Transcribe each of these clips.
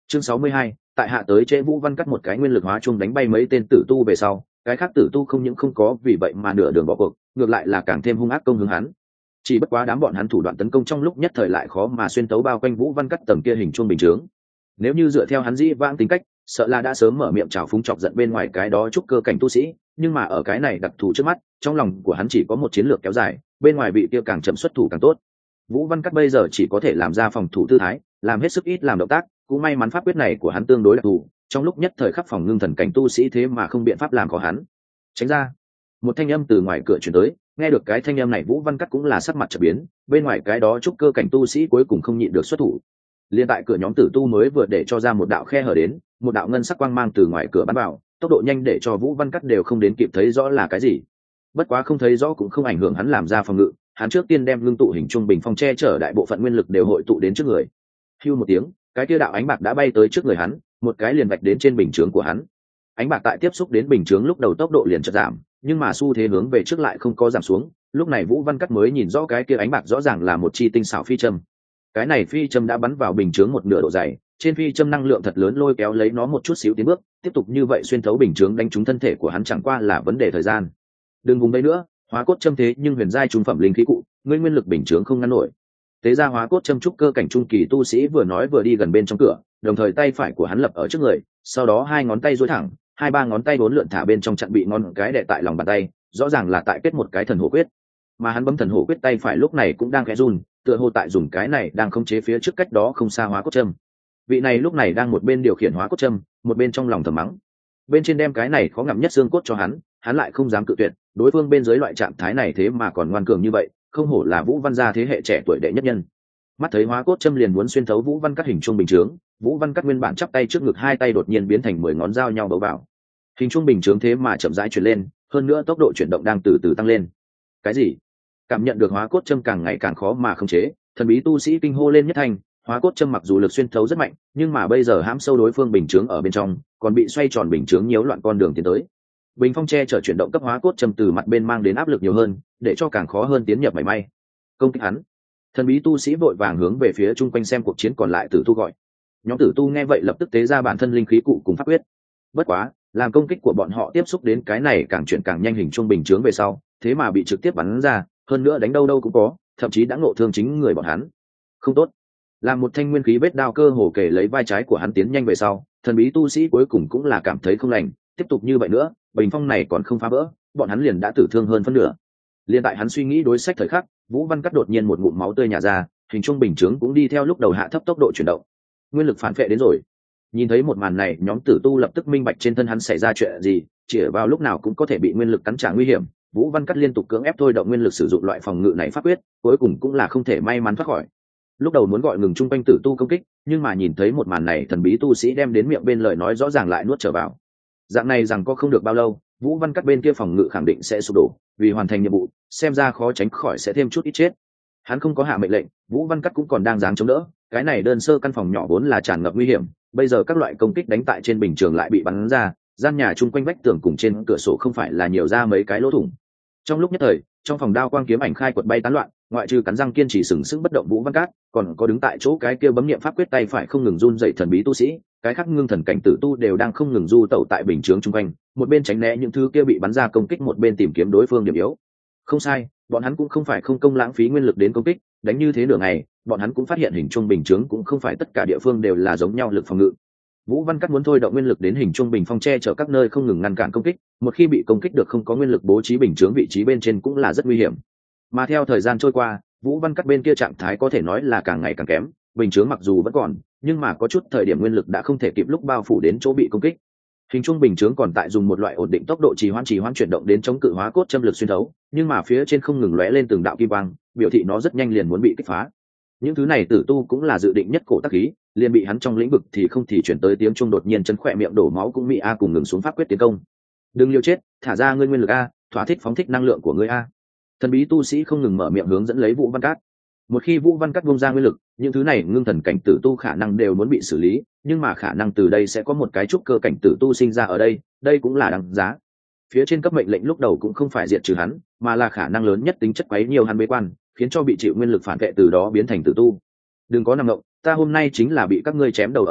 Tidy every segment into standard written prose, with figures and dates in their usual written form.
Chương 62, tại hạ tới trễ. Vũ Văn cắt một cái nguyên lực hóa chuông đánh bay mấy tên tử tu về sau, cái khác tử tu không những không có vì vậy mà nửa đường bỏ cuộc, ngược lại là càng thêm hung ác công hướng hắn. Chỉ bất quá đám bọn hắn thủ đoạn tấn công trong lúc nhất thời lại khó mà xuyên tấu bao quanh Vũ Văn cắt tầng kia hình chuông bình chướng. Nếu như dựa theo hắn dĩ vãng tính cách, sợ là đã sớm mở miệng chào phúng chọc giận bên ngoài cái đó trúc cơ cảnh tu sĩ, nhưng mà ở cái này đặc thù trước mắt, trong lòng của hắn chỉ có một chiến lược kéo dài, bên ngoài vị kia càng chậm xuất thủ càng tốt. Vũ Văn cắt bây giờ chỉ có thể làm ra phòng thủ tư thái, làm hết sức ít làm động tác, cũng may mắn pháp quyết này của hắn tương đối đặc thù, trong lúc nhất thời khắc phòng ngưng thần cảnh tu sĩ thế mà không biện pháp làm khó hắn. Tránh ra. Một thanh âm từ ngoài cửa truyền tới, nghe được cái thanh âm này Vũ Văn cắt cũng là sắc mặt chợt biến, bên ngoài cái đó trúc cơ cảnh tu sĩ cuối cùng không nhịn được xuất thủ. Liên tại cửa nhóm tử tu mới vừa để cho ra một đạo khe hở đến, một đạo ngân sắc quang mang từ ngoài cửa bắn vào, tốc độ nhanh để cho Vũ Văn cắt đều không đến kịp thấy rõ là cái gì. Bất quá không thấy rõ cũng không ảnh hưởng hắn làm ra phòng ngự, hắn trước tiên đem ngưng tụ hình trung bình phong che chở đại bộ phận nguyên lực đều hội tụ đến trước người. Hưu một tiếng, cái kia đạo ánh bạc đã bay tới trước người hắn, một cái liền vạch đến trên bình chướng của hắn. Ánh bạc tại tiếp xúc đến bình chướng lúc đầu tốc độ liền chợt giảm, nhưng mà xu thế hướng về trước lại không có giảm xuống. Lúc này Vũ Văn cắt mới nhìn rõ cái kia ánh bạc rõ ràng là một chi tinh xảo phi châm. Cái này phi châm đã bắn vào bình chướng một nửa độ dày, trên phi châm năng lượng thật lớn lôi kéo lấy nó một chút xíu tiến bước, tiếp tục như vậy xuyên thấu bình chướng đánh trúng thân thể của hắn chẳng qua là vấn đề thời gian. Đừng vùng đấy nữa, hóa cốt châm thế nhưng huyền giai trung phẩm linh khí cụ, ngươi nguyên lực bình chướng không ngăn nổi. Tế ra hóa cốt châm trúc cơ cảnh trung kỳ tu sĩ vừa nói vừa đi gần bên trong cửa, đồng thời tay phải của hắn lập ở trước người, sau đó hai ngón tay duỗi thẳng, hai ba ngón tay bốn lượn thả bên trong chặn bị ngón cái đè tại lòng bàn tay, rõ ràng là tại kết một cái thần hổ quyết. Mà hắn bấm thần hổ quyết tay phải lúc này cũng đang khẽ run, tựa hồ tại dùng cái này đang khống chế phía trước cách đó không xa hóa cốt châm. Vị này lúc này đang một bên điều khiển hóa cốt châm, một bên trong lòng thầm mắng. Bên trên đem cái này khó ngậm nhất xương cốt cho hắn lại không dám cự tuyệt, đối phương bên dưới loại trạng thái này thế mà còn ngoan cường như vậy, không hổ là Vũ Văn gia thế hệ trẻ tuổi đệ nhất nhân. Mắt thấy hóa cốt châm liền muốn xuyên thấu Vũ Văn cắt hình trung bình chướng, Vũ Văn cắt nguyên bản chắp tay trước ngực hai tay đột nhiên biến thành 10 ngón dao nhau bấu vào. Hình trung bình chướng thế mà chậm rãi chuyển lên, hơn nữa tốc độ chuyển động đang từ từ tăng lên. Cái gì? Cảm nhận được hóa cốt châm càng ngày càng khó mà khống chế, thần bí tu sĩ kinh hô lên nhất thành. Hóa cốt châm mặc dù lực xuyên thấu rất mạnh, nhưng mà bây giờ hãm sâu đối phương bình chướng ở bên trong, còn bị xoay tròn bình chướng nhiễu loạn con đường tiến tới. Bình phong che chở chuyển động cấp hóa cốt châm từ mặt bên mang đến áp lực nhiều hơn, để cho càng khó hơn tiến nhập mảy may. Công kích hắn. Thần bí tu sĩ vội vàng hướng về phía chung quanh xem cuộc chiến còn lại tử tu gọi. Nhóm tử tu nghe vậy lập tức tế ra bản thân linh khí cụ cùng pháp quyết. Bất quá, làm công kích của bọn họ tiếp xúc đến cái này càng chuyển càng nhanh hình trung bình chướng về sau, thế mà bị trực tiếp bắn ra, hơn nữa đánh đâu đâu cũng có, thậm chí đã ngộ thương chính người bọn hắn. Không tốt. Làm một thanh nguyên khí vết đao cơ hồ kề lấy vai trái của hắn tiến nhanh về sau, thần bí tu sĩ cuối cùng cũng là cảm thấy không lành, tiếp tục như vậy nữa, bình phong này còn không phá vỡ, bọn hắn liền đã tử thương hơn phân nửa. Liên tại hắn suy nghĩ đối sách thời khắc, Vũ Văn cắt đột nhiên một ngụm máu tươi nhả ra, hình trung bình chướng cũng đi theo lúc đầu hạ thấp tốc độ chuyển động. Nguyên lực phản vệ đến rồi. Nhìn thấy một màn này, nhóm tử tu lập tức minh bạch trên thân hắn xảy ra chuyện gì, chỉ vào lúc nào cũng có thể bị nguyên lực cắn trả nguy hiểm. Vũ Văn cắt liên tục cưỡng ép thôi động nguyên lực sử dụng loại phòng ngự này pháp quyết, cuối cùng cũng là không thể may mắn thoát khỏi. Lúc đầu muốn gọi ngừng chung quanh tử tu công kích, nhưng mà nhìn thấy một màn này, thần bí tu sĩ đem đến miệng bên lời nói rõ ràng lại nuốt trở vào. Dạng này rằng có không được bao lâu, Vũ Văn cắt bên kia phòng ngự khẳng định sẽ sụp đổ, vì hoàn thành nhiệm vụ, xem ra khó tránh khỏi sẽ thêm chút ít chết. Hắn không có hạ mệnh lệnh, Vũ Văn cắt cũng còn đang dáng chống đỡ, cái này đơn sơ căn phòng nhỏ vốn là tràn ngập nguy hiểm, bây giờ các loại công kích đánh tại trên bình trường lại bị bắn ra, gian nhà chung quanh vách tường cùng trên cửa sổ không phải là nhiều ra mấy cái lỗ thủng. Trong lúc nhất thời, trong phòng đao quang kiếm ảnh khai quật bay tán loạn, ngoại trừ cắn răng kiên trì sừng sững bất động Vũ Văn Cát, còn có đứng tại chỗ cái kia bấm niệm pháp quyết tay phải không ngừng run dậy thần bí tu sĩ, cái khác ngưng thần cảnh tử tu đều đang không ngừng du tẩu tại bình chướng chung quanh, một bên tránh né những thứ kia bị bắn ra công kích, một bên tìm kiếm đối phương điểm yếu. Không sai, bọn hắn cũng không phải không công lãng phí nguyên lực đến công kích, đánh như thế nửa ngày, bọn hắn cũng phát hiện hình trung bình chướng cũng không phải tất cả địa phương đều là giống nhau lực phòng ngự. Vũ Văn Cát muốn thôi động nguyên lực đến hình trung bình phong che chở các nơi không ngừng ngăn cản công kích, một khi bị công kích được không có nguyên lực bố trí bình chướng vị trí bên trên cũng là rất nguy hiểm. Mà theo thời gian trôi qua, Vũ Văn Cát bên kia trạng thái có thể nói là càng ngày càng kém, bình chướng mặc dù vẫn còn, nhưng mà có chút thời điểm nguyên lực đã không thể kịp lúc bao phủ đến chỗ bị công kích. Hình trung bình chướng còn tại dùng một loại ổn định tốc độ trì hoãn chuyển động đến chống cự hóa cốt châm lực xuyên thấu, nhưng mà phía trên không ngừng lóe lên từng đạo kim quang, biểu thị nó rất nhanh liền muốn bị kích phá. Những thứ này tử tu cũng là dự định nhất cổ tác khí, liền bị hắn trong lĩnh vực thì không thì chuyển tới tiếng chuông đột nhiên chấn khỏe miệng đổ máu cũng bị a cùng ngừng xuống pháp quyết tiến công. Đừng liều chết, thả ra ngươi nguyên lực a, thỏa thích phóng thích năng lượng của ngươi a. Thần bí tu sĩ không ngừng mở miệng hướng dẫn lấy Vũ Văn Cát. Một khi Vũ Văn Cát bung ra nguyên lực, những thứ này ngưng thần cảnh tử tu khả năng đều muốn bị xử lý, nhưng mà khả năng từ đây sẽ có một cái trúc cơ cảnh tử tu sinh ra ở đây, đây cũng là đáng giá. Phía trên cấp mệnh lệnh lúc đầu cũng không phải diệt trừ hắn, mà là khả năng lớn nhất tính chất quấy nhiều hắn bế quan, khiến cho bị chịu nguyên lực phản vệ từ đó biến thành tử tu. Đừng có nằm động, ta hôm nay chính là bị các ngươi chém đầu ở đây,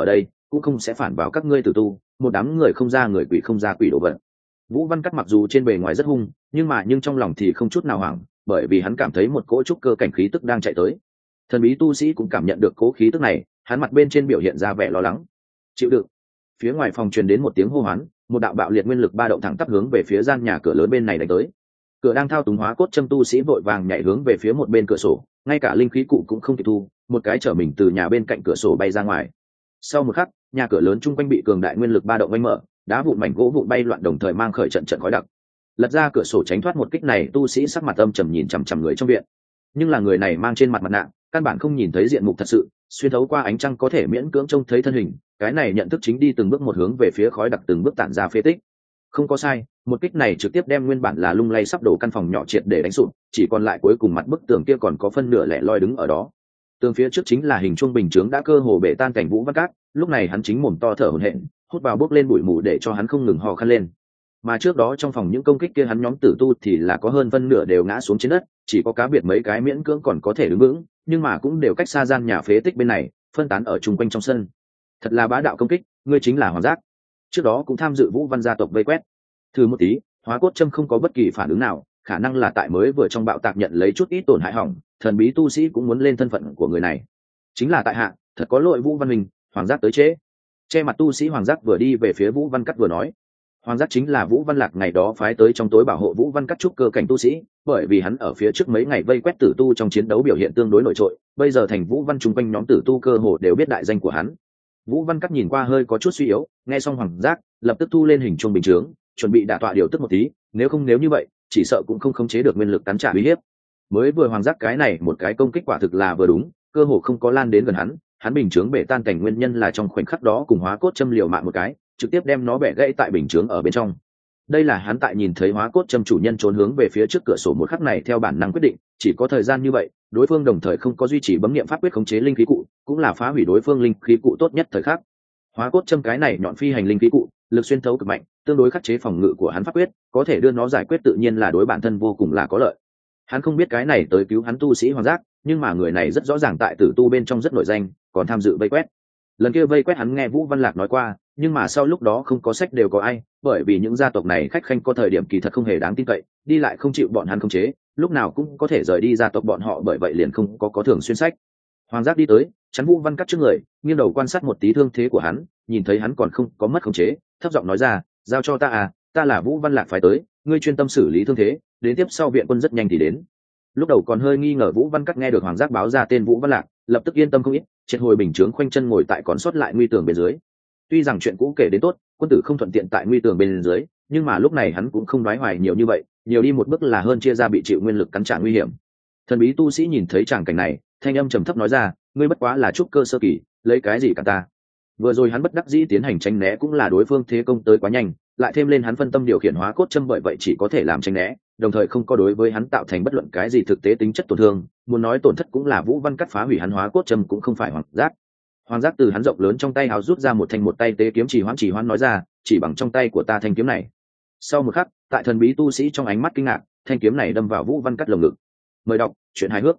cũng không sẽ phản vào các ngươi tử tu, một đám người không ra người quỷ không ra quỷ đồ vật. Vũ Văn Cắt mặc dù trên bề ngoài rất hung, nhưng trong lòng thì không chút nào hoảng, bởi vì hắn cảm thấy một cỗ trúc cơ cảnh khí tức đang chạy tới. Thần bí tu sĩ cũng cảm nhận được cỗ khí tức này, hắn mặt bên trên biểu hiện ra vẻ lo lắng. Chịu đựng. Phía ngoài phòng truyền đến một tiếng hô hoán, một đạo bạo liệt nguyên lực ba động thẳng tắp hướng về phía gian nhà cửa lớn bên này đánh tới. Cửa đang thao túng hóa cốt châm tu sĩ vội vàng nhảy hướng về phía một bên cửa sổ, ngay cả linh khí cụ cũng không kịp thu, một cái chở mình từ nhà bên cạnh cửa sổ bay ra ngoài. Sau một khắc, nhà cửa lớn chung quanh bị cường đại nguyên lực ba động oanh mở, đá vụn mảnh gỗ vụn bay loạn đồng thời mang khởi trận trận khói đặc. Lật ra cửa sổ tránh thoát một kích này, tu sĩ sắc mặt âm trầm nhìn chằm chằm người trong viện. Nhưng là người này mang trên mặt mặt nạ, căn bản không nhìn thấy diện mục thật sự, xuyên thấu qua ánh trăng có thể miễn cưỡng trông thấy thân hình. Cái này nhận thức chính đi từng bước một hướng về phía khói đặc từng bước tản ra phế tích. Không có sai, một kích này trực tiếp đem nguyên bản là lung lay sắp đổ căn phòng nhỏ triệt để đánh sụp, chỉ còn lại cuối cùng mặt bức tường kia còn có phân nửa lẻ loi đứng ở đó. Tường phía trước chính là hình chuông bình chướng đã cơ hồ bể tan cảnh Vũ Văn Cát, lúc này hắn chính mồm to thở hổn hển, hút vào bốc lên bụi mù để cho hắn không ngừng hò khăn lên. Mà trước đó trong phòng những công kích kia hắn nhóm tử tu thì là có hơn phân nửa đều ngã xuống trên đất, chỉ có cá biệt mấy cái miễn cưỡng còn có thể đứng vững, nhưng mà cũng đều cách xa gian nhà phế tích bên này, phân tán ở chung quanh trong sân. Thật là bá đạo công kích, ngươi chính là Hoàng Giác. Trước đó cũng tham dự Vũ Văn gia tộc vây quét. Thử một tí, hóa cốt châm không có bất kỳ phản ứng nào, khả năng là tại mới vừa trong bạo tạc nhận lấy chút ít tổn hại hỏng, thần bí tu sĩ cũng muốn lên thân phận của người này. Chính là tại hạ, thật có lỗi Vũ Văn Minh, Hoàng Giác tới trễ. Che mặt tu sĩ Hoàng Giác vừa đi về phía Vũ Văn Cắt vừa nói. Hoàng Giác chính là Vũ Văn Lạc ngày đó phái tới trong tối bảo hộ Vũ Văn Cắt trúc cơ cảnh tu sĩ, bởi vì hắn ở phía trước mấy ngày vây quét tử tu trong chiến đấu biểu hiện tương đối nổi trội, bây giờ thành Vũ Văn chung quanh nhóm tử tu cơ hồ đều biết đại danh của hắn. Vũ Văn Cắt nhìn qua hơi có chút suy yếu, nghe xong Hoàng Giác, lập tức thu lên hình chuông bình chướng, chuẩn bị đả tọa điều tức một tí, nếu như vậy, chỉ sợ cũng không khống chế được nguyên lực cắn trả uy hiếp. Mới vừa Hoàng Giác cái này một cái công kích quả thực là vừa đúng, cơ hồ không có lan đến gần hắn bình chướng bể tan cảnh nguyên nhân là trong khoảnh khắc đó cùng hóa cốt châm liều mạng một cái, trực tiếp đem nó bẻ gãy tại bình chướng ở bên trong. Đây là hắn tại nhìn thấy hóa cốt châm chủ nhân trốn hướng về phía trước cửa sổ một khắc này theo bản năng quyết định, chỉ có thời gian như vậy, đối phương đồng thời không có duy trì bấm niệm pháp quyết khống chế linh khí cụ, cũng là phá hủy đối phương linh khí cụ tốt nhất thời khắc. Hóa cốt châm cái này nhọn phi hành linh khí cụ, lực xuyên thấu cực mạnh, tương đối khắc chế phòng ngự của hắn pháp quyết, có thể đưa nó giải quyết tự nhiên là đối bản thân vô cùng là có lợi. Hắn không biết cái này tới cứu hắn tu sĩ Hoàng Giác, nhưng mà người này rất rõ ràng tại tử tu bên trong rất nổi danh, còn tham dự vây quét. Lần kia vây quét hắn nghe Vũ Văn Lạc nói qua, nhưng mà sau lúc đó không có sách đều có ai, bởi vì những gia tộc này khách khanh có thời điểm kỳ thật không hề đáng tin cậy, đi lại không chịu bọn hắn khống chế, lúc nào cũng có thể rời đi gia tộc bọn họ, bởi vậy liền không có thường xuyên sách. Hoàng Giác đi tới, chắn Vũ Văn Cắt trước người, nghiêng đầu quan sát một tí thương thế của hắn, nhìn thấy hắn còn không có mất khống chế, thấp giọng nói ra, giao cho ta à, ta là Vũ Văn Lạc phải tới, ngươi chuyên tâm xử lý thương thế, đến tiếp sau viện quân rất nhanh thì đến. Lúc đầu còn hơi nghi ngờ Vũ Văn Cắt nghe được Hoàng Giác báo ra tên Vũ Văn Lạc, lập tức yên tâm không ít, triệt hồi bình chướng khoanh chân ngồi tại còn sót lại nguy tường bên dưới. Tuy rằng chuyện cũ kể đến tốt, quân tử không thuận tiện tại nguy tường bên dưới, nhưng mà lúc này hắn cũng không đoái hoài nhiều như vậy, nhiều đi một bước là hơn chia ra bị chịu nguyên lực cắn trả nguy hiểm. Thần bí tu sĩ nhìn thấy tràng cảnh này, thanh âm trầm thấp nói ra, ngươi bất quá là trúc cơ sơ kỳ, lấy cái gì cả ta. Vừa rồi hắn bất đắc dĩ tiến hành tránh né cũng là đối phương thế công tới quá nhanh, lại thêm lên hắn phân tâm điều khiển hóa cốt châm, bởi vậy chỉ có thể làm tránh né, đồng thời không có đối với hắn tạo thành bất luận cái gì thực tế tính chất tổn thương, muốn nói tổn thất cũng là Vũ Văn Cắt phá hủy hắn hóa cốt châm cũng không phải Hoàng Giác. Hoàng Giác từ hắn rộng lớn trong tay hào rút ra một thanh một tay tế kiếm chỉ hoãn nói ra, chỉ bằng trong tay của ta thanh kiếm này. Sau một khắc, tại thần bí tu sĩ trong ánh mắt kinh ngạc, thanh kiếm này đâm vào Vũ Văn Cắt lồng ngực. Mời đọc truyện hài hước.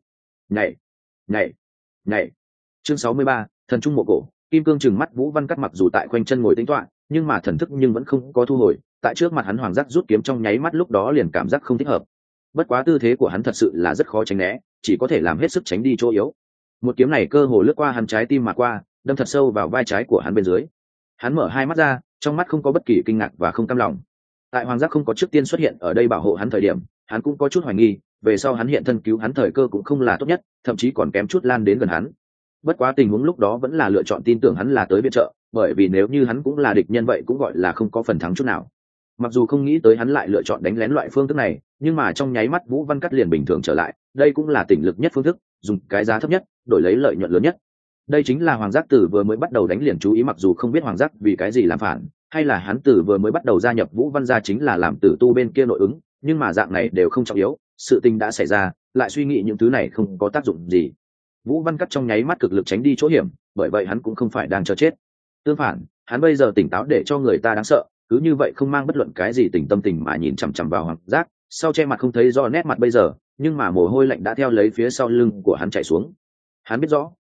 Nhảy. Chương 63, thần trung mộ cổ. Kim cương trừng mắt Vũ Văn Cắt mặc dù tại khoanh chân ngồi tĩnh tọa, nhưng mà thần thức nhưng vẫn không có thu hồi, tại trước mặt hắn Hoàng Giác rút kiếm trong nháy mắt lúc đó liền cảm giác không thích hợp. Bất quá tư thế của hắn thật sự là rất khó tránh né, chỉ có thể làm hết sức tránh đi chỗ yếu. Một kiếm này cơ hồ lướt qua hắn trái tim mà qua, đâm thật sâu vào vai trái của hắn bên dưới. Hắn mở hai mắt ra, trong mắt không có bất kỳ kinh ngạc và không cam lòng. Tại Hoàng Giác không có trước tiên xuất hiện ở đây bảo hộ hắn thời điểm, hắn cũng có chút hoài nghi, về sau hắn hiện thân cứu hắn thời cơ cũng không là tốt nhất, thậm chí còn kém chút lan đến gần hắn. Bất quá tình huống lúc đó vẫn là lựa chọn tin tưởng hắn là tới viện trợ, bởi vì nếu như hắn cũng là địch nhân vậy cũng gọi là không có phần thắng chút nào. Mặc dù không nghĩ tới hắn lại lựa chọn đánh lén loại phương thức này, nhưng mà trong nháy mắt Vũ Văn Cắt liền bình thường trở lại, đây cũng là tỉnh lực nhất phương thức, dùng cái giá thấp nhất đổi lấy lợi nhuận lớn nhất. Đây chính là Hoàng Giác Tử vừa mới bắt đầu đánh liền chú ý, mặc dù không biết Hoàng Giác vì cái gì làm phản, hay là hắn Tử vừa mới bắt đầu gia nhập Vũ Văn gia chính là làm tử tu bên kia nội ứng, nhưng mà dạng này đều không trọng yếu, sự tình đã xảy ra, lại suy nghĩ những thứ này không có tác dụng gì. Vũ Văn Cắt trong nháy mắt cực lực tránh đi chỗ hiểm, bởi vậy hắn cũng không phải đang chờ chết. Tương phản, hắn bây giờ tỉnh táo để cho người ta đáng sợ, cứ như vậy không mang bất luận cái gì tình tâm tình mà nhìn chằm chằm vào Hoàng Giác, sau che mặt không thấy do nét mặt bây giờ, nhưng mà mồ hôi lạnh đã theo lấy phía sau lưng của hắn chảy xuống. Hắn biết rõ,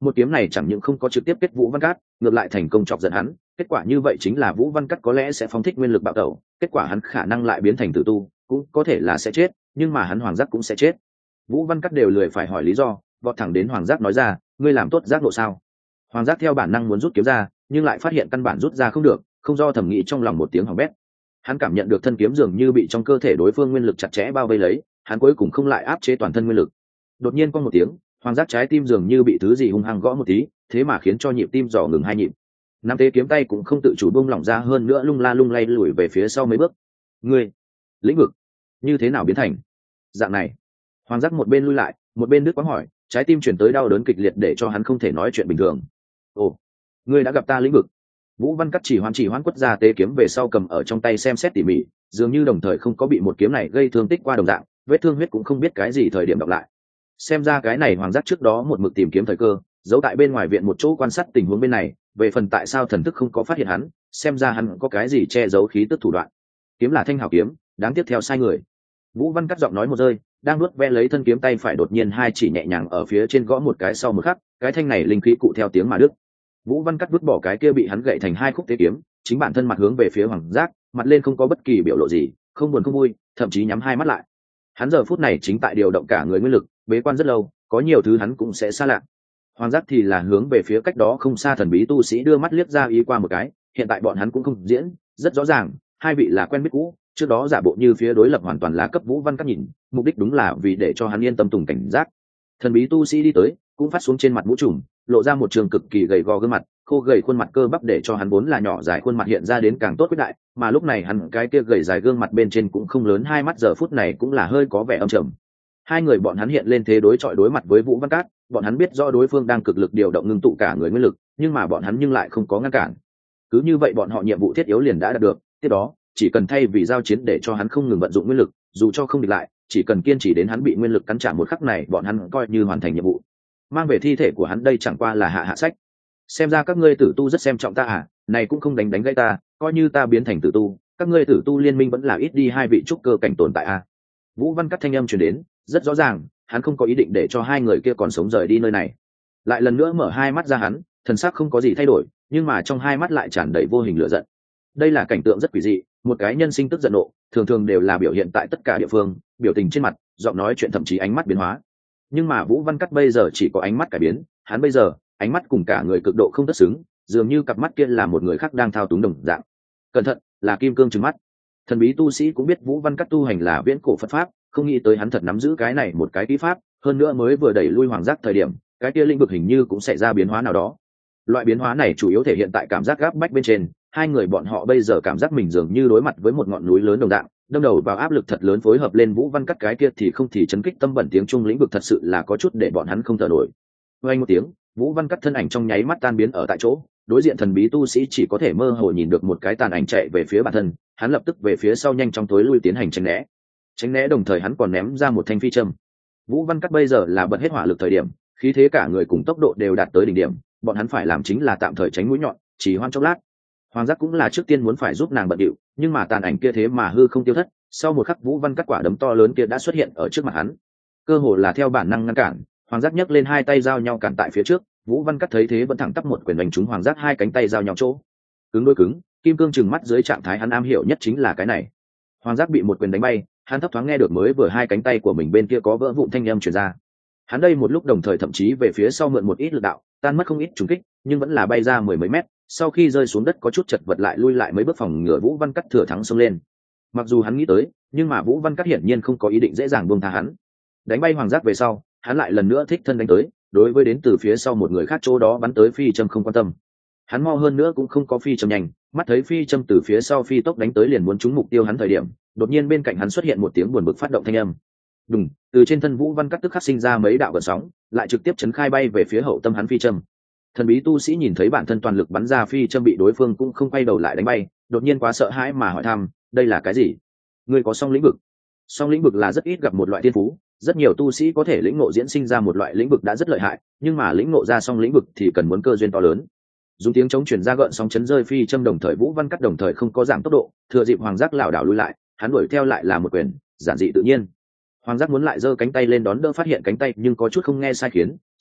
một kiếm này chẳng những không có trực tiếp kết Vũ Văn Cát, ngược lại thành công chọc giận hắn. Kết quả như vậy chính là Vũ Văn Cát có lẽ sẽ phóng thích nguyên lực bạo tẩu, kết quả hắn khả năng lại biến thành tử tu, cũng có thể là sẽ chết, nhưng mà hắn Hoàng Giác cũng sẽ chết. Vũ Văn Cát đều lười phải hỏi lý do, vọt thẳng đến Hoàng Giác nói ra, ngươi làm tốt giác ngộ sao? Hoàng Giác theo bản năng muốn rút kiếm ra, nhưng lại phát hiện căn bản rút ra không được, không do thẩm nghĩ trong lòng một tiếng hỏng bét. Hắn cảm nhận được thân kiếm dường như bị trong cơ thể đối phương nguyên lực chặt chẽ bao vây lấy, hắn cuối cùng không lại áp chế toàn thân nguyên lực. Đột nhiên qua một tiếng, Hoàng Giác trái tim dường như bị thứ gì hung hăng gõ một tí, thế mà khiến cho nhịp tim dò ngừng hai nhịp. Nắm thế kiếm tay cũng không tự chủ buông lỏng ra, hơn nữa lung la lung lay lùi về phía sau mấy bước. Ngươi, lĩnh vực như thế nào biến thành dạng này? Hoàng Giác một bên lui lại, một bên đứt quãng hỏi, trái tim chuyển tới đau đớn kịch liệt để cho hắn không thể nói chuyện bình thường. Ồ, ngươi đã gặp ta lĩnh vực? Vũ Văn Cát chỉ hoán quất ra tế kiếm về sau cầm ở trong tay xem xét tỉ mỉ, dường như đồng thời không có bị một kiếm này gây thương tích qua đồng dạng, vết thương huyết cũng không biết cái gì thời điểm đọc lại. Xem ra cái này Hoàng Giác trước đó một mực tìm kiếm thời cơ, giấu tại bên ngoài viện một chỗ quan sát tình huống bên này, về phần tại sao thần thức không có phát hiện hắn, xem ra hắn có cái gì che giấu khí tức thủ đoạn. Kiếm là thanh hảo kiếm, đáng tiếc theo sai người. Vũ Văn Cát giọng nói một rơi, đang nuốt ve lấy thân kiếm tay phải đột nhiên hai chỉ nhẹ nhàng ở phía trên gõ một cái sau một khắc, cái thanh này linh khí cụ theo tiếng mà đứt. Vũ Văn Cát vứt bỏ cái kia bị hắn gậy thành hai khúc tế kiếm, chính bản thân mặt hướng về phía Hoàng Giác, mặt lên không có bất kỳ biểu lộ gì, không buồn không vui, thậm chí nhắm hai mắt lại. Hắn giờ phút này chính tại điều động cả người nguyên lực, bế quan rất lâu, có nhiều thứ hắn cũng sẽ xa lạ. Hoàng Giác thì là hướng về phía cách đó không xa thần bí tu sĩ đưa mắt liếc ra ý qua một cái, hiện tại bọn hắn cũng không diễn, rất rõ ràng, hai vị là quen biết cũ, trước đó giả bộ như phía đối lập hoàn toàn là cấp Vũ Văn Cát nhìn, mục đích đúng là vì để cho hắn yên tâm tùng cảnh giác. Thần bí tu sĩ đi tới, cũng phát xuống trên mặt mũ trùm, lộ ra một trường cực kỳ gầy gò gương mặt, khô gầy khuôn mặt cơ bắp để cho hắn vốn là nhỏ dài khuôn mặt hiện ra đến càng tốt quyết đại, mà lúc này hắn cái kia gầy dài gương mặt bên trên cũng không lớn, hai mắt giờ phút này cũng là hơi có vẻ âm trầm. Hai người bọn hắn hiện lên thế đối chọi đối mặt với Vũ Văn Cát, bọn hắn biết rõ đối phương đang cực lực điều động ngưng tụ cả người nguyên lực, nhưng mà bọn hắn lại không có ngăn cản. Cứ như vậy bọn họ nhiệm vụ thiết yếu liền đã đạt được, tiếp đó chỉ cần thay vì giao chiến để cho hắn không ngừng vận dụng nguyên lực, dù cho không địch lại, chỉ cần kiên trì đến hắn bị nguyên lực cắn trả một khắc này, bọn hắn coi như hoàn thành nhiệm vụ. Mang về thi thể của hắn đây chẳng qua là hạ sách. Xem ra các ngươi tử tu rất xem trọng ta à, này cũng không đánh gãy ta, coi như ta biến thành tử tu, các ngươi tử tu liên minh vẫn là ít đi hai vị trúc cơ cảnh tồn tại à. Vũ Văn Cát thanh âm truyền đến, rất rõ ràng, hắn không có ý định để cho hai người kia còn sống rời đi nơi này. Lại lần nữa mở hai mắt ra hắn, thần sắc không có gì thay đổi, nhưng mà trong hai mắt lại tràn đầy vô hình lửa giận. Đây là cảnh tượng rất quỷ dị, một cái nhân sinh tức giận nộ, thường thường đều là biểu hiện tại tất cả địa phương, biểu tình trên mặt, giọng nói chuyện thậm chí ánh mắt biến hóa. Nhưng mà Vũ Văn Cát bây giờ chỉ có ánh mắt cải biến, hắn bây giờ, ánh mắt cùng cả người cực độ không tất xứng, dường như cặp mắt kia là một người khác đang thao túng đồng dạng. Cẩn thận, là kim cương trừng mắt. Thần bí tu sĩ cũng biết Vũ Văn Cát tu hành là viễn cổ Phật pháp, không nghĩ tới hắn thật nắm giữ cái này một cái kỹ pháp, hơn nữa mới vừa đẩy lui Hoàng Giác thời điểm, cái kia lĩnh vực hình như cũng xảy ra biến hóa nào đó. Loại biến hóa này chủ yếu thể hiện tại cảm giác gáp bách bên trên, hai người bọn họ bây giờ cảm giác mình dường như đối mặt với một ngọn núi lớn đồng dạng, đâm đầu vào áp lực thật lớn phối hợp lên Vũ Văn Cát cái kia thì không thì chấn kích tâm bẩn tiếng trung lĩnh vực thật sự là có chút để bọn hắn không thở nổi. Vang một tiếng, Vũ Văn Cát thân ảnh trong nháy mắt tan biến ở tại chỗ, đối diện thần bí tu sĩ chỉ có thể mơ hồ nhìn được một cái tàn ảnh chạy về phía bản thân, hắn lập tức về phía sau nhanh chóng tối lui tiến hành tránh né đồng thời hắn còn ném ra một thanh phi châm. Vũ Văn Cát bây giờ là bật hết hỏa lực thời điểm, khí thế cả người cùng tốc độ đều đạt tới đỉnh điểm, bọn hắn phải làm chính là tạm thời tránh mũi nhọn, chỉ hoan chốc lát. Hoàng Giác cũng là trước tiên muốn phải giúp nàng bận điệu, nhưng mà tàn ảnh kia thế mà hư không tiêu thất, sau một khắc Vũ Văn Cát quả đấm to lớn kia đã xuất hiện ở trước mặt hắn, cơ hồ là theo bản năng ngăn cản. Hoàng Giác nhấc lên hai tay giao nhau cản tại phía trước, Vũ Văn Cát thấy thế vẫn thẳng tắp một quyền đánh trúng Hoàng Giác hai cánh tay giao nhau chỗ, cứng đôi cứng, kim cương trừng mắt dưới trạng thái hắn am hiểu nhất chính là cái này. Hoàng Giác bị một quyền đánh bay, hắn thấp thoáng nghe được mới vừa hai cánh tay của mình bên kia có vỡ vụn thanh âm truyền ra. Hắn đây một lúc đồng thời thậm chí về phía sau mượn một ít lực đạo, tan mất không ít trùng kích, nhưng vẫn là bay ra mười mấy mét, sau khi rơi xuống đất có chút chật vật lại lui lại mấy bước phòng ngừa Vũ Văn Cát thừa thắng xông lên. Mặc dù hắn nghĩ tới, nhưng mà Vũ Văn Cát hiển nhiên không có ý định dễ dàng buông tha hắn. Đánh bay Hoàng Giác về sau, hắn lại lần nữa thích thân đánh tới, đối với đến từ phía sau một người khác chỗ đó bắn tới phi châm không quan tâm. Hắn mau hơn nữa cũng không có phi châm nhanh, mắt thấy phi châm từ phía sau phi tốc đánh tới liền muốn trúng mục tiêu hắn thời điểm, đột nhiên bên cạnh hắn xuất hiện một tiếng buồn bực phát động thanh âm. Đùng, từ trên thân Vũ Văn Cát tức khắc sinh ra mấy đạo gợn sóng, lại trực tiếp chấn khai bay về phía hậu tâm hắn phi châm. Thần bí tu sĩ nhìn thấy bản thân toàn lực bắn ra phi châm bị đối phương cũng không quay đầu lại đánh bay, đột nhiên quá sợ hãi mà hỏi thăm, đây là cái gì? Ngươi có song lĩnh vực? Song lĩnh vực là rất ít gặp một loại thiên phú, rất nhiều tu sĩ có thể lĩnh ngộ diễn sinh ra một loại lĩnh vực đã rất lợi hại, nhưng mà lĩnh ngộ ra song lĩnh vực thì cần muốn cơ duyên to lớn. Dùng tiếng chống chuyển ra gợn sóng chấn rơi phi châm, đồng thời Vũ Văn Cát đồng thời không có giảm tốc độ, thừa dịp Hoàng Giác lảo đảo lui lại, hắn đuổi theo lại là một quyền, giản dị tự nhiên. Hoàng Giác muốn lại giơ cánh tay lên đón đỡ, phát hiện cánh tay nhưng có chút không nghe sai khiến,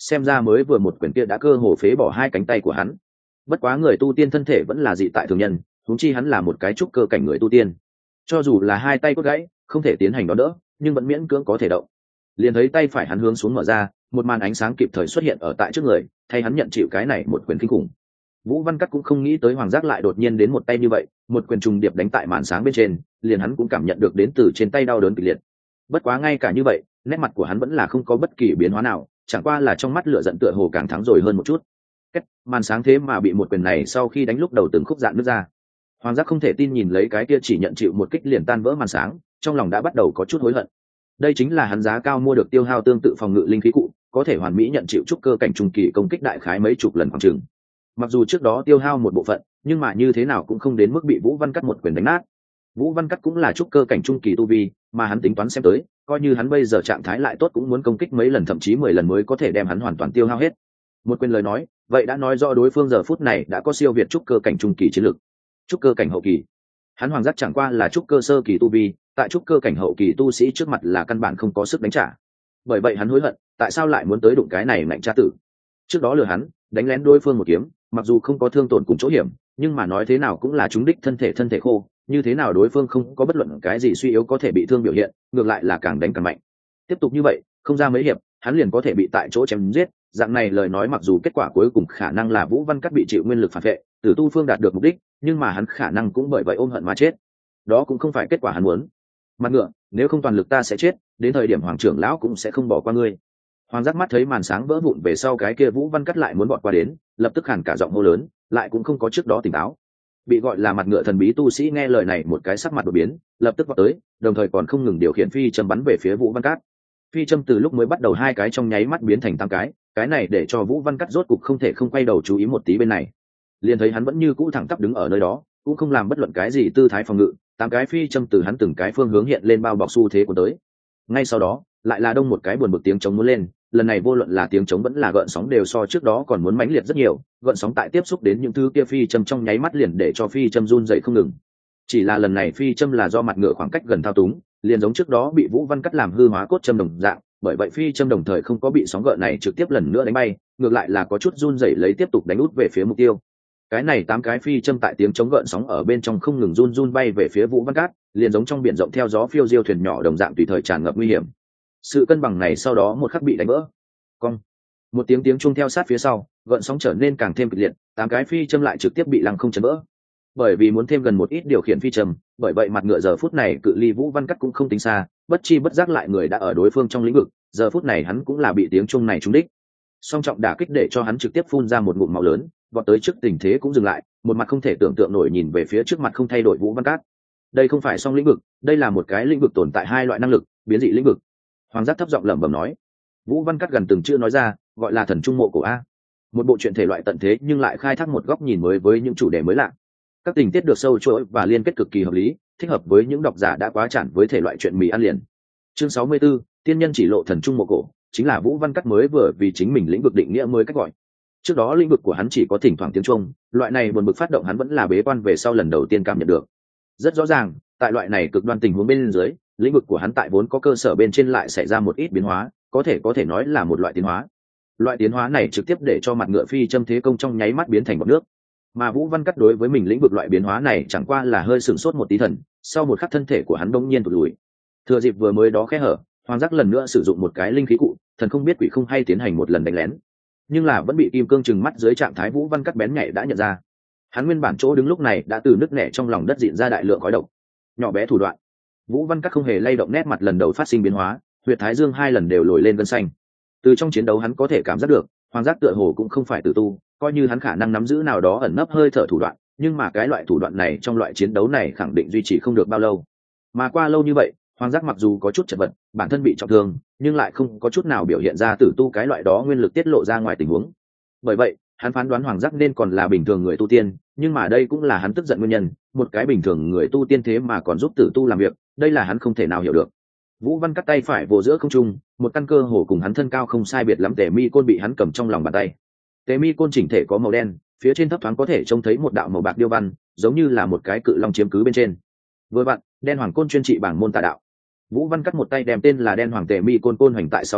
xem ra mới vừa một quyền kia đã cơ hồ phế bỏ hai cánh tay của hắn. Bất quá người tu tiên thân thể vẫn là dị tại thường nhân, huống chi hắn là một cái trúc cơ cảnh người tu tiên, cho dù là hai tay cốt gãy không thể tiến hành đón đỡ nhưng vẫn miễn cưỡng có thể động. Liền thấy tay phải hắn hướng xuống mở ra, một màn ánh sáng kịp thời xuất hiện ở tại trước người, thay hắn nhận chịu cái này một quyền kinh khủng. Vũ Văn Cắt cũng không nghĩ tới Hoàng Giác lại đột nhiên đến một tay như vậy, một quyền trùng điệp đánh tại màn sáng bên trên, liền hắn cũng cảm nhận được đến từ trên tay đau đớn kịch liệt. Bất quá ngay cả như vậy, nét mặt của hắn vẫn là không có bất kỳ biến hóa nào, chẳng qua là trong mắt lửa giận tựa hồ càng thắng rồi hơn một chút. Màn sáng thế mà bị một quyền này sau khi đánh lúc đầu từng khúc dạn nứt ra. Hoàng Giác không thể tin nhìn lấy cái kia chỉ nhận chịu một kích liền tan vỡ màn sáng, trong lòng đã bắt đầu có chút hối hận. Đây chính là hắn giá cao mua được tiêu hao tương tự phòng ngự linh khí cụ, có thể hoàn mỹ nhận chịu trúc cơ cảnh trung kỳ công kích đại khái mấy chục lần khoảng chừng. Mặc dù trước đó tiêu hao một bộ phận, nhưng mà như thế nào cũng không đến mức bị Vũ Văn Cắt một quyền đánh nát. Vũ Văn Cắt cũng là trúc cơ cảnh trung kỳ tu vi, mà hắn tính toán xem tới, coi như hắn bây giờ trạng thái lại tốt cũng muốn công kích mấy lần thậm chí 10 lần mới có thể đem hắn hoàn toàn tiêu hao hết. Một quyền lời nói, vậy đã nói rõ đối phương giờ phút này đã có siêu việt trúc cơ cảnh trung kỳ chiến lực. Trúc cơ cảnh hậu kỳ, hắn Hoàng Giác chẳng qua là trúc cơ sơ kỳ tu vi, tại trúc cơ cảnh hậu kỳ tu sĩ trước mặt là căn bản không có sức đánh trả. Bởi vậy hắn hối hận, tại sao lại muốn tới đụng cái này mạnh tra tử. Trước đó lừa hắn, đánh lén đối phương một kiếm, mặc dù không có thương tổn cùng chỗ hiểm, nhưng mà nói thế nào cũng là trúng đích thân thể khô, như thế nào đối phương không có bất luận cái gì suy yếu có thể bị thương biểu hiện, ngược lại là càng đánh càng mạnh. Tiếp tục như vậy, không ra mấy hiệp, hắn liền có thể bị tại chỗ chém giết, dạng này lời nói mặc dù kết quả cuối cùng khả năng là Vũ Văn Cắt bị chịu nguyên lực phản vệ, Tử Tu Phương đạt được mục đích, nhưng mà hắn khả năng cũng bởi vậy ôm hận mà chết. Đó cũng không phải kết quả hắn muốn. Mặt ngựa, nếu không toàn lực ta sẽ chết, đến thời điểm hoàng trưởng lão cũng sẽ không bỏ qua ngươi. Hoàng Giác mắt thấy màn sáng vỡ vụn về sau cái kia Vũ Văn Cắt lại muốn bọn qua đến, lập tức hàn cả giọng hô lớn, lại cũng không có trước đó tỉnh táo. Bị gọi là mặt ngựa thần bí tu sĩ nghe lời này một cái sắc mặt đột biến, lập tức vọt tới, đồng thời còn không ngừng điều khiển phi châm bắn về phía Vũ Văn Cắt. Phi châm từ lúc mới bắt đầu hai cái trong nháy mắt biến thành 8 cái này để cho Vũ Văn Cắt rốt cục không thể không quay đầu chú ý một tí bên này. Liền thấy hắn vẫn như cũ thẳng tắp đứng ở nơi đó, cũng không làm bất luận cái gì tư thái phòng ngự, 8 cái phi châm từ hắn từng cái phương hướng hiện lên bao bọc xu thế của tới. Ngay sau đó, lại là đông một cái buồn bực tiếng trống muốn lên, lần này vô luận là tiếng trống vẫn là gợn sóng đều so trước đó còn muốn mãnh liệt rất nhiều, gợn sóng tại tiếp xúc đến những thứ kia phi châm trong nháy mắt liền để cho phi châm run dậy không ngừng. Chỉ là lần này phi châm là do mặt ngựa khoảng cách gần thao túng, liền giống trước đó bị Vũ Văn Cắt làm hư hóa cốt châm đồng dạng, bởi vậy phi châm đồng thời không có bị sóng gợn này trực tiếp lần nữa đánh bay, ngược lại là có chút run rẩy lấy tiếp tục đánh út về phía mục tiêu. Cái này 8 cái phi châm tại tiếng chống gợn sóng ở bên trong không ngừng run bay về phía Vũ Văn Cát, liền giống trong biển rộng theo gió phiêu diêu thuyền nhỏ đồng dạng tùy thời tràn ngập nguy hiểm. Sự cân bằng này sau đó một khắc bị đánh vỡ. Cong. Một tiếng chuông theo sát phía sau, gợn sóng trở nên càng thêm kịch liệt, 8 cái phi châm lại trực tiếp bị lăng không chấn vỡ. Bởi vì muốn thêm gần một ít điều khiển phi châm, bởi vậy mặt ngựa giờ phút này cự ly Vũ Văn Cát cũng không tính xa, bất chi bất giác lại người đã ở đối phương trong lĩnh vực, giờ phút này hắn cũng là bị tiếng chuông này trúng đích. Song trọng đả kích để cho hắn trực tiếp phun ra một ngụm máu lớn, vọt tới trước tình thế cũng dừng lại, một mặt không thể tưởng tượng nổi nhìn về phía trước mặt không thay đổi Vũ Văn Cát. Đây không phải song lĩnh vực, đây là một cái lĩnh vực tồn tại hai loại năng lực, biến dị lĩnh vực. Hoàng Giác thấp giọng lẩm bẩm nói. Vũ Văn Cát gần từng chưa nói ra, gọi là thần trung mộ cổ a. Một bộ truyện thể loại tận thế nhưng lại khai thác một góc nhìn mới với những chủ đề mới lạ. Các tình tiết được sâu chuỗi và liên kết cực kỳ hợp lý, thích hợp với những độc giả đã quá chán với thể loại truyện mì ăn liền. Chương 64, tiên nhân chỉ lộ thần trung mộ cổ, chính là Vũ Văn Cát mới vừa vì chính mình lĩnh vực định nghĩa mới cách gọi. Trước đó lĩnh vực của hắn chỉ có thỉnh thoảng tiếng chuông, loại này buồn bực phát động hắn vẫn là bế quan về sau lần đầu tiên cảm nhận được. Rất rõ ràng, tại loại này cực đoan tình huống bên dưới, lĩnh vực của hắn tại vốn có cơ sở bên trên lại xảy ra một ít biến hóa, có thể nói là một loại tiến hóa. Loại tiến hóa này trực tiếp để cho mặt ngựa phi châm thế công trong nháy mắt biến thành bọt nước. Mà Vũ Văn Cát đối với mình lĩnh vực loại biến hóa này chẳng qua là hơi sửng sốt một tí thần, sau một khắc thân thể của hắn bỗng nhiên tụt lùi. Thừa dịp vừa mới đó khẽ hở, Hoàng Giác lần nữa sử dụng một cái linh khí cụ, thần không biết quỷ không hay tiến hành một lần đánh lén, nhưng là vẫn bị kim cương trừng mắt dưới trạng thái Vũ Văn Cát bén nhạy đã nhận ra. Hắn nguyên bản chỗ đứng lúc này đã từ nứt nẻ trong lòng đất dịn ra đại lượng khói độc. Nhỏ bé thủ đoạn, Vũ Văn Cát không hề lay động nét mặt lần đầu phát sinh biến hóa, huyệt thái dương 2 lần đều nổi lên gân xanh. Từ trong chiến đấu hắn có thể cảm giác được, Hoàng Giác tựa hồ cũng không phải tử tu, coi như hắn khả năng nắm giữ nào đó ẩn nấp hơi thở thủ đoạn, nhưng mà cái loại thủ đoạn này trong loại chiến đấu này khẳng định duy trì không được bao lâu. Mà qua lâu như vậy, Hoàng Giác mặc dù có chút chật vật, bản thân bị trọng thương, nhưng lại không có chút nào biểu hiện ra tử tu cái loại đó nguyên lực tiết lộ ra ngoài tình huống. Bởi vậy, hắn phán đoán Hoàng Giác nên còn là bình thường người tu tiên, nhưng mà đây cũng là hắn tức giận nguyên nhân, một cái bình thường người tu tiên thế mà còn giúp tử tu làm việc, đây là hắn không thể nào hiểu được. Vũ Văn Cát tay phải vồ giữa không trung, một căn cơ hồ cùng hắn thân cao không sai biệt lắm tề mi côn bị hắn cầm trong lòng bàn tay. Tề mi côn chỉnh thể có màu đen, phía trên thấp thoáng có thể trông thấy một đạo màu bạc điêu văn, giống như là một cái cự long chiếm cứ bên trên. Vừa vặn, đen hoàng côn chuyên trị bảng môn tà đạo. Vũ Văn Cát một tay đem tên là đen hoàng tề mi côn côn hoành tại sau lưng,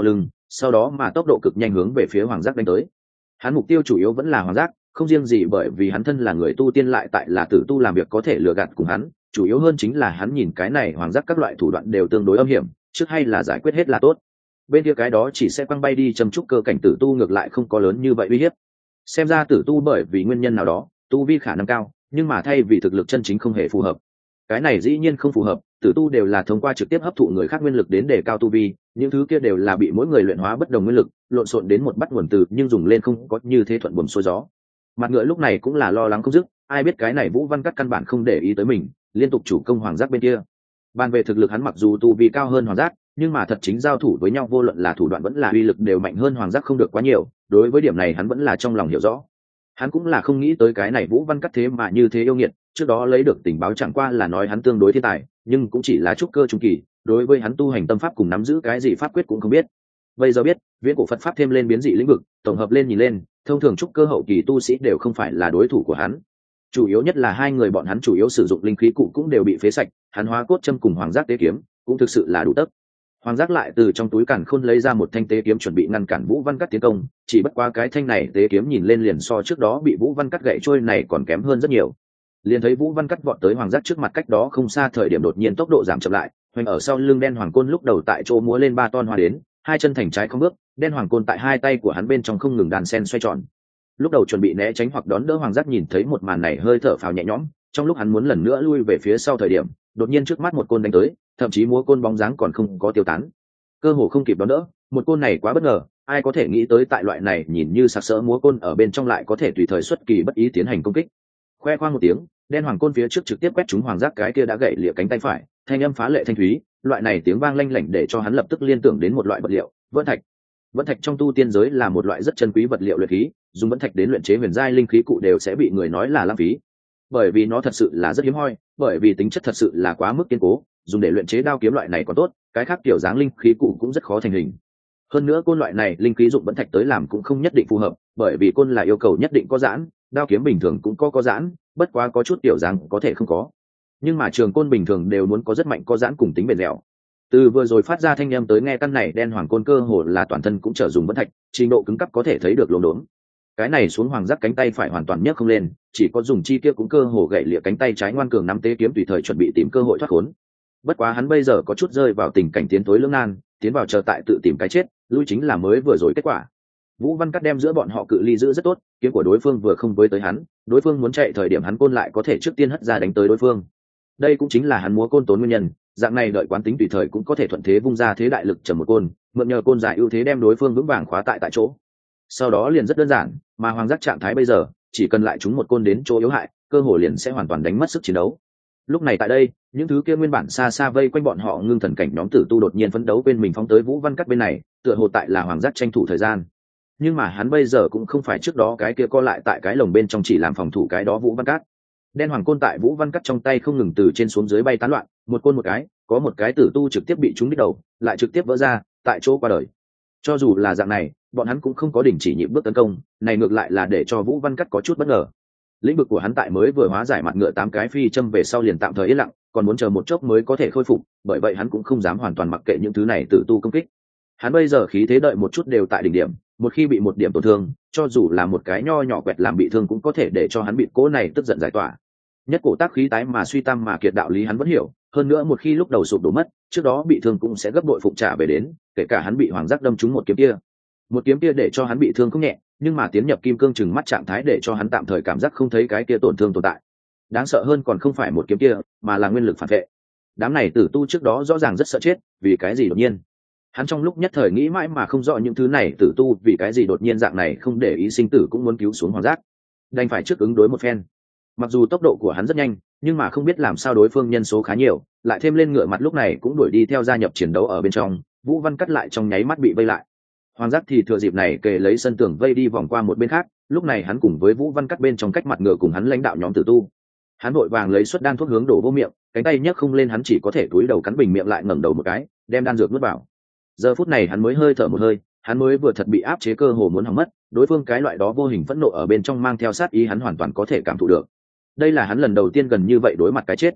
sau đó mà tốc độ cực nhanh hướng về phía hoàng giác đánh tới. Hắn mục tiêu chủ yếu vẫn là hoàng giác, không riêng gì bởi vì hắn thân là người tu tiên lại tại là tử tu làm việc có thể lừa gạt cùng hắn, chủ yếu hơn chính là hắn nhìn cái này hoàng giác các loại thủ đoạn đều tương đối âm hiểm, trước hay là giải quyết hết là tốt. Bên kia cái đó chỉ sẽ quăng bay đi châm trúc cơ cảnh tử tu ngược lại không có lớn như vậy uy hiếp. Xem ra tử tu bởi vì nguyên nhân nào đó tu vi khả năng cao, nhưng mà thay vì thực lực chân chính không hề phù hợp. Cái này dĩ nhiên không phù hợp, tử tu đều là thông qua trực tiếp hấp thụ người khác nguyên lực đến đề cao tu vi, những thứ kia đều là bị mỗi người luyện hóa bất đồng nguyên lực lộn xộn đến một bắt nguồn từ, nhưng dùng lên không có như thế thuận buồm xuôi gió. Mặt ngựa lúc này cũng là lo lắng không dứt, ai biết cái này Vũ Văn Cắt căn bản không để ý tới mình, liên tục chủ công hoàng giác bên kia. Bàn về thực lực hắn mặc dù tu vi cao hơn hoàng giác, nhưng mà thật chính giao thủ với nhau vô luận là thủ đoạn vẫn là uy lực đều mạnh hơn hoàng giác không được quá nhiều, đối với điểm này hắn vẫn là trong lòng hiểu rõ. Hắn cũng là không nghĩ tới cái này Vũ Văn Cắt thế mà như thế yêu nghiệt, trước đó lấy được tình báo chẳng qua là nói hắn tương đối thiên tài, nhưng cũng chỉ là trúc cơ trung kỳ, đối với hắn tu hành tâm pháp cùng nắm giữ cái gì pháp quyết cũng không biết. Bây giờ biết, viễn cổ Phật pháp thêm lên biến dị lĩnh vực, tổng hợp lên nhìn lên, thông thường trúc cơ hậu kỳ tu sĩ đều không phải là đối thủ của hắn. Chủ yếu nhất là hai người bọn hắn chủ yếu sử dụng linh khí cụ cũng đều bị phế sạch, hắn hóa cốt châm cùng hoàng giác tế kiếm cũng thực sự là đủ tấc. Hoàng giác lại từ trong túi càn khôn lấy ra một thanh tế kiếm chuẩn bị ngăn cản Vũ Văn Cắt tiến công, chỉ bất quá cái thanh này tế kiếm nhìn lên liền so trước đó bị Vũ Văn Cắt gãy trôi này còn kém hơn rất nhiều. Liền thấy Vũ Văn Cắt vọt tới hoàng giác trước mặt cách đó không xa, thời điểm đột nhiên tốc độ giảm chậm lại, hoành ở sau lưng đen hoàng côn lúc đầu tại chỗ múa lên 3 ton hoa đến, hai chân thành trái không bước, đen hoàng côn tại hai tay của hắn bên trong không ngừng đàn sen xoay tròn. Lúc đầu chuẩn bị né tránh hoặc đón đỡ hoàng giác nhìn thấy một màn này hơi thở phào nhẹ nhõm, trong lúc hắn muốn lần nữa lui về phía sau thời điểm, đột nhiên trước mắt một côn đánh tới, thậm chí múa côn bóng dáng còn không có tiêu tán, cơ hồ không kịp đón đỡ. Một côn này quá bất ngờ, ai có thể nghĩ tới tại loại này nhìn như sặc sỡ múa côn ở bên trong lại có thể tùy thời xuất kỳ bất ý tiến hành công kích. Khoe khoang một tiếng, đen hoàng côn phía trước trực tiếp quét trúng hoàng giác cái kia đã gãy lìa cánh tay phải, thanh âm phá lệ thanh thúy, loại này tiếng vang lanh lảnh để cho hắn lập tức liên tưởng đến một loại vật liệu, vẫn thạch. Vẫn thạch trong tu tiên giới là một loại rất chân quý vật liệu luyện khí, dùng vẫn thạch đến luyện chế huyền giai linh khí cụ đều sẽ bị người nói là lãng phí, bởi vì nó thật sự là rất hiếm hoi, bởi vì tính chất thật sự là quá mức kiên cố, dùng để luyện chế đao kiếm loại này còn tốt, cái khác kiểu dáng linh khí cụ cũng rất khó thành hình. Hơn nữa côn loại này linh khí dụng vẫn thạch tới làm cũng không nhất định phù hợp, bởi vì côn là yêu cầu nhất định có giãn, đao kiếm bình thường cũng có giãn, bất quá có chút tiểu dáng có thể không có, nhưng mà trường côn bình thường đều muốn có rất mạnh có giãn cùng tính bền dẻo. Từ vừa rồi phát ra thanh âm tới nghe căn này đen hoàng côn cơ hồ là toàn thân cũng trở dùng vẫn thạch, trình độ cứng cắp có thể thấy được lốm đốm. Cái này xuống hoàng giác cánh tay phải hoàn toàn nhấc không lên, chỉ có dùng chi kia cũng cơ hồ gãy lìa cánh tay trái ngoan cường nắm tế kiếm tùy thời chuẩn bị tìm cơ hội thoát khốn. Bất quá hắn bây giờ có chút rơi vào tình cảnh tiến tối lưỡng nan, tiến vào chờ tại tự tìm cái chết, lui chính là mới vừa rồi kết quả. Vũ Văn Cắt đem giữa bọn họ cự ly giữ rất tốt, kiếm của đối phương vừa không với tới hắn, đối phương muốn chạy thời điểm hắn côn lại có thể trước tiên hất ra đánh tới đối phương. Đây cũng chính là hắn múa côn tốn nguyên nhân, dạng này đợi quán tính tùy thời cũng có thể thuận thế vung ra thế đại lực trầm một côn, mượn nhờ côn giải ưu thế đem đối phương vững vàng khóa tại chỗ. Sau đó liền rất đơn giản, mà hoàng giác trạng thái bây giờ, chỉ cần lại trúng một côn đến chỗ yếu hại, cơ hồ liền sẽ hoàn toàn đánh mất sức chiến đấu. Lúc này tại đây, những thứ kia nguyên bản xa xa vây quanh bọn họ ngưng thần cảnh nhóm tử tu đột nhiên phấn đấu bên mình phóng tới Vũ Văn Cắt bên này, tựa hồ tại là hoàng giác tranh thủ thời gian. Nhưng mà hắn bây giờ cũng không phải trước đó cái kia co lại tại cái lồng bên trong chỉ làm phòng thủ cái đó Vũ Văn Cắt. Đen hoàng côn tại Vũ Văn Cắt trong tay không ngừng từ trên xuống dưới bay tán loạn, một côn một cái, có một cái tử tu trực tiếp bị trúng đích đầu, lại trực tiếp vỡ ra, tại chỗ qua đời. Cho dù là dạng này, bọn hắn cũng không có đình chỉ nhịp bước tấn công, này ngược lại là để cho Vũ Văn Cắt có chút bất ngờ. Lĩnh vực của hắn tại mới vừa hóa giải mặt ngựa 8 cái phi châm về sau liền tạm thời yên lặng, còn muốn chờ một chốc mới có thể khôi phục, bởi vậy hắn cũng không dám hoàn toàn mặc kệ những thứ này tử tu công kích. Hắn bây giờ khí thế đợi một chút đều tại đỉnh điểm, một khi bị một điểm tổn thương, cho dù là một cái nho nhỏ quẹt làm bị thương cũng có thể để cho hắn bị cố này tức giận giải tỏa. Nhất cổ tác khí tái mà suy tam mà kiệt đạo lý hắn vẫn hiểu, hơn nữa một khi lúc đầu sụp đổ mất, trước đó bị thương cũng sẽ gấp bội phụng trả về đến, kể cả hắn bị hoàng giác đâm trúng một kiếm kia để cho hắn bị thương không nhẹ, nhưng mà tiến nhập kim cương chừng mắt trạng thái để cho hắn tạm thời cảm giác không thấy cái kia tổn thương tồn tại. Đáng sợ hơn còn không phải một kiếm kia, mà là nguyên lực phản vệ. Đám này tử tu trước đó rõ ràng rất sợ chết, vì cái gì đột nhiên? Hắn trong lúc nhất thời nghĩ mãi mà không rõ những thứ này tử tu vì cái gì đột nhiên dạng này không để ý sinh tử cũng muốn cứu xuống hoàng giác, đành phải trước ứng đối một phen. Mặc dù tốc độ của hắn rất nhanh, nhưng mà không biết làm sao đối phương nhân số khá nhiều, lại thêm lên ngựa mặt lúc này cũng đuổi đi theo gia nhập chiến đấu ở bên trong, Vũ Văn Cắt lại trong nháy mắt bị vây lại. Hoàng giác thì thừa dịp này kề lấy sân tường vây đi vòng qua một bên khác, lúc này hắn cùng với Vũ Văn Cắt bên trong cách mặt ngựa cùng hắn lãnh đạo nhóm tử tu. Hắn vội vàng lấy suất đan thuốc hướng đổ vô miệng, cánh tay nhấc không lên, hắn chỉ có thể cúi đầu cắn bình miệng lại ngẩng đầu một cái, đem đan dược nuốt vào. Giờ phút này hắn mới hơi thở một hơi, hắn mới vừa thật bị áp chế cơ hồ muốn hỏng mất, đối phương cái loại đó vô hình phẫn nộ ở bên trong mang theo sát ý hắn hoàn toàn có thể cảm thụ được. Đây là hắn lần đầu tiên gần như vậy đối mặt cái chết.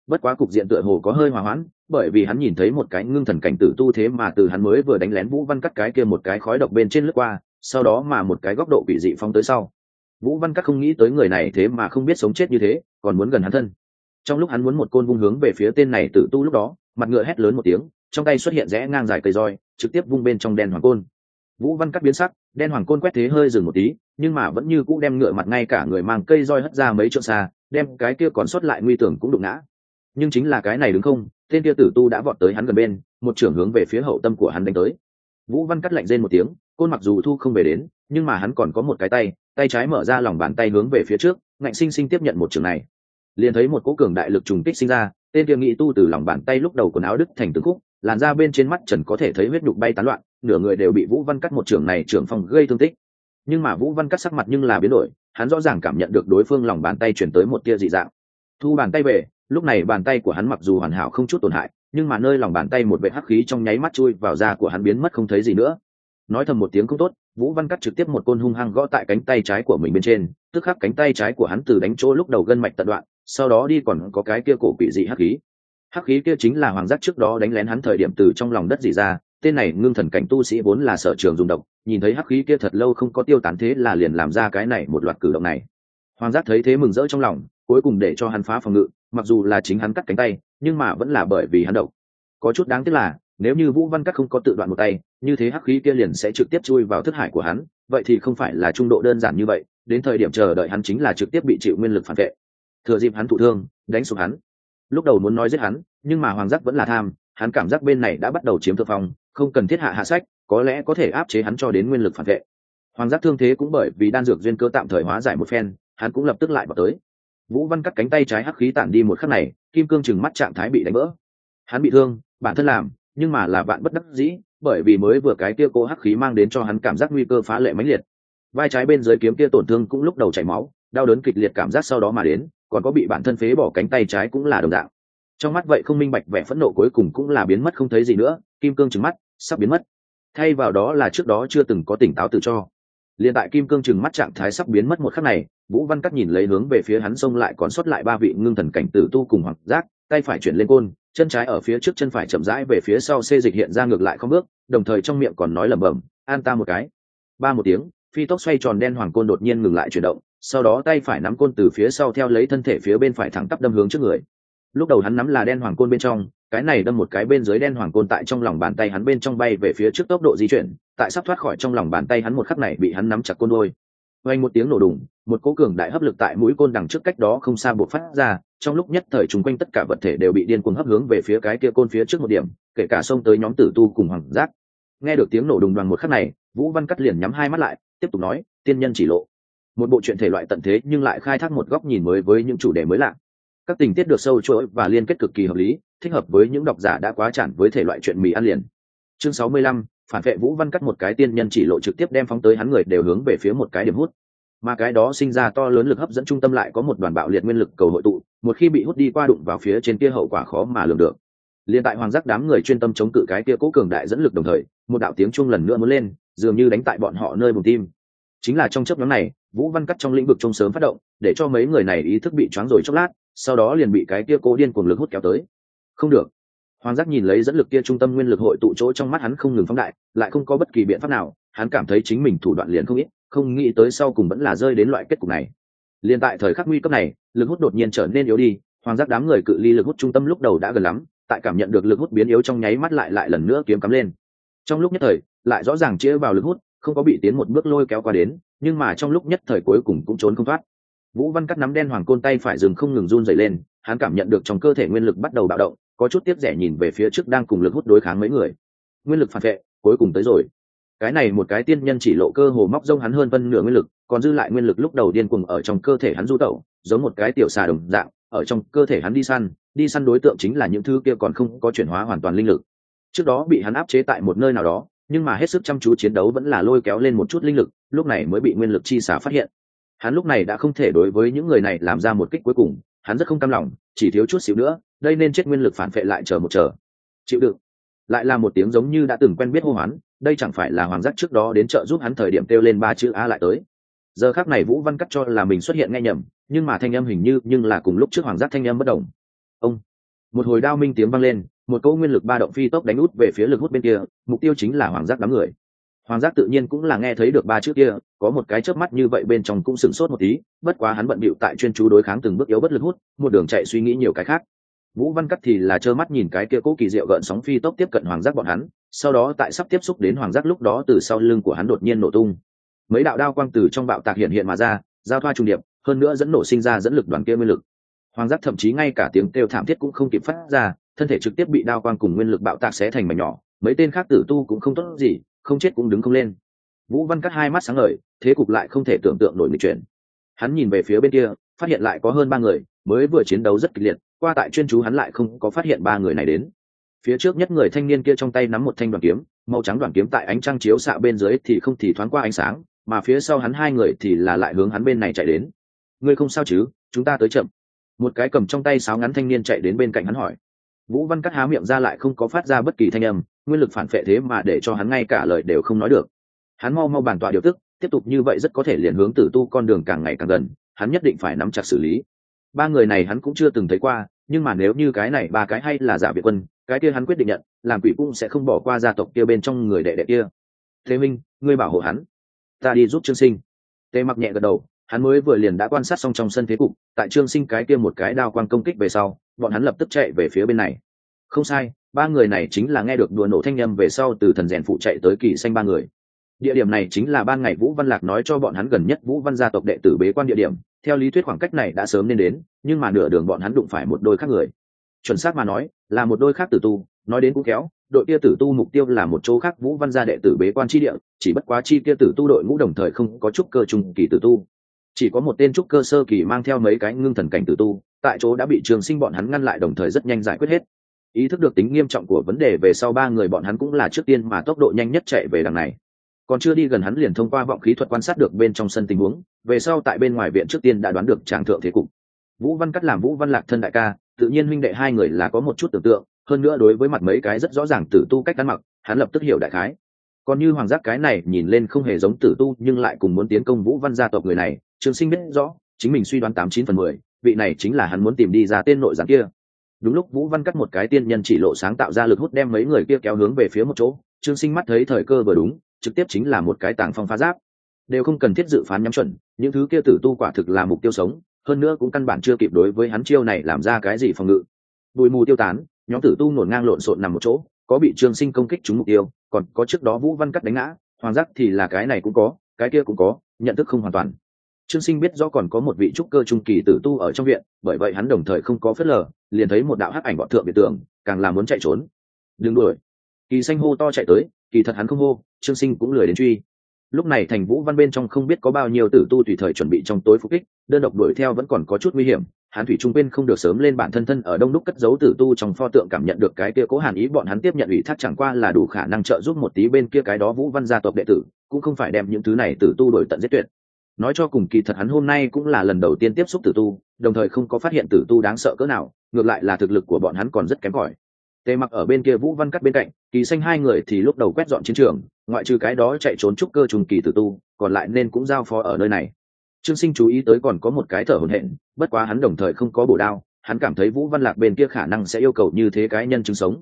Bất quá cục diện tựa hồ có hơi hòa hoãn, bởi vì hắn nhìn thấy một cái ngưng thần cảnh tử tu thế mà từ hắn mới vừa đánh lén Vũ Văn Cắt cái kia một cái khói độc bên trên lướt qua, sau đó mà một cái góc độ quỷ dị phóng tới sau. Vũ Văn Cắt không nghĩ tới người này thế mà không biết sống chết như thế, còn muốn gần hắn thân. Trong lúc hắn muốn một côn vung hướng về phía tên này tử tu lúc đó, mặt ngựa hét lớn một tiếng, trong tay xuất hiện rẽ ngang dài cây roi, trực tiếp vung bên trong đen hoàng côn. Vũ Văn Cắt biến sắc, đen hoàng côn quét thế hơi dừng một tí, nhưng mà vẫn như cũ đem ngựa mặt ngay cả người mang cây roi hất ra mấy trượng xa, đem cái kia còn sót lại nguy tưởng cũng đụng ngã. Nhưng chính là cái này đứng không, tên kia tử tu đã vọt tới hắn gần bên, một trưởng hướng về phía hậu tâm của hắn đánh tới. Vũ Văn Cắt lạnh rên một tiếng, côn mặc dù thu không về đến, nhưng mà hắn còn có một cái tay, tay trái mở ra lòng bàn tay hướng về phía trước, ngạnh sinh sinh tiếp nhận một trường này. Liền thấy một cỗ cường đại lực trùng kích sinh ra, tên kia nghị tu từ lòng bàn tay lúc đầu quần áo đứt thành từng khúc, làn da bên trên mắt trần có thể thấy huyết nhục bay tán loạn, nửa người đều bị Vũ Văn Cắt một trường này trưởng phong gây thương tích. Nhưng mà Vũ Văn Cắt sắc mặt nhưng là biến đổi, hắn rõ ràng cảm nhận được đối phương lòng bàn tay truyền tới một tia dị dạng. Thu bàn tay về, lúc này bàn tay của hắn mặc dù hoàn hảo không chút tổn hại, nhưng mà nơi lòng bàn tay một vệt hắc khí trong nháy mắt chui vào da của hắn biến mất không thấy gì nữa. Nói thầm một tiếng không tốt, Vũ Văn Cắt trực tiếp một côn hung hăng gõ tại cánh tay trái của mình bên trên, tức khắc cánh tay trái của hắn từ đánh chỗ lúc đầu gân mạch tận đoạn, sau đó đi còn có cái kia cổ quỷ dị hắc khí. Hắc khí kia chính là Hoàng Giác trước đó đánh lén hắn thời điểm từ trong lòng đất rỉ ra, tên này ngưng thần cảnh tu sĩ vốn là sở trường dùng độc, nhìn thấy hắc khí kia thật lâu không có tiêu tán thế là liền làm ra cái này một loạt cử động này. Hoàng Giác thấy thế mừng rỡ trong lòng, cuối cùng để cho hắn phá phòng ngự, mặc dù là chính hắn cắt cánh tay, nhưng mà vẫn là bởi vì hắn độc. Có chút đáng tiếc là, nếu như Vũ Văn Cắt không có tự đoạn một tay, như thế hắc khí kia liền sẽ trực tiếp chui vào thức hải của hắn, vậy thì không phải là trung độ đơn giản như vậy, đến thời điểm chờ đợi hắn chính là trực tiếp bị chịu nguyên lực phản vệ. Thừa dịp hắn thụ thương, đánh sụp hắn. Lúc đầu muốn nói giết hắn, nhưng mà Hoàng Giác vẫn là tham, hắn cảm giác bên này đã bắt đầu chiếm thượng phong, không cần thiết hạ sách, có lẽ có thể áp chế hắn cho đến nguyên lực phản vệ. Hoàng Giác thương thế cũng bởi vì đan dược duyên cơ tạm thời hóa giải một phen, hắn cũng lập tức lại vào tới. Vũ Văn Cắt cánh tay trái hắc khí tản đi một khắc này, kim cương chừng mắt trạng thái bị đánh vỡ. Hắn bị thương, bản thân làm, nhưng mà là bạn bất đắc dĩ, bởi vì mới vừa cái kia cô hắc khí mang đến cho hắn cảm giác nguy cơ phá lệ mãnh liệt. Vai trái bên dưới kiếm kia tổn thương cũng lúc đầu chảy máu, đau đớn kịch liệt cảm giác sau đó mà đến, còn có bị bản thân phế bỏ cánh tay trái cũng là đồng dạng. Trong mắt vậy không minh bạch vẻ phẫn nộ cuối cùng cũng là biến mất không thấy gì nữa, kim cương trừng mắt, sắp biến mất. Thay vào đó là trước đó chưa từng có tỉnh táo tự cho. Liên tại kim cương trừng mắt trạng thái sắp biến mất một khắc này, Vũ Văn Cắt nhìn lấy hướng về phía hắn xông lại còn sót lại ba vị ngưng thần cảnh tử tu cùng Hoàng Giác, tay phải chuyển lên côn, chân trái ở phía trước chân phải chậm rãi về phía sau xê dịch hiện ra ngược lại không bước, đồng thời trong miệng còn nói lẩm bẩm, an ta một cái. Ba một tiếng, phi tốc xoay tròn đen hoàng côn đột nhiên ngừng lại chuyển động, sau đó tay phải nắm côn từ phía sau theo lấy thân thể phía bên phải thẳng tắp đâm hướng trước người. Lúc đầu hắn nắm là đen hoàng côn bên trong, cái này đâm một cái bên dưới đen hoàng côn tại trong lòng bàn tay hắn bên trong bay về phía trước tốc độ di chuyển, tại sắp thoát khỏi trong lòng bàn tay hắn một khắc này bị hắn nắm chặt côn đôi. Vang một tiếng nổ đùng, một cỗ cường đại hấp lực tại mũi côn đằng trước cách đó không xa bộc phát ra, trong lúc nhất thời chúng quanh tất cả vật thể đều bị điên cuồng hấp hướng về phía cái kia côn phía trước một điểm, kể cả xông tới nhóm tử tu cùng Hoàng Giác. Nghe được tiếng nổ đùng đoàng một khắc này, Vũ Văn Cắt liền nhắm hai mắt lại, tiếp tục nói, tiên nhân chỉ lộ. Một bộ truyện thể loại tận thế nhưng lại khai thác một góc nhìn mới với những chủ đề mới lạ. Các tình tiết được sâu chuỗi và liên kết cực kỳ hợp lý, thích hợp với những độc giả đã quá chán với thể loại truyện mì ăn liền. Chương 65, phản vệ Vũ Văn Cắt một cái tiên nhân chỉ lộ trực tiếp đem phóng tới hắn người đều hướng về phía một cái điểm hút. Mà cái đó sinh ra to lớn lực hấp dẫn trung tâm lại có một đoàn bạo liệt nguyên lực cầu hội tụ, một khi bị hút đi qua đụng vào phía trên kia hậu quả khó mà lường được. Liên tại Hoàng Giác đám người chuyên tâm chống cự cái kia cố cường đại dẫn lực đồng thời, một đạo tiếng chuông lần nữa muốn lên, dường như đánh tại bọn họ nơi bùng tim. Chính là trong chớp nhoáng này, Vũ Văn Cắt trong lĩnh vực trông sớm phát động, để cho mấy người này ý thức bị choáng rồi chốc lát, sau đó liền bị cái kia cố điên cuồng lực hút kéo tới. Không được. Hoàng Giác nhìn lấy dẫn lực kia trung tâm nguyên lực hội tụ chỗ trong mắt hắn không ngừng phóng đại, lại không có bất kỳ biện pháp nào, hắn cảm thấy chính mình thủ đoạn liền không ít, không nghĩ tới sau cùng vẫn là rơi đến loại kết cục này. Liên tại thời khắc nguy cấp này, lực hút đột nhiên trở nên yếu đi, Hoàng Giác đám người cự ly lực hút trung tâm lúc đầu đã gần lắm, tại cảm nhận được lực hút biến yếu trong nháy mắt lại lần nữa kiếm cắm lên. Trong lúc nhất thời, lại rõ ràng chĩa vào lực hút, không có bị tiến một bước lôi kéo qua đến, nhưng mà trong lúc nhất thời cuối cùng cũng trốn không thoát. Vũ Văn Cắt nắm đen hoàng côn tay phải dừng không ngừng run rẩy lên, hắn cảm nhận được trong cơ thể nguyên lực bắt đầu bạo động, có chút tiếc rẻ nhìn về phía trước đang cùng lực hút đối kháng mấy người. Nguyên lực phản vệ, cuối cùng tới rồi. Cái này một cái tiên nhân chỉ lộ cơ hồ móc rông hắn hơn phân nửa nguyên lực, còn dư lại nguyên lực lúc đầu điên cuồng ở trong cơ thể hắn du tẩu, giống một cái tiểu xà đồng dạng, ở trong cơ thể hắn đi săn đối tượng chính là những thứ kia còn không có chuyển hóa hoàn toàn linh lực. Trước đó bị hắn áp chế tại một nơi nào đó, nhưng mà hết sức chăm chú chiến đấu vẫn là lôi kéo lên một chút linh lực, lúc này mới bị nguyên lực chi xà phát hiện. Hắn lúc này đã không thể đối với những người này làm ra một kích cuối cùng, hắn rất không cam lòng, chỉ thiếu chút xíu nữa, đây nên chết nguyên lực phản phệ lại chờ một chờ. Chịu đựng. Lại là một tiếng giống như đã từng quen biết hô hoán, đây chẳng phải là Hoàng Giác trước đó đến trợ giúp hắn thời điểm kêu lên ba chữ a lại tới. Giờ khắc này Vũ Văn Cắt cho là mình xuất hiện nghe nhầm, nhưng mà thanh âm hình như nhưng là cùng lúc trước Hoàng Giác thanh âm bất đồng. Ông. Một hồi đao minh tiếng vang lên, một cỗ nguyên lực ba động phi tốc đánh út về phía lực hút bên kia, mục tiêu chính là Hoàng Giác đám người. Hoàng Giác tự nhiên cũng là nghe thấy được ba chữ kia, có một cái chớp mắt như vậy bên trong cũng sửng sốt một tí, bất quá hắn bận bịu tại chuyên chú đối kháng từng bước yếu bất lực hút, một đường chạy suy nghĩ nhiều cái khác. Vũ Văn Cắt thì là trơ mắt nhìn cái kia cố kỳ diệu gợn sóng phi tốc tiếp cận Hoàng Giác bọn hắn, sau đó tại sắp tiếp xúc đến Hoàng Giác lúc đó từ sau lưng của hắn đột nhiên nổ tung. Mấy đạo đao quang từ trong bạo tạc hiện hiện mà ra, giao thoa trùng điệp, hơn nữa dẫn nổ sinh ra dẫn lực đoàn kia nguyên lực. Hoàng Giác thậm chí ngay cả tiếng kêu thảm thiết cũng không kịp phát ra, thân thể trực tiếp bị đao quang cùng nguyên lực bạo tạc xé thành mảnh nhỏ, mấy tên khác tử tu cũng không tốt gì, không chết cũng đứng không lên. Vũ Văn Cắt hai mắt sáng ngời, thế cục lại không thể tưởng tượng nổi nghịch chuyển. Hắn nhìn về phía bên kia, phát hiện lại có hơn 3 người, mới vừa chiến đấu rất kịch liệt, qua tại chuyên chú hắn lại không có phát hiện 3 người này đến. Phía trước nhất người thanh niên kia trong tay nắm một thanh đoàn kiếm, màu trắng đoàn kiếm tại ánh trăng chiếu xạ bên dưới thì không thì thoáng qua ánh sáng, mà phía sau hắn 2 người thì là lại hướng hắn bên này chạy đến. Ngươi không sao chứ? Chúng ta tới chậm. Một cái cầm trong tay sáo ngắn thanh niên chạy đến bên cạnh hắn hỏi. Vũ Văn Cắt há miệng ra lại không có phát ra bất kỳ thanh âm, nguyên lực phản phệ thế mà để cho hắn ngay cả lời đều không nói được. Hắn mau mau bàn tọa điều tức, tiếp tục như vậy rất có thể liền hướng tử tu con đường càng ngày càng gần, hắn nhất định phải nắm chặt xử lý. 3 người này hắn cũng chưa từng thấy qua, nhưng mà nếu như cái này 3 cái hay là giả Việt quân, cái kia hắn quyết định nhận, làm quỷ cũng sẽ không bỏ qua gia tộc kia bên trong người đệ đệ kia. Thế Minh, ngươi bảo hộ hắn, ta đi giúp Trương Sinh. Tề Mặc nhẹ gật đầu, hắn mới vừa liền đã quan sát xong trong sân thế cục, tại Trương Sinh cái kia một cái đao quang công kích về sau, bọn hắn lập tức chạy về phía bên này. Không sai, 3 người này chính là nghe được đùa nổ thanh âm về sau từ thần rèn phụ chạy tới Kỳ Xanh 3 người. Địa điểm này chính là ban ngày Vũ Văn Lạc nói cho bọn hắn gần nhất Vũ Văn gia tộc đệ tử bế quan địa điểm, theo lý thuyết khoảng cách này đã sớm nên đến, nhưng mà nửa đường bọn hắn đụng phải một đôi khác người. Chuẩn xác mà nói, là một đôi khác tử tu, nói đến cũng kéo, đội kia tử tu mục tiêu là một chỗ khác Vũ Văn gia đệ tử bế quan chi địa, chỉ bất quá chi kia tử tu đội ngũ đồng thời không có trúc cơ trung kỳ tử tu, chỉ có một tên trúc cơ sơ kỳ mang theo mấy cái ngưng thần cảnh tử tu, tại chỗ đã bị Trường Sinh bọn hắn ngăn lại, đồng thời rất nhanh giải quyết hết. Ý thức được tính nghiêm trọng của vấn đề về sau 3 người bọn hắn cũng là trước tiên mà tốc độ nhanh nhất chạy về đằng này. Còn chưa đi gần hắn liền thông qua vọng khí thuật quan sát được bên trong sân tình huống, về sau tại bên ngoài viện trước tiên đã đoán được tràng thượng thế cục. Vũ Văn Cắt làm Vũ Văn Lạc thân đại ca, tự nhiên huynh đệ 2 người là có một chút tưởng tượng, hơn nữa đối với mặt mấy cái rất rõ ràng tử tu cách ăn mặc, hắn lập tức hiểu đại khái. Còn như Hoàng Giác cái này nhìn lên không hề giống tử tu nhưng lại cùng muốn tiến công Vũ Văn gia tộc người này, Trường Sinh biết rõ, chính mình suy đoán 89/10, vị này chính là hắn muốn tìm đi ra tên nội gián kia. Đúng lúc Vũ Văn Cắt một cái tiên nhân chỉ lộ sáng tạo ra lực hút đem mấy người kia kéo hướng về phía một chỗ, Trường Sinh mắt thấy thời cơ vừa đúng, trực tiếp chính là một cái tàng phong phá giáp, đều không cần thiết dự phán nhắm chuẩn, những thứ kia tử tu quả thực là mục tiêu sống, hơn nữa cũng căn bản chưa kịp đối với hắn chiêu này làm ra cái gì phòng ngự. Bụi mù tiêu tán, nhóm tử tu nổn ngang lộn xộn nằm một chỗ, có bị Trường Sinh công kích trúng mục tiêu, còn có trước đó Vũ Văn Cắt đánh ngã, Hoàng Giác thì là cái này cũng có, cái kia cũng có, nhận thức không hoàn toàn. Trương Sinh biết rõ còn có một vị trúc cơ trung kỳ tử tu ở trong viện, bởi vậy hắn đồng thời không có phớt lờ, liền thấy một đạo hắc ảnh bọn thượng biệt tường, càng là muốn chạy trốn. Đừng đuổi! Kỳ Xanh hô to chạy tới, kỳ thật hắn không hô, Trương Sinh cũng lười đến truy. Lúc này thành Vũ Văn bên trong không biết có bao nhiêu tử tu tùy thời chuẩn bị trong tối phục kích, đơn độc đuổi theo vẫn còn có chút nguy hiểm. Hàn Thủy Trung quên không được sớm lên bản thân thân ở đông đúc cất giấu tử tu trong pho tượng cảm nhận được cái kia cố hàn ý, bọn hắn tiếp nhận ủy thác chẳng qua là đủ khả năng trợ giúp một tí bên kia cái đó Vũ Văn gia tộc đệ tử, cũng không phải đem những thứ này tử tu đuổi tận giết tuyệt. Nói cho cùng kỳ thật hắn hôm nay cũng là lần đầu tiên tiếp xúc tử tu, đồng thời không có phát hiện tử tu đáng sợ cỡ nào, ngược lại là thực lực của bọn hắn còn rất kém cỏi. Tề Mặc ở bên kia Vũ Văn Cắt bên cạnh, Kỳ Xanh 2 người thì lúc đầu quét dọn chiến trường, ngoại trừ cái đó chạy trốn trúc cơ trùng kỳ tử tu, còn lại nên cũng giao phó ở nơi này. Trương Sinh chú ý tới còn có một cái thở hổn hển, bất quá hắn đồng thời không có bổ đao, hắn cảm thấy Vũ Văn Lạc bên kia khả năng sẽ yêu cầu như thế cái nhân chứng sống.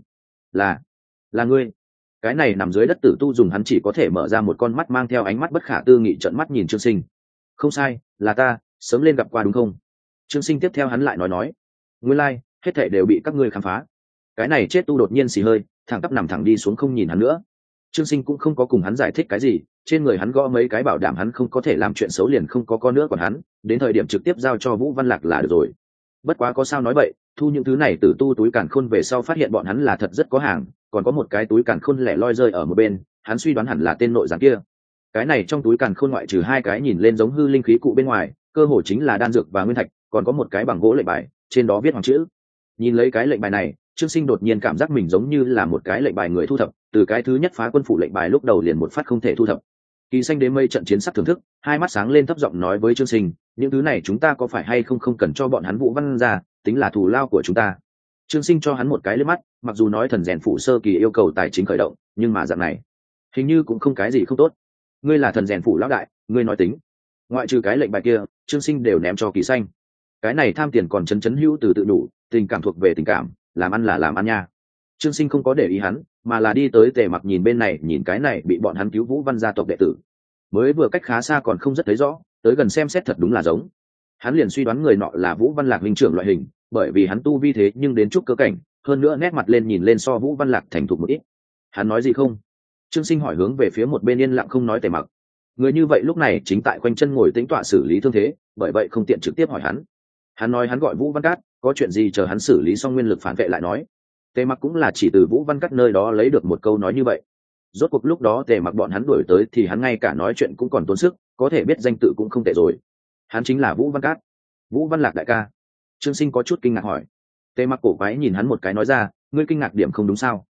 Là ngươi. Cái này nằm dưới đất tử tu dùng hắn chỉ có thể mở ra một con mắt mang theo ánh mắt bất khả tư nghị trợn mắt nhìn Trương Sinh. Không sai, là ta, sớm lên gặp qua đúng không? Trương Sinh tiếp theo hắn lại nói, nguyên lai, hết thảy đều bị các ngươi khám phá. Cái này chết tu đột nhiên xì hơi, thẳng tắp nằm thẳng đi xuống không nhìn hắn nữa. Trương Sinh cũng không có cùng hắn giải thích cái gì, trên người hắn gõ mấy cái bảo đảm hắn không có thể làm chuyện xấu liền không có con nữa còn hắn, đến thời điểm trực tiếp giao cho Vũ Văn Lạc là được rồi. Bất quá có sao nói vậy, thu những thứ này tử tu túi càn khôn về sau phát hiện bọn hắn là thật rất có hàng, còn có một cái túi càn khôn lẻ loi rơi ở một bên, hắn suy đoán hẳn là tên nội gián kia. Cái này trong túi càn khôn ngoại trừ 2 cái nhìn lên giống hư linh khí cụ bên ngoài, cơ hồ chính là đan dược và nguyên thạch, còn có một cái bằng gỗ lệnh bài, trên đó viết hoàng chữ. Nhìn lấy cái lệnh bài này, Trương Sinh đột nhiên cảm giác mình giống như là một cái lệnh bài người thu thập, từ cái thứ nhất phá quân phủ lệnh bài lúc đầu liền một phát không thể thu thập. Kỳ Xanh đến mây trận chiến sắc thưởng thức, hai mắt sáng lên thấp giọng nói với Trương Sinh, những thứ này chúng ta có phải hay không cần cho bọn hắn Vũ Văn ra, tính là thù lao của chúng ta. Trương Sinh cho hắn một cái liếc mắt, mặc dù nói thần rèn phủ sơ kỳ yêu cầu tài chính khởi động, nhưng mà dạng này hình như cũng không cái gì không tốt. Ngươi là thần rèn phủ lão đại, ngươi nói tính. Ngoại trừ cái lệnh bài kia, Trương Sinh đều ném cho Kỳ Xanh. Cái này tham tiền còn chấn hữu từ tự đủ, tình cảm thuộc về tình cảm, làm ăn là làm ăn nha. Trương Sinh không có để ý hắn, mà là đi tới Tề Mặc nhìn bên này, nhìn cái này bị bọn hắn cứu Vũ Văn gia tộc đệ tử. Mới vừa cách khá xa còn không rất thấy rõ, tới gần xem xét thật đúng là giống. Hắn liền suy đoán người nọ là Vũ Văn Lạc huynh trưởng loại hình, bởi vì hắn tu vi thế nhưng đến chút cơ cảnh, hơn nữa nét mặt lên nhìn lên so Vũ Văn Lạc thành thục một ít. Hắn nói gì không? Trương Sinh hỏi hướng về phía một bên yên lặng không nói Tề Mặc. Người như vậy lúc này chính tại quanh chân ngồi tĩnh tọa xử lý thương thế, bởi vậy không tiện trực tiếp hỏi hắn. Hắn nói hắn gọi Vũ Văn Cát, có chuyện gì chờ hắn xử lý xong nguyên lực phản vệ lại nói. Tề Mặc cũng là chỉ từ Vũ Văn Cát nơi đó lấy được một câu nói như vậy. Rốt cuộc lúc đó Tề Mặc bọn hắn đuổi tới thì hắn ngay cả nói chuyện cũng còn tốn sức, có thể biết danh tự cũng không tệ rồi. Hắn chính là Vũ Văn Cát, Vũ Văn Lạc đại ca. Trương Sinh có chút kinh ngạc hỏi. Tề Mặc cổ quái nhìn hắn một cái nói ra, ngươi kinh ngạc điểm không đúng sao?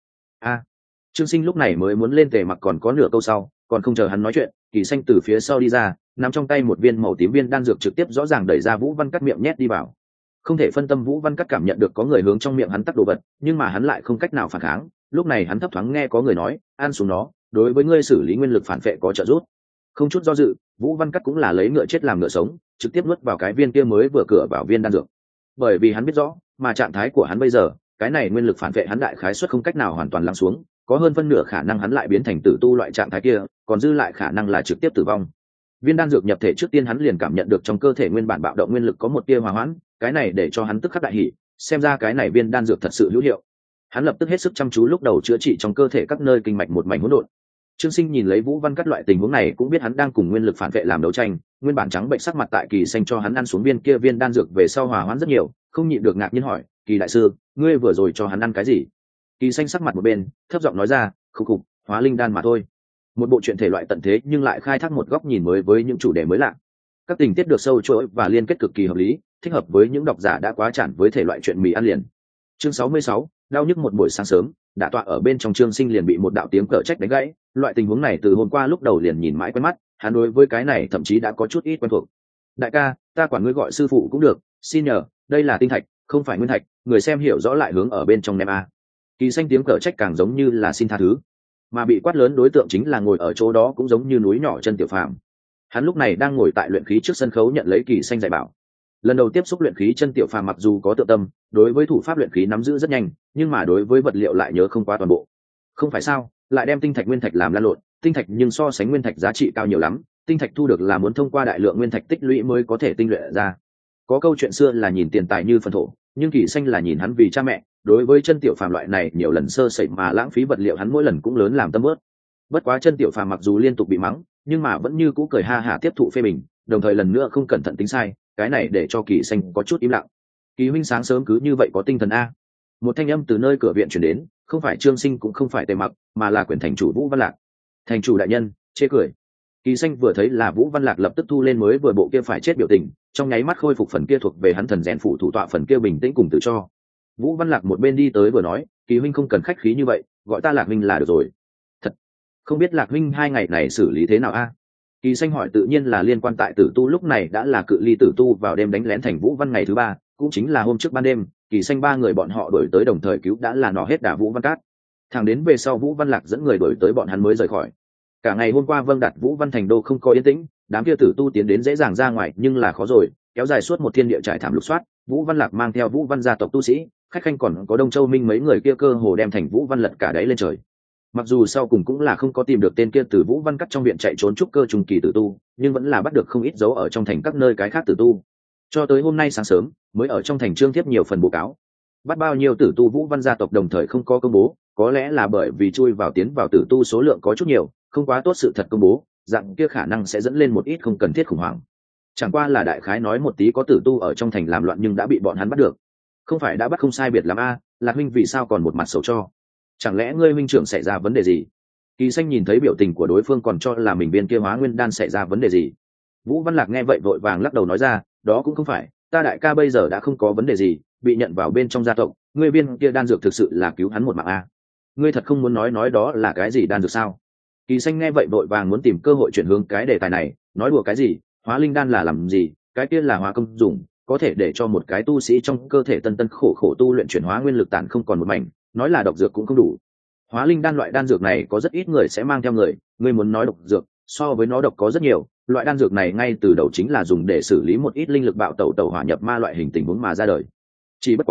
Trương Sinh lúc này mới muốn lên Tề Mặc còn có nửa câu sau, còn không chờ hắn nói chuyện, Kỳ Xanh từ phía sau đi ra, nắm trong tay một viên màu tím viên đan dược trực tiếp rõ ràng đẩy ra Vũ Văn Cát miệng nhét đi vào. Không thể phân tâm Vũ Văn Cát cảm nhận được có người hướng trong miệng hắn tắc đồ vật, nhưng mà hắn lại không cách nào phản kháng. Lúc này hắn thấp thoáng nghe có người nói, ăn xuống nó, đối với ngươi xử lý nguyên lực phản phệ có trợ giúp. Không chút do dự, Vũ Văn Cát cũng là lấy ngựa chết làm ngựa sống, trực tiếp nuốt vào cái viên kia mới vừa cửa vào viên đan dược. Bởi vì hắn biết rõ, mà trạng thái của hắn bây giờ, cái này nguyên lực phản vệ hắn đại khái suất không cách nào hoàn toàn lắng xuống, có hơn phân nửa khả năng hắn lại biến thành tử tu loại trạng thái kia, còn dư lại khả năng là trực tiếp tử vong. Viên đan dược nhập thể trước tiên hắn liền cảm nhận được trong cơ thể nguyên bản bạo động nguyên lực có một tia hòa hoãn, cái này để cho hắn tức khắc đại hỉ, xem ra cái này viên đan dược thật sự hữu hiệu. Hắn lập tức hết sức chăm chú lúc đầu chữa trị trong cơ thể các nơi kinh mạch một mảnh hỗn độn. Trương Sinh nhìn lấy Vũ Văn Cát loại tình huống này cũng biết hắn đang cùng nguyên lực phản vệ làm đấu tranh, nguyên bản trắng bệnh sắc mặt tại Kỳ Xanh cho hắn ăn xuống viên kia viên đan dược về sau hòa hoãn rất nhiều, không nhịn được ngạc nhiên hỏi, Kỳ đại sư, ngươi vừa rồi cho hắn ăn cái gì? Kỳ Xanh sắc mặt một bên, thấp giọng nói ra, khục khục, hóa linh đan mà thôi. Một bộ truyện thể loại tận thế nhưng lại khai thác một góc nhìn mới với những chủ đề mới lạ. Các tình tiết được sâu chuỗi và liên kết cực kỳ hợp lý, thích hợp với những độc giả đã quá chản với thể loại truyện mì ăn liền. Chương 66, đau nhức một buổi sáng sớm, đã tọa ở bên trong Trương Sinh liền bị một đạo tiếng cờ trách đánh gãy. Loại tình huống này từ hôm qua lúc đầu liền nhìn mãi quen mắt, hắn đối với cái này thậm chí đã có chút ít quen thuộc. Đại ca, ta quản ngươi gọi sư phụ cũng được, xin nhờ, đây là tinh thạch, không phải nguyên thạch, người xem hiểu rõ lại hướng ở bên trong ném a. Kỳ Xanh tiếng cờ trách càng giống như là xin tha thứ, mà bị quát lớn đối tượng chính là ngồi ở chỗ đó cũng giống như núi nhỏ chân Tiểu Phàm. Hắn lúc này đang ngồi tại luyện khí trước sân khấu nhận lấy Kỳ Xanh dạy bảo. Lần đầu tiếp xúc luyện khí chân Tiểu Phàm mặc dù có tự tâm, đối với thủ pháp luyện khí nắm giữ rất nhanh, nhưng mà đối với vật liệu lại nhớ không qua toàn bộ. Không phải sao, lại đem tinh thạch nguyên thạch làm lan lộn, tinh thạch nhưng so sánh nguyên thạch giá trị cao nhiều lắm, tinh thạch thu được là muốn thông qua đại lượng nguyên thạch tích lũy mới có thể tinh luyện ra. Có câu chuyện xưa là nhìn tiền tài như phân thổ, nhưng Kỳ Xanh là nhìn hắn vì cha mẹ, đối với chân Tiểu Phàm loại này nhiều lần sơ sẩy mà lãng phí vật liệu hắn mỗi lần cũng lớn làm tâm ướt. Bất quá chân Tiểu Phàm mặc dù liên tục bị mắng, nhưng mà vẫn như cũ cười ha hả tiếp thụ phê bình, đồng thời lần nữa không cẩn thận tính sai, cái này để cho Kỳ Xanh có chút im lặng. Kỳ huynh sáng sớm cứ như vậy có tinh thần a. Một thanh âm từ nơi cửa viện truyền đến, không phải Trương Sinh cũng không phải Tề Mặc, mà là quyền thành chủ Vũ Văn Lạc. Thành chủ đại nhân, chê cười. Kỳ Xanh vừa thấy là Vũ Văn Lạc lập tức thu lên mới vừa bộ kia phải chết biểu tình, trong nháy mắt khôi phục phần kia thuộc về hắn thần rèn phụ thủ tọa phần kia bình tĩnh cùng tự cho. Vũ Văn Lạc một bên đi tới vừa nói, Kỳ huynh không cần khách khí như vậy, gọi ta Lạc huynh là được rồi. Thật, không biết Lạc huynh 2 ngày này xử lý thế nào a? Kỳ Xanh hỏi tự nhiên là liên quan tại Tử Tu lúc này đã là cự ly Tử Tu vào đêm đánh lén thành Vũ Văn ngày thứ 3, cũng chính là hôm trước ban đêm, Kỳ Xanh 3 người bọn họ đuổi tới đồng thời cứu đã là nọ hết đả Vũ Văn Cát. Thẳng đến về sau Vũ Văn Lạc dẫn người đuổi tới bọn hắn mới rời khỏi. Cả ngày hôm qua Vâng Đạt Vũ Văn thành đô không có yên tĩnh, đám kia Tử Tu tiến đến dễ dàng ra ngoài nhưng là khó rồi, kéo dài suốt một thiên địa trải thảm lục soát, Vũ Văn Lạc mang theo Vũ Văn gia tộc tu sĩ, khách khanh còn có Đông Châu Minh mấy người kia cơ hồ đem thành Vũ Văn lật cả đáy lên trời. Mặc dù sau cùng cũng là không có tìm được tên kia từ Vũ Văn Cắt trong viện chạy trốn trúc cơ trùng kỳ Tử Tu, nhưng vẫn là bắt được không ít dấu ở trong thành các nơi cái khác Tử Tu. Cho tới hôm nay sáng sớm mới ở trong thành trương tiếp nhiều phần báo cáo, bắt bao nhiêu Tử Tu Vũ Văn gia tộc đồng thời không có công bố, có lẽ là bởi vì chui vào tiến vào Tử Tu số lượng có chút nhiều, không quá tốt sự thật công bố, dạng kia khả năng sẽ dẫn lên một ít không cần thiết khủng hoảng. Chẳng qua là đại khái nói một tí có Tử Tu ở trong thành làm loạn nhưng đã bị bọn hắn bắt được. Không phải đã bắt không sai biệt lắm a, Lạc huynh vì sao còn một mặt xấu cho? Chẳng lẽ ngươi huynh trưởng xảy ra vấn đề gì? Kỳ Xanh nhìn thấy biểu tình của đối phương còn cho là mình viên kia hóa nguyên đan xảy ra vấn đề gì. Vũ Văn Lạc nghe vậy vội vàng lắc đầu nói ra, đó cũng không phải, ta đại ca bây giờ đã không có vấn đề gì, bị nhận vào bên trong gia tộc, ngươi viên kia đan dược thực sự là cứu hắn một mạng a. Ngươi thật không muốn nói đó là cái gì đan dược sao? Kỳ Xanh nghe vậy vội vàng muốn tìm cơ hội chuyển hướng cái đề tài này, nói đùa cái gì, hóa linh đan là làm gì, cái kia là hóa công dùng, có thể để cho một cái tu sĩ trong cơ thể tân tân khổ khổ tu luyện chuyển hóa nguyên lực tản không còn một mảnh, nói là độc dược cũng không đủ. Hóa linh đan loại đan dược này có rất ít người sẽ mang theo người, ngươi muốn nói độc dược, so với nó độc có rất nhiều, loại đan dược này ngay từ đầu chính là dùng để xử lý một ít linh lực bạo tẩu hỏa nhập ma loại hình tình huống mà ra đời. Chỉ bất quá,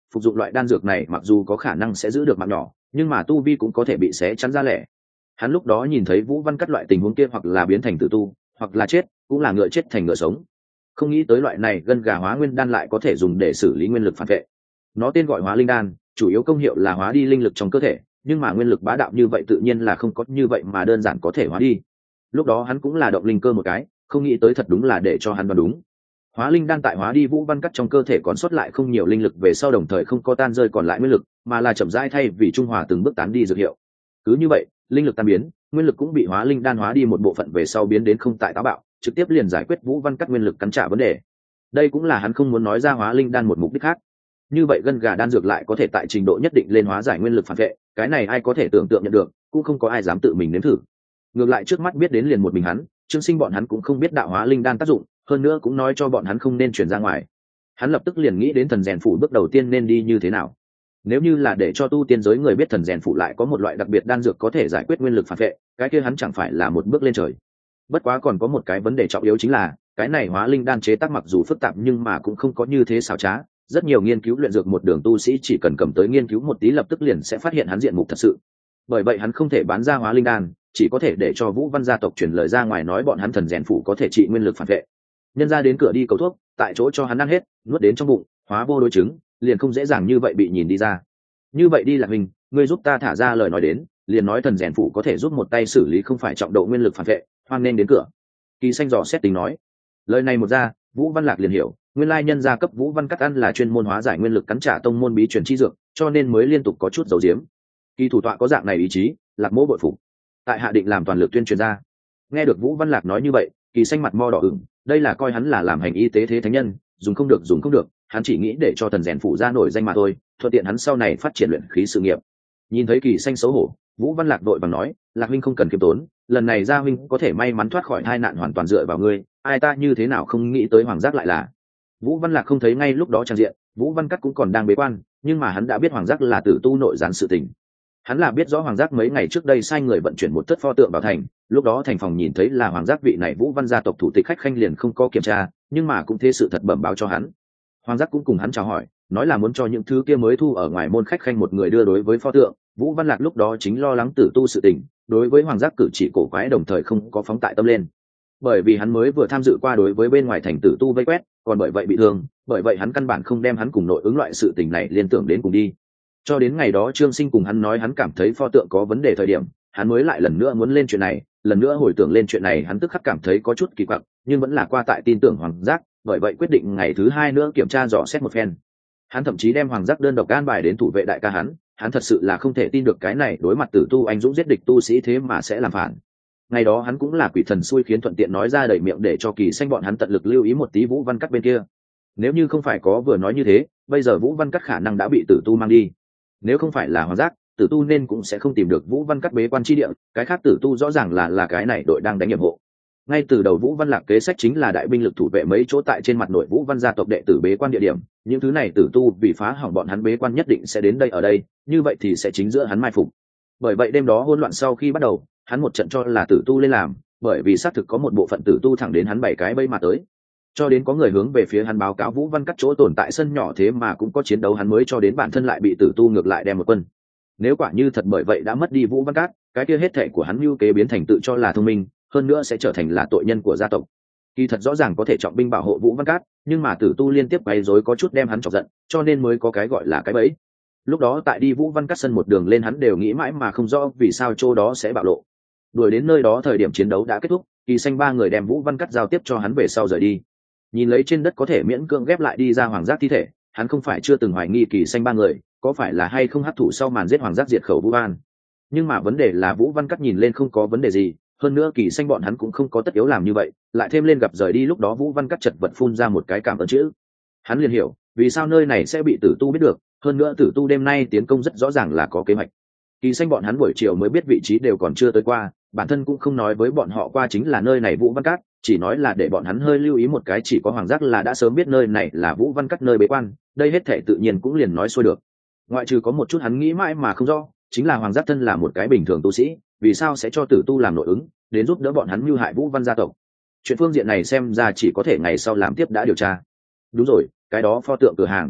phục dụng loại đan dược này mặc dù có khả năng sẽ giữ được mạng nhỏ, nhưng mà tu vi cũng có thể bị xé chắn ra lẻ. Hắn lúc đó nhìn thấy Vũ Văn Cắt loại tình huống kia, hoặc là biến thành tử tu, hoặc là chết, cũng là ngựa chết thành ngựa sống. Không nghĩ tới loại này gân gà hóa nguyên đan lại có thể dùng để xử lý nguyên lực phản vệ. Nó tên gọi Hóa Linh Đan, chủ yếu công hiệu là hóa đi linh lực trong cơ thể, nhưng mà nguyên lực bá đạo như vậy tự nhiên là không có như vậy mà đơn giản có thể hóa đi. Lúc đó hắn cũng là động linh cơ một cái, không nghĩ tới thật đúng là để cho hắn đoán đúng. Hóa Linh Đan tại hóa đi Vũ Văn Cắt trong cơ thể còn sót lại không nhiều linh lực về sau, đồng thời không có tan rơi còn lại nguyên lực, mà là chậm rãi thay vì trung hòa từng bước tán đi dược hiệu. Cứ như vậy, linh lực tan biến, nguyên lực cũng bị Hóa Linh Đan hóa đi một bộ phận về sau biến đến không tại táo bạo, trực tiếp liền giải quyết Vũ Văn Cắt nguyên lực cắn trả vấn đề. Đây cũng là hắn không muốn nói ra Hóa Linh Đan một mục đích khác. Như vậy gân gà đan dược lại có thể tại trình độ nhất định lên hóa giải nguyên lực phản vệ, cái này ai có thể tưởng tượng nhận được, cũng không có ai dám tự mình nếm thử. Ngược lại trước mắt biết đến liền một mình hắn, Trương Sinh bọn hắn cũng không biết đạo Hóa Linh Đan tác dụng, hơn nữa cũng nói cho bọn hắn không nên truyền ra ngoài. Hắn lập tức liền nghĩ đến thần rèn phủ bước đầu tiên nên đi như thế nào. Nếu như là để cho tu tiên giới người biết thần rèn phủ lại có một loại đặc biệt đan dược có thể giải quyết nguyên lực phản vệ, cái kia hắn chẳng phải là một bước lên trời. Bất quá còn có một cái vấn đề trọng yếu chính là, cái này Hóa Linh Đan chế tác mặc dù phức tạp nhưng mà cũng không có như thế xảo trá. Rất nhiều nghiên cứu luyện dược một đường tu sĩ chỉ cần cầm tới nghiên cứu một tí lập tức liền sẽ phát hiện hắn diện mục thật sự. Bởi vậy hắn không thể bán ra Hóa Linh Đan, chỉ có thể để cho Vũ Văn gia tộc truyền lời ra ngoài nói bọn hắn thần rèn phủ có thể trị nguyên lực phản vệ. Nhân ra đến cửa đi cầu thuốc, tại chỗ cho hắn ăn hết, nuốt đến trong bụng, hóa vô đối chứng, liền không dễ dàng như vậy bị nhìn đi ra. Như vậy đi là mình, ngươi giúp ta thả ra lời nói đến, liền nói thần rèn phủ có thể giúp một tay xử lý không phải trọng độ nguyên lực phản vệ, hoan nên đến cửa. Kỳ Xanh dò xét tính nói. Lời này một ra, Vũ Văn Lạc liền hiểu, nguyên lai nhân gia cấp Vũ Văn Cắt ăn là chuyên môn hóa giải nguyên lực cắn trả tông môn bí truyền chi dược, cho nên mới liên tục có chút giấu giếm. Kỳ thủ tọa có dạng này ý chí, Lạc Mỗ bội phục. Tại hạ định làm toàn lực tuyên truyền ra. Nghe được Vũ Văn Lạc nói như vậy, Kỳ Xanh mặt mo đỏ ửng, đây là coi hắn là làm hành y tế thế thánh nhân, dùng không được, hắn chỉ nghĩ để cho thần rèn phủ ra nổi danh mà thôi, thuận tiện hắn sau này phát triển luyện khí sự nghiệp. Nhìn thấy Kỳ Xanh xấu hổ, Vũ Văn Lạc đội bằng nói, Lạc huynh không cần kiêm tốn, lần này gia huynh có thể may mắn thoát khỏi tai nạn hoàn toàn dựa vào ngươi, ai ta như thế nào không nghĩ tới Hoàng Giác lại là. Vũ Văn Lạc không thấy ngay lúc đó trang diện, Vũ Văn Cắt cũng còn đang bế quan, nhưng mà hắn đã biết Hoàng Giác là tử tu nội gián sự tình. Hắn là biết rõ Hoàng Giác mấy ngày trước đây sai người vận chuyển một thất pho tượng vào thành, lúc đó thành phòng nhìn thấy là Hoàng Giác vị này Vũ Văn gia tộc thủ tịch khách khanh liền không có kiểm tra, nhưng mà cũng thế sự thật bẩm báo cho hắn. Hoàng Giác cũng cùng hắn chào hỏi, nói là muốn cho những thứ kia mới thu ở ngoài môn khách khanh một người đưa đối với pho tượng. Vũ Văn Lạc lúc đó chính lo lắng tử tu sự tình, đối với Hoàng Giác cử chỉ cổ quái đồng thời không có phóng tại tâm lên. Bởi vì hắn mới vừa tham dự qua đối với bên ngoài thành tử tu vây quét, còn bởi vậy bị thương, bởi vậy hắn căn bản không đem hắn cùng nội ứng loại sự tình này liên tưởng đến cùng đi. Cho đến ngày đó Trương Sinh cùng hắn nói hắn cảm thấy pho tượng có vấn đề thời điểm, hắn mới lại lần nữa muốn lên chuyện này, lần nữa hồi tưởng lên chuyện này, hắn tức khắc cảm thấy có chút kỳ quặc, nhưng vẫn là qua tại tin tưởng Hoàng Giác, bởi vậy quyết định ngày thứ hai nữa kiểm tra dò xét một phen. Hắn thậm chí đem Hoàng Giác đơn độc an bài đến thủ vệ đại ca hắn thật sự là không thể tin được cái này đối mặt tử tu anh dũng giết địch tu sĩ thế mà sẽ làm phản. Ngày đó hắn cũng là quỷ thần xui khiến thuận tiện nói ra đầy miệng để cho Kỳ Xanh bọn hắn tận lực lưu ý một tí Vũ Văn Cắt bên kia. Nếu như không phải có vừa nói như thế, bây giờ Vũ Văn Cắt khả năng đã bị tử tu mang đi. Nếu không phải là Hoàng Giác, tử tu nên cũng sẽ không tìm được Vũ Văn Cắt bế quan chi địa, cái khác tử tu rõ ràng là cái này đội đang đánh nhiệm hộ. Ngay từ đầu Vũ Văn Lạc kế sách chính là đại binh lực thủ vệ mấy chỗ tại trên mặt nội Vũ Văn gia tộc đệ tử bế quan địa điểm, những thứ này tử tu vì phá hỏng bọn hắn bế quan nhất định sẽ đến đây ở đây, như vậy thì sẽ chính giữa hắn mai phục. Bởi vậy đêm đó hỗn loạn sau khi bắt đầu, hắn một trận cho là tử tu lên làm, bởi vì xác thực có một bộ phận tử tu thẳng đến hắn 7 cái bẫy mà tới. Cho đến có người hướng về phía hắn báo cáo Vũ Văn Cắt chỗ tồn tại sân nhỏ thế mà cũng có chiến đấu, hắn mới cho đến bản thân lại bị tử tu ngược lại đem một quân. Nếu quả như thật bởi vậy đã mất đi Vũ Văn Cắt, cái kia hết thệ của hắn mưu kế biến thành tự cho là thông minh, hơn nữa sẽ trở thành là tội nhân của gia tộc. Kỳ thật rõ ràng có thể trọng binh bảo hộ Vũ Văn Cát, nhưng mà tử tu liên tiếp quấy rối có chút đem hắn chọc giận, cho nên mới có cái gọi là cái bẫy. Lúc đó tại đi Vũ Văn Cát sân một đường lên hắn đều nghĩ mãi mà không rõ vì sao chỗ đó sẽ bạo lộ. Đuổi đến nơi đó thời điểm chiến đấu đã kết thúc, Kỳ Xanh 3 người đem Vũ Văn Cát giao tiếp cho hắn về sau rời đi. Nhìn lấy trên đất có thể miễn cưỡng ghép lại đi ra Hoàng Giác thi thể, hắn không phải chưa từng hoài nghi Kỳ Xanh 3 người có phải là hay không hấp thụ sau màn giết Hoàng Giác diệt khẩu Vũ An. Nhưng mà vấn đề là Vũ Văn Cát nhìn lên không có vấn đề gì, hơn nữa Kỳ Xanh bọn hắn cũng không có tất yếu làm như vậy, lại thêm lên gặp rời đi lúc đó Vũ Văn Cát chật vật phun ra một cái cảm ơn chữ. Hắn liền hiểu vì sao nơi này sẽ bị tử tu biết được, hơn nữa tử tu đêm nay tiến công rất rõ ràng là có kế hoạch. Kỳ Xanh bọn hắn buổi chiều mới biết vị trí đều còn chưa tới qua, bản thân cũng không nói với bọn họ qua chính là nơi này Vũ Văn Cát, chỉ nói là để bọn hắn hơi lưu ý một cái, chỉ có Hoàng Giác là đã sớm biết nơi này là Vũ Văn Cát nơi bế quan, đây hết thể tự nhiên cũng liền nói xuôi được. Ngoại trừ có một chút hắn nghĩ mãi mà không rõ, chính là Hoàng Giác thân là một cái bình thường tu sĩ, vì sao sẽ cho tử tu làm nội ứng, đến giúp đỡ bọn hắn mưu hại Vũ Văn gia tộc. Chuyện phương diện này xem ra chỉ có thể ngày sau làm tiếp đã điều tra. Đúng rồi, cái đó pho tượng cửa hàng.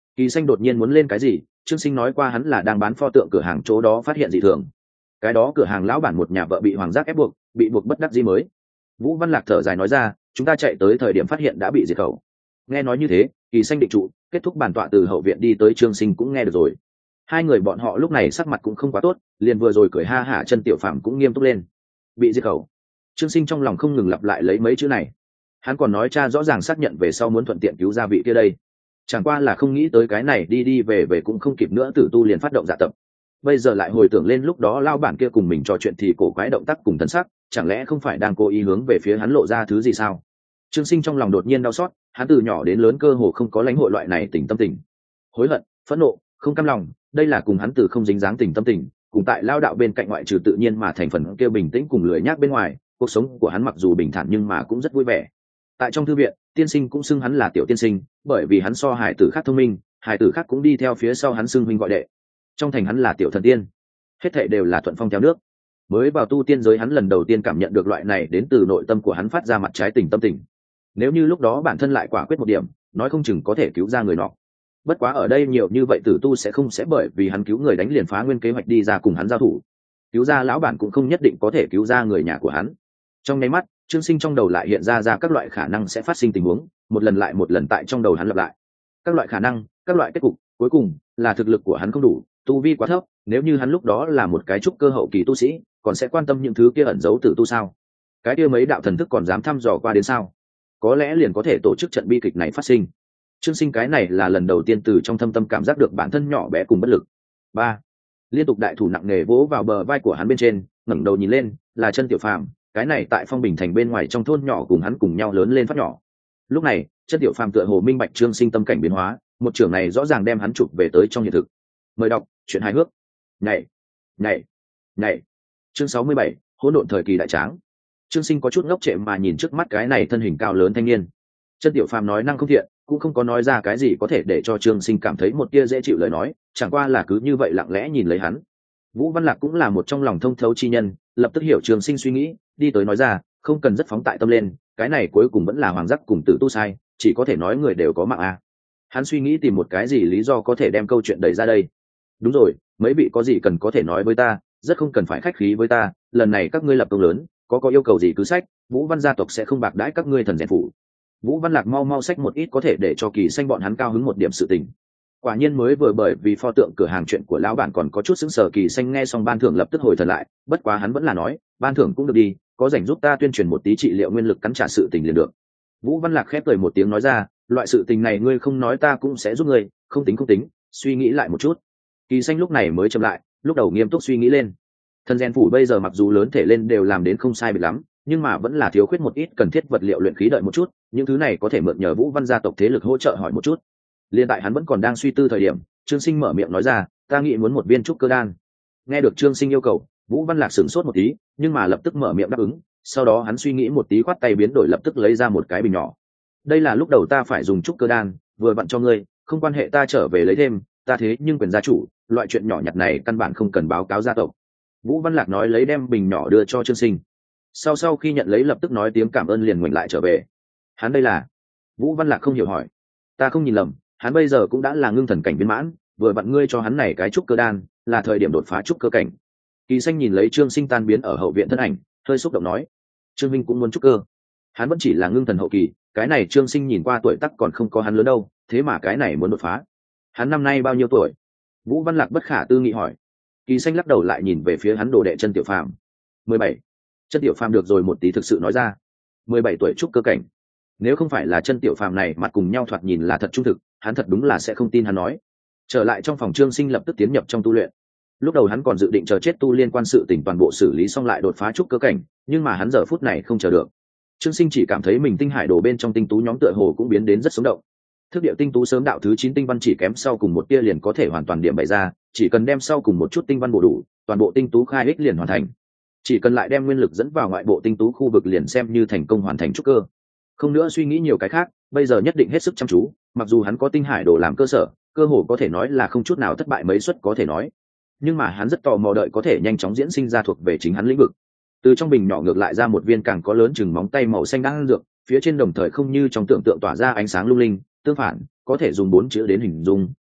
Kỳ Xanh đột nhiên muốn lên cái gì, Trương Sinh nói qua hắn là đang bán pho tượng cửa hàng chỗ đó phát hiện dị thường. Cái đó cửa hàng lão bản một nhà vợ bị hoàng giác ép buộc, bị buộc bất đắc dĩ mới. Vũ Văn Lạc thở dài nói ra, chúng ta chạy tới thời điểm phát hiện đã bị diệt khẩu. Nghe nói như thế, Kỳ Xanh định trụ, kết thúc bản tọa từ hậu viện đi tới Trương Sinh cũng nghe được rồi. Hai người bọn họ lúc này sắc mặt cũng không quá tốt, liền vừa rồi cười ha hả, Chân Tiểu Phàm cũng nghiêm túc lên. Bị diệt khẩu. Trương Sinh trong lòng không ngừng lặp lại lấy mấy chữ này. Hắn còn nói cha rõ ràng xác nhận về sau muốn thuận tiện cứu ra vị kia đây. Chẳng qua là không nghĩ tới cái này đi đi về về cũng không kịp nữa, Tử Tu liền phát động dạ tập. Bây giờ lại hồi tưởng lên lúc đó lao bản kia cùng mình trò chuyện thì cổ quái động tác cùng thân sắc, chẳng lẽ không phải đang cố ý hướng về phía hắn lộ ra thứ gì sao? Trương Sinh trong lòng đột nhiên đau xót, hắn từ nhỏ đến lớn cơ hồ không có lãnh hội loại này tình tâm tình. Hối hận, phẫn nộ, không cam lòng, đây là cùng hắn từ không dính dáng tình tâm tình, cùng tại lao đạo bên cạnh ngoại trừ tự nhiên mà thành phần kia bình tĩnh cùng lười nhác bên ngoài, cuộc sống của hắn mặc dù bình thản nhưng mà cũng rất vui vẻ. Tại trong thư viện, tiên sinh cũng xưng hắn là tiểu tiên sinh, bởi vì hắn so hải tử khác thông minh, hải tử khác cũng đi theo phía sau hắn xưng huynh gọi đệ. Trong thành hắn là tiểu thần tiên, hết thảy đều là thuận phong theo nước. Mới vào tu tiên giới hắn lần đầu tiên cảm nhận được loại này đến từ nội tâm của hắn phát ra mặt trái tình tâm tình. Nếu như lúc đó bản thân lại quả quyết một điểm, nói không chừng có thể cứu ra người nọ. Bất quá ở đây nhiều như vậy Tử Tu sẽ không bởi vì hắn cứu người đánh liền phá nguyên kế hoạch đi ra cùng hắn giao thủ. Cứu ra lão bản cũng không nhất định có thể cứu ra người nhà của hắn. Trong nháy mắt, Trương Sinh trong đầu lại hiện ra các loại khả năng sẽ phát sinh tình huống, một lần lại một lần tại trong đầu hắn lặp lại. Các loại khả năng, các loại kết cục, cuối cùng là thực lực của hắn không đủ, tu vi quá thấp. Nếu như hắn lúc đó là một cái trúc cơ hậu kỳ tu sĩ, còn sẽ quan tâm những thứ kia ẩn giấu Tử Tu sao? Cái kia mấy đạo thần thức còn dám thăm dò qua đến sao? Có lẽ liền có thể tổ chức trận bi kịch này phát sinh. Trương Sinh cái này là lần đầu tiên từ trong thâm tâm cảm giác được bản thân nhỏ bé cùng bất lực. Ba, liên tục đại thủ nặng nề vỗ vào bờ vai của hắn bên trên, ngẩng đầu nhìn lên, là Chân Tiểu Phàm, cái này tại Phong Bình thành bên ngoài trong thôn nhỏ cùng hắn cùng nhau lớn lên phát nhỏ. Lúc này, Chân Tiểu Phàm tựa hồ minh bạch Trương Sinh tâm cảnh biến hóa, một trường này rõ ràng đem hắn chụp về tới trong hiện thực. Mời đọc truyện hài hước. Nhảy, nhảy, nhảy. Chương 67, hỗn độn thời kỳ đại tráng. Trương Sinh có chút ngốc trệ mà nhìn trước mắt cái này thân hình cao lớn thanh niên. Chân Tiểu Phàm nói năng không thiện, cũng không có nói ra cái gì có thể để cho Trương Sinh cảm thấy một tia dễ chịu lời nói, chẳng qua là cứ như vậy lặng lẽ nhìn lấy hắn. Vũ Văn Lạc cũng là một trong lòng thông thấu chi nhân, lập tức hiểu Trương Sinh suy nghĩ, đi tới nói ra, không cần rất phóng tại tâm lên, cái này cuối cùng vẫn là hoàng giác cùng Tử Tu sai, chỉ có thể nói người đều có mạng a. Hắn suy nghĩ tìm một cái gì lý do có thể đem câu chuyện đẩy ra đây. Đúng rồi, mấy vị có gì cần có thể nói với ta, rất không cần phải khách khí với ta, lần này các ngươi lập công lớn, có yêu cầu gì cứ sách, Vũ Văn gia tộc sẽ không bạc đãi các ngươi thần rèn phủ. Vũ Văn Lạc mau mau xách một ít có thể để cho Kỳ Xanh bọn hắn cao hứng một điểm sự tình. Quả nhiên mới vừa bởi vì pho tượng cửa hàng chuyện của lão bản còn có chút sững sờ, Kỳ Xanh nghe xong ban thưởng lập tức hồi thần lại, bất quá hắn vẫn là nói, ban thưởng cũng được đi, có rảnh giúp ta tuyên truyền một tí trị liệu nguyên lực cắn trả sự tình liền được. Vũ Văn Lạc khép cười một tiếng nói ra, loại sự tình này ngươi không nói ta cũng sẽ giúp ngươi, không tính, suy nghĩ lại một chút. Kỳ Xanh lúc này mới chậm lại, lúc đầu nghiêm túc suy nghĩ lên. Thần rèn phủ bây giờ mặc dù lớn thể lên đều làm đến không sai biệt lắm, nhưng mà vẫn là thiếu khuyết một ít cần thiết vật liệu luyện khí, đợi một chút, những thứ này có thể mượn nhờ Vũ Văn gia tộc thế lực hỗ trợ hỏi một chút. Liên tại hắn vẫn còn đang suy tư thời điểm, Trương Sinh mở miệng nói ra, ta nghĩ muốn một viên trúc cơ đan. Nghe được Trương Sinh yêu cầu, Vũ Văn Lạc sửng sốt một tí, nhưng mà lập tức mở miệng đáp ứng, sau đó hắn suy nghĩ một tí khoát tay biến đổi lập tức lấy ra một cái bình nhỏ. Đây là lúc đầu ta phải dùng trúc cơ đan, vừa vặn cho ngươi, không quan hệ ta trở về lấy thêm, ta thế nhưng quyền gia chủ, loại chuyện nhỏ nhặt này căn bản không cần báo cáo gia tộc. Vũ Văn Lạc nói lấy đem bình nhỏ đưa cho Trương Sinh. Sau khi nhận lấy lập tức nói tiếng cảm ơn liền ngoảnh lại trở về. Hắn đây là? Vũ Văn Lạc không hiểu hỏi. Ta không nhìn lầm, hắn bây giờ cũng đã là ngưng thần cảnh viên mãn, vừa vặn ngươi cho hắn này cái trúc cơ đan, là thời điểm đột phá trúc cơ cảnh. Kỳ Xanh nhìn lấy Trương Sinh tan biến ở hậu viện thân ảnh, hơi xúc động nói, Trương Minh cũng muốn trúc cơ. Hắn vẫn chỉ là ngưng thần hậu kỳ, cái này Trương Sinh nhìn qua tuổi tác còn không có hắn lớn đâu, thế mà cái này muốn đột phá. Hắn năm nay bao nhiêu tuổi? Vũ Văn Lạc bất khả tư nghị hỏi. Kỳ Xanh lắc đầu lại nhìn về phía hắn đồ đệ Chân Tiểu Phàm. 17. Chân Tiểu Phàm được rồi một tí thực sự nói ra. 17 tuổi trúc cơ cảnh. Nếu không phải là Chân Tiểu Phàm này mặt cùng nhau thoạt nhìn là thật trung thực, hắn thật đúng là sẽ không tin hắn nói. Trở lại trong phòng, Trương Sinh lập tức tiến nhập trong tu luyện. Lúc đầu hắn còn dự định chờ chết tu liên quan sự tình toàn bộ xử lý xong lại đột phá trúc cơ cảnh, nhưng mà hắn giờ phút này không chờ được. Trương Sinh chỉ cảm thấy mình tinh hải đồ bên trong tinh tú nhóm tựa hồ cũng biến đến rất sống động. Thức điệu tinh tú sớm đạo thứ 9 tinh văn chỉ kém sau cùng một tia liền có thể hoàn toàn điểm bày ra, chỉ cần đem sau cùng một chút tinh văn bổ đủ, toàn bộ tinh tú khai ích liền hoàn thành. Chỉ cần lại đem nguyên lực dẫn vào ngoại bộ tinh tú khu vực liền xem như thành công hoàn thành trúc cơ. Không nữa suy nghĩ nhiều cái khác, bây giờ nhất định hết sức chăm chú, mặc dù hắn có tinh hải đồ làm cơ sở, cơ hồ có thể nói là không chút nào thất bại mấy suất có thể nói. Nhưng mà hắn rất tò mò đợi có thể nhanh chóng diễn sinh ra thuộc về chính hắn lĩnh vực. Từ trong bình nhỏ ngược lại ra một viên càng có lớn chừng móng tay màu xanh đan dược, phía trên đồng thời không như trong tưởng tượng tỏa ra ánh sáng lung linh, tương phản, có thể dùng 4 chữ đến hình dung,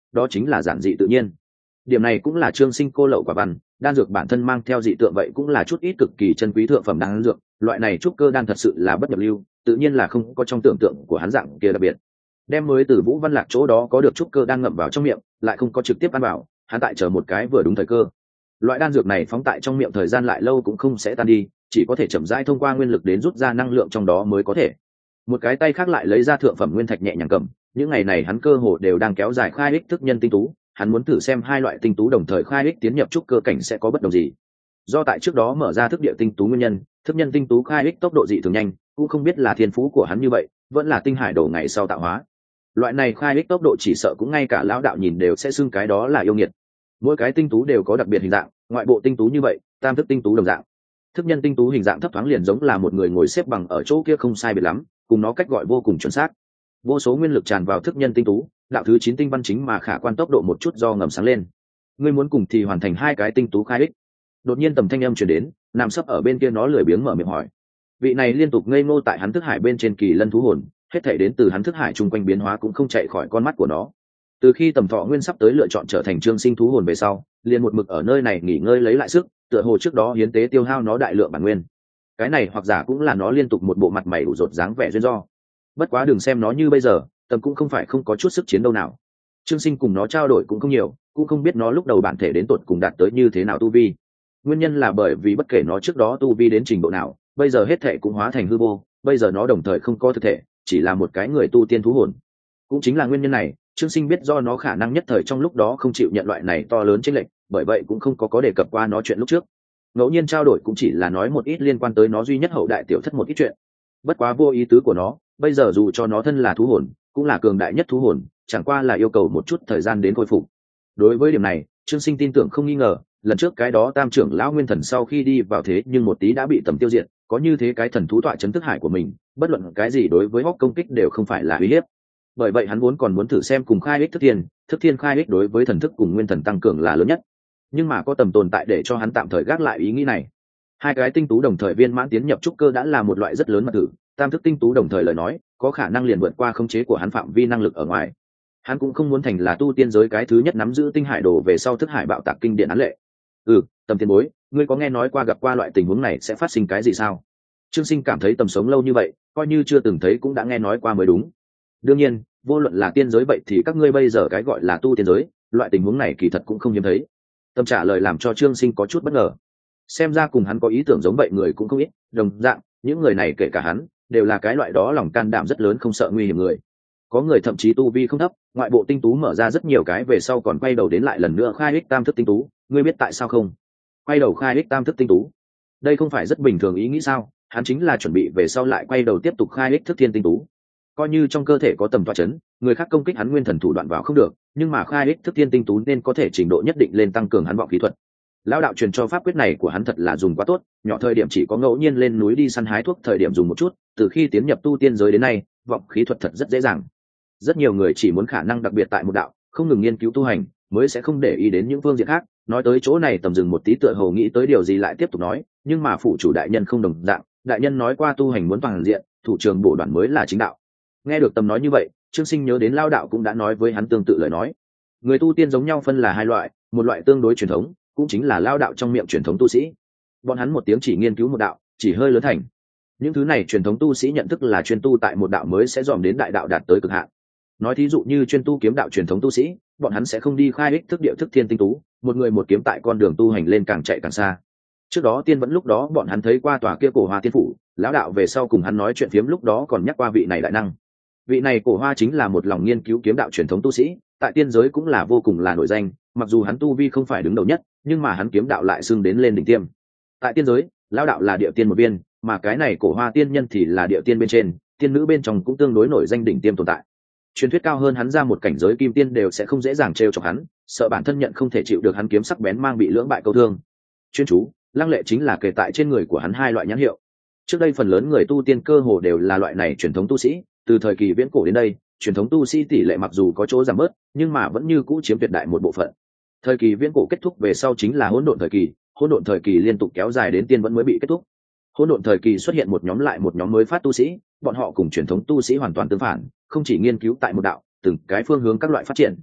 đó chính là giản dị tự nhiên. Điểm này cũng là Trương Sinh cô lậu quả văn, đan dược bản thân mang theo dị tượng vậy cũng là chút ít cực kỳ chân quý thượng phẩm đan dược, loại này trúc cơ đan thật sự là bất nhập lưu, tự nhiên là không có trong tưởng tượng của hắn dạng kia đặc biệt. Đem mới từ Vũ Văn Lạc chỗ đó có được trúc cơ đan ngậm vào trong miệng, lại không có trực tiếp ăn vào, hắn tại chờ một cái vừa đúng thời cơ. Loại đan dược này phóng tại trong miệng thời gian lại lâu cũng không sẽ tan đi, chỉ có thể chậm rãi thông qua nguyên lực đến rút ra năng lượng trong đó mới có thể. Một cái tay khác lại lấy ra thượng phẩm nguyên thạch nhẹ nhàng cầm, những ngày này hắn cơ hồ đều đang kéo dài khai ích thức nhân tinh tú, hắn muốn thử xem hai loại tinh tú đồng thời khai ích tiến nhập trúc cơ cảnh sẽ có bất đồng gì. Do tại trước đó mở ra thức địa tinh tú nguyên nhân, thức nhân tinh tú khai ích tốc độ dị thường nhanh, cũng không biết là thiên phú của hắn như vậy, vẫn là tinh hải đồ ngày sau tạo hóa. Loại này khai ích tốc độ chỉ sợ cũng ngay cả lão đạo nhìn đều sẽ xưng cái đó là yêu nghiệt. Mỗi cái tinh tú đều có đặc biệt hình dạng, ngoại bộ tinh tú như vậy, tam thức tinh tú đồng dạng. Thức nhân tinh tú hình dạng thấp thoáng liền giống là một người ngồi xếp bằng ở chỗ kia không sai biệt lắm, cùng nó cách gọi vô cùng chuẩn xác. Vô số nguyên lực tràn vào thức nhân tinh tú, đạo thứ 9 tinh văn chính mà khả quan tốc độ một chút do ngầm sáng lên. Ngươi muốn cùng thì hoàn thành hai cái tinh tú khai ích. Đột nhiên tầm thanh âm truyền đến, nằm sấp ở bên kia nó lười biếng mở miệng hỏi. Vị này liên tục ngây ngô tại hắn thức hải bên trên kỳ lân thú hồn, hết thảy đến từ hắn thức hải chung quanh biến hóa cũng không chạy khỏi con mắt của nó. Từ khi Tầm Thọ Nguyên sắp tới lựa chọn trở thành Trương Sinh thú hồn về sau, liền một mực ở nơi này nghỉ ngơi lấy lại sức, tựa hồ trước đó hiến tế tiêu hao nó đại lượng bản nguyên. Cái này hoặc giả cũng là nó liên tục một bộ mặt mày ủ rột dáng vẻ duyên do. Bất quá đừng xem nó như bây giờ, Tầm cũng không phải không có chút sức chiến đâu nào. Trương Sinh cùng nó trao đổi cũng không nhiều, cũng không biết nó lúc đầu bản thể đến tột cùng đạt tới như thế nào tu vi. Nguyên nhân là bởi vì bất kể nó trước đó tu vi đến trình độ nào, bây giờ hết thể cũng hóa thành hư vô, bây giờ nó đồng thời không có thực thể, chỉ là một cái người tu tiên thú hồn. Cũng chính là nguyên nhân này, Trương Sinh biết do nó khả năng nhất thời trong lúc đó không chịu nhận loại này to lớn chênh lệch, bởi vậy cũng không có đề cập qua nó chuyện lúc trước. Ngẫu nhiên trao đổi cũng chỉ là nói một ít liên quan tới nó duy nhất hậu đại tiểu thất một ít chuyện. Bất quá vô ý tứ của nó, bây giờ dù cho nó thân là thú hồn, cũng là cường đại nhất thú hồn, chẳng qua là yêu cầu một chút thời gian đến khôi phục. Đối với điểm này, Trương Sinh tin tưởng không nghi ngờ, lần trước cái đó Tam trưởng lão Nguyên Thần sau khi đi vào thế nhưng một tí đã bị Tầm tiêu diệt, có như thế cái thần thú tọa chấn thức hải của mình, bất luận cái gì đối với hốc công kích đều không phải là uy hiếp. Bởi vậy hắn vốn còn muốn thử xem cùng khai ích thức thiên khai ích đối với thần thức cùng nguyên thần tăng cường là lớn nhất. Nhưng mà có Tầm tồn tại để cho hắn tạm thời gác lại ý nghĩ này. Hai cái tinh tú đồng thời viên mãn tiến nhập trúc cơ đã là một loại rất lớn mật tử, tam thức tinh tú đồng thời lời nói, có khả năng liền vượt qua khống chế của hắn phạm vi năng lực ở ngoài. Hắn cũng không muốn thành là tu tiên giới cái thứ nhất nắm giữ tinh hải đồ về sau thức hải bạo tạc kinh điển án lệ. Tầm tiền bối, ngươi có nghe nói qua gặp qua loại tình huống này sẽ phát sinh cái gì sao? Trương Sinh cảm thấy Tầm sống lâu như vậy, coi như chưa từng thấy cũng đã nghe nói qua mới đúng. Đương nhiên, vô luận là tiên giới vậy thì các ngươi bây giờ cái gọi là tu tiên giới, loại tình huống này kỳ thật cũng không hiếm thấy. Tầm trả lời làm cho Trương Sinh có chút bất ngờ. Xem ra cùng hắn có ý tưởng giống vậy người cũng không ít, đồng dạng, những người này kể cả hắn, đều là cái loại đó lòng can đảm rất lớn không sợ nguy hiểm người. Có người thậm chí tu vi không thấp, ngoại bộ tinh tú mở ra rất nhiều cái về sau còn quay đầu đến lại lần nữa khai ích tam thức tinh tú, ngươi biết tại sao không? Quay đầu khai ích tam thức tinh tú, đây không phải rất bình thường ý nghĩ sao? Hắn chính là chuẩn bị về sau lại quay đầu tiếp tục khai ích thức thiên tinh tú. Coi như trong cơ thể có Tầm tọa chấn, người khác công kích hắn nguyên thần thủ đoạn vào không được, nhưng mà khai ích thức thiên tinh tú nên có thể trình độ nhất định lên tăng cường hắn vọng khí thuật. Lão đạo truyền cho pháp quyết này của hắn thật là dùng quá tốt, nhỏ thời điểm chỉ có ngẫu nhiên lên núi đi săn hái thuốc thời điểm dùng một chút, từ khi tiến nhập tu tiên giới đến nay, vọng khí thuật thật rất dễ dàng. Rất nhiều người chỉ muốn khả năng đặc biệt tại một đạo, không ngừng nghiên cứu tu hành, mới sẽ không để ý đến những phương diện khác. Nói tới chỗ này Tầm dừng một tí tựa hồ nghĩ tới điều gì lại tiếp tục nói, nhưng mà phụ chủ đại nhân không đồng dạng, đại nhân nói qua tu hành muốn toàn diện, thủ trường bổ đoạn mới là chính đạo. Nghe được Tầm nói như vậy, Trương Sinh nhớ đến Lao đạo cũng đã nói với hắn tương tự lời nói. Người tu tiên giống nhau phân là hai loại, một loại tương đối truyền thống, cũng chính là Lao đạo trong miệng truyền thống tu sĩ. Bọn hắn một tiếng chỉ nghiên cứu một đạo, chỉ hơi lớn thành. Những thứ này truyền thống tu sĩ nhận thức là chuyên tu tại một đạo mới sẽ dòm đến đại đạo đạt tới cực hạn. Nói thí dụ như chuyên tu kiếm đạo truyền thống tu sĩ, bọn hắn sẽ không đi khai ích thức địa thức thiên tinh tú, một người một kiếm tại con đường tu hành lên càng chạy càng xa. Trước đó tiên vẫn lúc đó bọn hắn thấy qua tòa kia cổ hoa tiên phủ, lão đạo về sau cùng hắn nói chuyện phiếm lúc đó còn nhắc qua vị này đại năng. Vị này cổ hoa chính là một lòng nghiên cứu kiếm đạo truyền thống tu sĩ, tại tiên giới cũng là vô cùng là nổi danh, mặc dù hắn tu vi không phải đứng đầu nhất, nhưng mà hắn kiếm đạo lại xưng đến lên đỉnh tiêm. Tại tiên giới, lão đạo là địa tiên một viên, mà cái này cổ hoa tiên nhân thì là địa tiên bên trên, tiên nữ bên trong cũng tương đối nổi danh đỉnh tiêm tồn tại. Truyền thuyết cao hơn hắn ra một cảnh giới kim tiên đều sẽ không dễ dàng trêu chọc hắn, sợ bản thân nhận không thể chịu được hắn kiếm sắc bén mang bị lưỡng bại câu thương. Chuyên chú, lăng lệ chính là kề tại trên người của hắn hai loại nhãn hiệu. Trước đây phần lớn người tu tiên cơ hồ đều là loại này truyền thống tu sĩ, từ thời kỳ viễn cổ đến đây, truyền thống tu sĩ tỷ lệ mặc dù có chỗ giảm bớt, nhưng mà vẫn như cũ chiếm tuyệt đại một bộ phận. Thời kỳ viễn cổ kết thúc về sau chính là hỗn độn thời kỳ, hỗn độn thời kỳ liên tục kéo dài đến tiên vẫn mới bị kết thúc. Hỗn độn thời kỳ xuất hiện một nhóm lại một nhóm mới phát tu sĩ, bọn họ cùng truyền thống tu sĩ hoàn toàn tương phản, không chỉ nghiên cứu tại một đạo, từng cái phương hướng các loại phát triển.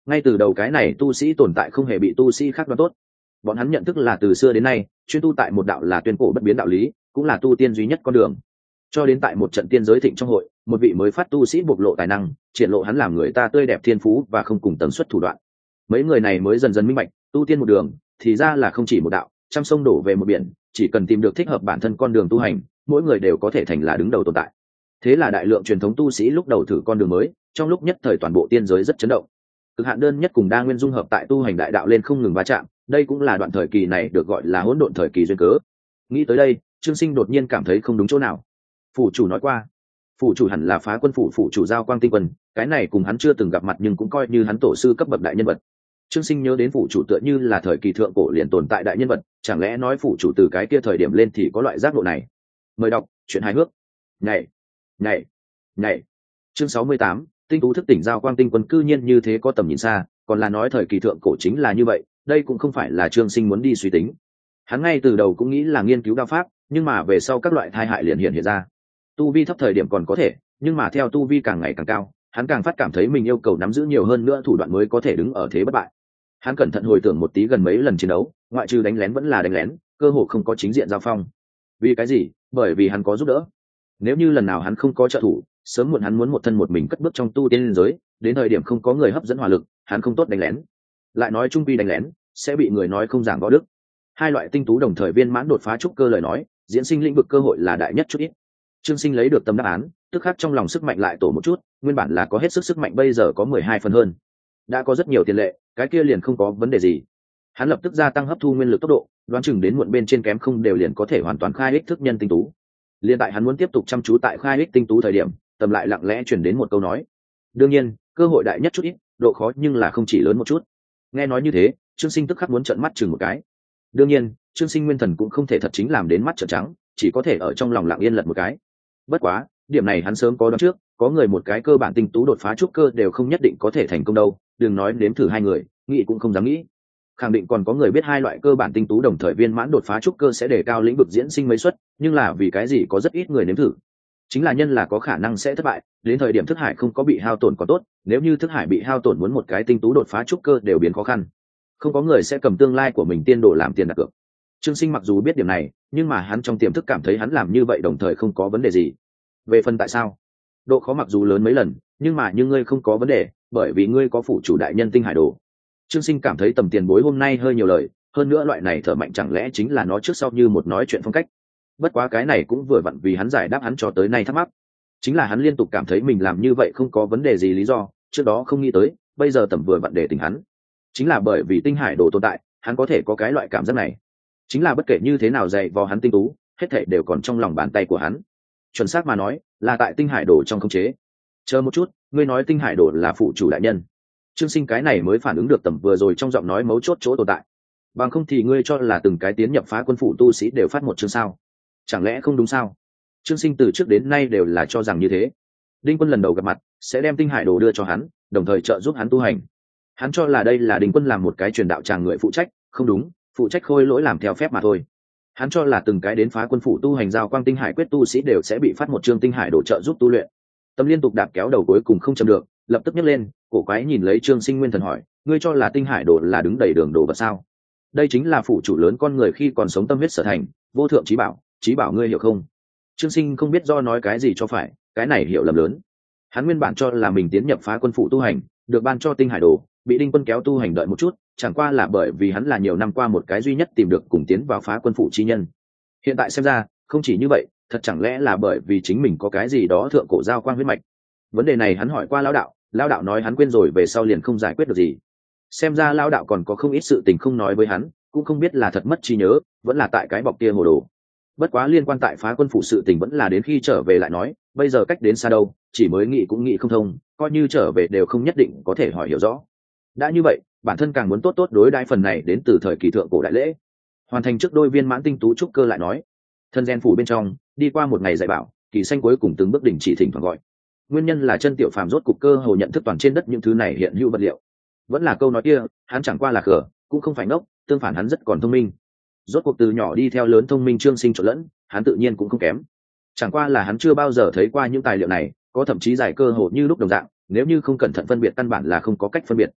ngay từ đầu cái này tu sĩ tồn tại không hề bị tu sĩ khác đoán tốt. Bọn hắn nhận thức là từ xưa đến nay chuyên tu tại một đạo là tuyên cổ bất biến đạo lý, cũng là tu tiên duy nhất con đường. Cho đến tại một trận tiên giới thịnh trong hội, một vị mới phát tu sĩ bộc lộ tài năng, triển lộ hắn làm người ta tươi đẹp thiên phú và không cùng tần suất thủ đoạn. Mấy người này mới dần dần minh bạch, tu tiên một đường thì ra là không chỉ một đạo, trăm sông đổ về một biển, chỉ cần tìm được thích hợp bản thân con đường tu hành, mỗi người đều có thể thành là đứng đầu tồn tại. Thế là đại lượng truyền thống tu sĩ lúc đầu thử con đường mới, trong lúc nhất thời toàn bộ tiên giới rất chấn động. Cực hạn đơn nhất cùng đa nguyên dung hợp tại tu hành đại đạo lên không ngừng va chạm, đây cũng là đoạn thời kỳ này được gọi là hỗn độn thời kỳ duyên cớ. Nghĩ tới đây, Trương Sinh đột nhiên cảm thấy không đúng chỗ nào. Phủ chủ nói qua, phủ chủ hẳn là Phá Quân phủ chủ Giao Quang Tinh Quân, cái này cùng hắn chưa từng gặp mặt nhưng cũng coi như hắn tổ sư cấp bậc đại nhân vật. Trương Sinh nhớ đến phủ chủ tựa như là thời kỳ thượng cổ liền tồn tại đại nhân vật, chẳng lẽ nói phủ chủ từ cái kia thời điểm lên thì có loại giác ngộ này. Mời đọc chuyện hài hước. Nhảy. Chương 68, tinh tú thức tỉnh Giao Quang Tinh Quân cư nhiên như thế có tầm nhìn xa, còn là nói thời kỳ thượng cổ chính là như vậy, đây cũng không phải là Trương Sinh muốn đi suy tính. Hắn ngay từ đầu cũng nghĩ là nghiên cứu đao pháp, nhưng mà về sau các loại tai hại liền hiện ra. Tu vi thấp thời điểm còn có thể, nhưng mà theo tu vi càng ngày càng cao, hắn càng phát cảm thấy mình yêu cầu nắm giữ nhiều hơn nữa thủ đoạn mới có thể đứng ở thế bất bại. Hắn cẩn thận hồi tưởng một tí gần mấy lần chiến đấu, ngoại trừ đánh lén vẫn là đánh lén, cơ hội không có chính diện giao phong. Vì cái gì? Bởi vì hắn có giúp đỡ. Nếu như lần nào hắn không có trợ thủ, sớm muộn hắn muốn một thân một mình cất bước trong tu tiên giới, đến thời điểm không có người hấp dẫn hỏa lực, hắn không tốt đánh lén. Lại nói trung vi đánh lén, sẽ bị người nói không giảng võ đức. Hai loại tinh tú đồng thời viên mãn đột phá trúc cơ lời nói, diễn sinh lĩnh vực cơ hội là đại nhất chút ít. Trương Sinh lấy được tâm đáp án, tức khắc trong lòng sức mạnh lại tổ một chút, nguyên bản là có hết sức mạnh bây giờ có 12 phần hơn. Đã có rất nhiều tiền lệ, cái kia liền không có vấn đề gì. Hắn lập tức gia tăng hấp thu nguyên lực tốc độ, đoán chừng đến muộn bên trên kém không đều liền có thể hoàn toàn khai ích thức nhân tinh tú. Liên tại hắn muốn tiếp tục chăm chú tại khai ích tinh tú thời điểm, tầm lại lặng lẽ truyền đến một câu nói. Đương nhiên, cơ hội đại nhất chút ít, độ khó nhưng là không chỉ lớn một chút. Nghe nói như thế, Trương Sinh tức khắc muốn trợn mắt chừng một cái. Đương nhiên, Trương Sinh nguyên thần cũng không thể thật chính làm đến mắt trợn trắng, chỉ có thể ở trong lòng lặng yên lật một cái. Bất quá, điểm này hắn sớm có đoán trước, có người một cái cơ bản tinh tú đột phá trúc cơ đều không nhất định có thể thành công đâu, đừng nói nếm thử hai người, nghĩ cũng không dám nghĩ. Khẳng định còn có người biết hai loại cơ bản tinh tú đồng thời viên mãn đột phá trúc cơ sẽ đề cao lĩnh vực diễn sinh mấy suất, nhưng là vì cái gì có rất ít người nếm thử. Chính là nhân là có khả năng sẽ thất bại, đến thời điểm thức hải không có bị hao tổn có tốt, nếu như thức hải bị hao tổn muốn một cái tinh tú đột phá trúc cơ đều biến khó khăn. Không có người sẽ cầm tương lai của mình tiên đồ làm tiền đặt cược. Trương Sinh mặc dù biết điểm này, nhưng mà hắn trong tiềm thức cảm thấy hắn làm như vậy đồng thời không có vấn đề gì. Về phần tại sao, độ khó mặc dù lớn mấy lần, nhưng ngươi không có vấn đề, bởi vì ngươi có phụ chủ đại nhân tinh hải đồ. Trương Sinh cảm thấy tầm tiền bối hôm nay hơi nhiều lời, hơn nữa loại này thở mạnh chẳng lẽ chính là nó trước sau như một nói chuyện phong cách. Bất quá cái này cũng vừa vặn vì hắn giải đáp hắn cho tới nay thắc mắc, chính là hắn liên tục cảm thấy mình làm như vậy không có vấn đề gì lý do, trước đó không nghĩ tới, bây giờ tầm vừa vặn để tỉnh hắn. Chính là bởi vì tinh hải đồ tồn tại, hắn có thể có cái loại cảm giác này. Chính là bất kể như thế nào dày vò hắn tinh tú, hết thảy đều còn trong lòng bàn tay của hắn. Chuẩn xác mà nói, là tại tinh hải đồ trong khống chế. Chờ một chút, ngươi nói tinh hải đồ là phụ chủ đại nhân. Trương Sinh cái này mới phản ứng được tầm vừa rồi trong giọng nói mấu chốt chỗ tồn tại. Bằng không thì ngươi cho là từng cái tiến nhập Phá Quân phủ tu sĩ đều phát một chương sao? Chẳng lẽ không đúng sao? Trương Sinh từ trước đến nay đều là cho rằng như thế. Đinh Quân lần đầu gặp mặt sẽ đem tinh hải đồ đưa cho hắn, đồng thời trợ giúp hắn tu hành. Hắn cho là đây là Đinh Quân làm một cái truyền đạo tràng người phụ trách, không đúng, phụ trách khôi lỗi làm theo phép mà thôi. Hắn cho là từng cái đến Phá Quân phủ tu hành Giao Quang tinh hải quyết tu sĩ đều sẽ bị phát một chương tinh hải đồ trợ giúp tu luyện. Tâm liên tục đạp kéo đầu cuối cùng không chậm được, lập tức nhấc lên, cổ quái nhìn lấy Trương Sinh nguyên thần hỏi, ngươi cho là tinh hải đồ là đứng đầy đường đồ vật sao? Đây chính là phụ chủ lớn con người khi còn sống tâm huyết sở thành, vô thượng chí bảo ngươi hiểu không? Trương Sinh không biết do nói cái gì cho phải, cái này hiểu lầm lớn. Hắn nguyên bản cho là mình tiến nhập Phá Quân phủ tu hành, được ban cho tinh hải đồ, bị Đinh Quân kéo tu hành đợi một chút, chẳng qua là bởi vì hắn là nhiều năm qua một cái duy nhất tìm được cùng tiến vào Phá Quân phủ chi nhân. Hiện tại xem ra, không chỉ như vậy, thật chẳng lẽ là bởi vì chính mình có cái gì đó thượng cổ giao quang huyết mạch. Vấn đề này hắn hỏi qua lão đạo nói hắn quên rồi về sau liền không giải quyết được gì. Xem ra lão đạo còn có không ít sự tình không nói với hắn, cũng không biết là thật mất trí nhớ, vẫn là tại cái bọc kia hồ đồ. Bất quá liên quan tại Phá Quân phủ sự tình vẫn là đến khi trở về lại nói, bây giờ cách đến xa đâu, chỉ mới nghĩ cũng nghĩ không thông, coi như trở về đều không nhất định có thể hỏi hiểu rõ. Đã như vậy, bản thân càng muốn tốt tốt đối đãi phần này đến từ thời kỳ thượng cổ đại lễ. Hoàn thành trước đôi viên mãn tinh tú trúc cơ lại nói, thân gen phủ bên trong, đi qua một ngày dạy bảo, Kỳ Xanh cuối cùng từng bước đỉnh chỉ thỉnh thoảng gọi. Nguyên nhân là chân tiểu phàm rốt cục cơ hồ nhận thức toàn trên đất những thứ này hiện hữu vật liệu. Vẫn là câu nói kia, hắn chẳng qua là khờ, cũng không phải ngốc, tương phản hắn rất còn thông minh. Rốt cuộc từ nhỏ đi theo lớn thông minh Trương Sinh trộn lẫn, hắn tự nhiên cũng không kém. Chẳng qua là hắn chưa bao giờ thấy qua những tài liệu này, có thậm chí giải cơ hồ như lúc đồng dạng, nếu như không cẩn thận phân biệt căn bản là không có cách phân biệt.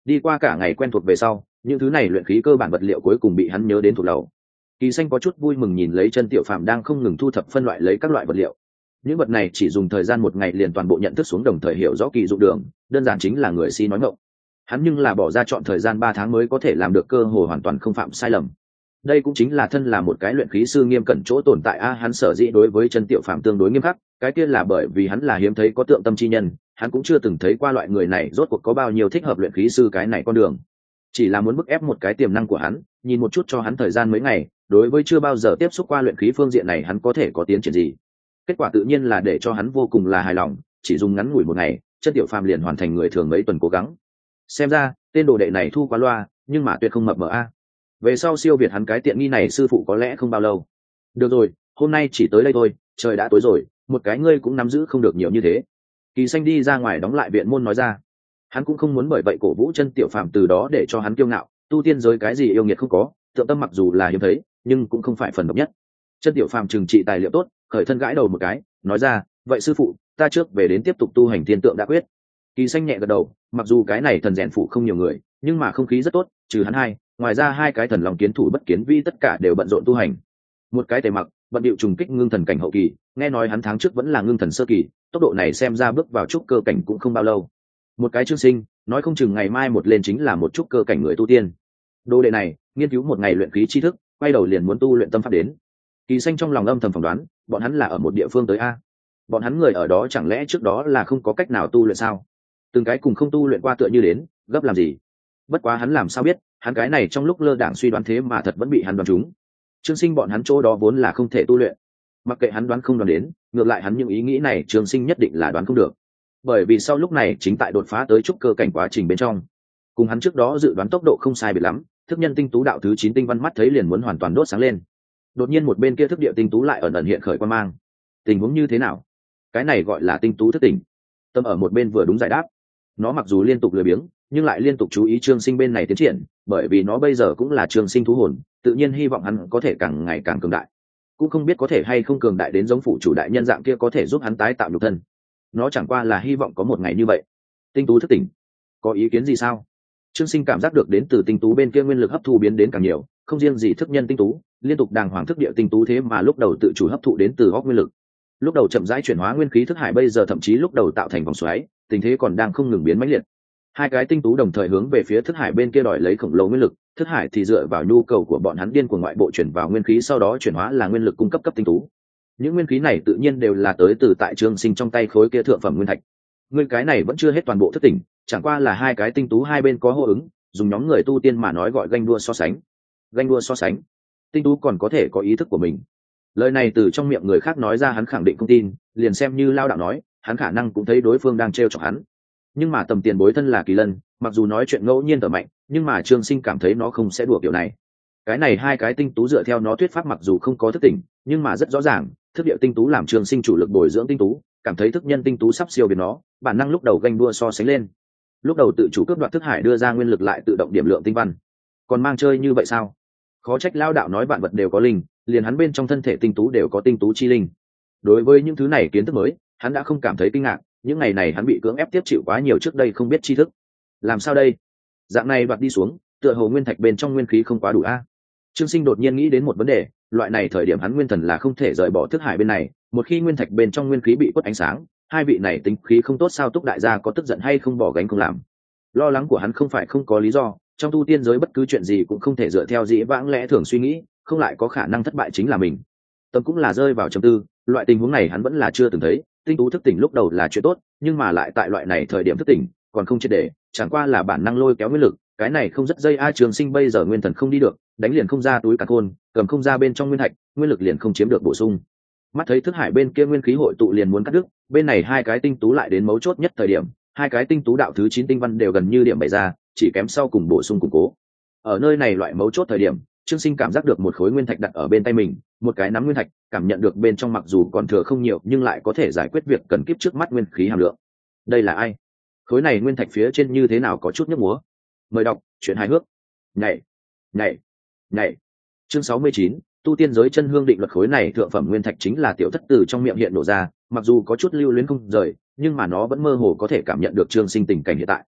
Đi qua cả ngày quen thuộc về sau, những thứ này luyện khí cơ bản vật liệu cuối cùng bị hắn nhớ đến thuộc lầu. Kỳ Xanh có chút vui mừng nhìn lấy chân tiểu phàm đang không ngừng thu thập phân loại lấy các loại vật liệu. Những vật này chỉ dùng thời gian một ngày liền toàn bộ nhận thức xuống, đồng thời hiểu rõ kỳ dụng đường, đơn giản chính là người si nói ngọng. Hắn nhưng là bỏ ra chọn thời gian 3 tháng mới có thể làm được cơ hội hoàn toàn không phạm sai lầm. Đây cũng chính là thân là một cái luyện khí sư nghiêm cẩn chỗ tồn tại a. Hắn sở dĩ đối với chân tiểu phàm tương đối nghiêm khắc, cái kia là bởi vì hắn là hiếm thấy có tượng tâm chi nhân, hắn cũng chưa từng thấy qua loại người này rốt cuộc có bao nhiêu thích hợp luyện khí sư cái này con đường. Chỉ là muốn bức ép một cái tiềm năng của hắn, nhìn một chút cho hắn thời gian mấy ngày, đối với chưa bao giờ tiếp xúc qua luyện khí phương diện này hắn có thể có tiến triển gì. Kết quả tự nhiên là để cho hắn vô cùng là hài lòng, chỉ dùng ngắn ngủi một ngày, chân tiểu phàm liền hoàn thành người thường mấy tuần cố gắng. Xem ra tên đồ đệ này thu quá loa, nhưng mà tuyệt không mập mờ a. Về sau siêu việt hắn cái tiện nghi này sư phụ có lẽ không bao lâu. Được rồi, hôm nay chỉ tới đây thôi, trời đã tối rồi, một cái ngươi cũng nắm giữ không được nhiều như thế. Kỳ Xanh đi ra ngoài đóng lại viện môn nói ra. Hắn cũng không muốn bởi vậy cổ vũ chân tiểu phàm từ đó để cho hắn kiêu ngạo, tu tiên giới cái gì yêu nghiệt không có, tượng tâm mặc dù là hiếm thấy, nhưng cũng không phải phần độc nhất. Chân tiểu phàm trừng trị tài liệu tốt, khởi thân gãi đầu một cái, nói ra, vậy sư phụ, ta trước về đến tiếp tục tu hành tiên tượng đã quyết. Kỳ Xanh nhẹ gật đầu, mặc dù cái này thần rèn phủ không nhiều người, nhưng mà không khí rất tốt, trừ hắn hai, ngoài ra hai cái thần lòng kiến thủ bất kiến vi tất cả đều bận rộn tu hành. Một cái Tề Mặc bận điệu trùng kích ngưng thần cảnh hậu kỳ, nghe nói hắn tháng trước vẫn là ngưng thần sơ kỳ, tốc độ này xem ra bước vào trúc cơ cảnh cũng không bao lâu. Một cái Trương Sinh, nói không chừng ngày mai một lên chính là một trúc cơ cảnh người tu tiên. Đồ đệ này nghiên cứu một ngày luyện khí tri thức, quay đầu liền muốn tu luyện tâm pháp đến. Kỳ Xanh trong lòng âm thầm phỏng đoán, bọn hắn là ở một địa phương tới a. Bọn hắn người ở đó chẳng lẽ trước đó là không có cách nào tu luyện sao? Từng cái cùng không tu luyện qua tựa như đến, gấp làm gì? Bất quá hắn làm sao biết, hắn cái này trong lúc lơ đãng suy đoán thế mà thật vẫn bị hắn đoán trúng. Trương Sinh bọn hắn chỗ đó vốn là không thể tu luyện, mặc kệ hắn đoán không đoán đến, ngược lại hắn những ý nghĩ này Trương Sinh nhất định là đoán không được, bởi vì sau lúc này chính tại đột phá tới trúc cơ cảnh quá trình bên trong, cùng hắn trước đó dự đoán tốc độ không sai biệt lắm. Thức nhân tinh tú đạo thứ 9 tinh văn mắt thấy liền muốn hoàn toàn đốt sáng lên, đột nhiên một bên kia thức địa tinh tú lại ẩn ẩn hiện khởi quan mang. Tình huống như thế nào? Cái này gọi là tinh tú thức tỉnh. Tâm ở một bên vừa đúng giải đáp. Nó mặc dù liên tục lười biếng, nhưng lại liên tục chú ý Trương Sinh bên này tiến triển, bởi vì nó bây giờ cũng là Trương Sinh thú hồn, tự nhiên hy vọng hắn có thể càng ngày càng cường đại. Cũng không biết có thể hay không cường đại đến giống phụ chủ đại nhân dạng kia có thể giúp hắn tái tạo nhục thân. Nó chẳng qua là hy vọng có một ngày như vậy. Tinh tú thức tỉnh, có ý kiến gì sao? Trương Sinh cảm giác được đến từ tinh tú bên kia nguyên lực hấp thu biến đến càng nhiều, không riêng gì thức nhân tinh tú, liên tục đàng hoàng thức địa tinh tú thế mà lúc đầu tự chủ hấp thụ đến từ góc nguyên lực, lúc đầu chậm rãi chuyển hóa nguyên khí thức hải, bây giờ thậm chí lúc đầu tạo thành vòng xoáy, tình thế còn đang không ngừng biến mãnh liệt. Hai cái tinh tú đồng thời hướng về phía thức hải bên kia đòi lấy khổng lồ nguyên lực, thức hải thì dựa vào nhu cầu của bọn hắn điên cuồng ngoại bộ chuyển vào nguyên khí, sau đó chuyển hóa là nguyên lực cung cấp cấp tinh tú. Những nguyên khí này tự nhiên đều là tới từ tại Trương Sinh trong tay khối kia thượng phẩm nguyên thạch. Nguyên cái này vẫn chưa hết toàn bộ thức tỉnh, chẳng qua là hai cái tinh tú hai bên có hô ứng, dùng nhóm người tu tiên mà nói gọi ganh đua so sánh. Ganh đua so sánh, tinh tú còn có thể có ý thức của mình. Lời này từ trong miệng người khác nói ra hắn khẳng định không tin, liền xem như Lao đạo nói, hắn khả năng cũng thấy đối phương đang trêu chọc hắn. Nhưng mà tầm tiền bối thân là Kỳ Lân, mặc dù nói chuyện ngẫu nhiên thở mạnh, nhưng mà Trương Sinh cảm thấy nó không sẽ đùa kiểu này. Cái này hai cái tinh tú dựa theo nó thuyết pháp mặc dù không có thức tỉnh, nhưng mà rất rõ ràng, thức địa tinh tú làm Trương Sinh chủ lực bồi dưỡng tinh tú, cảm thấy thức nhân tinh tú sắp siêu việt nó, bản năng lúc đầu ganh đua so sánh lên. Lúc đầu tự chủ cướp đoạt thức hải đưa ra nguyên lực lại tự động điểm lượng tinh văn. Còn mang chơi như vậy sao? Khó trách Lao đạo nói vạn vật đều có linh, liền hắn bên trong thân thể tinh tú đều có tinh tú chi linh. Đối với những thứ này kiến thức mới, hắn đã không cảm thấy kinh ngạc, những ngày này hắn bị cưỡng ép tiếp chịu quá nhiều trước đây không biết tri thức. Làm sao đây? Dạng này đoạt đi xuống, tựa hồ nguyên thạch bên trong nguyên khí không quá đủ a. Trương Sinh đột nhiên nghĩ đến một vấn đề, loại này thời điểm hắn nguyên thần là không thể rời bỏ thức hải bên này, một khi nguyên thạch bên trong nguyên khí bị quất ánh sáng, hai vị này tính khí không tốt sao? Túc đại gia có tức giận hay không bỏ gánh không làm? Lo lắng của hắn không phải không có lý do, trong tu tiên giới bất cứ chuyện gì cũng không thể dựa theo dĩ vãng lẽ thường suy nghĩ, không lại có khả năng thất bại chính là mình. Tâm cũng là rơi vào trầm tư, loại tình huống này hắn vẫn là chưa từng thấy. Tinh tú thức tỉnh lúc đầu là chuyện tốt, nhưng mà lại tại loại này thời điểm thức tỉnh còn không triệt để, chẳng qua là bản năng lôi kéo nguyên lực, cái này không rất dây a. Trường Sinh bây giờ nguyên thần không đi được, đánh liền không ra túi càn khôn, cầm không ra bên trong nguyên thạch, nguyên lực liền không chiếm được bổ sung. Mắt thấy thức hải bên kia nguyên khí hội tụ liền muốn cắt đứt, bên này hai cái tinh tú lại đến mấu chốt nhất thời điểm, hai cái tinh tú đạo thứ 9 tinh văn đều gần như điểm bày ra, chỉ kém sau cùng bổ sung củng cố. Ở nơi này loại mấu chốt thời điểm, Trương Sinh cảm giác được một khối nguyên thạch đặt ở bên tay mình, một cái nắm nguyên thạch, cảm nhận được bên trong mặc dù còn thừa không nhiều nhưng lại có thể giải quyết việc cần kiếp trước mắt nguyên khí hàm lượng. Đây là ai? Khối này nguyên thạch phía trên như thế nào có chút nhức múa? Mời đọc truyện hài hước. Nhảy, nhảy, nhảy. Chương 69, tu tiên giới chân hương định luật. Khối này thượng phẩm nguyên thạch chính là Tiểu Thất từ trong miệng hiện nổ ra, mặc dù có chút lưu luyến không rời, nhưng mà nó vẫn mơ hồ có thể cảm nhận được Trương Sinh tình cảnh hiện tại.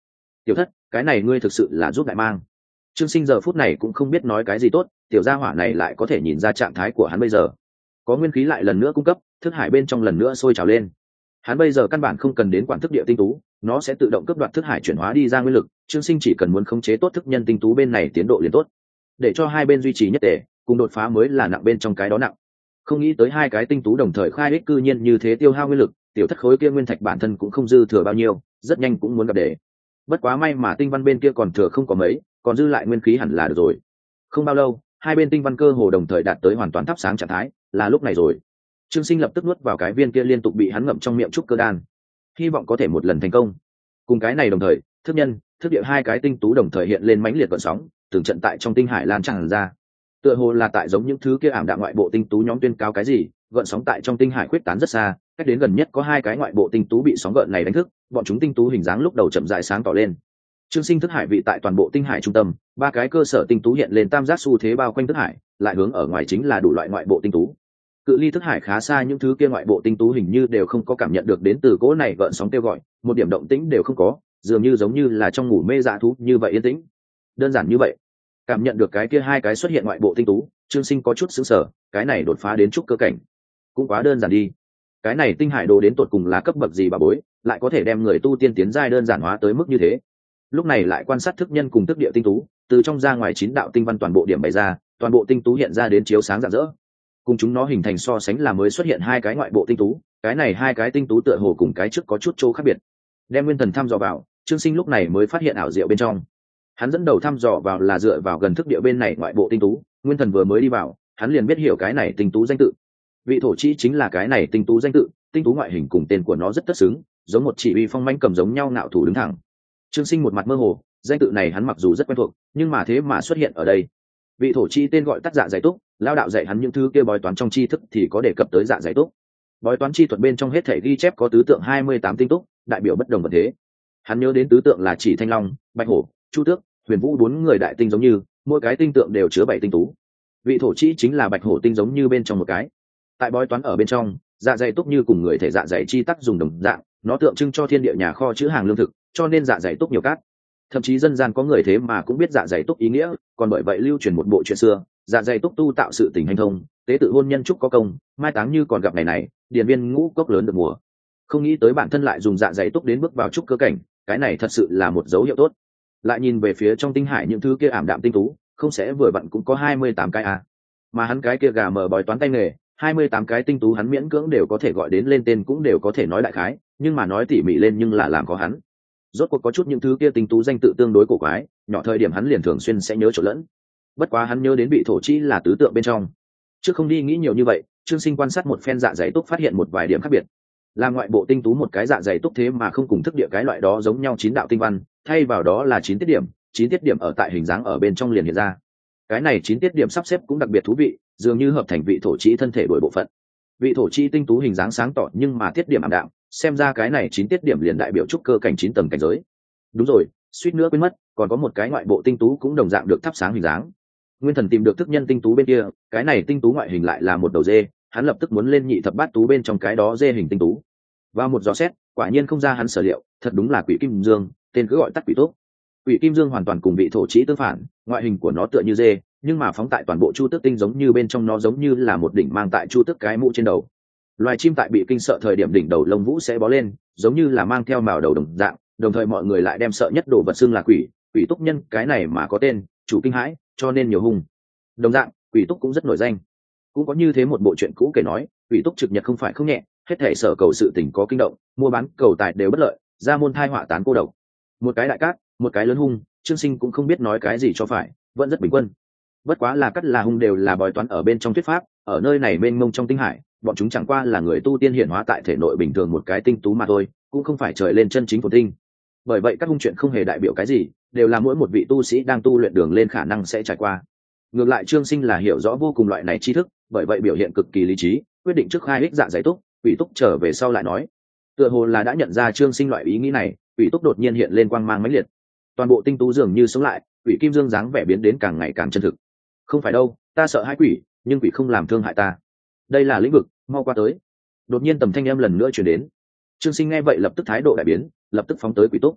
tiểu thất, cái này ngươi thực sự là giúp đại mang. Trương Sinh giờ phút này cũng không biết nói cái gì tốt, tiểu gia hỏa này lại có thể nhìn ra trạng thái của hắn bây giờ, có nguyên khí lại lần nữa cung cấp, thức hải bên trong lần nữa sôi trào lên. Hắn bây giờ căn bản không cần đến quản thức địa tinh tú, nó sẽ tự động cướp đoạt thức hải chuyển hóa đi ra nguyên lực. Trương Sinh chỉ cần muốn khống chế tốt thức nhân tinh tú bên này tiến độ liền tốt, để cho hai bên duy trì nhất thể cùng đột phá mới là nặng bên trong cái đó nặng. Không nghĩ tới hai cái tinh tú đồng thời khai ích cư nhiên như thế tiêu hao nguyên lực, tiểu thất khối kia nguyên thạch bản thân cũng không dư thừa bao nhiêu, rất nhanh cũng muốn gặp để. Bất quá may mà tinh văn bên kia còn thừa không có mấy, còn dư lại nguyên khí hẳn là được rồi. Không bao lâu, hai bên tinh văn cơ hồ đồng thời đạt tới hoàn toàn thắp sáng trạng thái, là lúc này rồi. Trương Sinh lập tức nuốt vào cái viên kia liên tục bị hắn ngậm trong miệng trúc cơ đan, hy vọng có thể một lần thành công. Cùng cái này đồng thời, thức nhân, thức địa hai cái tinh tú đồng thời hiện lên mãnh liệt gợn sóng, từng trận tại trong tinh hải lan tràn ra. Tựa hồ là tại giống những thứ kia ảm đạm ngoại bộ tinh tú nhóm tuyên cao cái gì, gợn sóng tại trong tinh hải quyết tán rất xa, cách đến gần nhất có hai cái ngoại bộ tinh tú bị sóng gợn này đánh thức, bọn chúng tinh tú hình dáng lúc đầu chậm rãi sáng tỏ lên. Trương Sinh thức hải vị tại toàn bộ tinh hải trung tâm, ba cái cơ sở tinh tú hiện lên tam giác xu thế bao quanh thức hải, lại hướng ở ngoài chính là đủ loại ngoại bộ tinh tú. Cự ly thức hải khá xa, những thứ kia ngoại bộ tinh tú hình như đều không có cảm nhận được đến từ cỗ này gợn sóng kêu gọi, một điểm động tĩnh đều không có, dường như giống như là trong ngủ mê dã thú như vậy yên tĩnh. Đơn giản như vậy. Cảm nhận được cái kia hai cái xuất hiện ngoại bộ tinh tú, Trương Sinh có chút sững sờ, cái này đột phá đến trúc cơ cảnh, cũng quá đơn giản đi. Cái này tinh hải đồ đến tột cùng là cấp bậc gì bà bối, lại có thể đem người tu tiên tiến giai đơn giản hóa tới mức như thế. Lúc này lại quan sát thức nhân cùng thức địa tinh tú, từ trong ra ngoài 9 đạo tinh văn toàn bộ điểm bày ra, toàn bộ tinh tú hiện ra đến chiếu sáng rạng rỡ. Cùng chúng nó hình thành so sánh là mới xuất hiện hai cái ngoại bộ tinh tú, cái này hai cái tinh tú tựa hồ cùng cái trước có chút chỗ khác biệt. Đem nguyên thần thăm dò vào, Trương Sinh lúc này mới phát hiện ảo diệu bên trong. Hắn dẫn đầu thăm dò vào là dựa vào gần thức địa bên này ngoại bộ tinh tú, nguyên thần vừa mới đi vào, hắn liền biết hiểu cái này tinh tú danh tự. Vị thổ chi chính là cái này tinh tú danh tự, tinh tú ngoại hình cùng tên của nó rất tất xứng, giống một chỉ uy phong manh cầm giống nhau nạo thủ đứng thẳng. Trương Sinh một mặt mơ hồ, danh tự này hắn mặc dù rất quen thuộc, nhưng mà thế mà xuất hiện ở đây. Vị thổ chi tên gọi tắt Dạ Dày Túc, lao đạo dạy hắn những thứ kia bói toán trong tri thức thì có đề cập tới Dạ Dày Túc. Bói toán chi thuật bên trong hết thể ghi chép có tứ tượng 28 tinh túc, đại biểu bất đồng vật thế. Hắn nhớ đến tứ tượng là chỉ Thanh Long, Bạch Hổ, Chu Tước, Huyền Vũ bốn người đại tinh giống như, mỗi cái tinh tượng đều chứa 7 tinh tú. Vị thổ chi chính là Bạch Hổ tinh giống như bên trong một cái. Tại bói toán ở bên trong, Dạ Dày Túc như cùng người thể dạ dày chi tắc dùng đồng dạng, nó tượng trưng cho thiên địa nhà kho chứa hàng lương thực, cho nên Dạ Dày Túc nhiều cát. Thậm chí dân gian có người thế mà cũng biết Dạ Dày Túc ý nghĩa, còn bởi vậy lưu truyền một bộ chuyện xưa, Dạ Dày Túc tu tạo sự tình hành thông, tế tự hôn nhân chúc có công, mai táng như còn gặp ngày này, điền viên ngũ cốc lớn được mùa. Không nghĩ tới bản thân lại dùng Dạ Dày Túc đến bước vào trúc cơ cảnh, cái này thật sự là một dấu hiệu tốt. Lại nhìn về phía trong tinh hải những thứ kia ảm đạm tinh tú, không sẽ vừa vặn cũng có 28 cái à? Mà hắn cái kia gà mờ bói toán tay nghề, 28 cái tinh tú hắn miễn cưỡng đều có thể gọi đến lên tên, cũng đều có thể nói đại khái, nhưng mà nói tỉ mỉ lên nhưng là làm có hắn. Rốt cuộc có chút những thứ kia tinh tú danh tự tương đối cổ quái, nhỏ thời điểm hắn liền thường xuyên sẽ nhớ chỗ lẫn. Bất quá hắn nhớ đến bị thổ chi là tứ tượng bên trong. Chứ không đi nghĩ nhiều như vậy, Trương Sinh quan sát một phen Dạ Dày Túc phát hiện một vài điểm khác biệt. Là ngoại bộ tinh tú một cái Dạ Dày Túc thế mà không cùng thức địa cái loại đó giống nhau 9 đạo tinh văn, thay vào đó là 9 tiết điểm, 9 tiết điểm ở tại hình dáng ở bên trong liền hiện ra. Cái này 9 tiết điểm sắp xếp cũng đặc biệt thú vị, dường như hợp thành vị thổ chi thân thể đổi bộ phận. Vị thổ chi tinh tú hình dáng sáng tỏ nhưng mà tiết điểm ảm đạm, xem ra cái này 9 tiết điểm liền đại biểu trúc cơ cảnh 9 tầng cảnh giới. Đúng rồi, suýt nữa quên mất, còn có một cái ngoại bộ tinh tú cũng đồng dạng được thắp sáng hình dáng. Nguyên thần tìm được thức nhân tinh tú bên kia, cái này tinh tú ngoại hình lại là một đầu dê, hắn lập tức muốn lên nhị thập bát tú bên trong cái đó dê hình tinh tú. Và một dò xét, quả nhiên không ra hắn sở liệu, thật đúng là quỷ kim dương, tên cứ gọi tắt quỷ tốt. Quỷ kim dương hoàn toàn cùng vị thổ chí tương phản, ngoại hình của nó tựa như dê, nhưng mà phóng tại toàn bộ chu tước tinh giống như bên trong nó giống như là một đỉnh mang tại chu tước cái mũ trên đầu. Loài chim tại bị kinh sợ thời điểm đỉnh đầu lông vũ sẽ bó lên, giống như là mang theo mào đầu đồng dạng, đồng thời mọi người lại đem sợ nhất đồ vật xưng là quỷ, quỷ túc nhân cái này mà có tên, chủ kinh hãi, cho nên nhiều hung. Đồng dạng, quỷ túc cũng rất nổi danh. Cũng có như thế một bộ chuyện cũ kể nói, quỷ túc trực nhật không phải không nhẹ, hết thể sở cầu sự tình có kinh động, mua bán cầu tài đều bất lợi, ra môn thai họa tán cô độc. Một cái đại cát, một cái lớn hung, Trương Sinh cũng không biết nói cái gì cho phải, vẫn rất bình quân. Bất quá là cắt là hung đều là bói toán ở bên trong thuyết pháp, ở nơi này mênh mông trong tinh hải, bọn chúng chẳng qua là người tu tiên hiển hóa tại thể nội bình thường một cái tinh tú mà thôi, cũng không phải trời lên chân chính của tinh. Bởi vậy các hung chuyện không hề đại biểu cái gì, đều là mỗi một vị tu sĩ đang tu luyện đường lên khả năng sẽ trải qua. Ngược lại Trương Sinh là hiểu rõ vô cùng loại này tri thức, bởi vậy biểu hiện cực kỳ lý trí, quyết định trước khai ích Dạ Dày Túc, quỷ túc trở về sau lại nói. Tựa hồ là đã nhận ra Trương Sinh loại ý nghĩ này, quỷ túc đột nhiên hiện lên quang mang mãnh liệt, toàn bộ tinh tú dường như sống lại, quỷ kim dương dáng vẻ biến đến càng ngày càng chân thực. Không phải đâu, ta sợ hãi quỷ, nhưng quỷ không làm thương hại ta. Đây là lĩnh vực, mau qua tới. Đột nhiên tầm thanh âm lần nữa truyền đến. Trương Sinh nghe vậy lập tức thái độ đại biến, lập tức phóng tới quỷ túc.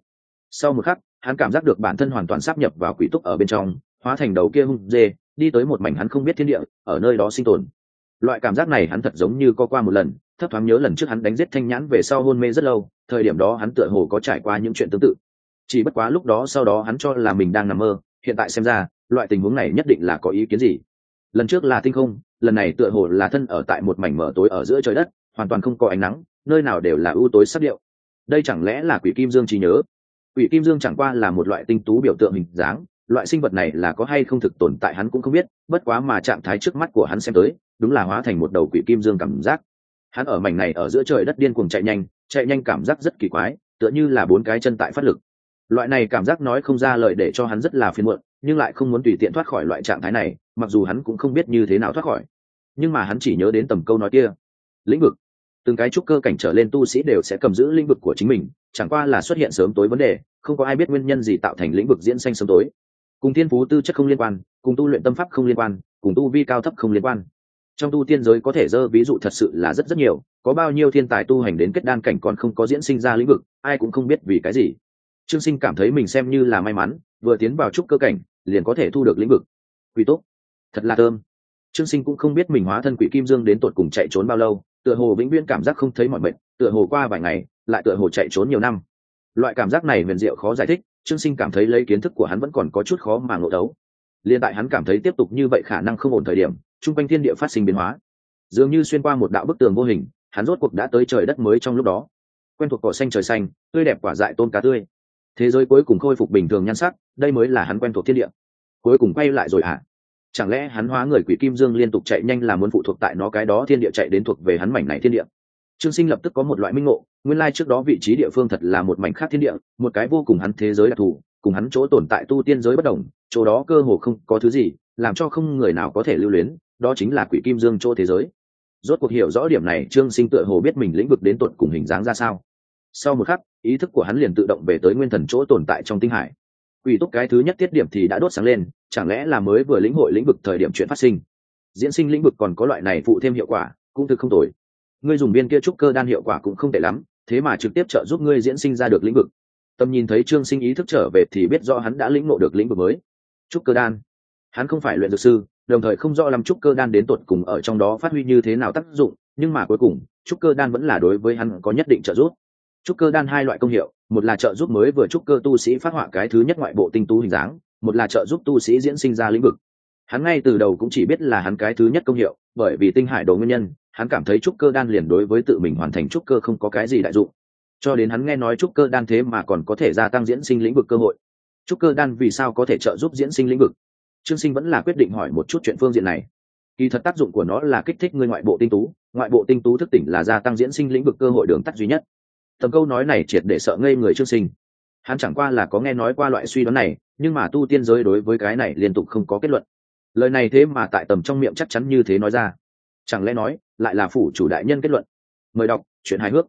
Sau một khắc, hắn cảm giác được bản thân hoàn toàn sáp nhập vào quỷ túc ở bên trong, hóa thành đầu kia hung dê, đi tới một mảnh hắn không biết thiên địa, ở nơi đó sinh tồn. Loại cảm giác này hắn thật giống như có qua một lần, thấp thoáng nhớ lần trước hắn đánh giết Thanh Nhãn về sau hôn mê rất lâu, thời điểm đó hắn tựa hồ có trải qua những chuyện tương tự. Chỉ bất quá lúc đó sau đó hắn cho là mình đang nằm mơ, hiện tại xem ra, loại tình huống này nhất định là có ý kiến gì. Lần trước là tinh không, lần này tựa hồ là thân ở tại một mảnh mờ tối ở giữa trời đất, hoàn toàn không có ánh nắng, nơi nào đều là u tối sắc điệu. Đây chẳng lẽ là Quỷ Kim Dương trí nhớ? Quỷ Kim Dương chẳng qua là một loại tinh tú biểu tượng hình dáng, loại sinh vật này là có hay không thực tồn tại hắn cũng không biết, bất quá mà trạng thái trước mắt của hắn xem tới, đúng là hóa thành một đầu Quỷ Kim Dương cảm giác. Hắn ở mảnh này ở giữa trời đất điên cuồng chạy nhanh cảm giác rất kỳ quái, tựa như là bốn cái chân tại phát lực. Loại này cảm giác nói không ra lời để cho hắn rất là phiền muộn, nhưng lại không muốn tùy tiện thoát khỏi loại trạng thái này, mặc dù hắn cũng không biết như thế nào thoát khỏi. Nhưng mà hắn chỉ nhớ đến tầm câu nói kia. Lĩnh vực. Từng cái trúc cơ cảnh trở lên tu sĩ đều sẽ cầm giữ lĩnh vực của chính mình, chẳng qua là xuất hiện sớm tối vấn đề, không có ai biết nguyên nhân gì tạo thành lĩnh vực diễn sinh sớm tối. Cùng thiên phú tư chất không liên quan, cùng tu luyện tâm pháp không liên quan, cùng tu vi cao thấp không liên quan. Trong tu tiên giới có thể dơ ví dụ thật sự là rất nhiều, có bao nhiêu thiên tài tu hành đến kết đan cảnh còn không có diễn sinh ra lĩnh vực, ai cũng không biết vì cái gì. Trương Sinh cảm thấy mình xem như là may mắn, vừa tiến vào trúc cơ cảnh, liền có thể thu được lĩnh vực. Quỷ tốt, thật là thơm. Trương Sinh cũng không biết mình hóa thân Quỷ Kim Dương đến tột cùng chạy trốn bao lâu, tựa hồ vĩnh viễn cảm giác không thấy mỏi mệt, tựa hồ qua vài ngày, lại tựa hồ chạy trốn nhiều năm. Loại cảm giác này huyền diệu khó giải thích, Trương Sinh cảm thấy lấy kiến thức của hắn vẫn còn có chút khó mà ngộ đấu. Liên tại hắn cảm thấy tiếp tục như vậy khả năng không ổn thời điểm, trung quanh thiên địa phát sinh biến hóa, dường như xuyên qua một đạo bức tường vô hình, hắn rốt cuộc đã tới trời đất mới trong lúc đó. Quen thuộc cỏ xanh trời xanh, tươi đẹp quả dại tôm cá tươi. Thế giới cuối cùng khôi phục bình thường nhan sắc, đây mới là hắn quen thuộc thiên địa. Cuối cùng quay lại rồi hả? Chẳng lẽ hắn hóa người Quỷ Kim Dương liên tục chạy nhanh là muốn phụ thuộc tại nó cái đó thiên địa chạy đến thuộc về hắn mảnh này thiên địa? Trương Sinh lập tức có một loại minh ngộ, nguyên lai trước đó vị trí địa phương thật là một mảnh khác thiên địa, một cái vô cùng hắn thế giới đặc thù, cùng hắn chỗ tồn tại tu tiên giới bất đồng, chỗ đó cơ hồ không có thứ gì, làm cho không người nào có thể lưu luyến, đó chính là Quỷ Kim Dương chỗ thế giới. Rốt cuộc hiểu rõ điểm này, Trương Sinh tựa hồ biết mình lĩnh vực đến tột cùng hình dáng ra sao. Sau một khắc, ý thức của hắn liền tự động về tới nguyên thần chỗ tồn tại trong tinh hải. Quỷ túc cái thứ nhất tiết điểm thì đã đốt sáng lên, chẳng lẽ là mới vừa lĩnh hội lĩnh vực thời điểm chuyện phát sinh. Diễn sinh lĩnh vực còn có loại này phụ thêm hiệu quả, cũng thực không tồi. Ngươi dùng viên kia trúc cơ đan hiệu quả cũng không tệ lắm, thế mà trực tiếp trợ giúp ngươi diễn sinh ra được lĩnh vực. Tầm nhìn thấy Trương Sinh ý thức trở về thì biết rõ hắn đã lĩnh ngộ được lĩnh vực mới. Trúc cơ đan. Hắn không phải luyện dược sư, đồng thời không rõ lắm trúc cơ đan đến tột cùng ở trong đó phát huy như thế nào tác dụng, nhưng mà cuối cùng, trúc cơ đan vẫn là đối với hắn có nhất định trợ giúp. Trúc cơ đan hai loại công hiệu, một là trợ giúp mới vừa trúc cơ tu sĩ phát họa cái thứ nhất ngoại bộ tinh tú hình dáng, một là trợ giúp tu sĩ diễn sinh ra lĩnh vực. Hắn ngay từ đầu cũng chỉ biết là hắn cái thứ nhất công hiệu, bởi vì tinh hải đồ nguyên nhân, hắn cảm thấy trúc cơ đan liền đối với tự mình hoàn thành trúc cơ không có cái gì đại dụng. Cho đến hắn nghe nói trúc cơ đan thế mà còn có thể gia tăng diễn sinh lĩnh vực cơ hội. Trúc cơ đan vì sao có thể trợ giúp diễn sinh lĩnh vực? Trương Sinh vẫn là quyết định hỏi một chút chuyện phương diện này. Kỳ thật tác dụng của nó là kích thích người ngoại bộ tinh tú thức tỉnh là gia tăng diễn sinh lĩnh vực cơ hội đường tắt duy nhất. Tầm câu nói này triệt để sợ ngây người Trương Sinh. Hắn chẳng qua là có nghe nói qua loại suy đoán này, nhưng mà tu tiên giới đối với cái này liên tục không có kết luận. Lời này thế mà tại Tầm trong miệng chắc chắn như thế nói ra, chẳng lẽ nói lại là phủ chủ đại nhân kết luận? Mời đọc chuyện hài hước.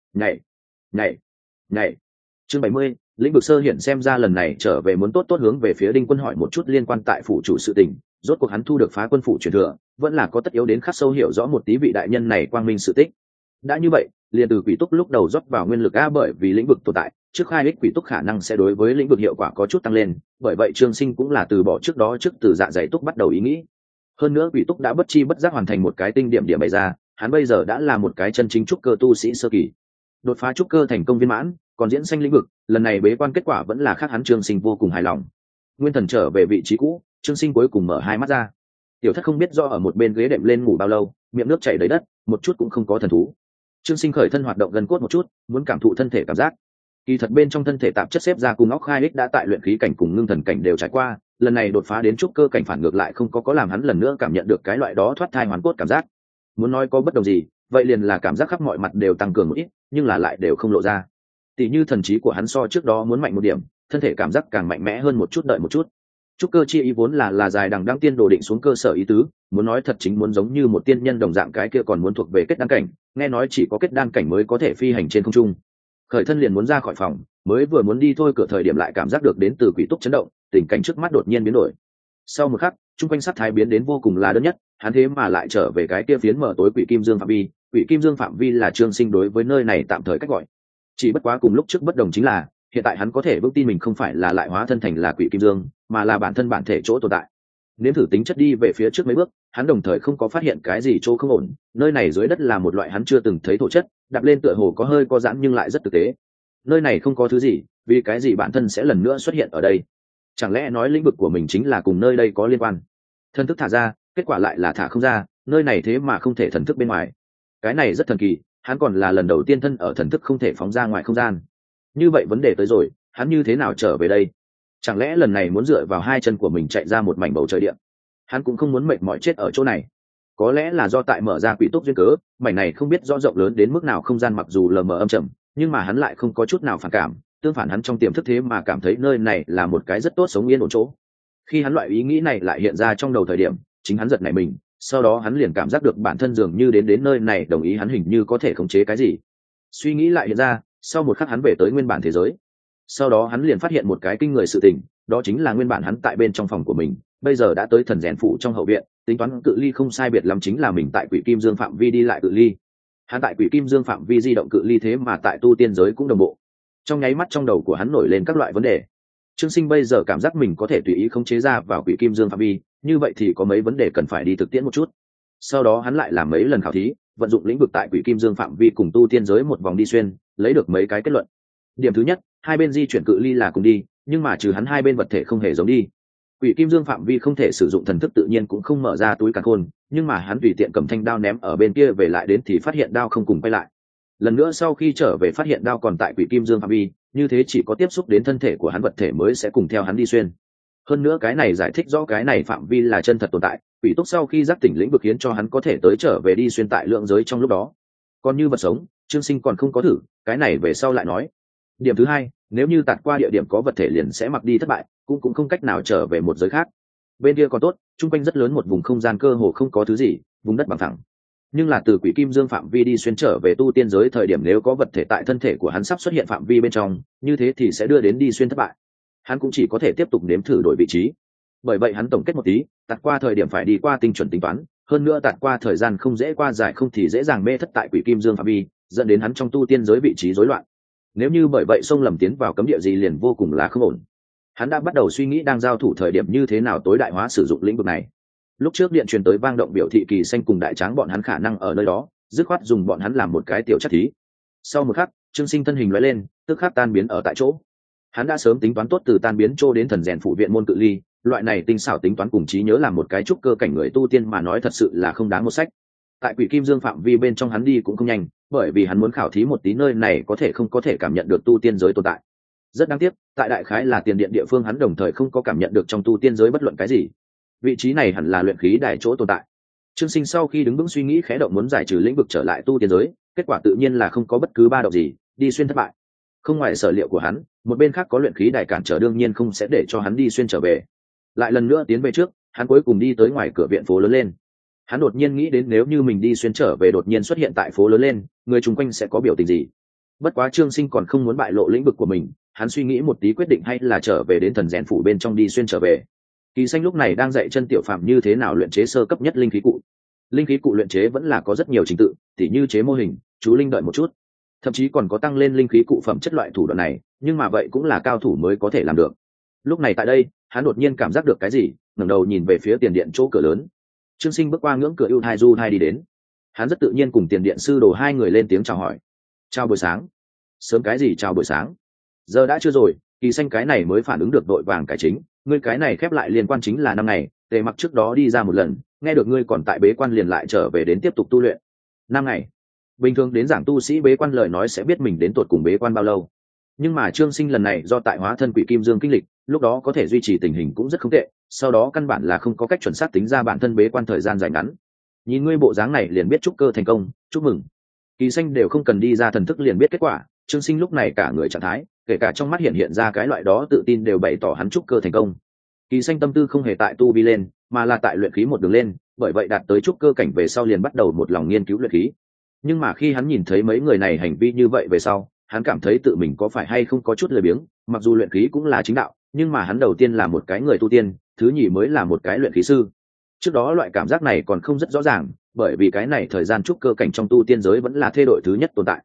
Nhảy. Chương 70, lĩnh vực sơ hiện xem ra lần này trở về muốn tốt hướng về phía Đinh Quân hỏi một chút liên quan tại phủ chủ sự tình, rốt cuộc hắn thu được phá quân phủ truyền thừa, vẫn là có tất yếu đến khắc sâu hiểu rõ một tí vị đại nhân này quang minh sự tích. Đã như vậy, liền từ quỷ túc lúc đầu rót vào nguyên lực a, bởi vì lĩnh vực tồn tại, trước khai ích quỷ túc khả năng sẽ đối với lĩnh vực hiệu quả có chút tăng lên, bởi vậy Trương Sinh cũng là từ bỏ trước đó trước từ dạ dày túc bắt đầu ý nghĩ. Hơn nữa quỷ túc đã bất chi bất giác hoàn thành một cái tinh điểm điểm bày ra, hắn bây giờ đã là một cái chân chính trúc cơ tu sĩ sơ kỳ, đột phá trúc cơ thành công viên mãn, còn diễn sinh lĩnh vực, lần này bế quan kết quả vẫn là khác hắn Trương Sinh vô cùng hài lòng. Nguyên thần trở về vị trí cũ, Trương Sinh cuối cùng mở hai mắt ra. Tiểu Thất không biết do ở một bên ghế đệm lên ngủ bao lâu, miệng nước chảy đầy đất, một chút cũng không có thần thú. Trương Sinh khởi thân hoạt động gần cốt một chút, muốn cảm thụ thân thể cảm giác. Kỳ thật bên trong thân thể tạp chất xếp ra cùng óc khai ích đã tại luyện khí cảnh cùng ngưng thần cảnh đều trải qua, lần này đột phá đến trúc cơ cảnh phản ngược lại không có làm hắn lần nữa cảm nhận được cái loại đó thoát thai hoàn cốt cảm giác. Muốn nói có bất đồng gì, vậy liền là cảm giác khắp mọi mặt đều tăng cường một ít, nhưng là lại đều không lộ ra. Tỷ như thần trí của hắn so trước đó muốn mạnh một điểm, thân thể cảm giác càng mạnh mẽ hơn một chút, đợi một chút. Trúc cơ chi ý vốn là dài đằng đăng tiên đồ định xuống cơ sở ý tứ, muốn nói thật chính muốn giống như một tiên nhân đồng dạng, cái kia còn muốn thuộc về kết đan cảnh, nghe nói chỉ có kết đan cảnh mới có thể phi hành trên không trung. Khởi thân liền muốn ra khỏi phòng, mới vừa muốn đi thôi, cửa thời điểm lại cảm giác được đến từ quỷ túc chấn động, tình cảnh trước mắt đột nhiên biến đổi. Sau một khắc, trung quanh sắc thái biến đến vô cùng là đơn nhất, hắn thế mà lại trở về cái kia phiến mở tối Quỷ Kim Dương phạm vi. Quỷ Kim Dương phạm vi là Trương Sinh đối với nơi này tạm thời cách gọi. Chỉ bất quá cùng lúc trước bất đồng chính là, hiện tại hắn có thể vững tin mình không phải là lại hóa thân thành là quỷ kim dương, mà là bản thân bản thể chỗ tồn tại. Nếm thử tính chất đi về phía trước mấy bước, hắn đồng thời không có phát hiện cái gì chỗ không ổn. Nơi này dưới đất là một loại hắn chưa từng thấy thổ chất, đạp lên tựa hồ có hơi co giãn nhưng lại rất thực tế. Nơi này không có thứ gì, vì cái gì bản thân sẽ lần nữa xuất hiện ở đây? Chẳng lẽ nói lĩnh vực của mình chính là cùng nơi đây có liên quan? Thần thức thả ra, kết quả lại là thả không ra, nơi này thế mà không thể thần thức bên ngoài. Cái này rất thần kỳ, hắn còn là lần đầu tiên thân ở thần thức không thể phóng ra ngoài không gian. Như vậy vấn đề tới rồi, hắn như thế nào trở về đây? Chẳng lẽ lần này muốn dựa vào hai chân của mình chạy ra một mảnh bầu trời điện? Hắn cũng không muốn mệt mỏi chết ở chỗ này. Có lẽ là do tại mở ra quỷ túc duyên cớ, mảnh này không biết rõ rộng lớn đến mức nào không gian mặc dù lờ mờ âm trầm, nhưng mà hắn lại không có chút nào phản cảm, tương phản hắn trong tiềm thức thế mà cảm thấy nơi này là một cái rất tốt sống yên ổn chỗ. Khi hắn loại ý nghĩ này lại hiện ra trong đầu thời điểm, chính hắn giật nảy mình, sau đó hắn liền cảm giác được bản thân dường như đến nơi này đồng ý hắn hình như có thể khống chế cái gì. Suy nghĩ lại hiện ra, sau một khắc hắn về tới nguyên bản thế giới. Sau đó hắn liền phát hiện một cái kinh người sự tình, đó chính là nguyên bản hắn tại bên trong phòng của mình, bây giờ đã tới thần rèn phủ trong hậu viện, tính toán cự ly không sai biệt lắm chính là mình tại quỷ kim dương phạm vi đi lại cự ly. Hắn tại quỷ kim dương phạm vi di động cự ly thế mà tại tu tiên giới cũng đồng bộ. Trong nháy mắt trong đầu của hắn nổi lên các loại vấn đề. Trương Sinh bây giờ cảm giác mình có thể tùy ý khống chế ra vào quỷ kim dương phạm vi, như vậy thì có mấy vấn đề cần phải đi thực tiễn một chút. Sau đó hắn lại làm mấy lần khảo thí, vận dụng lĩnh vực tại quỷ kim dương phạm vi cùng tu tiên giới một vòng đi xuyên, lấy được mấy cái kết luận. Điểm thứ nhất, hai bên di chuyển cự ly là cùng đi, nhưng mà trừ hắn hai bên vật thể không hề giống đi. Quỷ kim dương phạm vi không thể sử dụng thần thức tự nhiên cũng không mở ra túi càn khôn, nhưng mà hắn tùy tiện cầm thanh đao ném ở bên kia về lại đến thì phát hiện đao không cùng quay lại. Lần nữa sau khi trở về phát hiện đao còn tại quỷ kim dương phạm vi, như thế chỉ có tiếp xúc đến thân thể của hắn vật thể mới sẽ cùng theo hắn đi xuyên. Hơn nữa cái này giải thích rõ cái này phạm vi là chân thật tồn tại, quỷ túc sau khi giác tỉnh lĩnh vực khiến cho hắn có thể tới trở về đi xuyên tại lượng giới trong lúc đó. Còn như vật sống, Trương Sinh còn không có thử, cái này về sau lại nói. Điểm thứ hai, nếu như tạt qua địa điểm có vật thể liền sẽ mặc đi thất bại, cũng không cách nào trở về một giới khác. Bên kia còn tốt, chung quanh rất lớn một vùng không gian cơ hồ không có thứ gì, vùng đất bằng phẳng. Nhưng là từ quỷ kim dương phạm vi đi xuyên trở về tu tiên giới thời điểm nếu có vật thể tại thân thể của hắn sắp xuất hiện phạm vi bên trong, như thế thì sẽ đưa đến đi xuyên thất bại. Hắn cũng chỉ có thể tiếp tục nếm thử đổi vị trí. Bởi vậy hắn tổng kết một tí, tạt qua thời điểm phải đi qua tinh chuẩn tính toán, hơn nữa tạt qua thời gian không dễ qua dài không thì dễ dàng mê thất tại quỷ kim dương phạm vi, dẫn đến hắn trong tu tiên giới vị trí rối loạn. Nếu như bởi vậy xông lầm tiến vào cấm địa gì liền vô cùng là không ổn. Hắn đã bắt đầu suy nghĩ đang giao thủ thời điểm như thế nào tối đại hóa sử dụng lĩnh vực này. Lúc trước điện truyền tới vang động biểu thị Kỳ Xanh cùng Đại Tráng bọn hắn khả năng ở nơi đó, dứt khoát dùng bọn hắn làm một cái tiểu chất thí. Sau một khắc, Trương Sinh thân hình lóe lên, tức khắc tan biến ở tại chỗ. Hắn đã sớm tính toán tốt từ tan biến trô đến thần rèn phụ viện môn cự ly, loại này tinh xảo tính toán cùng trí nhớ làm một cái trúc cơ cảnh người tu tiên mà nói thật sự là không đáng một sách. Tại quỷ kim dương phạm vi bên trong hắn đi cũng không nhanh, bởi vì hắn muốn khảo thí một tí nơi này có thể không có thể cảm nhận được tu tiên giới tồn tại. Rất đáng tiếc, tại đại khái là tiền điện địa phương hắn đồng thời không có cảm nhận được trong tu tiên giới bất luận cái gì. Vị trí này hẳn là luyện khí đài chỗ tồn tại. Trương Sinh sau khi đứng vững suy nghĩ khẽ động muốn giải trừ lĩnh vực trở lại tu tiên giới, kết quả tự nhiên là không có bất cứ ba động gì, đi xuyên thất bại. Không ngoài sở liệu của hắn, một bên khác có luyện khí đài cản trở đương nhiên không sẽ để cho hắn đi xuyên trở về. Lại lần nữa tiến về trước, hắn cuối cùng đi tới ngoài cửa viện phố lớn lên. Hắn đột nhiên nghĩ đến nếu như mình đi xuyên trở về đột nhiên xuất hiện tại phố lớn lên, người chung quanh sẽ có biểu tình gì. Bất quá Trương Sinh còn không muốn bại lộ lĩnh vực của mình, hắn suy nghĩ một tí quyết định hay là trở về đến thần rèn phủ bên trong đi xuyên trở về. Kỳ Xanh lúc này đang dạy chân tiểu phạm như thế nào luyện chế sơ cấp nhất linh khí cụ. Linh khí cụ luyện chế vẫn là có rất nhiều trình tự, tỉ như chế mô hình, chú linh đợi một chút, thậm chí còn có tăng lên linh khí cụ phẩm chất loại thủ đoạn này, nhưng mà vậy cũng là cao thủ mới có thể làm được. Lúc này tại đây, hắn đột nhiên cảm giác được cái gì, ngẩng đầu nhìn về phía tiền điện chỗ cửa lớn. Trương Sinh bước qua ngưỡng cửa ưu thai du thai đi đến. Hắn rất tự nhiên cùng tiền điện sư đồ hai người lên tiếng chào hỏi. Chào buổi sáng. Sớm cái gì chào buổi sáng? Giờ đã chưa rồi. Kỳ Xanh cái này mới phản ứng được đội vàng cải chính. Ngươi cái này khép lại liên quan chính là năm ngày, Tề Mặc trước đó đi ra một lần, nghe được ngươi còn tại bế quan liền lại trở về đến tiếp tục tu luyện. 5 ngày. Bình thường đến giảng tu sĩ bế quan lời nói sẽ biết mình đến tụt cùng bế quan bao lâu. Nhưng mà Trương Sinh lần này do tại hóa thân quỷ kim dương kinh lịch, lúc đó có thể duy trì tình hình cũng rất không tệ, sau đó căn bản là không có cách chuẩn xác tính ra bản thân bế quan thời gian dài ngắn. Nhìn ngươi bộ dáng này liền biết trúc cơ thành công, chúc mừng. Kỳ Xanh đều không cần đi ra thần thức liền biết kết quả, Trương Sinh lúc này cả người trạng thái, kể cả trong mắt hiện ra cái loại đó tự tin đều bày tỏ hắn trúc cơ thành công. Kỳ Xanh tâm tư không hề tại tu vi lên, mà là tại luyện khí một đường lên, bởi vậy đạt tới trúc cơ cảnh về sau liền bắt đầu một lòng nghiên cứu luyện khí. Nhưng mà khi hắn nhìn thấy mấy người này hành vi như vậy về sau, hắn cảm thấy tự mình có phải hay không có chút lười biếng, mặc dù luyện khí cũng là chính đạo, nhưng mà hắn đầu tiên là một cái người tu tiên, thứ nhì mới là một cái luyện khí sư. Trước đó loại cảm giác này còn không rất rõ ràng, bởi vì cái này thời gian trúc cơ cảnh trong tu tiên giới vẫn là thê đội thứ nhất tồn tại.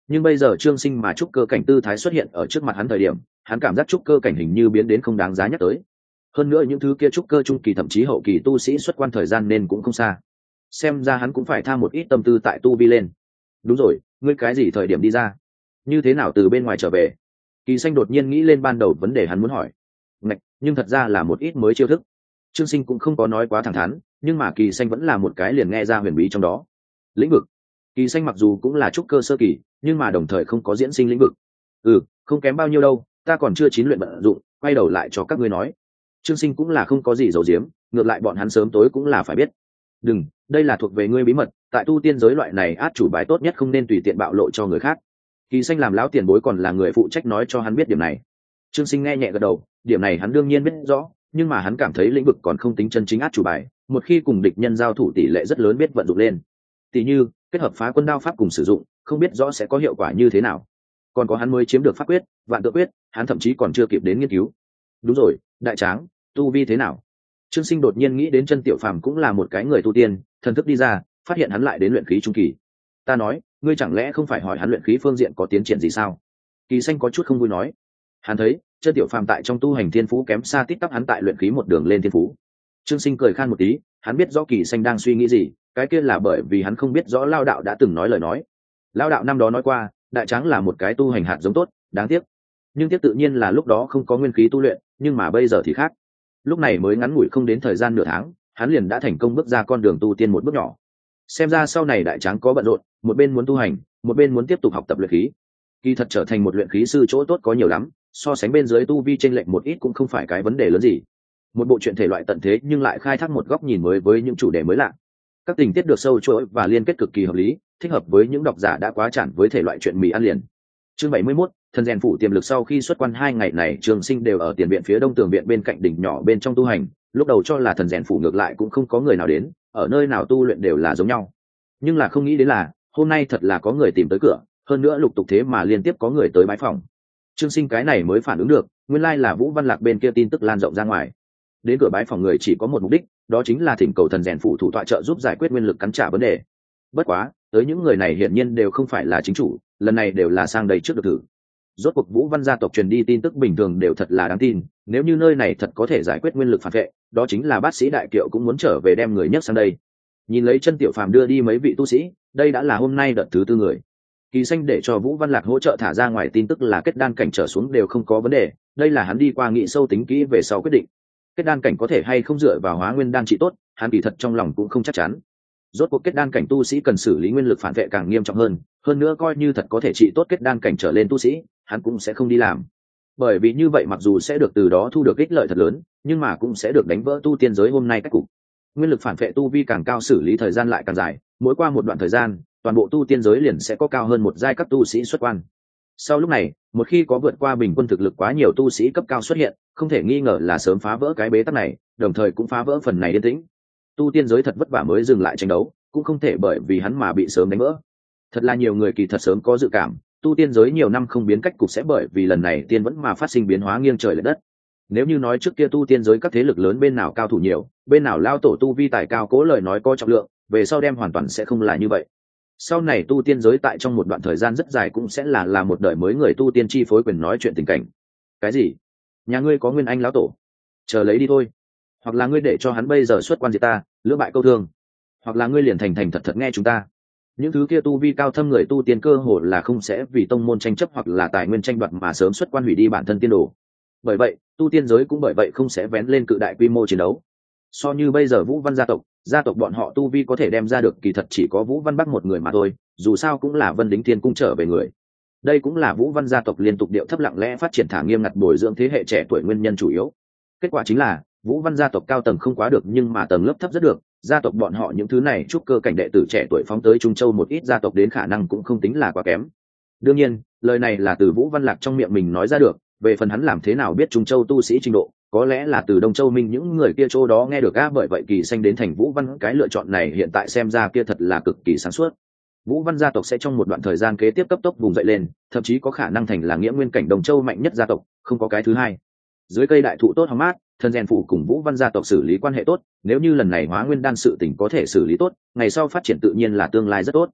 Nhưng bây giờ Trương Sinh mà trúc cơ cảnh tư thái xuất hiện ở trước mặt hắn thời điểm, hắn cảm giác trúc cơ cảnh hình như biến đến không đáng giá nhắc tới. Hơn nữa những thứ kia trúc cơ trung kỳ thậm chí hậu kỳ tu sĩ xuất quan thời gian nên cũng không xa. Xem ra hắn cũng phải tha một ít tâm tư tại tu vi lên. Đúng rồi, ngươi cái gì thời điểm đi ra? Như thế nào từ bên ngoài trở về? Kỳ Xanh đột nhiên nghĩ lên ban đầu vấn đề hắn muốn hỏi. Ngạch, nhưng thật ra là một ít mới chiêu thức. Trương Sinh cũng không có nói quá thẳng thắn, nhưng mà Kỳ Xanh vẫn là một cái liền nghe ra huyền bí trong đó. Lĩnh vực. Kỳ Xanh mặc dù cũng là trúc cơ sơ kỳ, nhưng mà đồng thời không có diễn sinh lĩnh vực. Không kém bao nhiêu đâu, ta còn chưa chín luyện vận dụng, quay đầu lại cho các ngươi nói. Trương Sinh cũng là không có gì giấu giếm, ngược lại bọn hắn sớm tối cũng là phải biết. Đừng, đây là thuộc về ngươi bí mật, tại tu tiên giới loại này át chủ bài tốt nhất không nên tùy tiện bạo lộ cho người khác. Kỳ Xanh làm lão tiền bối còn là người phụ trách nói cho hắn biết điểm này. Trương Sinh nghe nhẹ gật đầu, điểm này hắn đương nhiên biết rõ, nhưng mà hắn cảm thấy lĩnh vực còn không tính chân chính át chủ bài, một khi cùng địch nhân giao thủ tỷ lệ rất lớn biết vận dụng lên. Tỷ như kết hợp phá quân đao pháp cùng sử dụng, không biết rõ sẽ có hiệu quả như thế nào. Còn có hắn mới chiếm được pháp quyết, vạn tự quyết, hắn thậm chí còn chưa kịp đến nghiên cứu. Đúng rồi, đại tráng, tu vi thế nào? Trương Sinh đột nhiên nghĩ đến Chân Tiểu Phàm cũng là một cái người tu tiên, thần thức đi ra, phát hiện hắn lại đến luyện khí trung kỳ. Ta nói, ngươi chẳng lẽ không phải hỏi hắn luyện khí phương diện có tiến triển gì sao? Kỳ Xanh có chút không vui nói. Hắn thấy Chân Tiểu Phàm tại trong tu hành thiên phú kém xa tít tắp hắn tại luyện khí một đường lên thiên phú. Trương Sinh cười khan một tí, hắn biết rõ Kỳ Xanh đang suy nghĩ gì, cái kia là bởi vì hắn không biết rõ Lao đạo đã từng nói lời nói. Lao đạo năm đó nói qua, đại tráng là một cái tu hành hạt giống tốt, đáng tiếc. Nhưng tiếc tự nhiên là lúc đó không có nguyên khí tu luyện, nhưng mà bây giờ thì khác. Lúc này mới ngắn ngủi không đến thời gian nửa tháng, hắn liền đã thành công bước ra con đường tu tiên một bước nhỏ. Xem ra sau này đại tráng có bận rộn, một bên muốn tu hành, một bên muốn tiếp tục học tập luyện khí. Kỳ thật trở thành một luyện khí sư chỗ tốt có nhiều lắm, so sánh bên dưới tu vi chênh lệch một ít cũng không phải cái vấn đề lớn gì. Một bộ truyện thể loại tận thế nhưng lại khai thác một góc nhìn mới với những chủ đề mới lạ. Các tình tiết được sâu chuỗi và liên kết cực kỳ hợp lý, thích hợp với những độc giả đã quá chản với thể loại truyện mì ăn liền. Chương 71, thần rèn phủ tiềm lực. Sau khi xuất quan 2 ngày này, Trường Sinh đều ở tiền viện phía đông tường viện bên cạnh đỉnh nhỏ bên trong tu hành. Lúc đầu cho là thần rèn phủ ngược lại cũng không có người nào đến, ở nơi nào tu luyện đều là giống nhau. Nhưng là không nghĩ đến là hôm nay thật là có người tìm tới cửa, hơn nữa lục tục thế mà liên tiếp có người tới bái phòng. Trương Sinh cái này mới phản ứng được, nguyên lai là Vũ Văn Lạc bên kia tin tức lan rộng ra ngoài. Đến cửa bái phòng người chỉ có một mục đích, đó chính là thỉnh cầu thần rèn phủ thủ tọa trợ giúp giải quyết nguyên lực cắn trả vấn đề. Bất quá, tới những người này hiển nhiên đều không phải là chính chủ, lần này đều là sang đây trước được thử. Rốt cuộc Vũ Văn gia tộc truyền đi tin tức bình thường đều thật là đáng tin, nếu như nơi này thật có thể giải quyết nguyên lực phản vệ, đó chính là bác sĩ Đại Kiệu cũng muốn trở về đem người nhất sang đây. Nhìn lấy Chân Tiểu Phàm đưa đi mấy vị tu sĩ, đây đã là hôm nay đợt thứ tư người. Kỳ Xanh để cho Vũ Văn Lạc hỗ trợ thả ra ngoài tin tức là kết đan cảnh trở xuống đều không có vấn đề, đây là hắn đi qua nghị sâu tính kỹ về sau quyết định. Kết đan cảnh có thể hay không dựa vào hóa nguyên đan trị tốt, hắn kỳ thật trong lòng cũng không chắc chắn. Rốt cuộc kết đan cảnh tu sĩ cần xử lý nguyên lực phản vệ càng nghiêm trọng hơn nữa coi như thật có thể trị tốt kết đan cảnh trở lên tu sĩ, hắn cũng sẽ không đi làm. Bởi vì như vậy mặc dù sẽ được từ đó thu được ích lợi thật lớn, nhưng mà cũng sẽ được đánh vỡ tu tiên giới hôm nay cách cục. Nguyên lực phản vệ tu vi càng cao xử lý thời gian lại càng dài, mỗi qua một đoạn thời gian, toàn bộ tu tiên giới liền sẽ có cao hơn một giai cấp tu sĩ xuất quan. Sau lúc này, một khi có vượt qua bình quân thực lực quá nhiều tu sĩ cấp cao xuất hiện, không thể nghi ngờ là sớm phá vỡ cái bế tắc này, đồng thời cũng phá vỡ phần này yên tĩnh. Tu tiên giới thật vất vả mới dừng lại tranh đấu, cũng không thể bởi vì hắn mà bị sớm đánh vỡ. Thật là nhiều người kỳ thật sớm có dự cảm, tu tiên giới nhiều năm không biến cách cục sẽ bởi vì lần này tiên vẫn mà phát sinh biến hóa nghiêng trời lệch đất. Nếu như nói trước kia tu tiên giới các thế lực lớn bên nào cao thủ nhiều, bên nào lao tổ tu vi tài cao cố lời nói có trọng lượng, về sau đem hoàn toàn sẽ không là như vậy. Sau này tu tiên giới tại trong một đoạn thời gian rất dài cũng sẽ là một đời mới người tu tiên chi phối quyền nói chuyện tình cảnh. Cái gì? Nhà ngươi có Nguyên Anh lão tổ? Chờ lấy đi thôi. Hoặc là ngươi để cho hắn bây giờ xuất quan diệt ta, lưỡng bại câu thương. Hoặc là ngươi liền thành thành thật thật nghe chúng ta. Những thứ kia tu vi cao thâm người tu tiên cơ hồ là không sẽ vì tông môn tranh chấp hoặc là tài nguyên tranh đoạt mà sớm xuất quan hủy đi bản thân tiên đồ. Bởi vậy, tu tiên giới cũng bởi vậy không sẽ vén lên cự đại quy mô chiến đấu. So như bây giờ Vũ Văn gia tộc bọn họ tu vi có thể đem ra được kỳ thật chỉ có Vũ Văn Bắc một người mà thôi, dù sao cũng là Vân Đính Thiên cung trở về người. Đây cũng là Vũ Văn gia tộc liên tục điệu thấp lặng lẽ phát triển thả nghiêm ngặt bồi dưỡng thế hệ trẻ tuổi nguyên nhân chủ yếu. Kết quả chính là Vũ Văn gia tộc cao tầng không quá được nhưng mà tầng lớp thấp rất được, gia tộc bọn họ những thứ này trúc cơ cảnh đệ tử trẻ tuổi phóng tới Trung Châu một ít gia tộc đến khả năng cũng không tính là quá kém. Đương nhiên, lời này là từ Vũ Văn Lạc trong miệng mình nói ra được, về phần hắn làm thế nào biết Trung Châu tu sĩ trình độ, có lẽ là từ Đông Châu Minh những người kia chỗ đó nghe được bởi vậy Kỳ Xanh đến thành Vũ Văn cái lựa chọn này hiện tại xem ra kia thật là cực kỳ sáng suốt. Vũ Văn gia tộc sẽ trong một đoạn thời gian kế tiếp cấp tốc vùng dậy lên, thậm chí có khả năng thành là nghĩa nguyên cảnh Đông Châu mạnh nhất gia tộc, không có cái thứ hai. Dưới cây đại thụ tốt hóng mát, thần rèn phủ cùng Vũ Văn gia tộc xử lý quan hệ tốt, nếu như lần này hóa nguyên đan sự tình có thể xử lý tốt, ngày sau phát triển tự nhiên là tương lai rất tốt.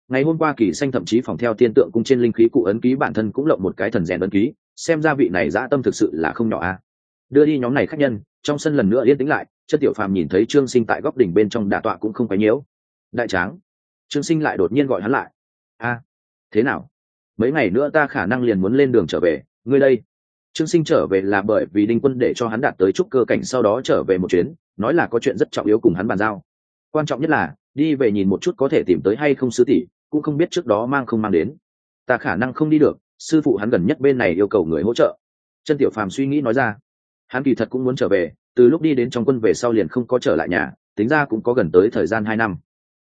Ngày hôm qua Kỳ Xanh thậm chí phòng theo tiên tượng cung trên linh khí cụ ấn ký bản thân cũng lộng một cái thần rèn ấn ký, xem ra vị này dã tâm thực sự là không nhỏ a. Đưa đi nhóm này khách nhân, trong sân lần nữa yên tĩnh lại, Chân Tiểu Phàm nhìn thấy Trương Sinh tại góc đỉnh bên trong đả tọa cũng không quấy nhiễu. Đại tráng. Trương Sinh lại đột nhiên gọi hắn lại. A, thế nào? Mấy ngày nữa ta khả năng liền muốn lên đường trở về, ngươi đây? Trương Sinh trở về là bởi vì Đinh Quân để cho hắn đạt tới trúc cơ cảnh, sau đó trở về một chuyến, nói là có chuyện rất trọng yếu cùng hắn bàn giao. Quan trọng nhất là đi về nhìn một chút có thể tìm tới hay không sư tỷ, cũng không biết trước đó mang không mang đến. Ta khả năng không đi được, sư phụ hắn gần nhất bên này yêu cầu người hỗ trợ. Chân Tiểu Phàm suy nghĩ nói ra. Hắn kỳ thật cũng muốn trở về, từ lúc đi đến trong quân về sau liền không có trở lại nhà, tính ra cũng có gần tới thời gian 2 năm.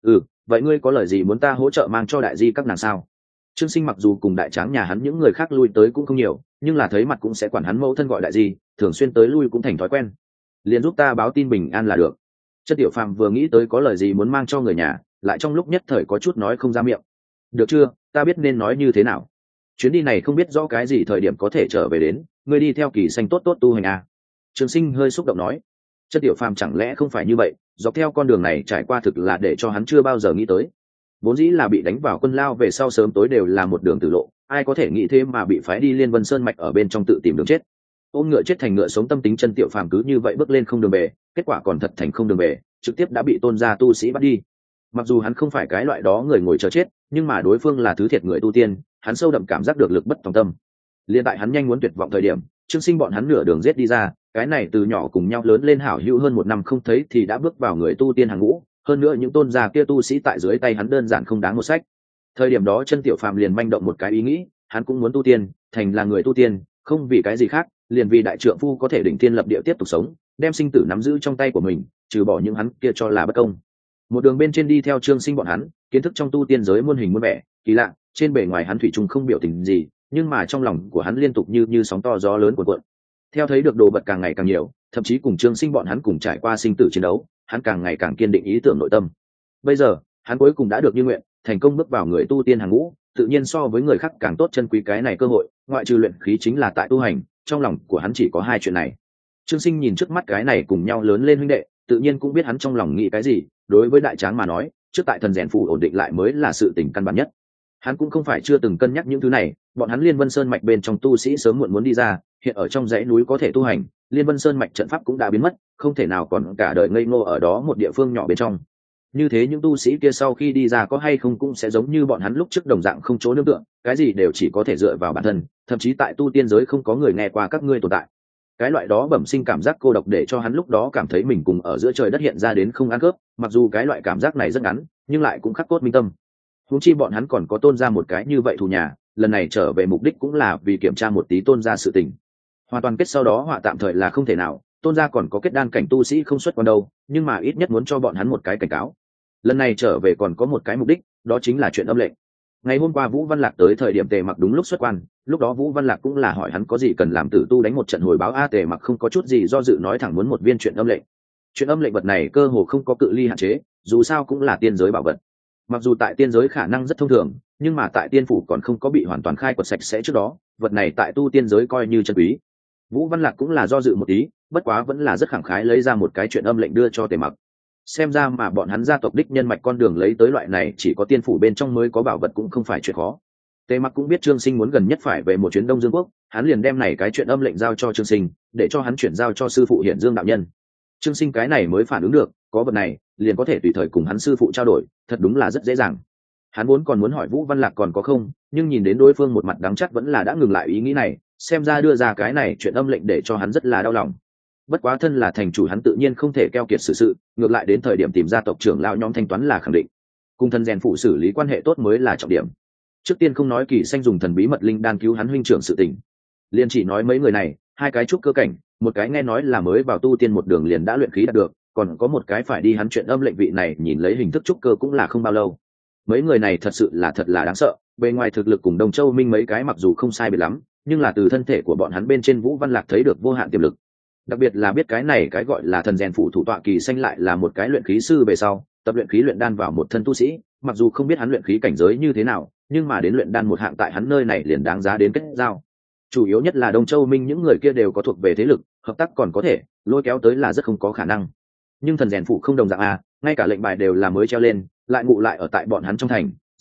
Vậy ngươi có lời gì muốn ta hỗ trợ mang cho đại di các nàng sao? Trương Sinh mặc dù cùng đại tráng nhà hắn những người khác lui tới cũng không nhiều, nhưng là thấy mặt cũng sẽ quản hắn mẫu thân gọi đại di, thường xuyên tới lui cũng thành thói quen. Liền giúp ta báo tin bình an là được. Chân Tiểu Phàm vừa nghĩ tới có lời gì muốn mang cho người nhà, lại trong lúc nhất thời có chút nói không ra miệng. Được chưa, ta biết nên nói như thế nào. Chuyến đi này không biết rõ cái gì thời điểm có thể trở về đến, ngươi đi theo Kỳ Xanh tốt tốt tu hành à. Trường Sinh hơi xúc động nói. Chân Tiểu Phàm chẳng lẽ không phải như vậy, dọc theo con đường này trải qua thực là để cho hắn chưa bao giờ nghĩ tới. Vốn dĩ là bị đánh vào quân lao về sau sớm tối đều là một đường tử lộ, ai có thể nghĩ thế mà bị phái đi Liên Vân Sơn mạch ở bên trong tự tìm đường chết. Ôm ngựa chết thành ngựa sống tâm tính Chân Tiểu Phàm cứ như vậy bước lên không đường về, kết quả còn thật thành không đường về, trực tiếp đã bị Tôn gia tu sĩ bắt đi. Mặc dù hắn không phải cái loại đó người ngồi chờ chết, nhưng mà đối phương là thứ thiệt người tu tiên, hắn sâu đậm cảm giác được lực bất tòng tâm. Liên tại hắn nhanh muốn tuyệt vọng thời điểm, Trương Sinh bọn hắn nửa đường giết đi ra, cái này từ nhỏ cùng nhau lớn lên hảo hữu hơn 1 năm không thấy thì đã bước vào người tu tiên hàng ngũ, hơn nữa những tôn gia kia tu sĩ tại dưới tay hắn đơn giản không đáng một sách. Thời điểm đó Chân Tiểu Phàm liền manh động một cái ý nghĩ, hắn cũng muốn tu tiên, thành là người tu tiên, không vì cái gì khác, liền vì đại trượng phu có thể đỉnh thiên lập địa tiếp tục sống, đem sinh tử nắm giữ trong tay của mình, trừ bỏ những hắn kia cho là bất công. Một đường bên trên đi theo Trương Sinh bọn hắn, kiến thức trong tu tiên giới muôn hình muôn vẻ, kỳ lạ, trên bề ngoài hắn thủy chung không biểu tình gì, nhưng mà trong lòng của hắn liên tục như sóng to gió lớn cuộn cuộn. Theo thấy được đồ vật càng ngày càng nhiều, thậm chí cùng Trương Sinh bọn hắn cùng trải qua sinh tử chiến đấu, hắn càng ngày càng kiên định ý tưởng nội tâm. Bây giờ, hắn cuối cùng đã được như nguyện, thành công bước vào người tu tiên hàng ngũ, tự nhiên so với người khác càng tốt chân quý cái này cơ hội, ngoại trừ luyện khí chính là tại tu hành, trong lòng của hắn chỉ có 2 chuyện này. Trương Sinh nhìn trước mắt cái này cùng nhau lớn lên huynh đệ, tự nhiên cũng biết hắn trong lòng nghĩ cái gì, đối với đại tráng mà nói, trước tại thần rèn phù ổn định lại mới là sự tình căn bản nhất. Hắn cũng không phải chưa từng cân nhắc những thứ này, bọn hắn Liên Vân Sơn mạch bên trong tu sĩ sớm muộn muốn đi ra, hiện ở trong dãy núi có thể tu hành, Liên Vân Sơn mạch trận pháp cũng đã biến mất, không thể nào còn cả đời ngây ngô ở đó một địa phương nhỏ bên trong. Như thế những tu sĩ kia sau khi đi ra có hay không cũng sẽ giống như bọn hắn lúc trước đồng dạng không chỗ nương tựa, cái gì đều chỉ có thể dựa vào bản thân, thậm chí tại tu tiên giới không có người nghe qua các ngươi tồn tại. Cái loại đó bẩm sinh cảm giác cô độc để cho hắn lúc đó cảm thấy mình cùng ở giữa trời đất hiện ra đến không ăn khớp, mặc dù cái loại cảm giác này rất ngắn, nhưng lại cũng khắc cốt minh tâm. Huống chi bọn hắn còn có Tôn gia một cái như vậy thù nhà, lần này trở về mục đích cũng là vì kiểm tra một tí Tôn gia sự tình. Hoàn toàn kết sau đó họa tạm thời là không thể nào, Tôn gia còn có kết đan cảnh tu sĩ không xuất quan đâu, nhưng mà ít nhất muốn cho bọn hắn một cái cảnh cáo. Lần này trở về còn có một cái mục đích, đó chính là chuyện âm lệnh. Ngày hôm qua Vũ Văn Lạc tới thời điểm Tề Mặc đúng lúc xuất quan, lúc đó Vũ Văn Lạc cũng là hỏi hắn có gì cần làm tử tu đánh một trận hồi báo. Tề Mặc không có chút gì do dự nói thẳng muốn một viên chuyện âm lệnh. Chuyện âm lệnh vật này cơ hồ không có cự ly hạn chế, dù sao cũng là tiên giới bảo vật. Mặc dù tại tiên giới khả năng rất thông thường, nhưng mà tại tiên phủ còn không có bị hoàn toàn khai quật sạch sẽ trước đó, vật này tại tu tiên giới coi như chân quý. Vũ Văn Lạc cũng là do dự một tí, bất quá vẫn là rất khẳng khái lấy ra một cái chuyện âm lệnh đưa cho Tề Mặc. Xem ra mà bọn hắn gia tộc đích nhân mạch con đường lấy tới loại này chỉ có tiên phủ bên trong mới có bảo vật cũng không phải chuyện khó. Tề Mặc cũng biết Trương Sinh muốn gần nhất phải về một chuyến Đông Dương quốc, hắn liền đem này cái chuyện âm lệnh giao cho Trương Sinh, để cho hắn chuyển giao cho sư phụ Hiển Dương đạo nhân. Trương Sinh cái này mới phản ứng được, có vật này, liền có thể tùy thời cùng hắn sư phụ trao đổi, thật đúng là rất dễ dàng. Hắn vốn còn muốn hỏi Vũ Văn Lạc còn có không, nhưng nhìn đến đối phương một mặt đắng chắc vẫn là đã ngừng lại ý nghĩ này, xem ra đưa ra cái này chuyện âm lệnh để cho hắn rất là đau lòng. Bất quá thân là thành chủ hắn tự nhiên không thể keo kiệt sự, ngược lại đến thời điểm tìm ra tộc trưởng lão nhóm thanh toán là khẳng định. Cùng thân rèn phụ xử lý quan hệ tốt mới là trọng điểm. Trước tiên không nói Kỳ Xanh dùng thần bí mật linh đan cứu hắn huynh trưởng sự tình, liền chỉ nói mấy người này, 2 cái trúc cơ cảnh, một cái nghe nói là mới vào tu tiên một đường liền đã luyện khí đạt được, còn có một cái phải đi hắn chuyện âm lệnh vị này nhìn lấy hình thức trúc cơ cũng là không bao lâu. Mấy người này thật sự là thật là đáng sợ, bề ngoài thực lực cùng Đông Châu Minh mấy cái mặc dù không sai biệt lắm, nhưng là từ thân thể của bọn hắn bên trên Vũ Văn Lạc thấy được vô hạn tiềm lực. Đặc biệt là biết cái này cái gọi là thần rèn phụ thủ tọa Kỳ Xanh lại là một cái luyện khí sư về sau, tập luyện khí luyện đan vào một thân tu sĩ, mặc dù không biết hắn luyện khí cảnh giới như thế nào, nhưng mà đến luyện đan một hạng tại hắn nơi này liền đáng giá đến kết giao. Chủ yếu nhất là Đông Châu Minh những người kia đều có thuộc về thế lực, hợp tác còn có thể, lôi kéo tới là rất không có khả năng. Nhưng thần rèn phụ không đồng dạng ngay cả lệnh bài đều là mới treo lên, lại ngụ lại ở tại bọn hắn trong thành,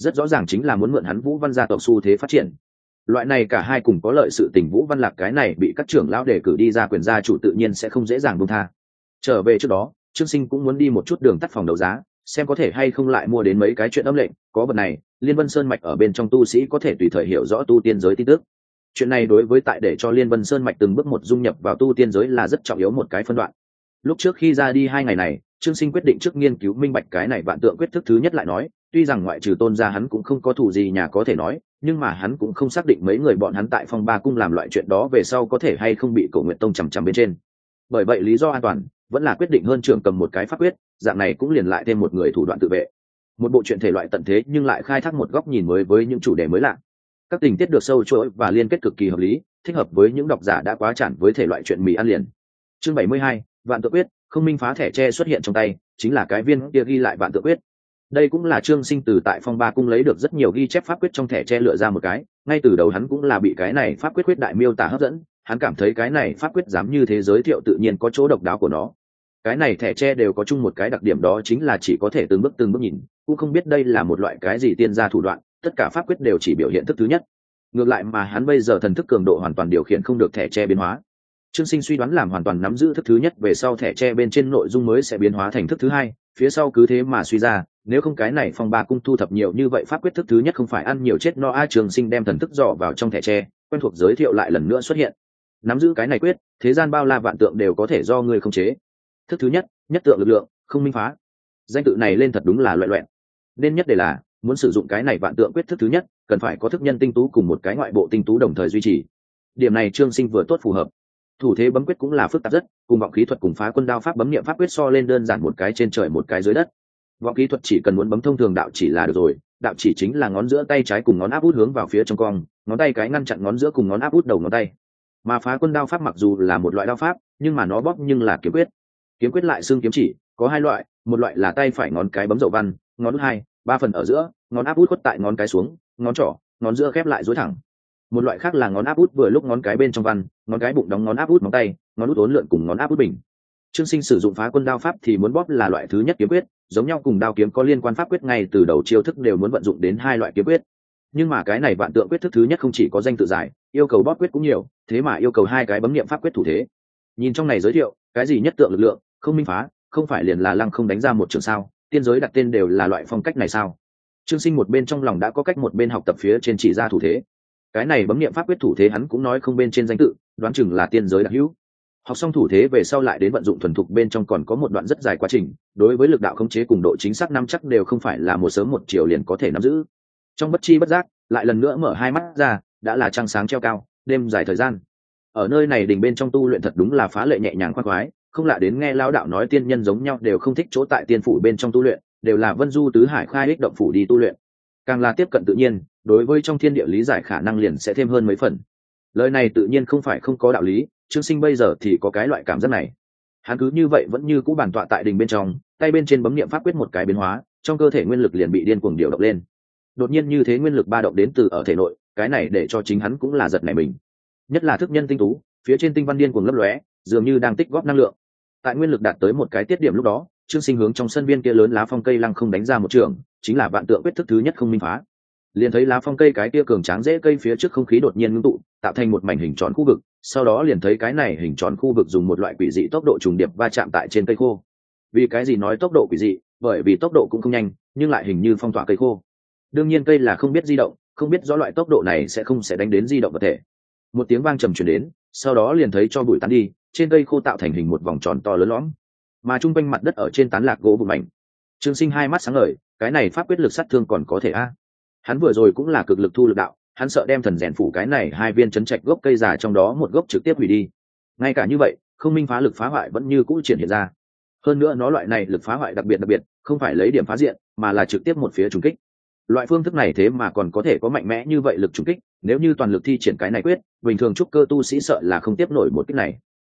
rất rõ ràng chính là muốn mượn hắn Vũ Văn gia tộc xu thế phát triển. Loại này cả hai cùng có lợi sự tình, Vũ Văn Lạc cái này bị các trưởng lão đề cử đi ra quyền gia chủ tự nhiên sẽ không dễ dàng buông tha. Trở về trước đó, Trương Sinh cũng muốn đi một chút đường tắt phòng đấu giá, xem có thể hay không lại mua đến mấy cái chuyện âm lệnh, có vật này, Liên Vân Sơn mạch ở bên trong tu sĩ có thể tùy thời hiểu rõ tu tiên giới tin tức. Chuyện này đối với tại để cho Liên Vân Sơn mạch từng bước một dung nhập vào tu tiên giới là rất trọng yếu một cái phân đoạn. Lúc trước khi ra đi 2 ngày này, Trương Sinh quyết định trước nghiên cứu minh bạch cái này vạn tượng quyết thức thứ nhất lại nói, tuy rằng ngoại trừ Tôn gia hắn cũng không có thù gì nhà có thể nói, nhưng mà hắn cũng không xác định mấy người bọn hắn tại Phong Ba cung làm loại chuyện đó về sau có thể hay không bị Cổ Nguyệt Tông chằm chằm bên trên. Bởi vậy lý do an toàn, vẫn là quyết định hơn trưởng cầm một cái pháp quyết, dạng này cũng liền lại thêm một người thủ đoạn tự vệ. Một bộ truyện thể loại tận thế nhưng lại khai thác một góc nhìn mới với những chủ đề mới lạ. Các tình tiết được sâu chuỗi và liên kết cực kỳ hợp lý, thích hợp với những độc giả đã quá chán với thể loại truyện mì ăn liền. Chương 72, Vạn Tượng Quyết, không minh phá thẻ tre xuất hiện trong tay, chính là cái viên kia ghi lại Vạn Tượng Quyết. Đây cũng là Trương Sinh từ tại Phong Ba cung lấy được rất nhiều ghi chép pháp quyết trong thẻ tre lựa ra một cái, ngay từ đầu hắn cũng là bị cái này pháp quyết đại miêu tả hấp dẫn, hắn cảm thấy cái này pháp quyết dám như thế giới thiệu tự nhiên có chỗ độc đáo của nó. Cái này thẻ tre đều có chung một cái đặc điểm, đó chính là chỉ có thể từng bước nhìn, cũng không biết đây là một loại cái gì tiên gia thủ đoạn, tất cả pháp quyết đều chỉ biểu hiện thức thứ nhất. Ngược lại mà hắn bây giờ thần thức cường độ hoàn toàn điều khiển không được thẻ tre biến hóa. Trương Sinh suy đoán làm hoàn toàn nắm giữ thức thứ nhất về sau, thẻ tre bên trên nội dung mới sẽ biến hóa thành thức thứ hai, phía sau cứ thế mà suy ra, nếu không cái này Phong Ba cung thu thập nhiều như vậy pháp quyết thức thứ nhất không phải ăn nhiều chết no. Trương Sinh đem thần thức dò vào trong thẻ tre, quen thuộc giới thiệu lại lần nữa xuất hiện. Nắm giữ cái này quyết, thế gian bao la vạn tượng đều có thể do ngươi khống chế. Thức thứ nhất, nhất tượng lực lượng, không minh phá. Danh tự này lên thật đúng là loẹt loẹt. Nên nhất để là muốn sử dụng cái này vạn tượng quyết thức thứ nhất, cần phải có thức nhân tinh tú cùng một cái ngoại bộ tinh tú đồng thời duy trì. Điểm này Trương Sinh vừa tốt phù hợp. Thủ thế bấm quyết cũng là phức tạp rất, cùng vọng khí thuật cùng phá quân đao pháp bấm niệm pháp quyết so lên đơn giản một cái trên trời một cái dưới đất. Vọng khí thuật chỉ cần muốn bấm thông thường đạo chỉ là được rồi, đạo chỉ chính là ngón giữa tay trái cùng ngón áp út hướng vào phía trong cong, ngón tay cái ngăn chặn ngón giữa cùng ngón áp út đầu ngón tay. Mà phá quân đao pháp mặc dù là một loại đao pháp, nhưng mà nó bóp nhưng là kiếm quyết. Kiếm quyết lại xương kiếm chỉ, có hai loại, một loại là tay phải ngón cái bấm dậu văn, ngón út 2, 3 phần ở giữa, ngón áp út khuất tại ngón cái xuống, ngón trỏ, ngón giữa khép lại duỗi thẳng. Một loại khác là ngón áp út vừa lúc ngón cái bên trong văn, ngón cái bụng đóng ngón áp út móng tay, ngón út uốn lượn cùng ngón áp út bình. Trương Sinh sử dụng phá quân đao pháp thì muốn bóp là loại thứ nhất kiếm quyết, giống nhau cùng đao kiếm có liên quan pháp quyết ngay từ đầu chiêu thức đều muốn vận dụng đến hai loại kiếm quyết. Nhưng mà cái này vạn tượng quyết thức thứ nhất không chỉ có danh tự dài, yêu cầu bóp quyết cũng nhiều, thế mà yêu cầu hai cái bấm niệm pháp quyết thủ thế. Nhìn trong này giới thiệu, cái gì nhất tượng lực lượng, không minh phá, không phải liền là lăng không đánh ra một trường sao, tiên giới đặt tên đều là loại phong cách này sao? Trương Sinh một bên trong lòng đã có cách, một bên học tập phía trên chỉ ra thủ thế. Cái này bấm niệm pháp quyết thủ thế hắn cũng nói không bên trên danh tự, đoán chừng là tiên giới đặc hữu. Học xong thủ thế về sau lại đến vận dụng thuần thục bên trong còn có một đoạn rất dài quá trình, đối với lực đạo khống chế cùng độ chính xác nắm chắc đều không phải là một sớm một chiều liền có thể nắm giữ. Trong bất chi bất giác, lại lần nữa mở hai mắt ra, đã là trăng sáng treo cao, đêm dài thời gian. Ở nơi này đình bên trong tu luyện thật đúng là phá lệ nhẹ nhàng khoan khoái, không lạ đến nghe lão đạo nói tiên nhân giống nhau đều không thích chỗ tại tiên phủ bên trong tu luyện, đều là vân du tứ hải khai ích động phủ đi tu luyện. Càng là tiếp cận tự nhiên, đối với trong thiên địa lý giải khả năng liền sẽ thêm hơn mấy phần. Lời này tự nhiên không phải không có đạo lý, Trương Sinh bây giờ thì có cái loại cảm giác này. Hắn cứ như vậy vẫn như cũ bản tọa tại đình bên trong, tay bên trên bấm niệm pháp quyết một cái biến hóa, trong cơ thể nguyên lực liền bị điên cuồng điều động lên. Đột nhiên như thế nguyên lực ba động đến từ ở thể nội, cái này để cho chính hắn cũng là giật nảy mình. Nhất là thức nhân tinh tú, phía trên tinh văn điên cuồng lấp lóe, dường như đang tích góp năng lượng. Tại nguyên lực đạt tới một cái tiết điểm lúc đó, Trương Sinh hướng trong sân viên kia lớn lá phong cây lăng không đánh ra một trường, chính là vạn tượng quyết thức thứ nhất không minh phá. Liền thấy lá phong cây cái kia cường tráng rễ cây phía trước không khí đột nhiên ngưng tụ, tạo thành một mảnh hình tròn khu vực, sau đó liền thấy cái này hình tròn khu vực dùng một loại quỷ dị tốc độ trùng điệp va chạm tại trên cây khô. Vì cái gì nói tốc độ quỷ dị? Bởi vì tốc độ cũng không nhanh, nhưng lại hình như phong tỏa cây khô. Đương nhiên cây là không biết di động, không biết rõ loại tốc độ này sẽ đánh đến di động vật thể. Một tiếng vang trầm truyền đến, sau đó liền thấy cho bụi tán đi, trên cây khô tạo thành hình một vòng tròn to lớn lõm, mà trung quanh mặt đất ở trên tán lạc gỗ vụn mảnh. Trương Sinh hai mắt sáng ngời, cái này pháp quyết lực sát thương còn có thể a. Hắn vừa rồi cũng là cực lực thu lực đạo, hắn sợ đem thần rèn phủ cái này hai viên chấn trạch gốc cây già trong đó một gốc trực tiếp hủy đi. Ngay cả như vậy, không minh phá lực phá hoại vẫn như cũ triển hiện ra. Hơn nữa nó loại này lực phá hoại đặc biệt, không phải lấy điểm phá diện, mà là trực tiếp một phía trùng kích. Loại phương thức này thế mà còn có thể có mạnh mẽ như vậy lực trùng kích, nếu như toàn lực thi triển cái này quyết, bình thường trúc cơ tu sĩ sợ là không tiếp nổi một kích này.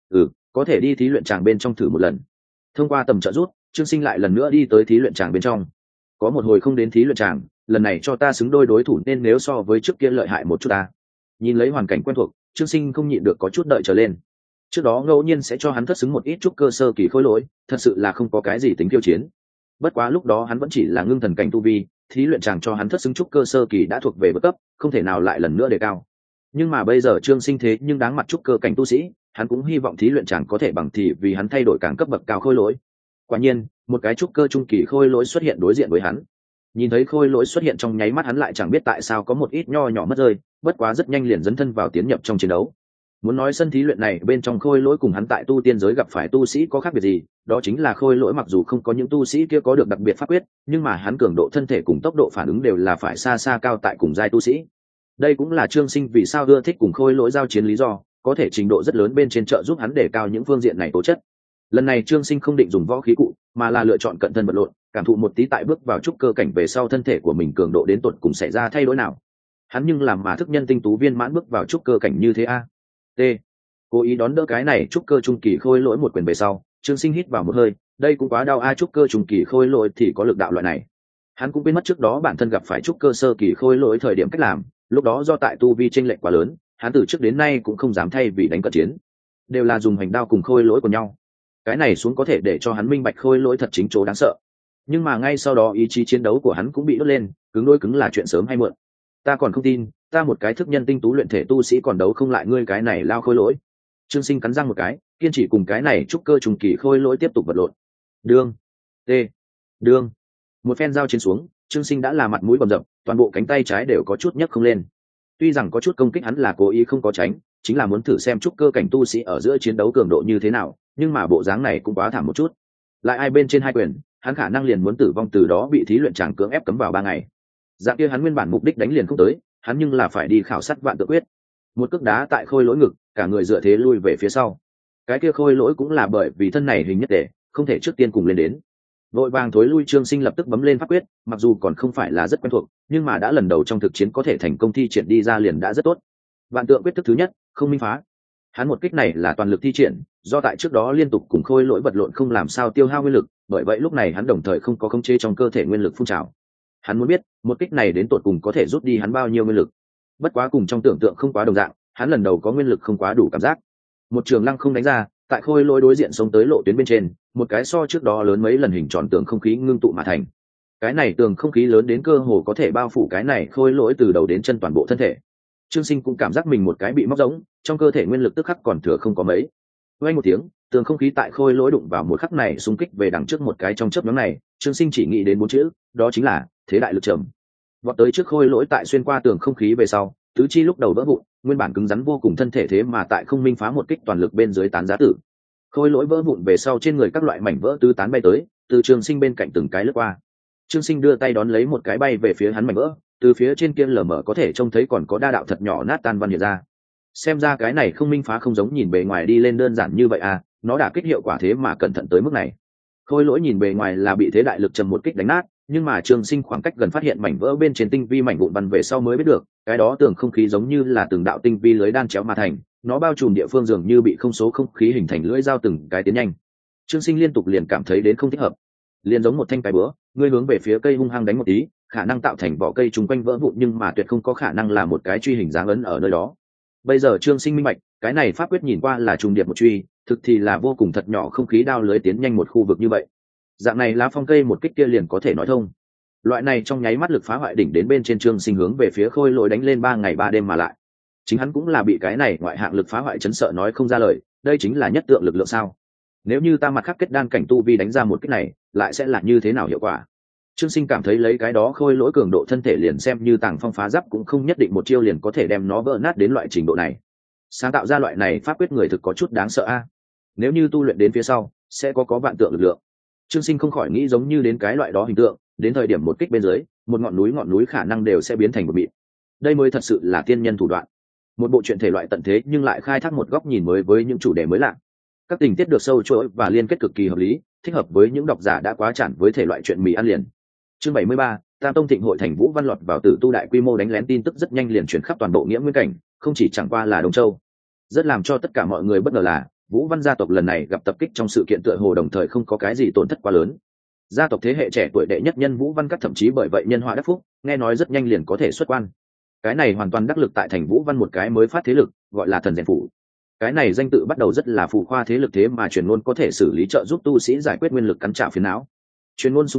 Có thể đi thí luyện tràng bên trong thử một lần. Thông qua tầm trợ rút, Trương Sinh lại lần nữa đi tới thí luyện tràng bên trong. Có một hồi không đến thí luyện tràng, lần này cho ta xứng đôi đối thủ nên nếu so với trước kia lợi hại một chút ta. Nhìn lấy hoàn cảnh quen thuộc, Trương Sinh không nhịn được có chút đợi trở lên. Trước đó ngẫu nhiên sẽ cho hắn thất xứng một ít trúc cơ sơ kỳ khối lỗi, thật sự là không có cái gì tính khiêu chiến. Bất quá lúc đó hắn vẫn chỉ là ngưng thần cảnh tu vi, thí luyện chàng cho hắn thất xứng trúc cơ sơ kỳ đã thuộc về bậc cấp, không thể nào lại lần nữa đề cao. Nhưng mà bây giờ Trương Sinh thế nhưng đáng mặt trúc cơ cảnh tu sĩ, hắn cũng hy vọng thí luyện chàng có thể bằng thì vì hắn thay đổi càng cấp bậc cao khôi lỗi. Quả nhiên, một cái trúc cơ trung kỳ khôi lỗi xuất hiện đối diện với hắn. Nhìn thấy khôi lỗi xuất hiện trong nháy mắt, hắn lại chẳng biết tại sao có một ít nho nhỏ mất rơi, bất quá rất nhanh liền dấn thân vào tiến nhập trong chiến đấu. Muốn nói sân thí luyện này bên trong khôi lỗi cùng hắn tại tu tiên giới gặp phải tu sĩ có khác biệt gì, đó chính là khôi lỗi mặc dù không có những tu sĩ kia có được đặc biệt pháp quyết, nhưng mà hắn cường độ thân thể cùng tốc độ phản ứng đều là phải xa xa cao tại cùng giai tu sĩ. Đây cũng là Trương Sinh vì sao ưa thích cùng khôi lỗi giao chiến lý do, có thể trình độ rất lớn bên trên trợ giúp hắn đề cao những phương diện này tố chất. Lần này Trương Sinh không định dùng võ khí cụ, mà là lựa chọn cận thân vật lộn, cảm thụ một tí tại bước vào trúc cơ cảnh về sau thân thể của mình cường độ đến tột cùng xảy ra thay đổi nào. Hắn nhưng làm mà thức nhân tinh tú viên mãn bước vào trúc cơ cảnh như thế a. T. Cố ý đón đỡ cái này trúc cơ trung kỳ khôi lỗi một quyền về sau, Trương Sinh hít vào một hơi, đây cũng quá đau a, trúc cơ trung kỳ khôi lỗi thì có lực đạo loại này. Hắn cũng quên mất trước đó bản thân gặp phải trúc cơ sơ kỳ khôi lỗi thời điểm cách làm, lúc đó do tại tu vi chênh lệch quá lớn, hắn từ trước đến nay cũng không dám thay vì đánh cận chiến, đều là dùng hành đao cùng khôi lỗi của nhau. Cái này xuống có thể để cho hắn minh bạch khôi lỗi thật chính chỗ đáng sợ. Nhưng mà ngay sau đó ý chí chiến đấu của hắn cũng bị đốt lên, cứng đôi cứng là chuyện sớm hay muộn. Ta còn không tin, ta một cái thức nhân tinh tú luyện thể tu sĩ còn đấu không lại ngươi cái này lao khôi lỗi. Trương Sinh cắn răng một cái, kiên trì cùng cái này trúc cơ trùng kỳ khôi lỗi tiếp tục vật lộn. Đương, t, đương. Một phen giao chiến xuống, Trương Sinh đã là mặt mũi bầm dập, toàn bộ cánh tay trái đều có chút nhấc không lên. Tuy rằng có chút công kích hắn là cố ý không có tránh, chính là muốn thử xem trúc cơ cảnh tu sĩ ở giữa chiến đấu cường độ như thế nào, nhưng mà bộ dáng này cũng quá thảm một chút. Lại ai bên trên hai quyền, hắn khả năng liền muốn tử vong, từ đó bị thí luyện chàng cưỡng ép cấm vào 3 ngày. Dạng kia hắn nguyên bản mục đích đánh liền không tới, hắn nhưng là phải đi khảo sát vạn tự quyết. Một cước đá tại khôi lỗi ngực, cả người dựa thế lui về phía sau. Cái kia khôi lỗi cũng là bởi vì thân này hình nhất thể, không thể trước tiên cùng lên đến. Vội vàng thối lui, Trương Sinh lập tức bấm lên pháp quyết, mặc dù còn không phải là rất quen thuộc, nhưng mà đã lần đầu trong thực chiến có thể thành công thi triển đi ra liền đã rất tốt. Vạn tượng quyết thức thứ nhất, không minh phá. Hắn một kích này là toàn lực thi triển, do tại trước đó liên tục cùng khôi lỗi vật lộn không làm sao tiêu hao nguyên lực, bởi vậy lúc này hắn đồng thời không có khống chế trong cơ thể nguyên lực phun trào. Hắn muốn biết, một kích này đến tột cùng có thể rút đi hắn bao nhiêu nguyên lực. Bất quá cùng trong tưởng tượng không quá đồng dạng, hắn lần đầu có nguyên lực không quá đủ cảm giác. Một trường lăng không đánh ra, tại khôi lỗi đối diện xông tới lộ tuyến bên trên, một cái so trước đó lớn mấy lần hình tròn tường không khí ngưng tụ mà thành. Cái này tường không khí lớn đến cơ hồ có thể bao phủ cái này khôi lỗi từ đầu đến chân toàn bộ thân thể. Trương Sinh cũng cảm giác mình một cái bị móc giống, trong cơ thể nguyên lực tức khắc còn thừa không có mấy. Vang một tiếng, tường không khí tại khôi lỗi đụng vào một khắc này xung kích về đằng trước một cái trong chớp nhoáng này, Trương Sinh chỉ nghĩ đến 4 chữ, đó chính là thế đại lực trầm. Vọt tới trước khôi lỗi tại xuyên qua tường không khí về sau, tứ chi lúc đầu vỡ vụn, nguyên bản cứng rắn vô cùng thân thể thế mà tại không minh phá một kích toàn lực bên dưới tán giá tử. Khôi lỗi vỡ vụn về sau, trên người các loại mảnh vỡ tứ tán bay tới, từ Trương Sinh bên cạnh từng cái lướt qua. Trương Sinh đưa tay đón lấy một cái bay về phía hắn mảnh vỡ, từ phía trên kia lờ mờ có thể trông thấy còn có đa đạo thật nhỏ nát tan văn hiện ra. Xem ra cái này không minh phá không giống nhìn bề ngoài đi lên đơn giản như vậy à, nó đả kích hiệu quả thế mà cẩn thận tới mức này. Khôi lỗi nhìn bề ngoài là bị thế đại lực trầm một kích đánh nát, nhưng mà Trương Sinh khoảng cách gần phát hiện mảnh vỡ bên trên tinh vi mảnh vụn văn về sau mới biết được, cái đó tường không khí giống như là từng đạo tinh vi lưới đan chéo mà thành, nó bao trùm địa phương dường như bị không số không khí hình thành lưỡi dao từng cái tiến nhanh. Trương Sinh liên tục liền cảm thấy đến không thích hợp, liền giống một thanh cái búa, ngươi hướng về phía cây hung hăng đánh một tí, khả năng tạo thành vỏ cây trùng quanh vỡ vụn, nhưng mà tuyệt không có khả năng là một cái truy hình dáng ấn ở nơi đó. Bây giờ Trương Sinh minh bạch, cái này pháp quyết nhìn qua là trùng điệp một truy, thực thì là vô cùng thật nhỏ không khí đao lưới tiến nhanh một khu vực như vậy. Dạng này lá phong cây một kích kia liền có thể nói thông. Loại này trong nháy mắt lực phá hoại đỉnh đến bên trên, Trương Sinh hướng về phía khôi lỗi đánh lên 3 ngày 3 đêm mà lại. Chính hắn cũng là bị cái này ngoại hạng lực phá hoại chấn sợ nói không ra lời, đây chính là nhất tượng lực lượng sao? Nếu như ta mặt khắc kết đan cảnh tu vi đánh ra một kích này, lại sẽ là như thế nào hiệu quả? Trương Sinh cảm thấy lấy cái đó khôi lỗi cường độ thân thể liền xem như tàng phong phá giáp cũng không nhất định một chiêu liền có thể đem nó vỡ nát đến loại trình độ này. Sáng tạo ra loại này pháp quyết người thực có chút đáng sợ a. Nếu như tu luyện đến phía sau, sẽ có vạn tượng lực lượng. Trương Sinh không khỏi nghĩ giống như đến cái loại đó hình tượng, đến thời điểm một kích bên dưới, một ngọn núi khả năng đều sẽ biến thành một mịn. Đây mới thật sự là tiên nhân thủ đoạn. Một bộ truyện thể loại tận thế nhưng lại khai thác một góc nhìn mới với những chủ đề mới lạ. Các tình tiết được sâu chuỗi và liên kết cực kỳ hợp lý, thích hợp với những độc giả đã quá chản với thể loại truyện mì ăn liền. Chương 73, Tam Tông Thịnh hội thành Vũ Văn lọt vào Tử Tu đại quy mô đánh lén tin tức rất nhanh liền truyền khắp toàn bộ Nghĩa Nguyên cảnh, không chỉ chẳng qua là Đông Châu. Rất làm cho tất cả mọi người bất ngờ là, Vũ Văn gia tộc lần này gặp tập kích trong sự kiện tựa hồ đồng thời không có cái gì tổn thất quá lớn. Gia tộc thế hệ trẻ tuổi đệ nhất nhân Vũ Văn Cát thậm chí bởi vậy nhân họa đắc phúc, nghe nói rất nhanh liền có thể xuất quan. Cái này hoàn toàn đắc lực tại thành Vũ Văn một cái mới phát thế lực, gọi là Thần Rèn Phủ. Cái này danh tự bắt đầu rất là phù khoa thế lực, thế mà truyền ngôn có thể xử lý trợ giúp tu sĩ giải quyết nguyên lực cắn trả phiền não. Truyền ngôn xung quanh,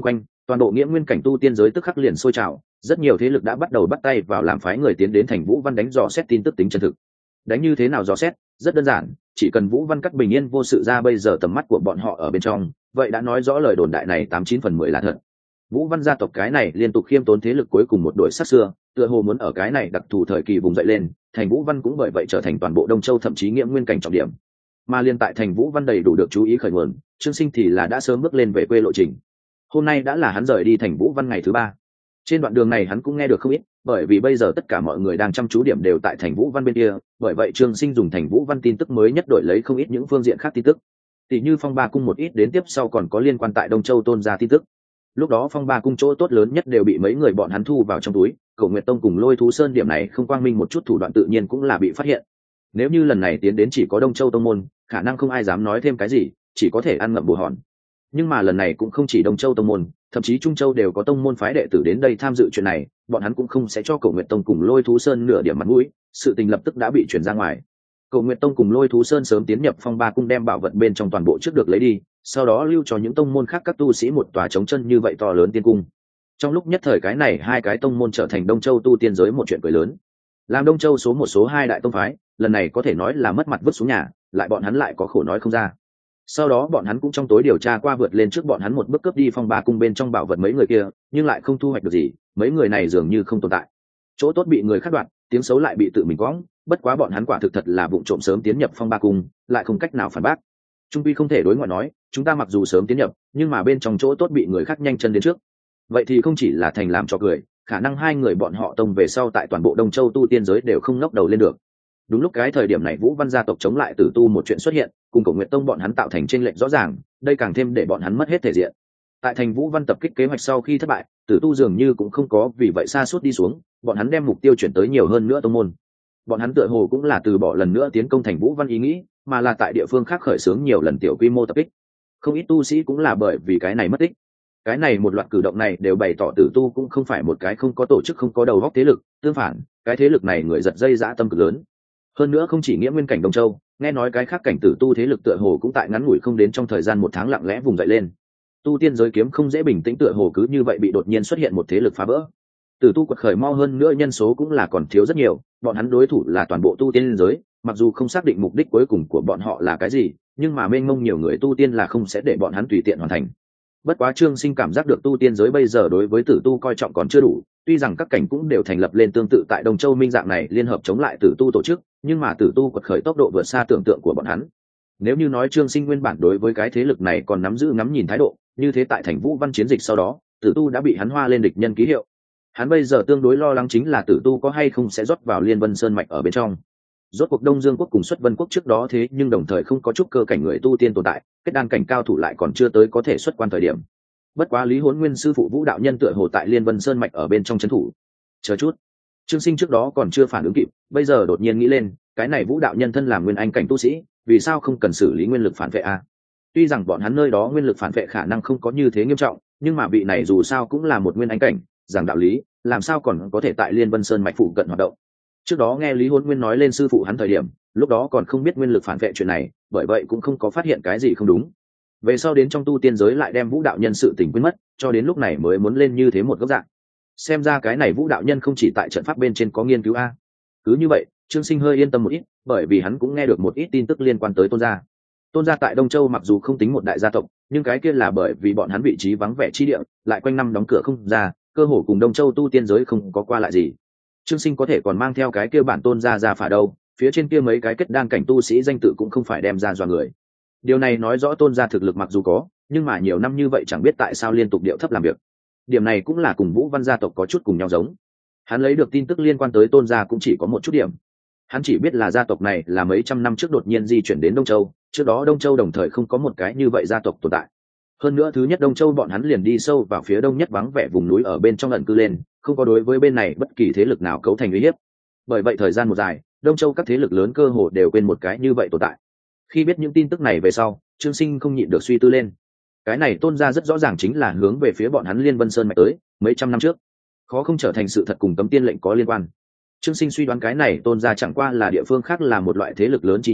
toàn bộ nghĩa nguyên cảnh tu tiên giới tức khắc liền sôi trào, rất nhiều thế lực đã bắt đầu bắt tay vào làm phái người tiến đến thành Vũ Văn đánh dò xét tin tức tính chân thực. Đánh như thế nào dò xét? Rất đơn giản, chỉ cần Vũ Văn Cắt bình yên vô sự ra bây giờ tầm mắt của bọn họ ở bên trong, vậy đã nói rõ lời đồn đại này 89/10 là thật. Vũ Văn gia tộc cái này liên tục khiêm tốn thế lực cuối cùng một đội sát xưa, tựa hồ muốn ở cái này đặc thù thời kỳ vùng dậy lên, thành Vũ Văn cũng bởi vậy trở thành toàn bộ Đông Châu thậm chí nghĩa nguyên cảnh trọng điểm. Mà liên tại thành Vũ Văn đầy đủ được chú ý khởi nguồn, Trương Sinh thì là đã sớm bước lên về quê lộ trình. Hôm nay đã là hắn rời đi thành Vũ Văn ngày thứ 3. Trên đoạn đường này hắn cũng nghe được không ít, bởi vì bây giờ tất cả mọi người đang chăm chú điểm đều tại thành Vũ Văn bên kia, bởi vậy Trương Sinh dùng thành Vũ Văn tin tức mới nhất đổi lấy không ít những phương diện khác tin tức. Tỷ như Phong Ba cung một ít đến tiếp sau còn có liên quan tại Đông Châu Tôn gia tin tức. Lúc đó Phong Ba cung chỗ tốt lớn nhất đều bị mấy người bọn hắn thu vào trong túi, Cổ Nguyệt Tông cùng Lôi Thú Sơn điểm này không quang minh một chút thủ đoạn tự nhiên cũng là bị phát hiện. Nếu như lần này tiến đến chỉ có Đông Châu tông môn, khả năng không ai dám nói thêm cái gì, chỉ có thể ăn ngậm bồ hòn. Nhưng mà lần này cũng không chỉ Đông Châu tông môn, thậm chí Trung Châu đều có tông môn phái đệ tử đến đây tham dự chuyện này, bọn hắn cũng không sẽ cho Cổ Nguyệt Tông cùng Lôi Thú Sơn nửa điểm mặt mũi, sự tình lập tức đã bị chuyển ra ngoài. Cổ Nguyệt Tông cùng Lôi Thú Sơn sớm tiến nhập Phong Ba cung đem bảo vật bên trong toàn bộ trước được lấy đi, sau đó lưu cho những tông môn khác các tu sĩ một tòa trống chân như vậy to lớn tiên cung. Trong lúc nhất thời cái này hai cái tông môn trở thành Đông Châu tu tiên giới một chuyện cười lớn. Làm Đông Châu số một số hai đại tông phái, lần này có thể nói là mất mặt vứt xuống nhà, lại bọn hắn lại có khổ nói không ra. Sau đó bọn hắn cũng trong tối điều tra qua vượt lên trước bọn hắn một bước cướp đi Phong Ba cung bên trong bảo vật mấy người kia, nhưng lại không thu hoạch được gì, mấy người này dường như không tồn tại. Chỗ tốt bị người khác đoạt, tiếng xấu lại bị tự mình quõng, bất quá bọn hắn quả thực thật là vụng trộm sớm tiến nhập Phong Ba cung, lại không cách nào phản bác. Trung quy không thể đối ngoại nói, chúng ta mặc dù sớm tiến nhập, nhưng mà bên trong chỗ tốt bị người khác nhanh chân đến trước. Vậy thì không chỉ là thành làm trò cười, khả năng hai người bọn họ tông về sau tại toàn bộ Đông Châu tu tiên giới đều không ngóc đầu lên được. Đúng lúc cái thời điểm này Vũ Văn gia tộc chống lại Tử Tu một chuyện xuất hiện, cùng Cổ Nguyệt Tông bọn hắn tạo thành chênh lệch rõ ràng, đây càng thêm để bọn hắn mất hết thể diện. Tại thành Vũ Văn tập kích kế hoạch sau khi thất bại, Tử Tu dường như cũng không có vì vậy sa sút đi xuống, bọn hắn đem mục tiêu chuyển tới nhiều hơn nữa tông môn. Bọn hắn tựa hồ cũng là từ bỏ lần nữa tiến công thành Vũ Văn ý nghĩ, mà là tại địa phương khác khởi xướng nhiều lần tiểu quy mô tập kích. Không ít tu sĩ cũng là bởi vì cái này mất tích. Cái này một loạt cử động này đều bày tỏ Tử Tu cũng không phải một cái không có tổ chức không có đầu óc thế lực, tương phản, cái thế lực này người giật dây dã tâm cực lớn. Hơn nữa không chỉ nghĩa nguyên cảnh Đông Châu, nghe nói cái khác cảnh Tử Tu thế lực tựa hồ cũng tại ngắn ngủi không đến trong thời gian 1 tháng lặng lẽ vùng dậy lên. Tu tiên giới kiếm không dễ bình tĩnh, tựa hồ cứ như vậy bị đột nhiên xuất hiện một thế lực phá vỡ. Tử Tu quật khởi mau hơn nữa nhân số cũng là còn thiếu rất nhiều, bọn hắn đối thủ là toàn bộ tu tiên giới, mặc dù không xác định mục đích cuối cùng của bọn họ là cái gì, nhưng mà mênh mông nhiều người tu tiên là không sẽ để bọn hắn tùy tiện hoàn thành. Bất quá Trương Sinh cảm giác được tu tiên giới bây giờ đối với Tử Tu coi trọng còn chưa đủ, tuy rằng các cảnh cũng đều thành lập lên tương tự tại Đông Châu Minh dạng này liên hợp chống lại Tử Tu tổ chức, nhưng mà Tử Tu quật khởi tốc độ vượt xa tưởng tượng của bọn hắn. Nếu như nói Trương Sinh nguyên bản đối với cái thế lực này còn nắm giữ ngắm nhìn thái độ, như thế tại thành Vũ Văn chiến dịch sau đó, Tử Tu đã bị hắn hoa lên địch nhân ký hiệu. Hắn bây giờ tương đối lo lắng chính là Tử Tu có hay không sẽ rót vào Liên Vân Sơn mạch ở bên trong. Rốt cuộc Đông Dương quốc cùng Xuất Vân quốc trước đó thế nhưng đồng thời không có chút cơ cảnh người tu tiên tồn tại, kết đan cảnh cao thủ lại còn chưa tới có thể xuất quan thời điểm. Bất quá Lý Huấn Nguyên sư phụ Vũ đạo nhân tựa hồ tại Liên Vân Sơn mạch ở bên trong trấn thủ. Chờ chút, Trương Sinh trước đó còn chưa phản ứng kịp, bây giờ đột nhiên nghĩ lên, cái này Vũ đạo nhân thân làm nguyên anh cảnh tu sĩ, vì sao không cần xử lý nguyên lực phản vệ a? Tuy rằng bọn hắn nơi đó nguyên lực phản vệ khả năng không có như thế nghiêm trọng, nhưng mà vị này dù sao cũng là một nguyên anh cảnh, giảng đạo lý, làm sao còn có thể tại Liên Vân Sơn mạch phụ cận hoạt động. Trước đó nghe Lý Huấn Nguyên nói lên sư phụ hắn thời điểm, lúc đó còn không biết nguyên lực phản vệ chuyện này, bởi vậy cũng không có phát hiện cái gì không đúng. Về sau đến trong tu tiên giới lại đem Vũ đạo nhân sự tình quên mất, cho đến lúc này mới muốn lên như thế một góc dạng. Xem ra cái này Vũ đạo nhân không chỉ tại trận pháp bên trên có nghiên cứu a. Cứ như vậy, Trương Sinh hơi yên tâm một ít, bởi vì hắn cũng nghe được một ít tin tức liên quan tới Tôn gia. Tôn gia tại Đông Châu mặc dù không tính một đại gia tộc, nhưng cái kia là bởi vì bọn hắn vị trí vắng vẻ chi địa, lại quanh năm đóng cửa không ra, cơ hồ cùng Đông Châu tu tiên giới không có qua lại gì. Trương Sinh có thể còn mang theo cái kia bản Tôn gia ra phả đâu, phía trên kia mấy cái kết đan cảnh tu sĩ danh tự cũng không phải đem ra dọa người. Điều này nói rõ Tôn gia thực lực mặc dù có, nhưng mà nhiều năm như vậy chẳng biết tại sao liên tục điệu thấp làm việc. Điểm này cũng là cùng Vũ Văn gia tộc có chút cùng nhau giống. Hắn lấy được tin tức liên quan tới Tôn gia cũng chỉ có một chút điểm. Hắn chỉ biết là gia tộc này là mấy trăm năm trước đột nhiên di chuyển đến Đông Châu, trước đó Đông Châu đồng thời không có một cái như vậy gia tộc tồn tại. Hơn nữa thứ nhất Đông Châu bọn hắn liền đi sâu vào phía đông nhất vắng vẻ vùng núi ở bên trong ẩn cư lên, không có đối với bên này bất kỳ thế lực nào cấu thành uy hiếp. Bởi vậy thời gian một dài, Đông Châu các thế lực lớn cơ hồ đều quên một cái như vậy tồn tại. Khi biết những tin tức này về sau, Trương Sinh không nhịn được suy tư lên. Cái này Tôn gia rất rõ ràng chính là hướng về phía bọn hắn Liên Vân Sơn mạch tới, mấy trăm năm trước. Khó không trở thành sự thật cùng cấm tiên lệnh có liên quan. Trương Sinh suy đoán cái này Tôn gia chẳng qua là địa phương khác là một loại thế lực lớn chi nhánh,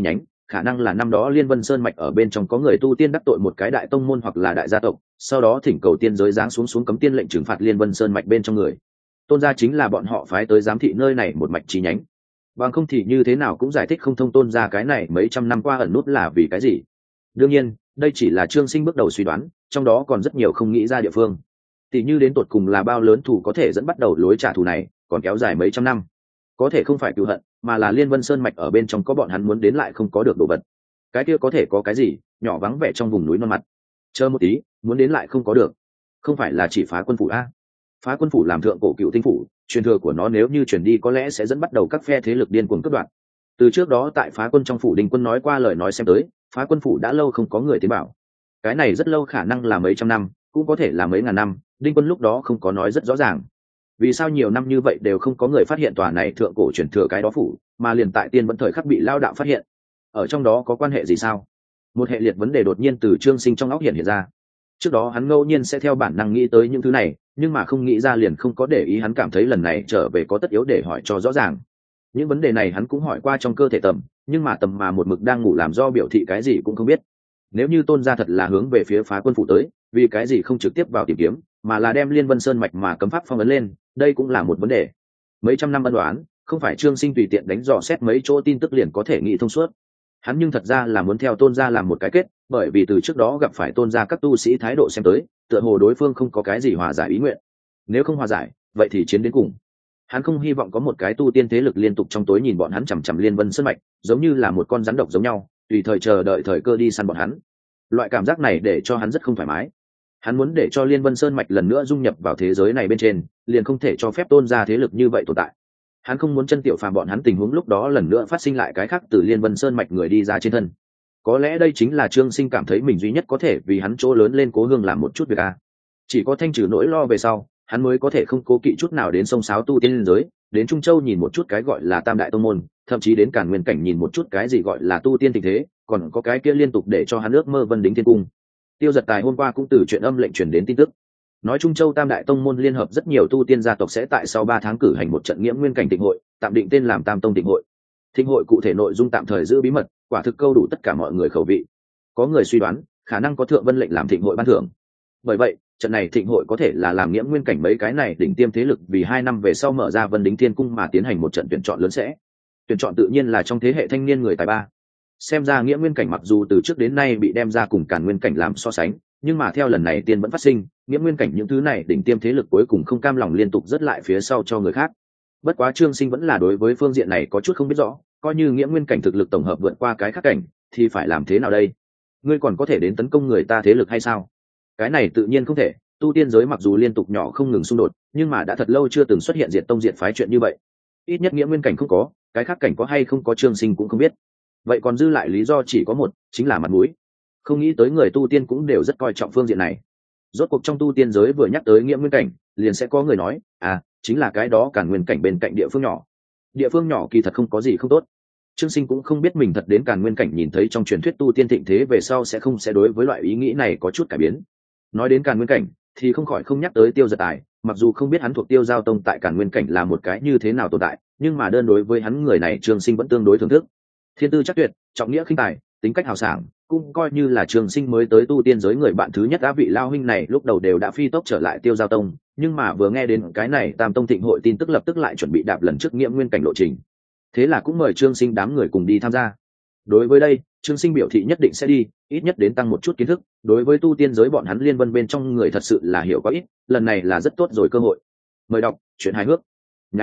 khả năng là năm đó Liên Vân Sơn mạch ở bên trong có người tu tiên đắc tội một cái đại tông môn hoặc là đại gia tộc, sau đó thỉnh cầu tiên giới giáng xuống cấm tiên lệnh trừng phạt Liên Vân Sơn mạch bên trong người. Tôn gia chính là bọn họ phái tới giám thị nơi này một mạch chi nhánh. Bằng không thì như thế nào cũng giải thích không thông Tôn gia cái này mấy trăm năm qua ẩn nút là vì cái gì. Đương nhiên, đây chỉ là Trương Sinh bước đầu suy đoán, trong đó còn rất nhiều không nghĩ ra địa phương. Tỷ như đến tột cùng là bao lớn thù có thể dẫn bắt đầu lối trả thù này, còn kéo dài mấy trăm năm. Có thể không phải cừu hận, mà là Liên Vân Sơn mạch ở bên trong có bọn hắn muốn đến lại không có được đồ vật. Cái kia có thể có cái gì, nhỏ vắng vẻ trong vùng núi non mặt. Chờ một tí, muốn đến lại không có được. Không phải là chỉ Phá Quân phủ a? Phá Quân phủ làm thượng cổ cựu tinh phủ, truyền thừa của nó nếu như truyền đi có lẽ sẽ dẫn bắt đầu các phe thế lực điên cuồng cướp đoạt. Từ trước đó tại Phá Quân trong phủ Đinh Quân nói qua lời nói xem tới, Phá Quân phủ đã lâu không có người tiến bảo. Cái này rất lâu khả năng là mấy trăm năm, cũng có thể là mấy ngàn năm, Đinh Quân lúc đó không có nói rất rõ ràng. Vì sao nhiều năm như vậy đều không có người phát hiện tòa này thượng cổ truyền thừa cái đó phủ, mà liền tại Tiên Vẫn thời khắc bị lao đạo phát hiện? Ở trong đó có quan hệ gì sao? Một hệ liệt vấn đề đột nhiên từ Trương Sinh trong óc hiện ra. Trước đó hắn ngẫu nhiên sẽ theo bản năng nghĩ tới những thứ này, nhưng mà không nghĩ ra liền không có để ý. Hắn cảm thấy lần này trở về có tất yếu để hỏi cho rõ ràng. Những vấn đề này hắn cũng hỏi qua trong cơ thể Tầm, nhưng mà Tầm mà một mực đang ngủ làm do biểu thị cái gì cũng không biết. Nếu như Tôn gia thật là hướng về phía Phá Quân phủ tới, vì cái gì không trực tiếp vào tìm kiếm, mà là đem Liên Vân Sơn mạch mà cấm pháp phong ấn lên, đây cũng là một vấn đề. Mấy trăm năm ân đoán, không phải Trương Sinh tùy tiện đánh dò xét mấy chỗ tin tức liền có thể nghĩ thông suốt. Hắn nhưng thật ra là muốn theo Tôn gia làm một cái kết, bởi vì từ trước đó gặp phải Tôn gia các tu sĩ thái độ xem tới, tựa hồ đối phương không có cái gì hòa giải ý nguyện. Nếu không hòa giải, vậy thì chiến đến cùng. Hắn không hy vọng có một cái tu tiên thế lực liên tục trong tối nhìn bọn hắn chằm chằm Liên Vân Sơn mạch, giống như là một con rắn độc giống nhau, tùy thời chờ đợi thời cơ đi săn bọn hắn. Loại cảm giác này để cho hắn rất không thoải mái. Hắn muốn để cho Liên Vân Sơn mạch lần nữa dung nhập vào thế giới này bên trên, liền không thể cho phép Tôn gia thế lực như vậy tồn tại. Hắn không muốn Chân Tiểu Phàm bọn hắn tình huống lúc đó lần nữa phát sinh lại cái khác từ Liên Vân Sơn mạch người đi ra trên thân. Có lẽ đây chính là Trương Sinh cảm thấy mình duy nhất có thể vì hắn chỗ lớn lên cố hương làm một chút việc a. Chỉ có thanh trừ nỗi lo về sau, hắn mới có thể không cố kỵ chút nào đến sông sáo tu tiên giới, đến Trung Châu nhìn một chút cái gọi là Tam đại tông môn, thậm chí đến Càn Nguyên cảnh nhìn một chút cái gì gọi là tu tiên tình thế, còn có cái kia liên tục để cho hắn ước mơ Vân Đính Thiên Cung. Tiêu Giật Tài hôm qua cũng từ chuyện âm lệnh truyền đến tin tức, nói Trung Châu Tam đại tông môn liên hợp rất nhiều tu tiên gia tộc sẽ tại sau 3 tháng cử hành một trận Nghiễm Nguyên cảnh tịnh hội, tạm định tên làm Tam Tông tịnh hội. Thịnh hội cụ thể nội dung tạm thời giữ bí mật, quả thực câu đủ tất cả mọi người khẩu vị. Có người suy đoán, khả năng có thượng vân lệnh làm thịnh hội ban thưởng. Bởi vậy, trận này thịnh hội có thể là làm Nghiễm Nguyên cảnh mấy cái này đỉnh tiêm thế lực vì 2 năm về sau mở ra Vân Đính Thiên Cung mà tiến hành một trận tuyển chọn lớn sẽ. Tuyển chọn tự nhiên là trong thế hệ thanh niên người tài ba. Xem ra Nghiễm Nguyên cảnh mặc dù từ trước đến nay bị đem ra cùng Càn Nguyên cảnh làm so sánh, nhưng mà theo lần này tiên vẫn phát sinh, Nghiễm Nguyên cảnh những thứ này đỉnh tiêm thế lực cuối cùng không cam lòng liên tục dứt lại phía sau cho người khác. Bất quá Trương Sinh vẫn là đối với phương diện này có chút không biết rõ, coi như Nghiễm Nguyên cảnh thực lực tổng hợp vượt qua cái khác cảnh, thì phải làm thế nào đây? Ngươi còn có thể đến tấn công người ta thế lực hay sao? Cái này tự nhiên không thể, tu tiên giới mặc dù liên tục nhỏ không ngừng xung đột, nhưng mà đã thật lâu chưa từng xuất hiện diệt tông diệt phái chuyện như vậy. Ít nhất Nghiễm Nguyên cảnh không có, cái khác cảnh có hay không có Trương Sinh cũng không biết. Vậy còn dư lại lý do chỉ có một, chính là mặt mũi. Không nghĩ tới người tu tiên cũng đều rất coi trọng phương diện này. Rốt cuộc trong tu tiên giới vừa nhắc tới Nghiễm Nguyên cảnh, liền sẽ có người nói, chính là cái đó Càn Nguyên cảnh bên cạnh địa phương nhỏ. Địa phương nhỏ kỳ thật không có gì không tốt. Trương Sinh cũng không biết mình thật đến Càn Nguyên cảnh nhìn thấy trong truyền thuyết tu tiên thịnh thế về sau sẽ đối với loại ý nghĩ này có chút cải biến. Nói đến Càn Nguyên cảnh, thì không khỏi không nhắc tới Tiêu Giật Tài, mặc dù không biết hắn thuộc Tiêu Giao Tông tại Càn Nguyên cảnh là một cái như thế nào tồn tại, nhưng mà đơn đối với hắn người này Trương Sinh vẫn tương đối thưởng thức. Thiên tư chắc tuyệt, trọng nghĩa khinh tài, tính cách hào sảng, cũng coi như là Trương Sinh mới tới tu tiên giới người bạn thứ nhất. Đã vị lao huynh này lúc đầu đều đã phi tốc trở lại Tiêu Giao Tông, nhưng mà vừa nghe đến cái này Tam Tông thịnh hội tin tức lập tức lại chuẩn bị đạp lần trước Nghiễm Nguyên cảnh lộ trình. Thế là cũng mời Trương Sinh đám người cùng đi tham gia. Đối với đây, Trương Sinh biểu thị nhất định sẽ đi, ít nhất đến tăng một chút kiến thức. Đối với tu tiên giới bọn hắn Liên Vân bên trong người thật sự là hiểu có ít, lần này là rất tốt rồi cơ hội. Mời đọc truyện hài hước.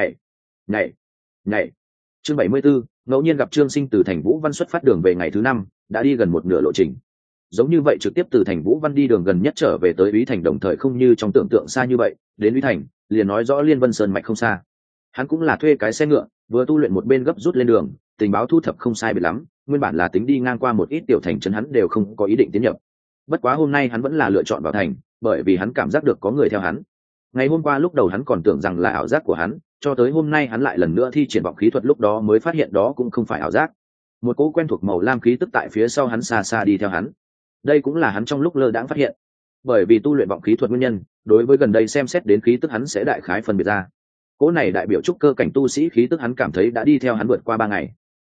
Nhảy. Chương 74, ngẫu nhiên gặp Trương Sinh từ thành Vũ Văn xuất phát đường về ngày thứ 5, đã đi gần một nửa lộ trình. Giống như vậy trực tiếp từ thành Vũ Văn đi đường gần nhất trở về tới Úy Thành đồng thời không như trong tưởng tượng xa như vậy, đến Úy Thành, liền nói rõ Liên Vân Sơn mạch không xa. Hắn cũng là thuê cái xe ngựa, vừa tu luyện một bên gấp rút lên đường, tình báo thu thập không sai biệt lắm, nguyên bản là tính đi ngang qua một ít tiểu thành trấn hắn đều không có ý định tiến nhập. Bất quá hôm nay hắn vẫn là lựa chọn vào thành, bởi vì hắn cảm giác được có người theo hắn. Ngày hôm qua lúc đầu hắn còn tưởng rằng là ảo giác của hắn, cho tới hôm nay hắn lại lần nữa thi triển vọng khí thuật lúc đó mới phát hiện đó cũng không phải ảo giác. Một cỗ quen thuộc màu lam khí tức tại phía sau hắn xa xa đi theo hắn. Đây cũng là hắn trong lúc lơ đãng phát hiện. Bởi vì tu luyện vọng khí thuật nguyên nhân, đối với gần đây xem xét đến khí tức hắn sẽ đại khái phân biệt ra. Cỗ này đại biểu trúc cơ cảnh tu sĩ khí tức hắn cảm thấy đã đi theo hắn vượt qua 3 ngày.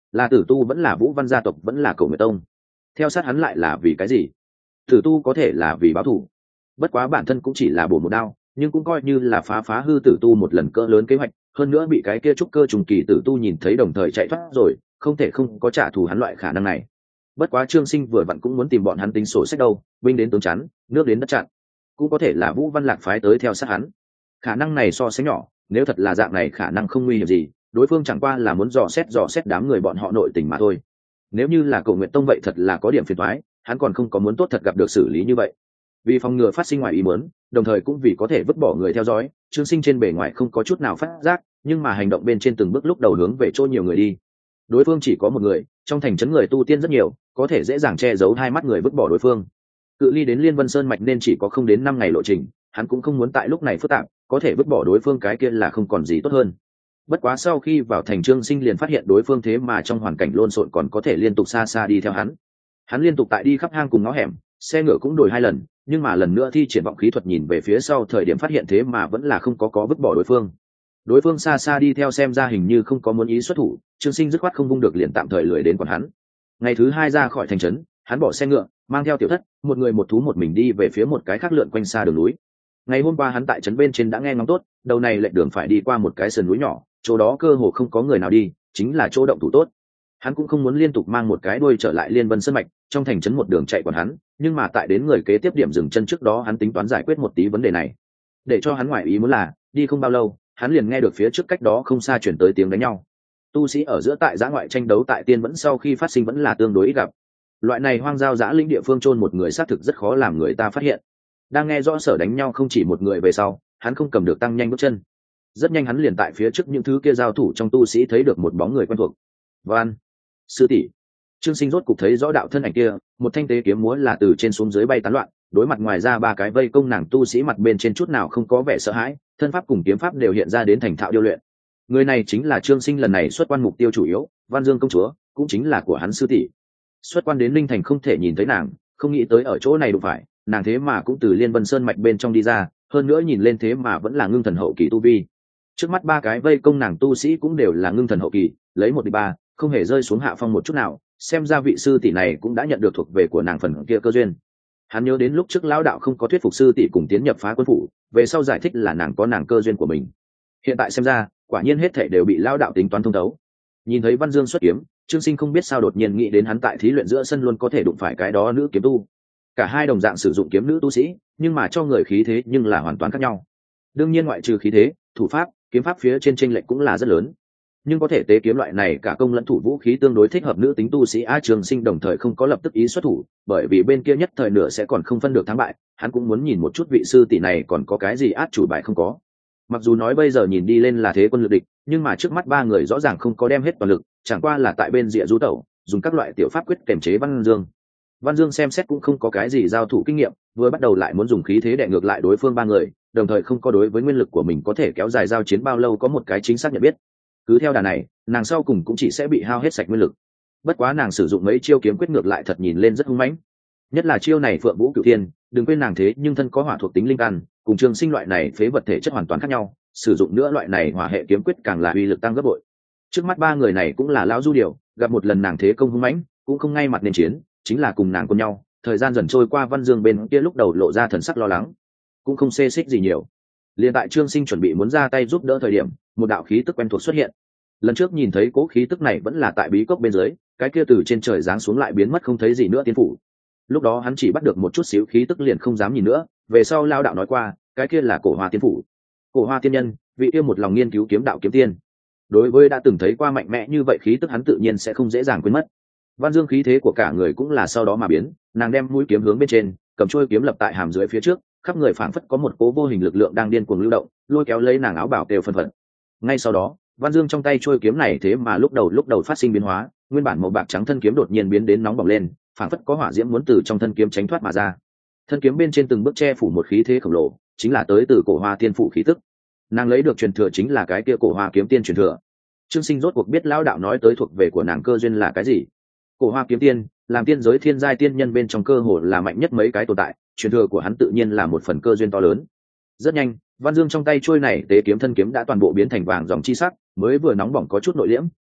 Là tử tu vẫn là Vũ Văn gia tộc vẫn là Cổ Nguyệt Tông? Theo sát hắn lại là vì cái gì? Tử tu có thể là vì báo thù, bất quá bản thân cũng chỉ là bổ một đao, nhưng cũng coi như là phá hư tử tu một lần cỡ lớn kế hoạch, hơn nữa bị cái kia trúc cơ trùng kỳ tử tu nhìn thấy đồng thời chạy thoát rồi, không thể không có trả thù hắn loại khả năng này. Bất quá Trương Sinh vừa vặn cũng muốn tìm bọn hắn tính sổ sách đâu, binh đến tướng chắn, nước đến đất chặn, cũng có thể là Vũ Văn Lạc phái tới theo sát hắn. Khả năng này so sánh nhỏ, nếu thật là dạng này khả năng không nguy hiểm gì, đối phương chẳng qua là muốn dò xét đám người bọn họ nội tình mà thôi. Nếu như là Cổ Nguyệt Tông vậy thật là có điểm phiền toái, hắn còn không có muốn tốt thật gặp được xử lý như vậy. Vì phòng ngừa phát sinh ngoài ý muốn, đồng thời cũng vì có thể vứt bỏ người theo dõi, Trương Sinh trên bề ngoài không có chút nào phát giác, nhưng mà hành động bên trên từng bước lúc đầu hướng về chỗ nhiều người đi. Đối phương chỉ có một người, trong thành trấn người tu tiên rất nhiều, có thể dễ dàng che giấu hai mắt người vứt bỏ đối phương. Cự ly đến Liên Vân Sơn mạch nên chỉ có không đến 5 ngày lộ trình, hắn cũng không muốn tại lúc này phức tạp, có thể vứt bỏ đối phương cái kia là không còn gì tốt hơn. Bất quá sau khi vào thành, Trương Sinh liền phát hiện đối phương thế mà trong hoàn cảnh lộn xộn còn có thể liên tục xa xa đi theo hắn. Hắn liên tục tại đi khắp hang cùng ngõ hẻm, xe ngựa cũng đổi 2 lần, nhưng mà lần nữa thi triển vọng khí thuật nhìn về phía sau thời điểm phát hiện thế mà vẫn là không có vứt bỏ đối phương. Đối phương xa xa đi theo xem ra hình như không có muốn ý xuất thủ, Trương Sinh dứt khoát không vung được liền tạm thời lười đến quản hắn. Ngày thứ 2 ra khỏi thành trấn, hắn bỏ xe ngựa, mang theo Tiểu Thất, một người một thú một mình đi về phía một cái khác lượn quanh xa đường núi. Ngày hôm qua hắn tại trấn bên trên đã nghe ngóng tốt, đầu này lệch đường phải đi qua một cái sườn núi nhỏ, chỗ đó cơ hồ không có người nào đi, chính là chỗ động thủ tốt. Hắn cũng không muốn liên tục mang một cái đuôi trở lại Liên Vân Sơn mạch, trong thành trấn một đường chạy còn hắn, nhưng mà tại đến người kế tiếp điểm dừng chân trước đó hắn tính toán giải quyết một tí vấn đề này. Để cho hắn ngoại ý muốn là, đi không bao lâu, hắn liền nghe được phía trước cách đó không xa chuyển tới tiếng đánh nhau. Tu sĩ ở giữa tại giã ngoại tranh đấu tại tiên vẫn sau khi phát sinh vẫn là tương đối ít gặp. Loại này hoang giao giã lĩnh địa phương chôn một người xác thực rất khó làm người ta phát hiện. Đang nghe rõ sở đánh nhau không chỉ một người về sau, hắn không cầm được tăng nhanh bước chân. Rất nhanh hắn liền tại phía trước những thứ kia giao thủ trong tu sĩ thấy được một bóng người quen thuộc. Van, sư tỷ. Trương Sinh rốt cục thấy rõ đạo thân ảnh kia, một thanh tế kiếm múa là từ trên xuống dưới bay tán loạn, đối mặt ngoài ra 3 cái vây công nàng tu sĩ mặt bên trên chút nào không có vẻ sợ hãi, thân pháp cùng kiếm pháp đều hiện ra đến thành thạo điêu luyện. Người này chính là Trương Sinh lần này xuất quan mục tiêu chủ yếu, Văn Dương công chúa, cũng chính là của hắn sư tỷ. Xuất quan đến Linh Thành không thể nhìn thấy nàng, không nghĩ tới ở chỗ này đụng phải, nàng thế mà cũng từ Liên Vân Sơn mạch bên trong đi ra, hơn nữa nhìn lên thế mà vẫn là ngưng thần hậu kỳ tu vi. Trước mắt 3 cái vây công nàng tu sĩ cũng đều là ngưng thần hậu kỳ, lấy 1 địch 3, không hề rơi xuống hạ phong một chút nào, xem ra vị sư tỷ này cũng đã nhận được thuộc về của nàng phần kia cơ duyên. Hắn nhớ đến lúc trước lão đạo không có thuyết phục sư tỷ cùng tiến nhập phá quân phủ, về sau giải thích là nàng có nàng cơ duyên của mình. Hiện tại xem ra, quả nhiên hết thảy đều bị lão đạo tính toán thông thấu. Nhìn thấy Văn Dương xuất kiếm, Trương Sinh không biết sao đột nhiên nghĩ đến hắn tại thí luyện giữa sân luôn có thể đụng phải cái đó nữ kiếm tu. Cả hai đồng dạng sử dụng kiếm nữ tu sĩ, nhưng mà cho người khí thế nhưng là hoàn toàn khác nhau. Đương nhiên ngoại trừ khí thế, thủ pháp, kiếm pháp phía trên chênh lệch cũng là rất lớn. Nhưng có thể tế kiếm loại này cả công lẫn thủ vũ khí tương đối thích hợp nữ tính tu sĩ A Trường Sinh đồng thời không có lập tức ý xuất thủ, bởi vì bên kia nhất thời nửa sẽ còn không phân được thắng bại, hắn cũng muốn nhìn một chút vị sư tỷ này còn có cái gì át chủ bài không có. Mặc dù nói bây giờ nhìn đi lên là thế quân lực địch, nhưng mà trước mắt 3 người rõ ràng không có đem hết toàn lực, chẳng qua là tại bên rìa du tẩu, dùng các loại tiểu pháp quyết kiềm chế Văn Dương. Văn Dương xem xét cũng không có cái gì giao thủ kinh nghiệm, vừa bắt đầu lại muốn dùng khí thế đè ngược lại đối phương 3 người, đồng thời không có đối với nguyên lực của mình có thể kéo dài giao chiến bao lâu có một cái chính xác nhận biết. Cứ theo đà này, nàng sau cùng cũng chỉ sẽ bị hao hết sạch nguyên lực. Bất quá nàng sử dụng mấy chiêu kiếm quyết ngược lại thật nhìn lên rất hung mãnh. Nhất là chiêu này Phượng Vũ Cửu Thiên, đừng quên nàng thế nhưng thân có hỏa thuộc tính linh căn, cùng Trương Sinh loại này phế vật thể chất hoàn toàn khác nhau, sử dụng nữa loại này hỏa hệ kiếm quyết càng là uy lực tăng gấp bội. Trước mắt 3 người này cũng là lão du điều, gặp một lần nàng thế công hung mãnh, cũng không ngay mặt nên chiến, chính là cùng nàng cùng nhau. Thời gian dần trôi qua, Văn Dương bên kia lúc đầu lộ ra thần sắc lo lắng, cũng không xê xích gì nhiều. Liên tại Trương Sinh chuẩn bị muốn ra tay giúp đỡ thời điểm, một đạo khí tức quen thuộc xuất hiện. Lần trước nhìn thấy cố khí tức này vẫn là tại bí cốc bên dưới, cái kia từ trên trời giáng xuống lại biến mất không thấy gì nữa tiên phủ. Lúc đó hắn chỉ bắt được một chút xíu khí tức liền không dám nhìn nữa, về sau lao đạo nói qua, cái kia là Cổ Hoa tiên phủ. Cổ Hoa tiên nhân, vị yêu một lòng nghiên cứu kiếm đạo kiếm tiên. Đối với đã từng thấy qua mạnh mẽ như vậy khí tức hắn tự nhiên sẽ không dễ dàng quên mất. Văn Dương khí thế của cả người cũng là sau đó mà biến, nàng đem mũi kiếm hướng bên trên, cầm chuôi kiếm lập tại hàm dưới phía trước, khắp người phảng phất có một cố vô hình lực lượng đang điên cuồng lưu động, lôi kéo lấy nàng áo bảo đều phân phật. Ngay sau đó, Văn Dương trong tay chuôi kiếm này thế mà lúc đầu phát sinh biến hóa, nguyên bản màu bạc trắng thân kiếm đột nhiên biến đến nóng bỏng lên, phảng phất có hỏa diễm muốn từ trong thân kiếm tránh thoát mà ra. Thân kiếm bên trên từng bước che phủ một khí thế khổng lồ, chính là tới từ Cổ Hoa tiên phủ khí tức. Nàng lấy được truyền thừa chính là cái kia Cổ Hoa kiếm tiên truyền thừa. Trương Sinh rốt cuộc biết lão đạo nói tới thuộc về của nàng cơ duyên là cái gì. Cổ Hoa kiếm tiên, làm tiên giới thiên giai tiên nhân bên trong cơ hồ là mạnh nhất mấy cái tồn tại, truyền thừa của hắn tự nhiên là một phần cơ duyên to lớn. Rất nhanh, Văn Dương trong tay chuôi này tế kiếm thân kiếm đã toàn bộ biến thành vàng dòng chi sắc, mới vừa nóng bỏng có chút nội liễm,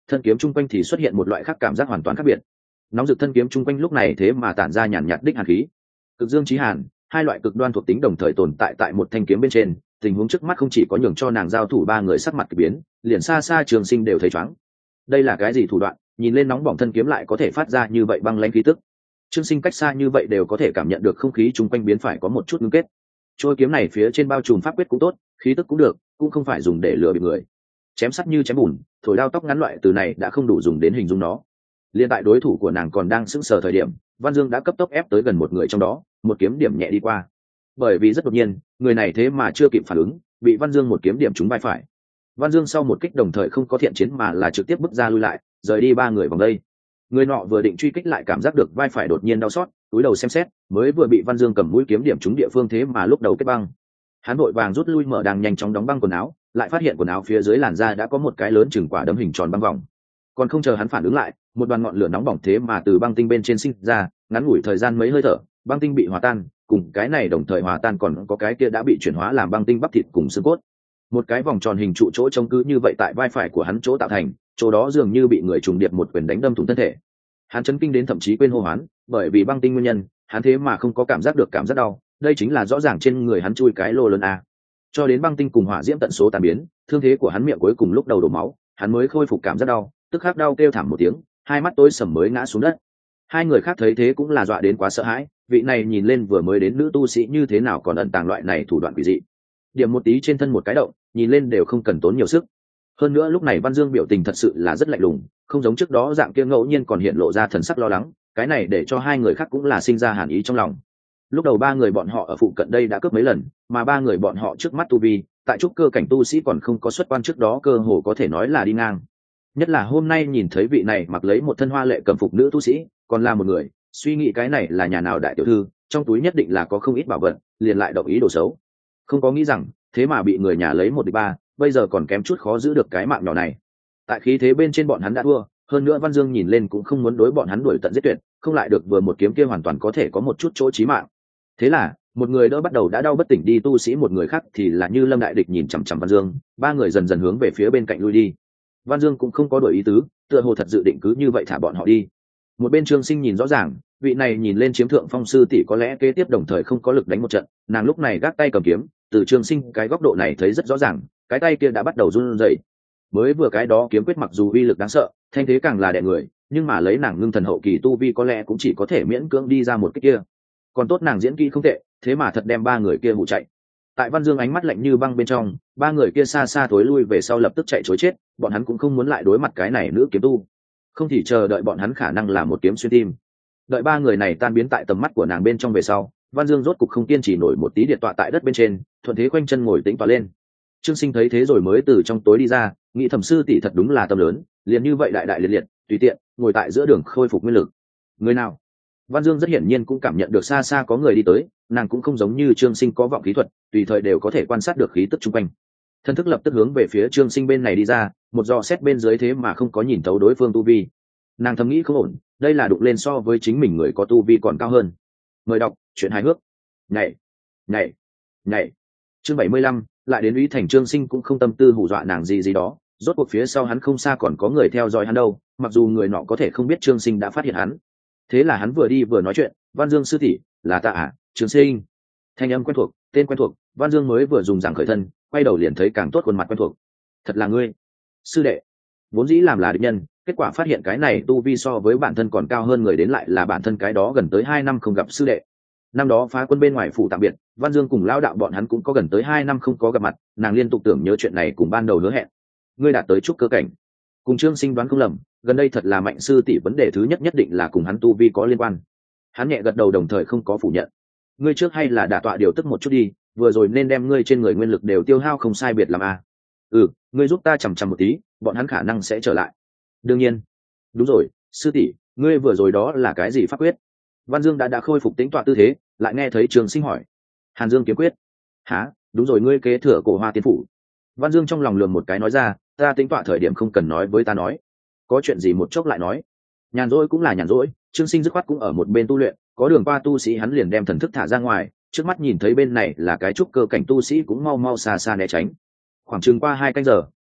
thân kiếm chung quanh thì xuất hiện một loại khác cảm giác hoàn toàn khác biệt. Nóng rực thân kiếm chung quanh lúc này thế mà tản ra nhàn nhạt đích hàn khí. Cực dương chí hàn, hai loại cực đoan thuộc tính đồng thời tồn tại tại một thanh kiếm bên trên, tình huống trước mắt không chỉ có nhường cho nàng giao thủ ba người sắc mặt kỳ biến, liền xa xa Trường Sinh đều thấy choáng. Đây là cái gì thủ đoạn, nhìn lên nóng bỏng thân kiếm lại có thể phát ra như vậy băng lãnh khí tức. Trương Sinh cách xa như vậy đều có thể cảm nhận được không khí chung quanh biến phải có một chút ngưng kết. Trôi kiếm này phía trên bao trùm pháp quyết cũng tốt, khí tức cũng được, cũng không phải dùng để lừa bịp người. Chém sắt như chém bùn, thổi đao tóc ngắn loại từ này đã không đủ dùng đến hình dung nó. Liên tại đối thủ của nàng còn đang sững sờ thời điểm, Văn Dương đã cấp tốc ép tới gần một người trong đó, một kiếm điểm nhẹ đi qua. Bởi vì rất đột nhiên, người này thế mà chưa kịp phản ứng, bị Văn Dương một kiếm điểm trúng vai phải. Văn Dương sau một kích đồng thời không có thiện chiến mà là trực tiếp bước ra lui lại, rời đi ba người vòng đây. Người nọ vừa định truy kích lại cảm giác được vai phải đột nhiên đau xót, túi đầu xem xét, mới vừa bị Văn Dương cầm mũi kiếm điểm trúng địa phương thế mà lúc đầu kết băng. Hắn vội vàng rút lui mở đang nhanh chóng đóng băng quần áo, lại phát hiện quần áo phía dưới làn da đã có một cái lớn chừng quả đấm hình tròn băng vòng. Còn không chờ hắn phản ứng lại, một đoàn ngọn lửa nóng bỏng thế mà từ băng tinh bên trên sinh ra, ngắn ngủi thời gian mấy hơi thở, băng tinh bị hòa tan, cùng cái này đồng thời hòa tan còn có cái kia đã bị chuyển hóa làm băng tinh bắp thịt cùng xương cốt. Một cái vòng tròn hình trụ chỗ trông cứ như vậy tại vai phải của hắn chỗ tạo thành, chỗ đó dường như bị người trùng điệp một quyền đánh đâm thủng thân thể. Hắn chấn kinh đến thậm chí quên hô hoán, bởi vì băng tinh nguyên nhân, hắn thế mà không có cảm giác được cảm giác đau, đây chính là rõ ràng trên người hắn chui cái lô lớn a. Cho đến băng tinh cùng hỏa diễm tận số tan biến, thương thế của hắn miệng cuối cùng lúc đầu đổ máu, hắn mới khôi phục cảm giác đau, tức khắc đau kêu thảm một tiếng, hai mắt tối sầm mới ngã xuống đất. Hai người khác thấy thế cũng là dọa đến quá sợ hãi, vị này nhìn lên vừa mới đến nữ tu sĩ như thế nào còn ẩn tàng loại này thủ đoạn quỷ dị. Điểm một tí trên thân một cái động, nhìn lên đều không cần tốn nhiều sức. Hơn nữa lúc này Văn Dương biểu tình thật sự là rất lạnh lùng, không giống trước đó dạng kia ngẫu nhiên còn hiện lộ ra thần sắc lo lắng, cái này để cho hai người khác cũng là sinh ra hàn ý trong lòng. Lúc đầu ba người bọn họ ở phụ cận đây đã cướp mấy lần, mà ba người bọn họ trước mắt tu vi, tại trúc cơ cảnh tu sĩ còn không có xuất quan trước đó cơ hồ có thể nói là đi ngang. Nhất là hôm nay nhìn thấy vị này mặc lấy một thân hoa lệ cẩm phục nữ tu sĩ, còn là một người, suy nghĩ cái này là nhà nào đại tiểu thư, trong túi nhất định là có không ít bảo vật, liền lại động ý đồ xấu. Không có nghĩ rằng, thế mà bị người nhà lấy một địch ba, bây giờ còn kém chút khó giữ được cái mạng nhỏ này. Tại khí thế bên trên bọn hắn đã thua, hơn nữa Văn Dương nhìn lên cũng không muốn đối bọn hắn đuổi tận giết tuyệt, không lại được vừa một kiếm kia hoàn toàn có thể có một chút chỗ chí mạng. Thế là, một người đỡ bắt đầu đã đau bất tỉnh đi tu sĩ, một người khác thì là như lâm đại địch nhìn chằm chằm Văn Dương, ba người dần dần hướng về phía bên cạnh lui đi. Văn Dương cũng không có đổi ý tứ, tựa hồ thật dự định cứ như vậy thả bọn họ đi. Một bên Trương Sinh nhìn rõ ràng, vị này nhìn lên chiếm thượng phong sư tỷ có lẽ kế tiếp đồng thời không có lực đánh một trận, nàng lúc này gác tay cầm kiếm, từ Trương Sinh cái góc độ này thấy rất rõ ràng, cái tay kia đã bắt đầu run rẩy. Mới vừa cái đó kiếm quyết mặc dù uy lực đáng sợ, thanh thế càng là đè người, nhưng mà lấy nàng ngưng thần hậu kỳ tu vi có lẽ cũng chỉ có thể miễn cưỡng đi ra một cái kia. Còn tốt nàng diễn kỹ không tệ, thế mà thật đem ba người kia hụ chạy. Tại Văn Dương ánh mắt lạnh như băng bên trong, ba người kia xa xa thối lui về sau lập tức chạy trối chết, bọn hắn cũng không muốn lại đối mặt cái này nữ kiếm tu, không thì chờ đợi bọn hắn khả năng là một kiếm xuyên tim. Đợi ba người này tan biến tại tầm mắt của nàng bên trong về sau, Văn Dương rốt cục không kiên trì nổi một tí điện tọa tại đất bên trên, thuận thế khoanh chân ngồi tĩnh tọa lên. Trương Sinh thấy thế rồi mới từ trong tối đi ra, nghĩ thẩm sư tỷ thật đúng là tâm lớn, liền như vậy đại đại liệt liệt, tùy tiện ngồi tại giữa đường khôi phục nguyên lực. Người nào? Văn Dương rất hiển nhiên cũng cảm nhận được xa xa có người đi tới, nàng cũng không giống như Trương Sinh có vọng khí thuật, tùy thời đều có thể quan sát được khí tức chung quanh. Thân thức lập tức hướng về phía Trương Sinh bên này đi ra, một dò xét bên dưới thế mà không có nhìn thấu đối phương tu vi. Nàng thầm nghĩ không ổn, đây là đụng lên so với chính mình người có tu vi còn cao hơn. Mời đọc truyện hài hước. Nhảy, nhảy, nhảy. Chương 75, lại đến Úy Thành. Trương Sinh cũng không tâm tư hù dọa nàng gì gì đó, rốt cuộc phía sau hắn không xa còn có người theo dõi hắn đâu, mặc dù người nọ có thể không biết Trương Sinh đã phát hiện hắn. Thế là hắn vừa đi vừa nói chuyện, Văn Dương sư tỷ, là ta à, Trương Sinh. Thanh âm quen thuộc, tên quen thuộc, Văn Dương mới vừa dùng giảng khởi thân, quay đầu liền thấy càng tốt khuôn mặt quen thuộc. Thật là ngươi, sư đệ. Vốn dĩ làm là địch nhân, kết quả phát hiện cái này tu vi so với bản thân còn cao hơn người đến lại là bản thân cái đó gần tới 2 năm không gặp sư đệ. Năm đó phá quân bên ngoài phủ tạm biệt, Văn Dương cùng lao đạo bọn hắn cũng có gần tới 2 năm không có gặp mặt, nàng liên tục tưởng nhớ chuyện này cùng ban đầu hứa hẹn. Ngươi đạt tới trúc cơ cảnh. Cùng Trương Sinh đoán không lầm, gần đây thật là Mạnh sư tỷ vấn đề thứ nhất định là cùng hắn tu vi có liên quan. Hắn nhẹ gật đầu đồng thời không có phủ nhận. Ngươi trước hay là đả tọa điều tức một chút đi, vừa rồi nên đem ngươi trên người nguyên lực đều tiêu hao không sai biệt làm à. Ngươi giúp ta chằm chằm một tí, bọn hắn khả năng sẽ trở lại. Đương nhiên. Đúng rồi, sư tỷ, ngươi vừa rồi đó là cái gì pháp quyết? Văn Dương đã khôi phục tĩnh tọa tư thế, lại nghe thấy Trương Sinh hỏi. Hàn Dương kiếm quyết. Hả? Đúng rồi, ngươi kế thừa Cổ Hoa Tiên phủ. Văn Dương trong lòng lườm một cái nói ra, ta tĩnh tọa thời điểm không cần nói với ta nói, có chuyện gì một chốc lại nói. Nhàn rỗi cũng là nhàn rỗi, Trương Sinh dứt khoát cũng ở một bên tu luyện, có đường qua tu sĩ hắn liền đem thần thức thả ra ngoài, trước mắt nhìn thấy bên này là cái trúc cơ cảnh tu sĩ cũng mau mau xa xa né tránh. Khoảng chừng qua 2 canh giờ,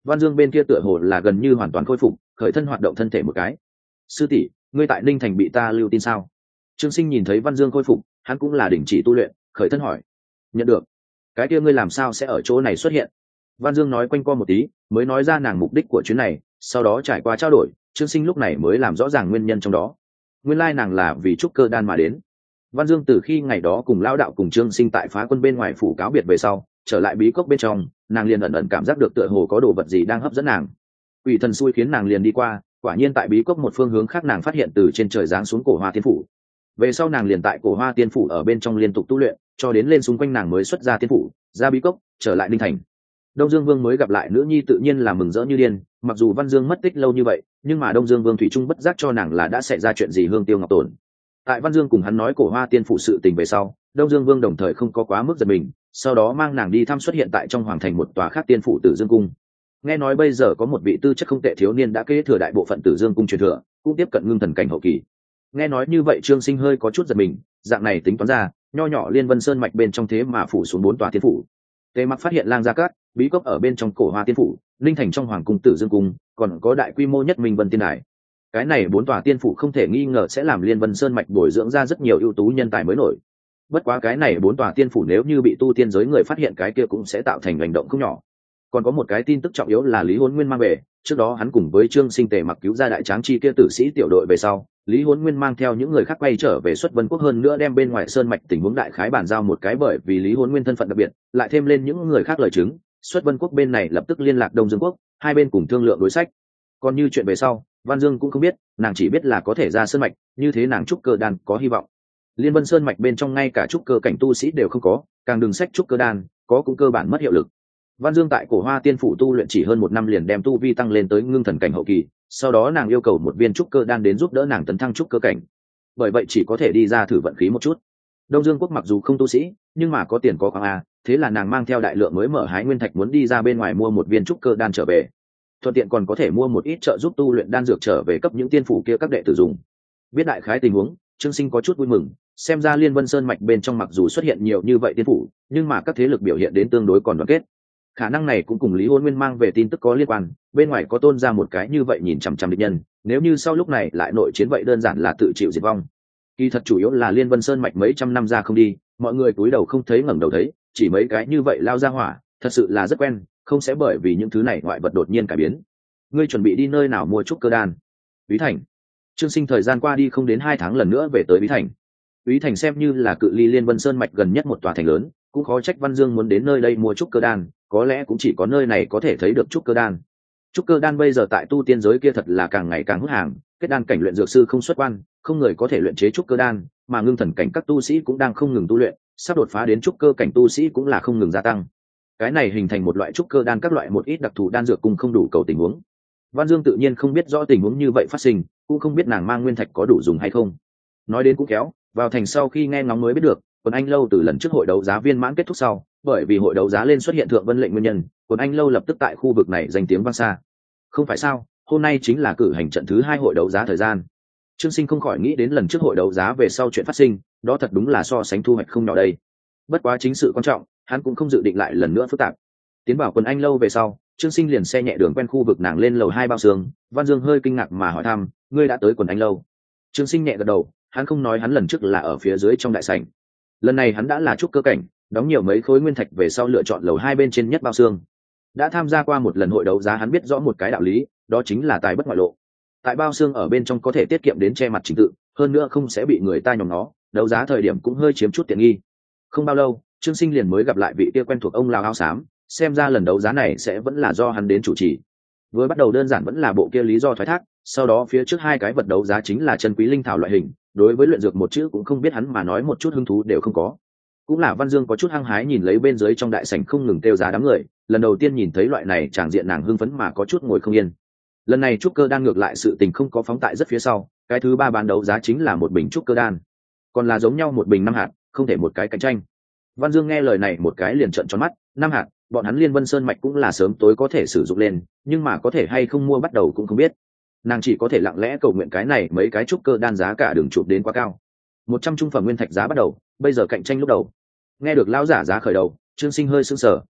Văn Dương bên kia tựa hồ là gần như hoàn toàn khôi phục, khởi thân hoạt động thân thể một cái. Sư tỷ, ngươi tại Ninh Thành bị ta lưu tin sao? Trương Sinh nhìn thấy Văn Dương khôi phục, hắn cũng là đình chỉ tu luyện, khởi thân hỏi. Nhận được. Cái kia ngươi làm sao sẽ ở chỗ này xuất hiện? Văn Dương nói quanh co một tí, mới nói ra nàng mục đích của chuyến này, sau đó trải qua trao đổi, Trương Sinh lúc này mới làm rõ ràng nguyên nhân trong đó. Nguyên lai nàng là vì trúc cơ đan mà đến. Văn Dương từ khi ngày đó cùng lão đạo cùng Trương Sinh tại Phá Quân bên ngoài phủ cáo biệt về sau, trở lại bí cốc bên trong, nàng liền ẩn ẩn cảm giác được tựa hồ có đồ vật gì đang hấp dẫn nàng. Quỷ thần xui khiến nàng liền đi qua, quả nhiên tại bí cốc một phương hướng khác nàng phát hiện từ trên trời giáng xuống cổ Hoa Tiên phủ. Về sau nàng liền tại cổ Hoa Tiên phủ ở bên trong liên tục tu luyện, cho đến lên xung quanh nàng mới xuất ra tiên phủ, ra bí cốc, trở lại Ninh Thành. Đông Dương Vương mới gặp lại nữ nhi tự nhiên là mừng rỡ như điên, mặc dù Văn Dương mất tích lâu như vậy, nhưng mà Đông Dương Vương thủy chung bất giác cho nàng là đã xảy ra chuyện gì hương tiêu ngọc tổn. Tại Văn Dương cùng hắn nói cổ Hoa Tiên phủ sự tình về sau, Đông Dương Vương đồng thời không có quá mức giật mình, sau đó mang nàng đi thăm xuất hiện tại trong hoàng thành một tòa khác tiên phủ Tử Dương cung. Nghe nói bây giờ có một vị tư chất không tệ thiếu niên đã kế thừa đại bộ phận Tử Dương cung truyền thừa, cũng tiếp cận ngưng thần cảnh hậu kỳ. Nghe nói như vậy Trương Sinh hơi có chút giật mình, dạng này tính toán ra, nho nhỏ Liên Vân Sơn mạch bên trong thế mà phủ xuống 4 tòa tiên phủ. Tề Mặc phát hiện Lang Gia Cát, bí cốc ở bên trong cổ Hoa Tiên phủ, Linh Thành trong hoàng cung Tử Dương cung, còn có đại quy mô nhất Minh Vân Tiên Đài. Cái này 4 tòa tiên phủ không thể nghi ngờ sẽ làm Liên Vân Sơn mạch bồi dưỡng ra rất nhiều ưu tú nhân tài mới nổi. Bất quá cái này 4 tòa tiên phủ nếu như bị tu tiên giới người phát hiện cái kia cũng sẽ tạo thành hành động không nhỏ. Còn có một cái tin tức trọng yếu là Lý Huấn Nguyên mang về, trước đó hắn cùng với Trương Sinh Tề Mặc cứu ra đại tráng chi kia tử sĩ tiểu đội về sau, Lý Huấn Nguyên mang theo những người khác quay trở về Xuất Vân Quốc, hơn nữa đem bên ngoài sơn mạch tình huống đại khái bàn giao một cái, bởi vì Lý Huấn Nguyên thân phận đặc biệt, lại thêm lên những người khác lời chứng, Xuất Vân Quốc bên này lập tức liên lạc Đông Dương Quốc, hai bên cùng thương lượng đối sách. Còn như chuyện về sau, Văn Dương cũng không biết, nàng chỉ biết là có thể ra sơn mạch, như thế nàng trúc cơ đan có hy vọng. Liên Vân Sơn mạch bên trong ngay cả trúc cơ cảnh tu sĩ đều không có, càng đừng sách trúc cơ đan, có cũng cơ bản mất hiệu lực. Văn Dương tại cổ Hoa Tiên phủ tu luyện chỉ hơn 1 năm liền đem tu vi tăng lên tới ngưng thần cảnh hậu kỳ, sau đó nàng yêu cầu một viên trúc cơ đan đến giúp đỡ nàng tấn thăng trúc cơ cảnh. Bởi vậy chỉ có thể đi ra thử vận khí một chút. Đông Dương Quốc mặc dù không tu sĩ, nhưng mà có tiền có khoáng a, thế là nàng mang theo đại lượng mới mở hái nguyên thạch muốn đi ra bên ngoài mua một viên trúc cơ đan trở về. Thuận tiện còn có thể mua một ít trợ giúp tu luyện đan dược trở về cấp những tiên phủ kia các đệ tử dùng. Biết đại khái tình huống, Trương Sinh có chút vui mừng, xem ra Liên Vân Sơn mạch bên trong mặc dù xuất hiện nhiều như vậy tiên phủ, nhưng mà các thế lực biểu hiện đến tương đối còn đoàn kết. Khả năng này cũng cùng Lý Huấn Nguyên mang về tin tức có liên quan, bên ngoài có tôn ra một cái như vậy nhìn chằm chằm địch nhân, nếu như sau lúc này lại nội chiến vậy đơn giản là tự chịu diệt vong. Kỳ thật chủ yếu là Liên Vân Sơn mạch mấy trăm năm ra không đi, mọi người cúi đầu không thấy ngẩng đầu thấy, chỉ mấy cái như vậy lao ra hỏa, thật sự là rất quen, không sẽ bởi vì những thứ này ngoại vật đột nhiên cải biến. Ngươi chuẩn bị đi nơi nào mua trúc cơ đan? Bí Thành. Trương Sinh thời gian qua đi không đến 2 tháng lần nữa về tới Bí Thành. Bí Thành xem như là cự ly Liên Vân Sơn mạch gần nhất một tòa thành lớn, cũng khó trách Văn Dương muốn đến nơi đây mua trúc cơ đan, có lẽ cũng chỉ có nơi này có thể thấy được trúc cơ đan. Trúc cơ đan bây giờ tại tu tiên giới kia thật là càng ngày càng hút hàng, kết đan cảnh luyện dược sư không xuất quan, không người có thể luyện chế trúc cơ đan, mà ngưng thần cảnh các tu sĩ cũng đang không ngừng tu luyện, sắp đột phá đến trúc cơ cảnh tu sĩ cũng là không ngừng gia tăng. Cái này hình thành một loại trúc cơ đan các loại một ít đặc thù đan dược cùng không đủ cầu tình huống. Văn Dương tự nhiên không biết rõ tình huống như vậy phát sinh, cũng không biết nàng mang nguyên thạch có đủ dùng hay không. Nói đến cũng kéo, vào thành sau khi nghe ngóng mới biết được, Quần Anh lâu từ lần trước hội đấu giá viên mãn kết thúc sau, bởi vì hội đấu giá lên xuất hiện thượng vân lệnh nguyên nhân, Quần Anh lâu lập tức tại khu vực này danh tiếng vang xa. Không phải sao, hôm nay chính là cử hành trận thứ 2 hội đấu giá thời gian. Trương Sinh không khỏi nghĩ đến lần trước hội đấu giá về sau chuyện phát sinh, đó thật đúng là so sánh thu hoạch không nhỏ đây. Bất quá chính sự quan trọng, hắn cũng không dự định lại lần nữa phức tạp. Tiến vào Quần Anh lâu về sau, Trương Sinh liền xe nhẹ đường quen khu vực nàng lên lầu 2 bao xương. Văn Dương hơi kinh ngạc mà hỏi thăm, ngươi đã tới Quần Anh lâu? Trương Sinh nhẹ gật đầu, hắn không nói hắn lần trước là ở phía dưới trong đại sảnh. Lần này hắn đã là trúc cơ cảnh, đóng nhiều mấy khối nguyên thạch về sau lựa chọn lầu 2 bên trên nhất bao xương. Đã tham gia qua một lần hội đấu giá hắn biết rõ một cái đạo lý, đó chính là tài bất ngoại lộ. Tại bao xương ở bên trong có thể tiết kiệm đến che mặt trình tự, hơn nữa không sẽ bị người ta nhòm nó, đấu giá thời điểm cũng hơi chiếm chút tiện nghi. Không bao lâu, Trương Sinh liền mới gặp lại vị kia quen thuộc ông lão áo xám, xem ra lần đấu giá này sẽ vẫn là do hắn đến chủ trì. Vừa bắt đầu đơn giản vẫn là bộ kia lý do thoái thác, sau đó phía trước 2 cái vật đấu giá chính là chân quý linh thảo loại hình, đối với luyện dược một chữ cũng không biết hắn mà nói một chút hứng thú đều không có. Cũng là Văn Dương có chút hăng hái nhìn lấy bên dưới trong đại sảnh không ngừng kêu giá đám người, lần đầu tiên nhìn thấy loại này tràng diện nàng hưng phấn mà có chút ngồi không yên. Lần này trúc cơ đan ngược lại sự tình không có phóng tại rất phía sau, cái thứ 3 bán đấu giá chính là một bình trúc cơ đan, còn là giống nhau một bình 5 hạt, không thể một cái cạnh tranh. Văn Dương nghe lời này một cái liền trợn tròn mắt, 5 hạt, bọn hắn Liên Vân Sơn mạch cũng là sớm tối có thể sử dụng lên, nhưng mà có thể hay không mua bắt đầu cũng không biết. Nàng chỉ có thể lặng lẽ cầu nguyện cái này mấy cái trúc cơ đan giá cả đừng chụp đến quá cao. 100 trung phẩm nguyên thạch giá bắt đầu, bây giờ cạnh tranh lúc đầu. Nghe được lão giả giá khởi đầu, Trương Sinh hơi sững sờ,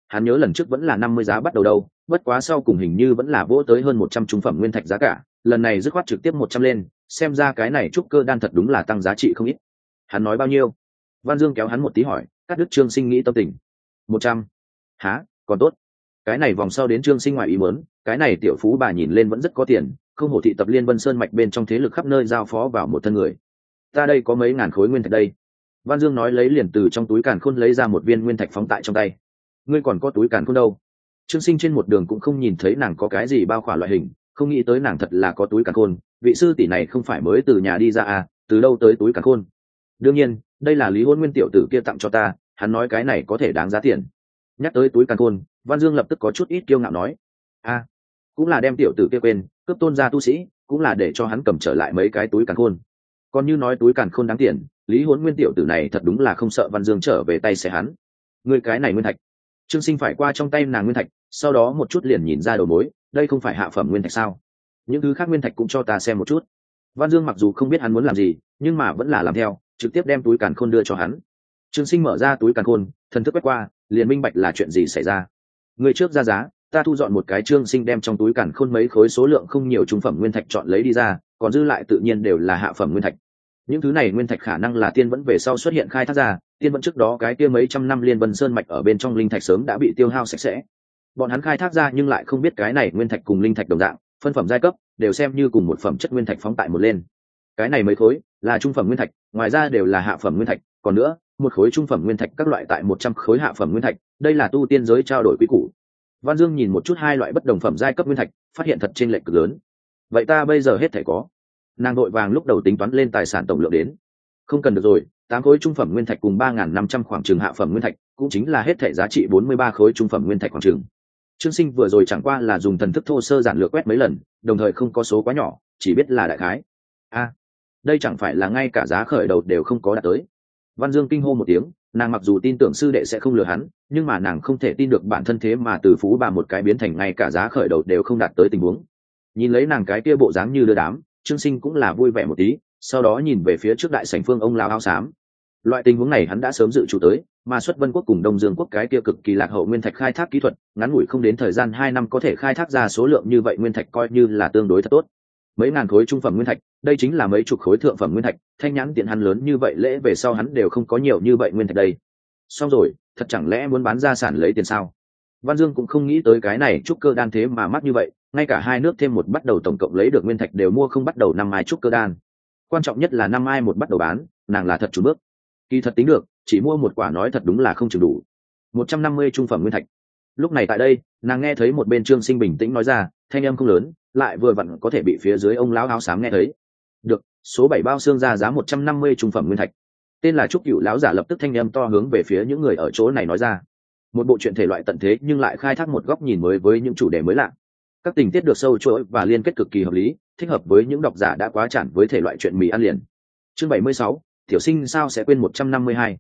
hắn nhớ lần trước vẫn là 50 giá bắt đầu đâu, bất quá sau cùng hình như vẫn là vỗ tới hơn 100 trung phẩm nguyên thạch giá cả, lần này dứt khoát trực tiếp 100 lên, xem ra cái này trúc cơ đan thật đúng là tăng giá trị không ít. Hắn nói bao nhiêu? Văn Dương kéo hắn một tí hỏi, cắt đứt Trương Sinh nghĩ tâm tình. 100. Hả, còn tốt. Cái này vòng sau đến Trương Sinh ngoài ý muốn, cái này tiểu phú bà nhìn lên vẫn rất có tiền, không hổ thị tập Liên Vân Sơn mạch bên trong thế lực khắp nơi giao phó vào một thân người. Ta đây có mấy ngàn khối nguyên thạch đây. Văn Dương nói lấy liền từ trong túi càn khôn lấy ra một viên nguyên thạch phóng tại trong tay. Ngươi còn có túi càn khôn đâu? Trương Sinh trên một đường cũng không nhìn thấy nàng có cái gì bao khỏa loại hình, không nghĩ tới nàng thật là có túi càn khôn. Vị sư tỷ này không phải mới từ nhà đi ra à, từ đâu tới túi càn khôn? Đương nhiên, đây là Lý Hôn Nguyên tiểu tử kia tặng cho ta, hắn nói cái này có thể đáng giá tiền. Nhắc tới túi càn khôn, Văn Dương lập tức có chút ít kiêu ngạo nói, a, cũng là đem tiểu tử kia quên, cướp tôn gia tu sĩ, cũng là để cho hắn cầm trở lại mấy cái túi càn khôn. Còn như nói túi càn khôn đáng tiền, Lý Huấn Nguyên tiểu tử này thật đúng là không sợ Văn Dương trở về tay xé hắn. Người cái này nguyên thạch. Trương Sinh phải qua trong tay nàng nguyên thạch, sau đó một chút liền nhìn ra đầu mối, đây không phải hạ phẩm nguyên thạch sao? Những thứ khác nguyên thạch cũng cho ta xem một chút. Văn Dương mặc dù không biết hắn muốn làm gì, nhưng mà vẫn là làm theo, trực tiếp đem túi càn khôn đưa cho hắn. Trương Sinh mở ra túi càn khôn, thần thức quét qua, liền minh bạch là chuyện gì xảy ra. Người trước ra giá, ta thu dọn một cái. Trương Sinh đem trong túi càn khôn mấy khối số lượng không nhiều trung phẩm nguyên thạch chọn lấy đi ra, còn dư lại tự nhiên đều là hạ phẩm nguyên thạch. Những thứ này nguyên thạch khả năng là tiên vẫn về sau xuất hiện khai thác ra, tiên vẫn trước đó cái kia mấy trăm năm Liên Vân Sơn mạch ở bên trong linh thạch sớm đã bị tiêu hao sạch sẽ. Bọn hắn khai thác ra nhưng lại không biết cái này nguyên thạch cùng linh thạch đồng dạng, phân phẩm giai cấp, đều xem như cùng một phẩm chất nguyên thạch phóng tại một lên. Cái này mấy khối là trung phẩm nguyên thạch, ngoài ra đều là hạ phẩm nguyên thạch, còn nữa, một khối trung phẩm nguyên thạch các loại tại 100 khối hạ phẩm nguyên thạch, đây là tu tiên giới trao đổi quý củ. Văn Dương nhìn một chút hai loại bất đồng phẩm giai cấp nguyên thạch, phát hiện thật chênh lệch cực lớn. Vậy ta bây giờ hết thảy có. Nàng đội vàng lúc đầu tính toán lên tài sản tổng lượng đến. Không cần được rồi, 8 khối trung phẩm nguyên thạch cùng 3.500 khoảng trường hạ phẩm nguyên thạch, cũng chính là hết thảy giá trị 43 khối trung phẩm nguyên thạch khoảng trường. Trương Sinh vừa rồi chẳng qua là dùng thần thức thô sơ giản lược quét mấy lần, đồng thời không có số quá nhỏ, chỉ biết là đại khái. A, đây chẳng phải là ngay cả giá khởi đầu đều không có đạt tới. Văn Dương kinh hô một tiếng, nàng mặc dù tin tưởng sư đệ sẽ không lừa hắn, nhưng mà nàng không thể tin được bản thân thế mà từ phú bà một cái biến thành ngay cả giá khởi đầu đều không đạt tới tình huống. Nhìn lấy nàng cái kia bộ dáng như đưa đám, Trương Sinh cũng là vui vẻ một tí, sau đó nhìn về phía trước đại sảnh phương ông lão áo xám. Loại tình huống này hắn đã sớm dự chủ tới, mà Xuất Vân quốc cùng Đông Dương quốc cái kia cực kỳ lạc hậu nguyên thạch khai thác kỹ thuật, ngắn ngủi không đến thời gian 2 năm có thể khai thác ra số lượng như vậy nguyên thạch coi như là tương đối thật tốt. Mấy ngàn khối trung phẩm nguyên thạch, đây chính là mấy chục khối thượng phẩm nguyên thạch, thanh nhãn tiện hắn lớn như vậy lễ về sau hắn đều không có nhiều như vậy nguyên thạch đây. Xong rồi, thật chẳng lẽ muốn bán gia sản lấy tiền sao? Văn Dương cũng không nghĩ tới cái này trúc cơ đan thế mà mắc như vậy, ngay cả hai nước thêm một bắt đầu tổng cộng lấy được nguyên thạch đều mua không bắt đầu năm ai trúc cơ đan. Quan trọng nhất là năm ai một bắt đầu bán, nàng là thật chủ bước. Kỳ thật tính được, chỉ mua một quả nói thật đúng là không chừng đủ. 150 trung phẩm nguyên thạch. Lúc này tại đây, nàng nghe thấy một bên Trương Sinh bình tĩnh nói ra, thanh âm không lớn, lại vừa vặn có thể bị phía dưới ông lão áo xám nghe thấy. Được, số 7 bao xương ra giá 150 trung phẩm nguyên thạch. Tên là Trúc Cửu lão giả lập tức thanh âm to hướng về phía những người ở chỗ này nói ra. Một bộ truyện thể loại tận thế nhưng lại khai thác một góc nhìn mới với những chủ đề mới lạ. Các tình tiết được sâu chuỗi và liên kết cực kỳ hợp lý, thích hợp với những độc giả đã quá chán với thể loại truyện mì ăn liền. Chương 76, tiểu sinh sao sẽ quên 152.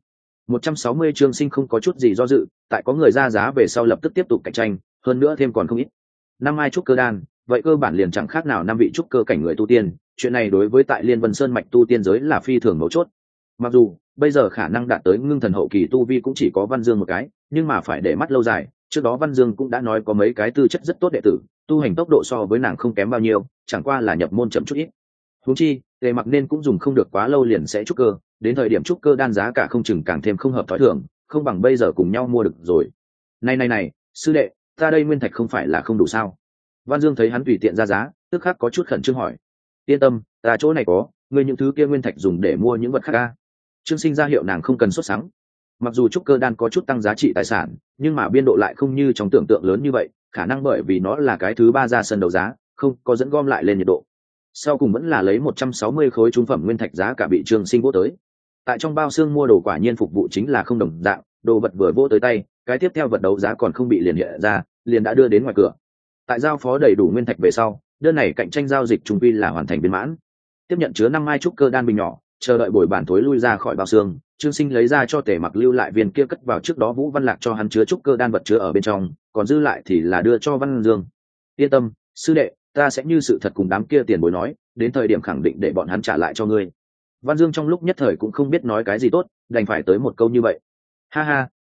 160 Trương Sinh không có chút gì do dự, tại có người ra giá về sau lập tức tiếp tục cạnh tranh, hơn nữa thêm còn không ít. Năm ai trúc cơ đan, vậy cơ bản liền chẳng khác nào năm vị trúc cơ cảnh người tu tiên, chuyện này đối với tại Liên Vân Sơn mạch tu tiên giới là phi thường mấu chốt. Mặc dù bây giờ khả năng đạt tới ngưng thần hậu kỳ tu vi cũng chỉ có Văn Dương một cái, nhưng mà phải để mắt lâu dài, trước đó Văn Dương cũng đã nói có mấy cái tư chất rất tốt đệ tử, tu hành tốc độ so với nàng không kém bao nhiêu, chẳng qua là nhập môn chậm chút ít. Huống chi, Tề Mặc nên cũng dùng không được quá lâu liền sẽ trúc cơ, đến thời điểm trúc cơ đan giá cả không chừng càng thêm không hợp thói thường, không bằng bây giờ cùng nhau mua được rồi. Này, sư đệ, ta đây nguyên thạch không phải là không đủ sao? Văn Dương thấy hắn tùy tiện ra giá, tức khắc có chút khẩn trương hỏi. Yên tâm, ta chỗ này có, ngươi những thứ kia nguyên thạch dùng để mua những vật khác a. Trương Sinh ra hiệu nàng không cần sốt sắng. Mặc dù trúc cơ đan có chút tăng giá trị tài sản, nhưng mà biên độ lại không như trong tưởng tượng lớn như vậy, khả năng bởi vì nó là cái thứ ba ra sân đấu giá, không có dẫn gom lại lên nhiệt độ. Sau cùng vẫn là lấy 160 khối trung phẩm nguyên thạch giá cả bị Trương Sinh vô tới. Tại trong bao xương mua đồ quả nhiên phục vụ chính là không đồng dạng, đồ vật vừa vô tới tay, cái tiếp theo vật đấu giá còn không bị liền hiện ra, liền đã đưa đến ngoài cửa. Tại giao phó đầy đủ nguyên thạch về sau, đơn này cạnh tranh giao dịch trung vi là hoàn thành viên mãn. Tiếp nhận chứa 5 mai trúc cơ đan bình nhỏ, chờ đợi bồi bản thối lui ra khỏi bao xương, Trương Sinh lấy ra cho Tề Mặc lưu lại viên kia cất vào trước đó Vũ Văn Lạc cho hắn chứa trúc cơ đan vật chứa ở bên trong, còn dư lại thì là đưa cho Văn Dương. Yên tâm, sư đệ, ta sẽ như sự thật cùng đám kia tiền bối nói, đến thời điểm khẳng định để bọn hắn trả lại cho ngươi. Văn Dương trong lúc nhất thời cũng không biết nói cái gì tốt, đành phải tới một câu như vậy. Ha ha,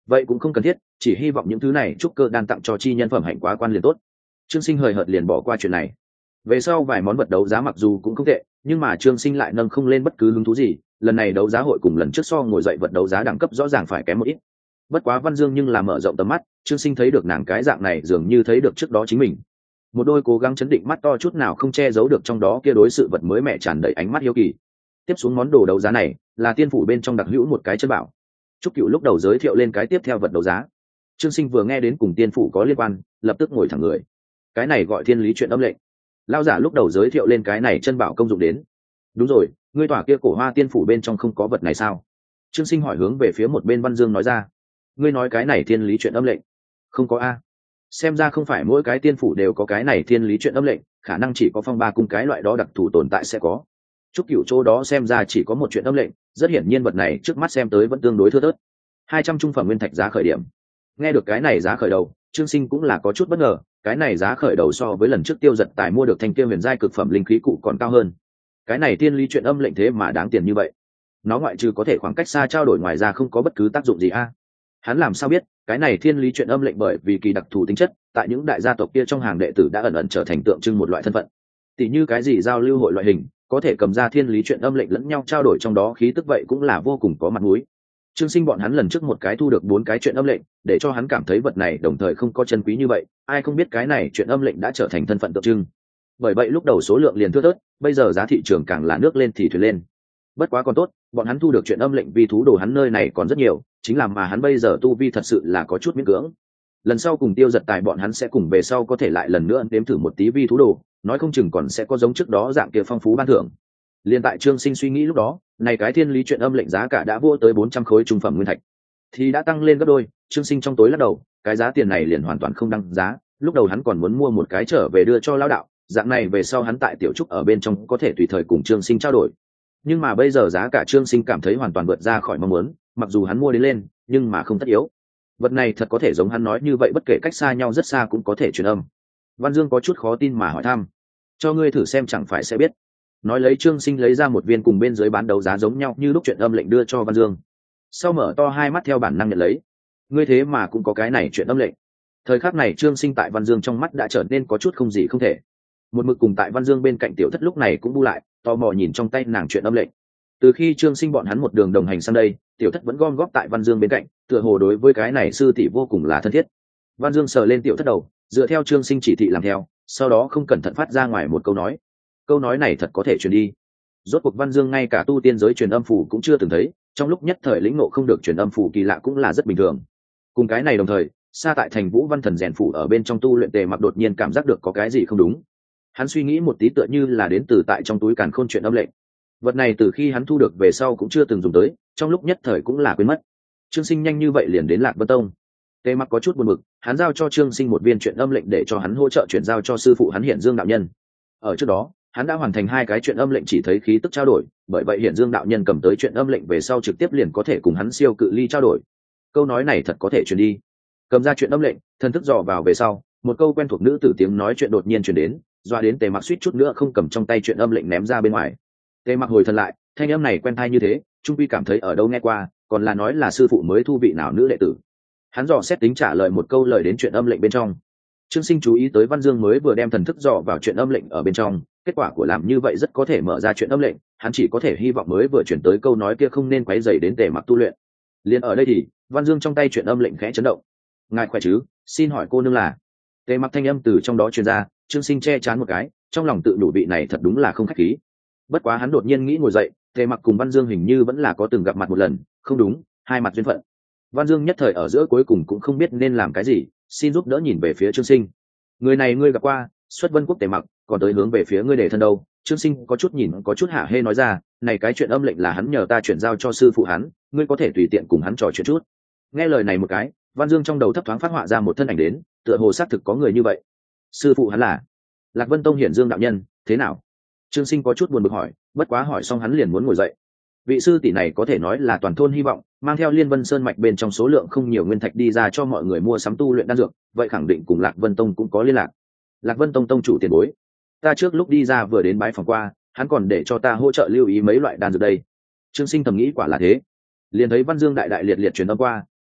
vậy cũng không cần thiết, chỉ hy vọng những thứ này trúc cơ đan tặng cho chi nhân phẩm hạnh quá quan liền tốt. Trương Sinh hời hợt liền bỏ qua chuyện này. Về sau vài món vật đấu giá mặc dù cũng không tệ, nhưng mà Trương Sinh lại nâng không lên bất cứ hứng thú gì. Lần này đấu giá hội cùng lần trước so ngồi dậy vật đấu giá đẳng cấp rõ ràng phải kém một ít. Bất quá Văn Dương nhưng là mở rộng tầm mắt, Trương Sinh thấy được nàng cái dạng này dường như thấy được trước đó chính mình. Một đôi cố gắng chấn định mắt to chút nào không che giấu được trong đó kia đối sự vật mới mẻ tràn đầy ánh mắt hiếu kỳ. Tiếp xuống món đồ đấu giá này là tiên phủ bên trong đặc hữu một cái chân bảo. Trúc Cửu lúc đầu giới thiệu lên cái tiếp theo vật đấu giá. Trương Sinh vừa nghe đến cùng tiên phủ có liên quan, lập tức ngồi thẳng người. Cái này gọi thiên lý chuyện âm lệnh. Lão giả lúc đầu giới thiệu lên cái này chân bảo công dụng đến. Đúng rồi, ngươi tỏa kia cổ hoa tiên phủ bên trong không có vật này sao? Trương Sinh hỏi hướng về phía một bên Văn Dương nói ra. Ngươi nói cái này thiên lý chuyện âm lệnh? Không có a. Xem ra không phải mỗi cái tiên phủ đều có cái này thiên lý chuyện âm lệnh, khả năng chỉ có Phong Ba cung cái loại đó đặc thù tồn tại sẽ có. Trúc Cửu chỗ đó xem ra chỉ có một chuyện âm lệnh, rất hiển nhiên vật này trước mắt xem tới vẫn tương đối thưa thớt. 200 trung phẩm nguyên thạch giá khởi điểm. Nghe được cái này giá khởi đầu, Trương Sinh cũng là có chút bất ngờ, cái này giá khởi đầu so với lần trước Tiêu Giật Tài mua được thanh kia huyền giai cực phẩm linh khí cụ còn cao hơn. Cái này thiên lý chuyện âm lệnh thế mà đáng tiền như vậy. Nó ngoại trừ có thể khoảng cách xa trao đổi ngoài ra không có bất cứ tác dụng gì a. Hắn làm sao biết, cái này thiên lý chuyện âm lệnh bởi vì kỳ đặc thù tính chất, tại những đại gia tộc kia trong hàng đệ tử đã ẩn ẩn trở thành tượng trưng một loại thân phận. Tỷ như cái gì giao lưu hội loại hình, có thể cầm ra thiên lý chuyện âm lệnh lẫn nhau trao đổi trong đó khí tức vậy cũng là vô cùng có mặt mũi. Trương Sinh bọn hắn lần trước một cái thu được 4 cái chuyện âm lệnh, để cho hắn cảm thấy vật này đồng thời không có chân quý như vậy, ai không biết cái này chuyện âm lệnh đã trở thành thân phận tượng trưng. Bởi vậy lúc đầu số lượng liền thưa thớt, bây giờ giá thị trường càng là nước lên thì thuyền lên. Bất quá còn tốt, bọn hắn thu được chuyện âm lệnh vi thú đồ hắn nơi này còn rất nhiều, chính là mà hắn bây giờ tu vi thật sự là có chút miễn cưỡng. Lần sau cùng Tiêu Giật Tài bọn hắn sẽ cùng về sau có thể lại lần nữa nếm thử một tí vi thú đồ, nói không chừng còn sẽ có giống trước đó dạng kia phong phú ban thưởng. Liên tại Trương Sinh suy nghĩ lúc đó, này cái thiên lý chuyện âm lệnh giá cả đã vô tới 400 khối trung phẩm nguyên thạch, thì đã tăng lên gấp đôi. Trương Sinh trong tối lắc đầu, cái giá tiền này liền hoàn toàn không đăng giá, lúc đầu hắn còn muốn mua một cái trở về đưa cho lão đạo, dạng này về sau hắn tại tiểu trúc ở bên trong có thể tùy thời cùng Trương Sinh trao đổi. Nhưng mà bây giờ giá cả Trương Sinh cảm thấy hoàn toàn vượt ra khỏi mong muốn, mặc dù hắn mua đến lên, nhưng mà không tất yếu. Vật này thật có thể giống hắn nói như vậy, bất kể cách xa nhau rất xa cũng có thể truyền âm. Văn Dương có chút khó tin mà hỏi thăm, cho ngươi thử xem chẳng phải sẽ biết. Nói lấy Trương Sinh lấy ra một viên cùng bên dưới bán đấu giá giống nhau như lúc chuyện âm lệnh đưa cho Văn Dương. Sau mở to hai mắt theo bản năng nhận lấy. Ngươi thế mà cũng có cái này chuyện âm lệnh. Thời khắc này Trương Sinh tại Văn Dương trong mắt đã trở nên có chút không gì không thể. Một mực cùng tại Văn Dương bên cạnh tiểu thất lúc này cũng bu lại, tò mò nhìn trong tay nàng chuyện âm lệnh. Từ khi Trương Sinh bọn hắn một đường đồng hành sang đây, tiểu thất vẫn gom góp tại Văn Dương bên cạnh, tựa hồ đối với cái này sư tỷ vô cùng là thân thiết. Văn Dương sờ lên tiểu thất đầu, dựa theo Trương Sinh chỉ thị làm theo, sau đó không cẩn thận phát ra ngoài một câu nói. Câu nói này thật có thể truyền đi. Rốt cuộc Văn Dương ngay cả tu tiên giới truyền âm phủ cũng chưa từng thấy, trong lúc nhất thời lĩnh ngộ không được truyền âm phủ kỳ lạ cũng là rất bình thường. Cùng cái này đồng thời, xa tại thành Vũ Văn Thần rèn phủ ở bên trong tu luyện Tề Mặc đột nhiên cảm giác được có cái gì không đúng. Hắn suy nghĩ một tí tựa như là đến từ tại trong túi càn khôn chuyện âm lệnh. Vật này từ khi hắn thu được về sau cũng chưa từng dùng tới, trong lúc nhất thời cũng là quên mất. Trương Sinh nhanh như vậy liền đến Lạc Vân Tông. Tề Mặc có chút buồn bực, hắn giao cho Trương Sinh một viên chuyện âm lệnh để cho hắn hỗ trợ chuyển giao cho sư phụ hắn Hiển Dương đạo nhân. Ở trước đó, hắn đã hoàn thành 2 cái chuyện âm lệnh chỉ thấy khí tức trao đổi, bởi vậy Hiển Dương đạo nhân cầm tới chuyện âm lệnh về sau trực tiếp liền có thể cùng hắn siêu cự ly trao đổi. Câu nói này thật có thể truyền đi. Cầm ra chuyện âm lệnh, thần thức dò vào về sau, một câu quen thuộc nữ tử tiếng nói chuyện đột nhiên truyền đến, doa đến Tề Mặc suýt chút nữa không cầm trong tay chuyện âm lệnh ném ra bên ngoài. Tề Mặc hồi thần lại, thanh âm này quen tai như thế, trung quy cảm thấy ở đâu nghe qua, còn là nói là sư phụ mới thu vị nào nữ đệ tử. Hắn dò xét tính trả lời một câu lời đến chuyện âm lệnh bên trong. Trương Sinh chú ý tới Văn Dương mới vừa đem thần thức dò vào chuyện âm lệnh ở bên trong, kết quả của làm như vậy rất có thể mở ra chuyện âm lệnh, hắn chỉ có thể hy vọng mới vừa chuyển tới câu nói kia không nên quấy rầy đến Tề Mặc tu luyện. Liên ở đây thì, Văn Dương trong tay chuyện âm lệnh khẽ chấn động. Ngài khỏe chứ, xin hỏi cô nương là? Tề Mặc thanh âm từ trong đó truyền ra, Trương Sinh che chán một cái, trong lòng tự đủ vị này thật đúng là không khách khí. Bất quá hắn đột nhiên nghĩ ngồi dậy, Tề Mặc cùng Văn Dương hình như vẫn là có từng gặp mặt một lần, không đúng, 2 mặt duyên phận. Văn Dương nhất thời ở giữa cuối cùng cũng không biết nên làm cái gì, xin giúp đỡ nhìn về phía Trương Sinh. Người này ngươi gặp qua, xuất Vân Quốc Tề Mặc, còn tới hướng về phía ngươi để thân đâu? Trương Sinh có chút nhìn có chút hả hê nói ra, này cái chuyện âm lệnh là hắn nhờ ta chuyển giao cho sư phụ hắn, ngươi có thể tùy tiện cùng hắn trò chuyện chút. Nghe lời này một cái, Văn Dương trong đầu thấp thoáng phát họa ra một thân ảnh đến, tựa hồ xác thực có người như vậy. Sư phụ hắn là Lạc Vân Tông Hiển Dương đạo nhân, thế nào? Trương Sinh có chút buồn bực hỏi, bất quá hỏi xong hắn liền muốn ngồi dậy. Vị sư tỷ này có thể nói là toàn thôn hy vọng, mang theo Liên Vân Sơn mạch bên trong số lượng không nhiều nguyên thạch đi ra cho mọi người mua sắm tu luyện đan dược, vậy khẳng định cùng Lạc Vân Tông cũng có liên lạc. Lạc Vân Tông tông chủ tiền bối, ta trước lúc đi ra vừa đến bái phòng qua, hắn còn để cho ta hỗ trợ lưu ý mấy loại đan dược đây. Trương Sinh thầm nghĩ quả là thế, liền thấy Văn Dương đại đại liệt liệt truyền âm qua,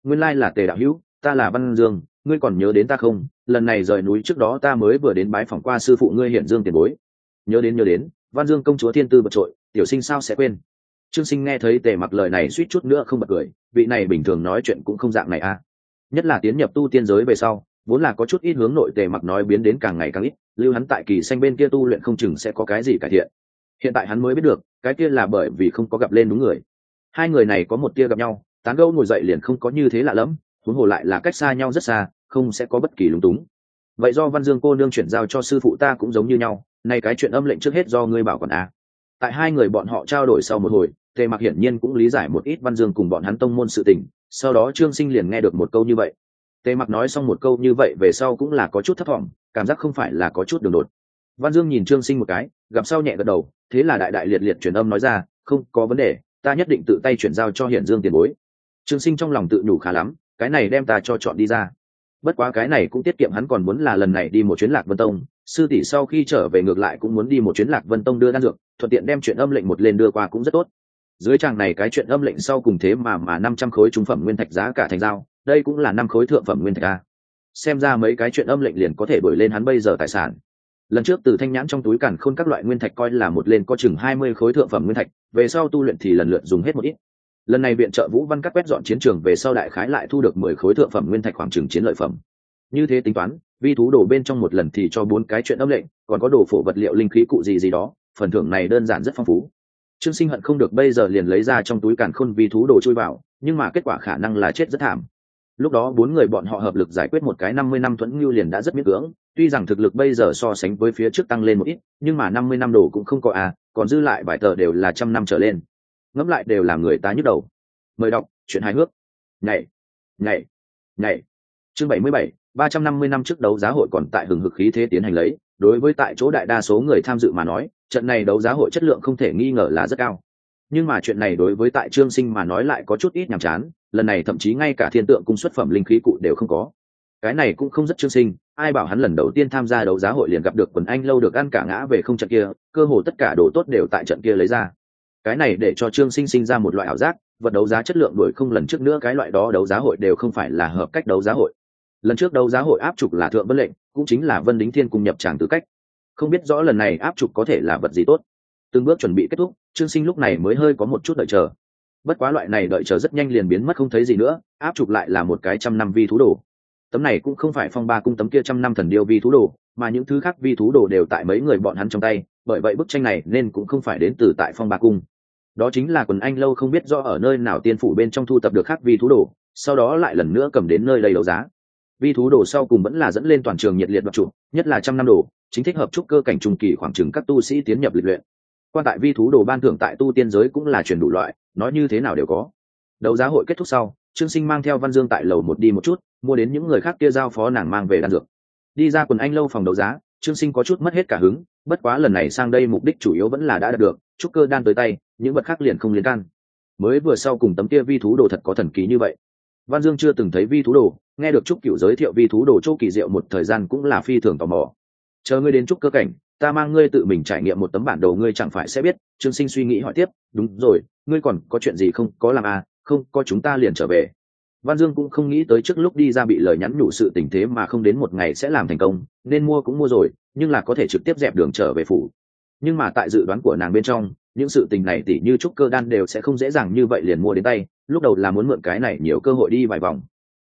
nguyên lai là Tề đạo hữu, ta là Văn Dương, ngươi còn nhớ đến ta không? Lần này rời núi trước đó ta mới vừa đến bái phỏng qua sư phụ ngươi Hiển Dương tiền bối. Nhớ đến, Văn Dương công chúa thiên tư vượt trội, tiểu sinh sao sẽ quên. Trương Sinh nghe thấy Tề Mặc lời này suýt chút nữa không bật cười, vị này bình thường nói chuyện cũng không dạng này a. Nhất là tiến nhập tu tiên giới về sau, vốn là có chút ít hướng nội, Tề Mặc nói biến đến càng ngày càng ít, lưu hắn tại Kỳ Xanh bên kia tu luyện không chừng sẽ có cái gì cải thiện. Hiện tại hắn mới biết được, cái kia là bởi vì không có gặp lên đúng người. Hai người này có một tia gặp nhau, tán gẫu ngồi dậy liền không có như thế lạ lẫm, huống hồ lại là cách xa nhau rất xa, không sẽ có bất kỳ lúng túng. Vậy do Văn Dương cô nương chuyển giao cho sư phụ ta cũng giống như nhau, nay cái chuyện âm lệnh trước hết do ngươi bảo quản a. Tại hai người bọn họ trao đổi sau một hồi, Tề Mặc hiển nhiên cũng lý giải một ít Văn Dương cùng bọn hắn tông môn sự tình, sau đó Trương Sinh liền nghe được một câu như vậy. Tề Mặc nói xong một câu như vậy về sau cũng là có chút thất vọng, cảm giác không phải là có chút đường đột. Văn Dương nhìn Trương Sinh một cái, gặp sau nhẹ gật đầu, thế là đại đại liệt liệt truyền âm nói ra, không có vấn đề, ta nhất định tự tay chuyển giao cho Hiển Dương tiền bối. Trương Sinh trong lòng tự nhủ khá lắm, cái này đem ta cho chọn đi ra. Bất quá cái này cũng tiết kiệm hắn còn muốn là lần này đi một chuyến Lạc Vân Tông, sư tỷ sau khi trở về ngược lại cũng muốn đi một chuyến Lạc Vân Tông đưa đan dược, thuận tiện đem chuyện âm lệnh một lên đưa qua cũng rất tốt. Dưới tràng này cái chuyện âm lệnh sau cùng thế mà 500 khối trung phẩm nguyên thạch giá cả thành giao, đây cũng là 5 khối thượng phẩm nguyên thạch a. Xem ra mấy cái chuyện âm lệnh liền có thể đổi lên hắn bây giờ tài sản. Lần trước từ thanh nhãn trong túi càn khôn các loại nguyên thạch coi là một lên có chừng 20 khối thượng phẩm nguyên thạch, về sau tu luyện thì lần lượt dùng hết một ít. Lần này viện trợ Vũ Văn Các quét dọn chiến trường về sau đại khái lại thu được 10 khối thượng phẩm nguyên thạch khoảng chừng chiến lợi phẩm. Như thế tính toán, vi thú đồ bên trong một lần thì cho 4 cái chuyện âm lệnh, còn có đồ phổ vật liệu linh khí cụ gì đó, phần thưởng này đơn giản rất phong phú. Trương Sinh hận không được bây giờ liền lấy ra trong túi càn khôn vi thú đồ chui vào, nhưng mà kết quả khả năng là chết rất thảm. Lúc đó 4 người bọn họ hợp lực giải quyết một cái 50 năm thuẫn ngưu liền đã rất miễn cưỡng, tuy rằng thực lực bây giờ so sánh với phía trước tăng lên một ít, nhưng mà 50 năm đồ cũng không có còn dư lại vài tờ đều là 100 năm trở lên. Ngẫm lại đều làm người ta nhức đầu. Mời đọc chuyện hài hước. Nhảy. Chương 77, 350 năm trước đấu giá hội còn tại hừng hực khí thế tiến hành lấy, đối với tại chỗ đại đa số người tham dự mà nói, trận này đấu giá hội chất lượng không thể nghi ngờ là rất cao. Nhưng mà chuyện này đối với tại Trương Sinh mà nói lại có chút ít nhàm chán, lần này thậm chí ngay cả thiên tượng cung xuất phẩm linh khí cụ đều không có. Cái này cũng không rất Trương Sinh, ai bảo hắn lần đầu tiên tham gia đấu giá hội liền gặp được quần anh lâu được ăn cả ngã về không trận kia, cơ hồ tất cả đồ tốt đều tại trận kia lấy ra. Cái này để cho Trương Sinh sinh ra một loại ảo giác, vật đấu giá chất lượng đổi không lần trước nữa cái loại đó đấu giá hội đều không phải là hợp cách đấu giá hội. Lần trước đấu giá hội áp trục là Thượng Vân lệnh, cũng chính là Vân Đính Thiên cùng nhập tràng tư cách. Không biết rõ lần này áp trục có thể là vật gì tốt. Từng bước chuẩn bị kết thúc, Trương Sinh lúc này mới hơi có một chút đợi chờ. Bất quá loại này đợi chờ rất nhanh liền biến mất không thấy gì nữa, áp trục lại là một cái 100 năm vi thú đồ. Tấm này cũng không phải Phong Ba cung tấm kia 100 năm thần điêu vi thú đồ, mà những thứ khác vi thú đồ đều tại mấy người bọn hắn trong tay, bởi vậy bức tranh này nên cũng không phải đến từ tại Phong Ba cung. Đó chính là quần anh lâu không biết rõ ở nơi nào tiên phủ bên trong thu tập được khác vi thú đồ, sau đó lại lần nữa cầm đến nơi đây đấu giá. Vi thú đồ sau cùng vẫn là dẫn lên toàn trường nhiệt liệt đoạt chủ, nhất là 100 năm đồ, chính thích hợp trúc cơ cảnh trung kỳ khoảng chừng các tu sĩ tiến nhập lịch luyện. Quan tại vi thú đồ ban thưởng tại tu tiên giới cũng là chuyển đủ loại, nói như thế nào đều có. Đấu giá hội kết thúc sau, Trương Sinh mang theo Văn Dương tại lầu một đi một chút, mua đến những người khác kia giao phó nàng mang về đan dược. Đi ra quần anh lâu phòng đấu giá, Trương Sinh có chút mất hết cả hứng, bất quá lần này sang đây mục đích chủ yếu vẫn là đã đạt được trúc cơ đan tới tay, những vật khác liền không liên can. Mới vừa sau cùng tấm kia vi thú đồ thật có thần kỳ như vậy. Văn Dương chưa từng thấy vi thú đồ, nghe được Trúc Cửu giới thiệu vi thú đồ chỗ kỳ diệu một thời gian cũng là phi thường tò mò. Chờ ngươi đến trúc cơ cảnh, ta mang ngươi tự mình trải nghiệm một tấm bản đồ ngươi chẳng phải sẽ biết. Trương Sinh suy nghĩ hỏi tiếp, đúng rồi, ngươi còn có chuyện gì không có làm không có chúng ta liền trở về. Văn Dương cũng không nghĩ tới trước lúc đi ra bị lời nhắn nhủ sự tình thế mà không đến một ngày sẽ làm thành công, nên mua cũng mua rồi, nhưng là có thể trực tiếp dẹp đường trở về phủ. Nhưng mà tại dự đoán của nàng bên trong, những sự tình này tỉ như trúc cơ đan đều sẽ không dễ dàng như vậy liền mua đến tay, lúc đầu là muốn mượn cái này nhiều cơ hội đi vài vòng.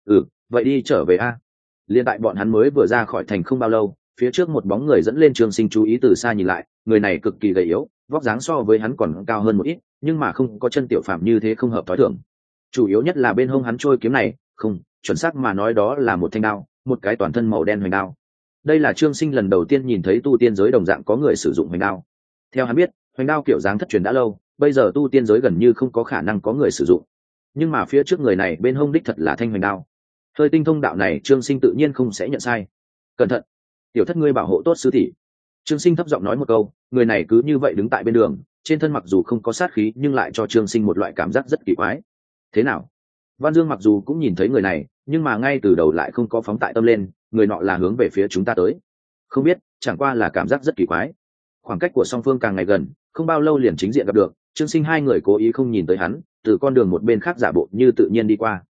Vậy đi trở về Liên tại bọn hắn mới vừa ra khỏi thành không bao lâu, phía trước một bóng người dẫn lên Trương Sinh chú ý từ xa nhìn lại, người này cực kỳ gầy yếu, vóc dáng so với hắn còn cao hơn một ít, nhưng mà không có chân tiểu phàm như thế không hợp thói thường. Chủ yếu nhất là bên hông hắn trôi kiếm này, không, chuẩn xác mà nói đó là một thanh đao, một cái toàn thân màu đen hoành đao. Đây là Trương Sinh lần đầu tiên nhìn thấy tu tiên giới đồng dạng có người sử dụng hoành đao. Theo hắn biết, hoành đao kiểu dáng thất truyền đã lâu, bây giờ tu tiên giới gần như không có khả năng có người sử dụng. Nhưng mà phía trước người này bên hông đích thật là thanh hoành đao. Hơi tinh thông đạo này Trương Sinh tự nhiên không sẽ nhận sai. Cẩn thận, tiểu thất ngươi bảo hộ tốt sư tỷ. Trương Sinh thấp giọng nói một câu, người này cứ như vậy đứng tại bên đường, trên thân mặc dù không có sát khí nhưng lại cho Trương Sinh một loại cảm giác rất kỳ quái. Thế nào? Văn Dương mặc dù cũng nhìn thấy người này, nhưng mà ngay từ đầu lại không có phóng tại tâm lên, người nọ là hướng về phía chúng ta tới. Không biết, chẳng qua là cảm giác rất kỳ quái. Khoảng cách của song phương càng ngày gần, không bao lâu liền chính diện gặp được, Trương Sinh hai người cố ý không nhìn tới hắn, từ con đường một bên khác giả bộ như tự nhiên đi qua.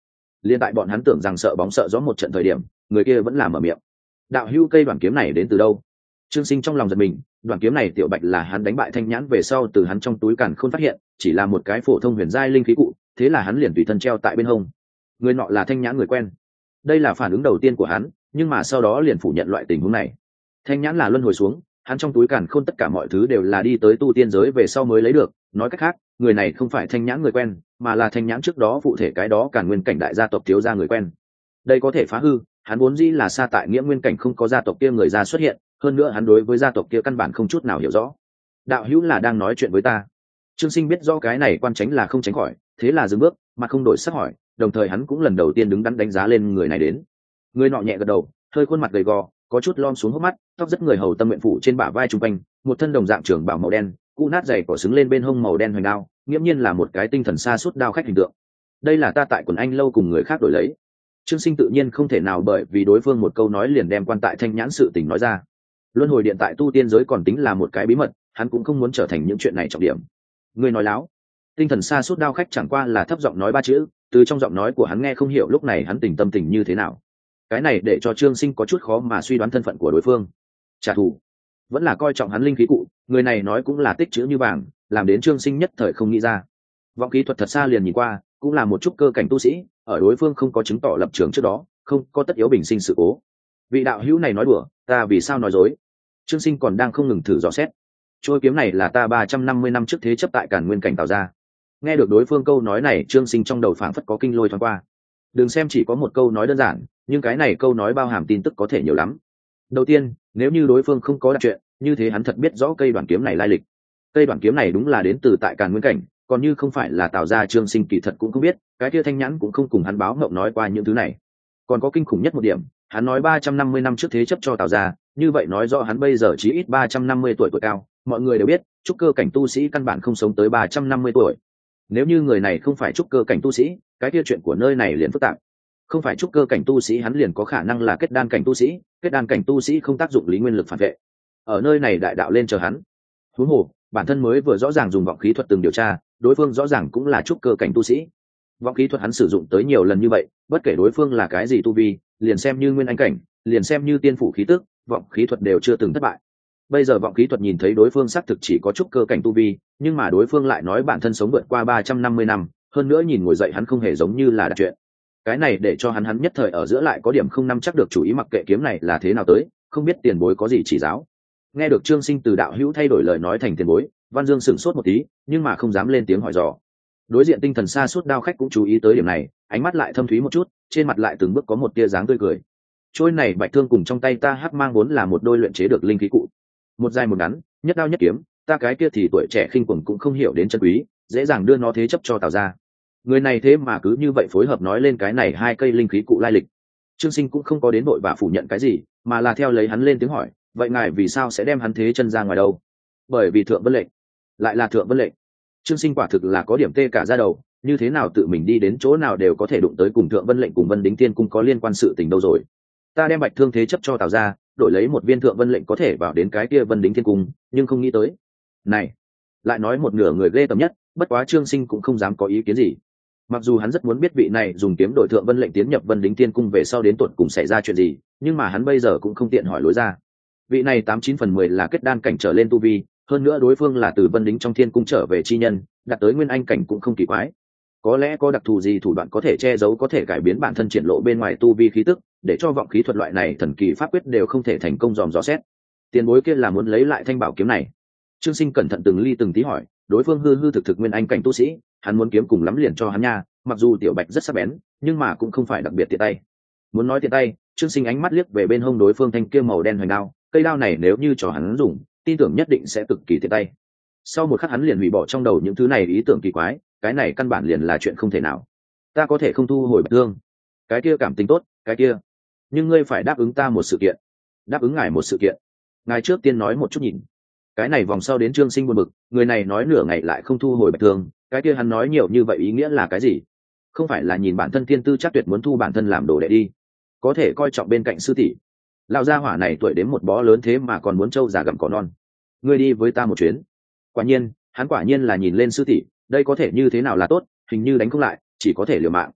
Liên tại bọn hắn tưởng rằng sợ bóng sợ gió một trận thời điểm, người kia vẫn làm mở miệng. Đạo hữu, cây đoàn kiếm này đến từ đâu? Trương Sinh trong lòng giật mình, đoàn kiếm này tiểu bạch là hắn đánh bại Thanh Nhãn về sau từ hắn trong túi càn khôn phát hiện, chỉ là một cái phổ thông huyền giai linh khí cụ, thế là hắn liền tùy thân treo tại bên hông. Người nọ là Thanh Nhãn người quen. Đây là phản ứng đầu tiên của hắn, nhưng mà sau đó liền phủ nhận loại tình huống này. Thanh Nhãn là luân hồi xuống, hắn trong túi càn khôn tất cả mọi thứ đều là đi tới tu tiên giới về sau mới lấy được, nói cách khác, người này không phải Thanh Nhãn người quen, mà là Thanh Nhãn trước đó phụ thể cái đó Càn Nguyên cảnh đại gia tộc thiếu gia người quen. Đây có thể phá hư, hắn vốn dĩ là xa tại Nghĩa Nguyên cảnh không có gia tộc kia người ra xuất hiện, hơn nữa hắn đối với gia tộc kia căn bản không chút nào hiểu rõ. Đạo hữu là đang nói chuyện với ta? Trương Sinh biết rõ cái này quan tránh là không tránh khỏi, thế là dừng bước, mặt không đổi sắc hỏi, đồng thời hắn cũng lần đầu tiên đứng đắn đánh giá lên người này đến. Người nọ nhẹ gật đầu, hơi khuôn mặt gầy gò, có chút lom xuống hốc mắt, tóc rất người hầu tâm nguyện phủ trên bả vai trung quanh, một thân đồng dạng trường bào màu đen, cũ nát giày cỏ xứng lên bên hông màu đen hoành đao, nghiễm nhiên là một cái tinh thần xa suốt đao khách hình tượng. Đây là ta tại quần anh lâu cùng người khác đổi lấy. Trương Sinh tự nhiên không thể nào bởi vì đối phương một câu nói liền đem quan tại Thanh Nhãn sự tình nói ra. Luân hồi điện tại tu tiên giới còn tính là một cái bí mật, hắn cũng không muốn trở thành những chuyện này trọng điểm. Người nói láo. Tinh thần xa suốt đao khách chẳng qua là thấp giọng nói ba chữ, từ trong giọng nói của hắn nghe không hiểu lúc này hắn tâm tình như thế nào. Cái này để cho Trương Sinh có chút khó mà suy đoán thân phận của đối phương. Trả thù, vẫn là coi trọng hắn linh khí cụ, người này nói cũng là tích chữ như vàng, làm đến Trương Sinh nhất thời không nghĩ ra. Vọng khí thuật thật xa liền nhìn qua, cũng là một chút cơ cảnh tu sĩ, ở đối phương không có chứng tỏ lập trường trước đó, không có tất yếu bình sinh sự cố. Vị đạo hữu này nói đùa, ta vì sao nói dối? Trương Sinh còn đang không ngừng thử dò xét. Trôi kiếm này là ta 350 năm trước thế chấp tại Càn Nguyên cảnh tạo ra. Nghe được đối phương câu nói này, Trương Sinh trong đầu phảng phất có kinh lôi thoáng qua. Đừng xem chỉ có một câu nói đơn giản, nhưng cái này câu nói bao hàm tin tức có thể nhiều lắm. Đầu tiên, nếu như đối phương không có đặt chuyện, như thế hắn thật biết rõ cây đoạn kiếm này lai lịch. Cây đoạn kiếm này đúng là đến từ tại Càn Nguyên cảnh, còn như không phải là tạo ra, Trương Sinh kỳ thật cũng không biết, cái kia Thanh Nhãn cũng không cùng hắn báo ngộng nói qua những thứ này. Còn có kinh khủng nhất một điểm, hắn nói 350 năm trước thế chấp cho tạo ra, như vậy nói rõ hắn bây giờ chỉ ít 350 tuổi cao, mọi người đều biết, trúc cơ cảnh tu sĩ căn bản không sống tới 350 tuổi. Nếu như người này không phải trúc cơ cảnh tu sĩ, cái kia chuyện của nơi này liền phức tạp. Không phải trúc cơ cảnh tu sĩ hắn liền có khả năng là kết đan cảnh tu sĩ, kết đan cảnh tu sĩ không tác dụng lý nguyên lực phản vệ. Ở nơi này đại đạo lên chờ hắn. Huống hồ, bản thân mới vừa rõ ràng dùng vọng khí thuật từng điều tra, đối phương rõ ràng cũng là trúc cơ cảnh tu sĩ. Vọng khí thuật hắn sử dụng tới nhiều lần như vậy, bất kể đối phương là cái gì tu vi, liền xem như nguyên anh cảnh, liền xem như tiên phủ khí tức, vọng khí thuật đều chưa từng thất bại. Bây giờ vọng khí thuật nhìn thấy đối phương xác thực chỉ có trúc cơ cảnh tu vi, nhưng mà đối phương lại nói bản thân sống vượt qua 350 năm, hơn nữa nhìn ngồi dậy hắn không hề giống như là đặt chuyện. Cái này để cho hắn nhất thời ở giữa lại có điểm không nắm chắc được chủ ý, mặc kệ kiếm này là thế nào tới, không biết tiền bối có gì chỉ giáo. Nghe được Trương Sinh từ đạo hữu thay đổi lời nói thành tiền bối, Văn Dương sửng sốt một tí, nhưng mà không dám lên tiếng hỏi dò. Đối diện tinh thần xa suốt đao khách cũng chú ý tới điểm này, ánh mắt lại thâm thúy một chút, trên mặt lại từng bước có một tia dáng tươi cười. Trôi này bạch thương cùng trong tay ta hắc mang vốn là một đôi luyện chế được linh khí cụ, một dài một ngắn, nhất đao nhất kiếm, ta cái kia thì tuổi trẻ khinh cuồng cũng không hiểu đến chân quý, dễ dàng đưa nó thế chấp cho Tào ra. Người này thế mà cứ như vậy phối hợp nói lên cái này hai cây linh khí cụ lai lịch. Trương Sinh cũng không có đến đội và phủ nhận cái gì, mà là theo lấy hắn lên tiếng hỏi, vậy ngài vì sao sẽ đem hắn thế chân ra ngoài đâu? Bởi vì Thượng Vân lệnh. Lại là Thượng Vân lệnh. Trương Sinh quả thực là có điểm tê cả da đầu, như thế nào tự mình đi đến chỗ nào đều có thể đụng tới cùng Thượng Vân lệnh cùng Vân Đính Tiên cung có liên quan sự tình đâu rồi. Ta đem bạch thương thế chấp cho Tào ra, đổi lấy một viên Thượng Vân lệnh có thể vào đến cái kia Vân Đính Tiên cung, nhưng không nghĩ tới. Này, lại nói một nửa người ghê tởm nhất, bất quá Trương Sinh cũng không dám có ý kiến gì. Mặc dù hắn rất muốn biết vị này dùng kiếm đổi Thượng Vân lệnh tiến nhập Vân Đính Tiên cung về sau đến tột cùng xảy ra chuyện gì, nhưng mà hắn bây giờ cũng không tiện hỏi lối ra. Vị này 89/10 là kết đan cảnh trở lên tu vi, hơn nữa đối phương là từ Vân Đính trong Thiên cung trở về chi nhân, đạt tới nguyên anh cảnh cũng không kỳ quái. Có lẽ có đặc thù gì thủ đoạn có thể che giấu, có thể cải biến bản thân triển lộ bên ngoài tu vi khí tức, để cho vọng khí thuật loại này thần kỳ pháp quyết đều không thể thành công dòm dò xét. Tiền bối kia là muốn lấy lại thanh bảo kiếm này. Trương Sinh cẩn thận từng ly từng tí hỏi, đối phương hư hư thực thực nguyên anh cảnh tu sĩ, hắn muốn kiếm cùng lắm liền cho hắn nha, mặc dù tiểu bạch rất sắc bén, nhưng mà cũng không phải đặc biệt tiện tay. Muốn nói tiện tay, Trương Sinh ánh mắt liếc về bên hông đối phương thanh kia màu đen hoành đao, cây đao này nếu như cho hắn dùng, tin tưởng nhất định sẽ cực kỳ tiện tay. Sau một khắc hắn liền hủy bỏ trong đầu những thứ này ý tưởng kỳ quái, cái này căn bản liền là chuyện không thể nào. Ta có thể không thu hồi bạch thương, cái kia cảm tình tốt, cái kia, nhưng ngươi phải đáp ứng ta một sự kiện. Đáp ứng ngài một sự kiện? Ngài trước tiên nói một chút nhìn. Cái này vòng sau đến Trương Sinh buồn bực, người này nói nửa ngày lại không thu hồi bạch thương, cái kia hắn nói nhiều như vậy ý nghĩa là cái gì? Không phải là nhìn bản thân tiên tư chắc tuyệt muốn thu bản thân làm đồ đệ đi, có thể coi trọng bên cạnh sư tỷ. Lão gia hỏa này tuổi đến một bó lớn thế mà còn muốn trâu già gặm cỏ non. Ngươi đi với ta một chuyến. Quả nhiên, hắn quả nhiên là nhìn lên sư tỷ, đây có thể như thế nào là tốt, hình như đánh không lại, chỉ có thể liều mạng.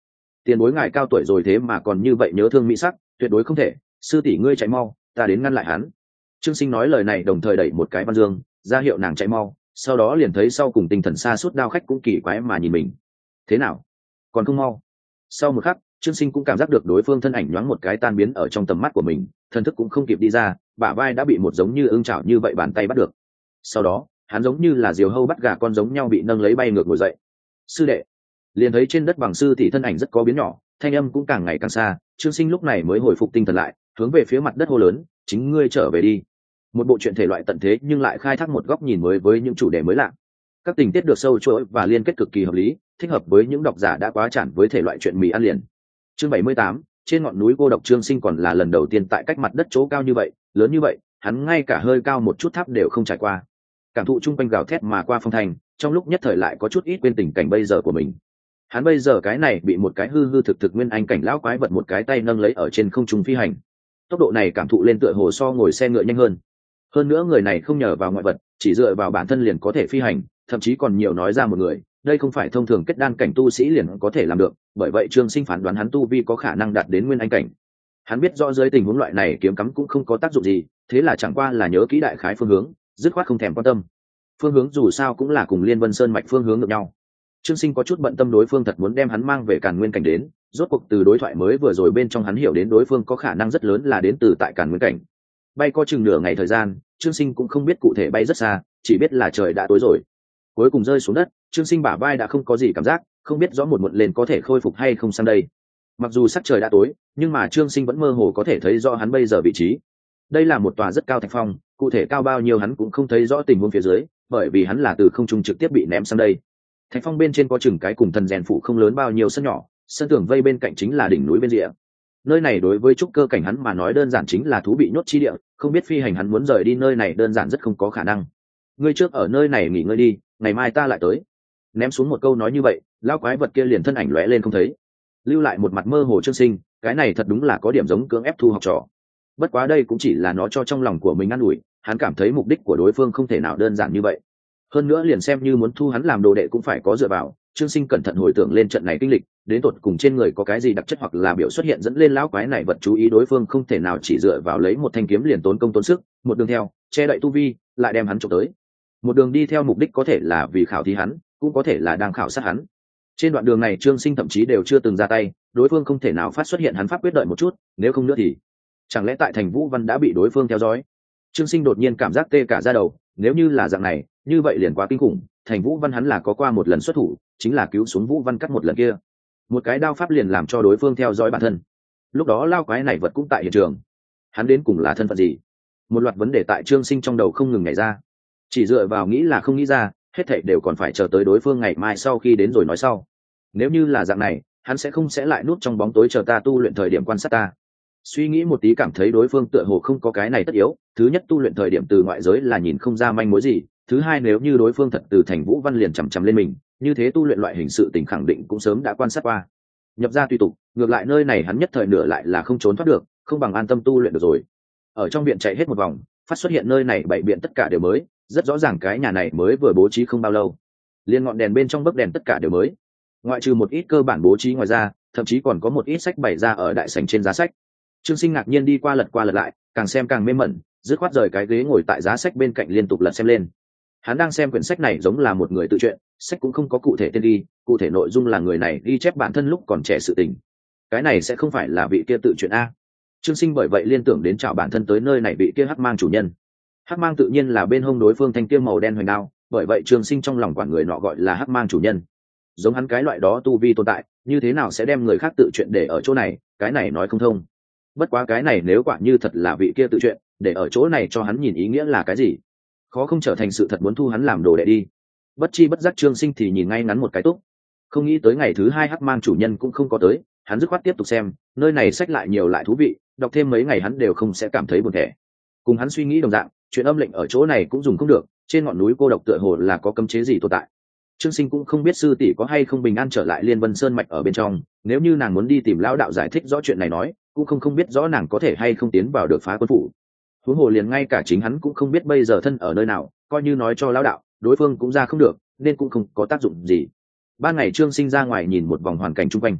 tiền bối ngài cao tuổi rồi thế mà còn như vậy nhớ thương mỹ sắc, tuyệt đối không thể. Sư tỷ ngươi chạy mau, ta đến ngăn lại hắn. Trương Sinh nói lời này đồng thời đẩy một cái Văn Dương ra hiệu nàng chạy mau, sau đó liền thấy sau cùng tinh thần xa suốt đao khách cũng kỳ quái mà nhìn mình. Thế nào, còn không mau? Sau một khắc, Trương Sinh cũng cảm giác được đối phương thân ảnh nhoáng một cái tan biến ở trong tầm mắt của mình, thần thức cũng không kịp đi ra, bả vai đã bị một giống như ưng chảo như vậy bàn tay bắt được. Sau đó hắn giống như là diều hâu bắt gà con giống nhau bị nâng lấy bay ngược ngồi dậy. Sư đệ. Liền thấy trên đất bằng sư thì thân ảnh rất có biến nhỏ, thanh âm cũng càng ngày càng xa. Trương Sinh lúc này mới hồi phục tinh thần lại, hướng về phía mặt đất hô lớn, chính ngươi trở về đi. Một bộ truyện thể loại tận thế nhưng lại khai thác một góc nhìn mới với những chủ đề mới lạ. Các tình tiết được sâu chuỗi và liên kết cực kỳ hợp lý, thích hợp với những độc giả đã quá chản với thể loại truyện mì ăn liền. Chương 78, trên ngọn núi cô độc. Trương Sinh còn là lần đầu tiên tại cách mặt đất chỗ cao như vậy, lớn như vậy, hắn ngay cả hơi cao một chút tháp đều không trải qua. Cảm thụ chung quanh gào thét mà qua phong thành, trong lúc nhất thời lại có chút ít quên tình cảnh bây giờ của mình. Hắn bây giờ cái này bị một cái hư hư thực thực nguyên anh cảnh lão quái vật một cái tay nâng lấy ở trên không trung phi hành. Tốc độ này cảm thụ lên tựa hồ so ngồi xe ngựa nhanh hơn nữa người này không nhờ vào ngoại vật, chỉ dựa vào bản thân liền có thể phi hành, thậm chí còn nhiều nói ra một người, đây không phải thông thường kết đan cảnh tu sĩ liền có thể làm được, bởi vậy Trương Sinh phán đoán hắn tu vi có khả năng đạt đến nguyên anh cảnh. Hắn biết rõ dưới tình huống loại này kiếm cắm cũng không có tác dụng gì, thế là chẳng qua là nhớ kỹ đại khái phương hướng, dứt khoát không thèm quan tâm. Phương hướng dù sao cũng là cùng Liên Vân Sơn mạch phương hướng ngược nhau. Trương Sinh có chút bận tâm đối phương thật muốn đem hắn mang về Càn Nguyên cảnh đến, rốt cuộc từ đối thoại mới vừa rồi bên trong hắn hiểu đến đối phương có khả năng rất lớn là đến từ tại Càn Nguyên cảnh. Bay có chừng nửa ngày thời gian, Trương Sinh cũng không biết cụ thể bay rất xa, chỉ biết là trời đã tối rồi. Cuối cùng rơi xuống đất, Trương Sinh bả vai đã không có gì cảm giác, không biết rõ một muộn lên có thể khôi phục hay không sang đây. Mặc dù sắc trời đã tối, nhưng mà Trương Sinh vẫn mơ hồ có thể thấy rõ hắn bây giờ vị trí. Đây là một tòa rất cao thạch phong, cụ thể cao bao nhiêu hắn cũng không thấy rõ tình huống phía dưới, bởi vì hắn là từ không trung trực tiếp bị ném sang đây. Thạch phong bên trên có chừng cái cùng thần rèn phụ không lớn bao nhiêu sân nhỏ, sân tường vây bên cạnh chính là đỉnh núi bên rìa. Nơi này đối với trúc cơ cảnh hắn mà nói đơn giản chính là thú bị nhốt chi địa, không biết phi hành hắn muốn rời đi nơi này đơn giản rất không có khả năng. Ngươi trước ở nơi này nghỉ ngơi đi, ngày mai ta lại tới. Ném xuống một câu nói như vậy, lão quái vật kia liền thân ảnh lóe lên không thấy, lưu lại một mặt mơ hồ Trương Sinh. Cái này thật đúng là có điểm giống cưỡng ép thu học trò. Bất quá đây cũng chỉ là nó cho trong lòng của mình ăn ủi, hắn cảm thấy mục đích của đối phương không thể nào đơn giản như vậy. Hơn nữa liền xem như muốn thu hắn làm đồ đệ cũng phải có dựa vào. Trương Sinh cẩn thận hồi tưởng lên trận này kinh lịch, đến tột cùng trên người có cái gì đặc chất hoặc là biểu xuất hiện dẫn lên lão quái này vật chú ý đối phương không thể nào chỉ dựa vào lấy một thanh kiếm liền tốn công tốn sức, một đường theo, che đậy tu vi, lại đem hắn trộm tới. Một đường đi theo mục đích có thể là vì khảo thí hắn, cũng có thể là đang khảo sát hắn. Trên đoạn đường này Trương Sinh thậm chí đều chưa từng ra tay, đối phương không thể nào phát xuất hiện hắn pháp quyết đợi một chút, nếu không nữa thì chẳng lẽ tại thành Vũ Văn đã bị đối phương theo dõi. Trương Sinh đột nhiên cảm giác tê cả da đầu, nếu như là dạng này, như vậy liền quá kinh khủng. Thành Vũ Văn hắn là có qua một lần xuất thủ, chính là cứu xuống Vũ Văn cắt một lần kia, một cái đao pháp liền làm cho đối phương theo dõi bản thân. Lúc đó lao quái này vật cũng tại hiện trường, hắn đến cùng là thân phận gì? Một loạt vấn đề tại Trương Sinh trong đầu không ngừng nhảy ra, chỉ dựa vào nghĩ là không nghĩ ra, hết thảy đều còn phải chờ tới đối phương ngày mai sau khi đến rồi nói sau. Nếu như là dạng này, hắn sẽ không sẽ lại núp trong bóng tối chờ ta tu luyện thời điểm quan sát ta. Suy nghĩ một tí cảm thấy đối phương tựa hồ không có cái này tất yếu. Thứ nhất, tu luyện thời điểm từ ngoại giới là nhìn không ra manh mối gì. Thứ hai, nếu như đối phương thật từ thành Vũ Văn liền chằm chằm lên mình, như thế tu luyện loại hình sự tình khẳng định cũng sớm đã quan sát qua. Nhập ra tùy tục, ngược lại nơi này hắn nhất thời nửa lại là không trốn thoát được, không bằng an tâm tu luyện được rồi. Ở trong viện chạy hết một vòng, phát xuất hiện nơi này bảy biện tất cả đều mới, rất rõ ràng cái nhà này mới vừa bố trí không bao lâu. Liên ngọn đèn bên trong bấc đèn tất cả đều mới, ngoại trừ một ít cơ bản bố trí ngoài ra, thậm chí còn có một ít sách bày ra ở đại sảnh trên giá sách. Trương Sinh ngạc nhiên đi qua lật lại, càng xem càng mê mẩn, dứt khoát rời cái ghế ngồi tại giá sách bên cạnh liên tục lật xem lên. Hắn đang xem quyển sách này giống là một người tự truyện, sách cũng không có cụ thể tên ghi, cụ thể nội dung là người này ghi chép bản thân lúc còn trẻ sự tình. Cái này sẽ không phải là vị kia tự truyện a? Trương Sinh bởi vậy liên tưởng đến chào bản thân tới nơi này vị kia hắc mang chủ nhân. Hắc mang tự nhiên là bên hông đối phương thanh kiếm màu đen hoành đao, bởi vậy Trương Sinh trong lòng quản người nọ gọi là hắc mang chủ nhân. Giống hắn cái loại đó tu vi tồn tại, như thế nào sẽ đem người khác tự truyện để ở chỗ này, cái này nói không thông. Bất quá cái này nếu quả như thật là vị kia tự truyện, để ở chỗ này cho hắn nhìn ý nghĩa là cái gì? Khó không trở thành sự thật muốn thu hắn làm đồ đệ đi. Bất chi bất giác Trương Sinh thì nhìn ngay ngắn một cái túc. Không nghĩ tới ngày thứ hai hắc mang chủ nhân cũng không có tới, hắn dứt khoát tiếp tục xem, nơi này sách lại nhiều lại thú vị, đọc thêm mấy ngày hắn đều không sẽ cảm thấy buồn tẻ. Cùng hắn suy nghĩ đồng dạng, chuyện âm lệnh ở chỗ này cũng dùng không được, trên ngọn núi cô độc tựa hồ là có cấm chế gì tồn tại. Trương Sinh cũng không biết sư tỷ có hay không bình an trở lại Liên Vân Sơn mạch ở bên trong, nếu như nàng muốn đi tìm lão đạo giải thích rõ chuyện này nói, cũng không biết rõ nàng có thể hay không tiến vào được Phá Quân phủ. Huống hồ liền ngay cả chính hắn cũng không biết bây giờ thân ở nơi nào, coi như nói cho lão đạo, đối phương cũng ra không được, nên cũng không có tác dụng gì. Ban ngày Trương Sinh ra ngoài nhìn một vòng hoàn cảnh xung quanh.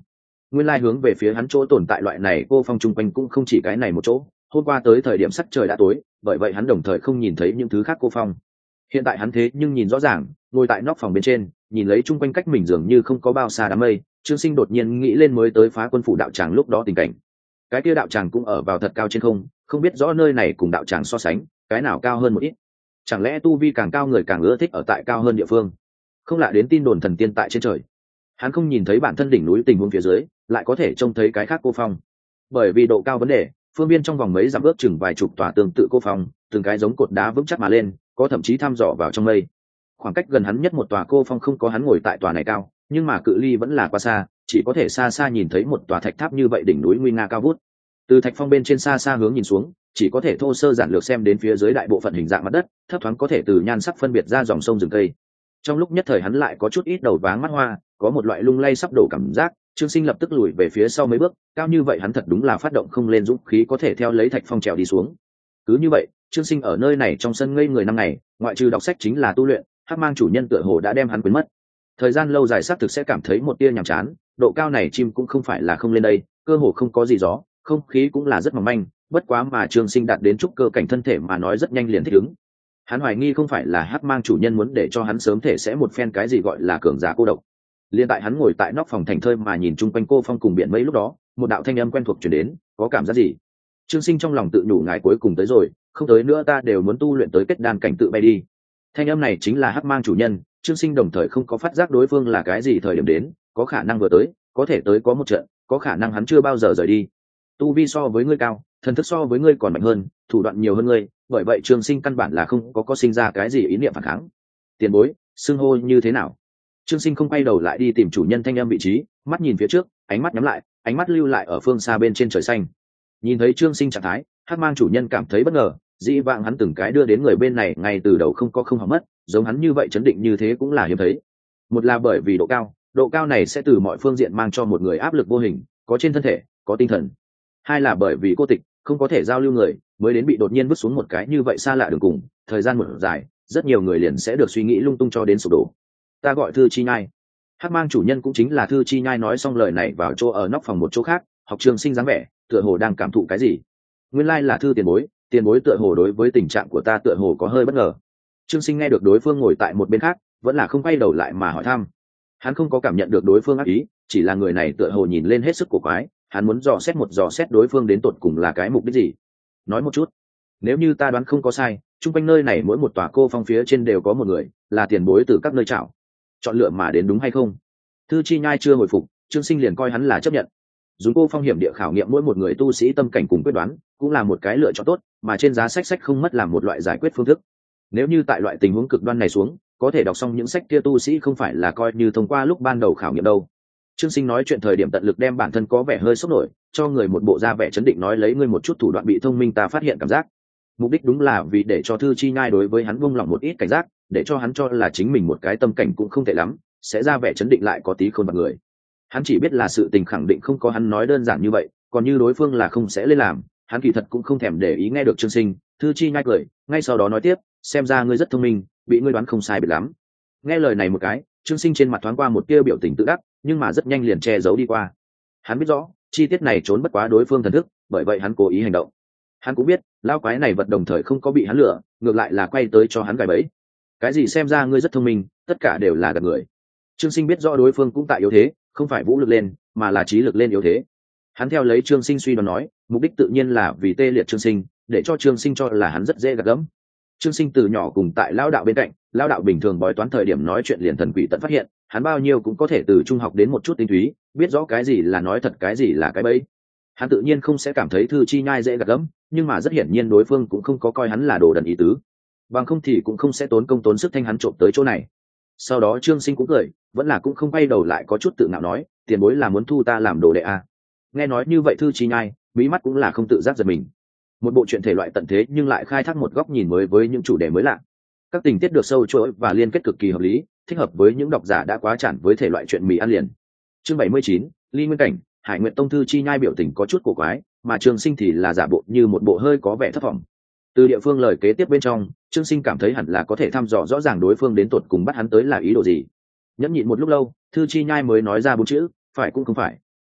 nguyên lai hướng về phía hắn chỗ tồn tại loại này cô phong chung quanh cũng không chỉ cái này một chỗ. Hôm qua tới thời điểm sắc trời đã tối, bởi vậy hắn đồng thời không nhìn thấy những thứ khác cô phong. Hiện tại hắn thế nhưng nhìn rõ ràng, ngồi tại nóc phòng bên trên, nhìn lấy chung quanh cách mình dường như không có bao xa đám mây. Trương Sinh đột nhiên nghĩ lên mới tới phá quân phủ đạo tràng lúc đó tình cảnh. Cái kia đạo tràng cũng ở vào thật cao trên không biết rõ nơi này cùng đạo tràng so sánh, cái nào cao hơn một ít. Chẳng lẽ tu vi càng cao người càng ưa thích ở tại cao hơn địa phương? Không lạ đến tin đồn thần tiên tại trên trời. Hắn không nhìn thấy bản thân đỉnh núi tình huống phía dưới, lại có thể trông thấy cái khác cô phong. Bởi vì độ cao vấn đề, phương viên trong vòng mấy dặm ước chừng vài chục tòa tương tự cô phong, từng cái giống cột đá vững chắc mà lên, có thậm chí thăm dò vào trong mây. Khoảng cách gần hắn nhất một tòa cô phong không có hắn ngồi tại tòa này cao, nhưng mà cự ly vẫn là quá xa, chỉ có thể xa xa nhìn thấy một tòa thạch tháp như vậy đỉnh núi nguy nga cao vút. Từ thạch phong bên trên xa xa hướng nhìn xuống, chỉ có thể thô sơ giản lược xem đến phía dưới đại bộ phận hình dạng mặt đất, thấp thoáng có thể từ nhan sắc phân biệt ra dòng sông rừng cây. Trong lúc nhất thời hắn lại có chút ít đầu váng mắt hoa, có một loại lung lay sắp đổ cảm giác. Trương Sinh lập tức lùi về phía sau mấy bước, cao như vậy hắn thật đúng là phát động không lên dũng khí có thể theo lấy thạch phong trèo đi xuống. Cứ như vậy, Trương Sinh ở nơi này trong sân ngây người năm ngày, ngoại trừ đọc sách chính là tu luyện. Hắc mang chủ nhân tựa hồ đã đem hắn quên mất. Thời gian lâu dài xác thực sẽ cảm thấy một tia nhàm chán, độ cao này chim cũng không phải là không lên đây, cơ hồ không có gì gió, không khí cũng là rất mỏng manh, bất quá mà Trương Sinh đạt đến trúc cơ cảnh thân thể mà nói rất nhanh liền thích ứng. Hắn hoài nghi không phải là Hắc mang chủ nhân muốn để cho hắn sớm thể sẽ một phen cái gì gọi là cường giả cô độc. Liên tại hắn ngồi tại nóc phòng thành thơi mà nhìn chung quanh cô phong cùng biển mây lúc đó, một đạo thanh âm quen thuộc truyền đến, có cảm giác gì? Trương Sinh trong lòng tự nhủ ngài cuối cùng tới rồi, không tới nữa ta đều muốn tu luyện tới kết đan cảnh tự bay đi. Thanh âm này chính là Hắc mang chủ nhân. Trương Sinh đồng thời không có phát giác đối phương là cái gì thời điểm đến, có khả năng vừa tới, có thể tới có một trận, có khả năng hắn chưa bao giờ rời đi. Tu vi so với ngươi cao, thần thức so với ngươi còn mạnh hơn, thủ đoạn nhiều hơn ngươi, bởi vậy Trương Sinh căn bản là không có sinh ra cái gì ý niệm phản kháng. Tiền bối, xưng hô như thế nào? Trương Sinh không quay đầu lại đi tìm chủ nhân thanh âm vị trí, mắt nhìn phía trước, ánh mắt nhắm lại, ánh mắt lưu lại ở phương xa bên trên trời xanh. Nhìn thấy Trương Sinh trạng thái, Hắc mang chủ nhân cảm thấy bất ngờ, dĩ vãng hắn từng cái đưa đến người bên này ngay từ đầu không hỏng mất, giống hắn như vậy chấn định như thế cũng là hiếm thấy. Một là bởi vì độ cao này sẽ từ mọi phương diện mang cho một người áp lực vô hình, có trên thân thể, có tinh thần. Hai là bởi vì cô tịch, không có thể giao lưu người, mới đến bị đột nhiên vứt xuống một cái như vậy xa lạ đường cùng, thời gian một dài, rất nhiều người liền sẽ được suy nghĩ lung tung cho đến sụp đổ. Ta gọi Thư Chi Nhai. Hắc mang chủ nhân cũng chính là Thư Chi Nhai nói xong lời này vào chỗ ở nóc phòng một chỗ khác, học Trương Sinh dáng vẻ, tựa hồ đang cảm thụ cái gì. Nguyên lai là Thư tiền bối tựa hồ đối với tình trạng của ta tựa hồ có hơi bất ngờ. Trương Sinh nghe được đối phương ngồi tại một bên khác, vẫn là không quay đầu lại mà hỏi thăm. Hắn không có cảm nhận được đối phương ác ý, chỉ là người này tựa hồ nhìn lên hết sức cổ quái, hắn muốn dò xét đối phương đến tột cùng là cái mục đích gì. Nói một chút. Nếu như ta đoán không có sai, chung quanh nơi này mỗi một tòa cô phong phía trên đều có một người, là tiền bối từ các nơi chảo. Chọn lựa mà đến đúng hay không? Thư Chi Nhai chưa hồi phục, Trương Sinh liền coi hắn là chấp nhận. Dùng cô phong hiểm địa khảo nghiệm mỗi một người tu sĩ tâm cảnh cùng quyết đoán, cũng là một cái lựa chọn tốt, mà trên giá sách không mất làm một loại giải quyết phương thức. Nếu như tại loại tình huống cực đoan này xuống, có thể đọc xong những sách kia tu sĩ không phải là coi như thông qua lúc ban đầu khảo nghiệm đâu. Trương Sinh nói chuyện thời điểm tận lực đem bản thân có vẻ hơi sốc nổi, cho người một bộ da vẻ chấn định nói lấy ngươi một chút thủ đoạn bị thông minh ta phát hiện cảm giác. Mục đích đúng là vì để cho Thư Chi Nhai đối với hắn buông lỏng một ít cảnh giác, để cho hắn cho là chính mình một cái tâm cảnh cũng không tệ lắm, sẽ ra vẻ chấn định lại có tí khôn bạc người. Hắn chỉ biết là sự tình khẳng định không có hắn nói đơn giản như vậy, còn như đối phương là không sẽ lên làm, hắn kỳ thật cũng không thèm để ý nghe được Trương Sinh. Thư Chi Nhai cười, ngay sau đó nói tiếp, xem ra ngươi rất thông minh, bị ngươi đoán không sai biệt lắm. Nghe lời này một cái, Trương Sinh trên mặt thoáng qua một tia biểu tình tự đắc, nhưng mà rất nhanh liền che giấu đi qua. Hắn biết rõ chi tiết này trốn bất quá đối phương thần thức, bởi vậy hắn cố ý hành động. Hắn cũng biết lao quái này vật đồng thời không có bị hắn lừa, ngược lại là quay tới cho hắn gài bẫy. Cái gì xem ra ngươi rất thông minh, tất cả đều là gạt người. Trương Sinh biết rõ đối phương cũng tại yếu thế, không phải vũ lực lên, mà là trí lực lên yếu thế. Hắn theo lấy Trương Sinh suy đoán nói, mục đích tự nhiên là vì tê liệt Trương Sinh, để cho Trương Sinh cho là hắn rất dễ gạt gẫm. Trương Sinh từ nhỏ cùng tại lão đạo bên cạnh, lão đạo bình thường bói toán thời điểm nói chuyện liền thần quỷ tận phát hiện, hắn bao nhiêu cũng có thể từ trung học đến một chút tinh túy, biết rõ cái gì là nói thật cái gì là cái bẫy. Hắn tự nhiên không sẽ cảm thấy Thư Chi Nhai dễ gạt gẫm, nhưng mà rất hiển nhiên đối phương cũng không có coi hắn là đồ đần ý tứ, bằng không thì cũng không sẽ tốn công tốn sức thanh hắn trộm tới chỗ này. Sau đó Trương Sinh cũng cười, vẫn là cũng không quay đầu lại có chút tự ngạo nói, tiền bối là muốn thu ta làm đồ đệ à. Nghe nói như vậy Thư Chi Nhai mí mắt cũng là không tự giác giật mình. Một bộ truyện thể loại tận thế nhưng lại khai thác một góc nhìn mới với những chủ đề mới lạ, các tình tiết được sâu chuỗi và liên kết cực kỳ hợp lý, thích hợp với những độc giả đã quá chản với thể loại truyện mì ăn liền. Chương 79, Ly Nguyên Cảnh. Hải Nguyệt Tông Thư Chi Nhai biểu tình có chút cổ quái, mà Trương Sinh thì là giả bộ như một bộ hơi có vẻ thất vọng. Từ địa phương lời kế tiếp bên trong, Trương Sinh cảm thấy hẳn là có thể thăm dò rõ ràng đối phương đến tột cùng bắt hắn tới là ý đồ gì. Nhẫn nhịn một lúc lâu, Thư Chi Nhai mới nói ra bốn chữ, phải cũng không phải.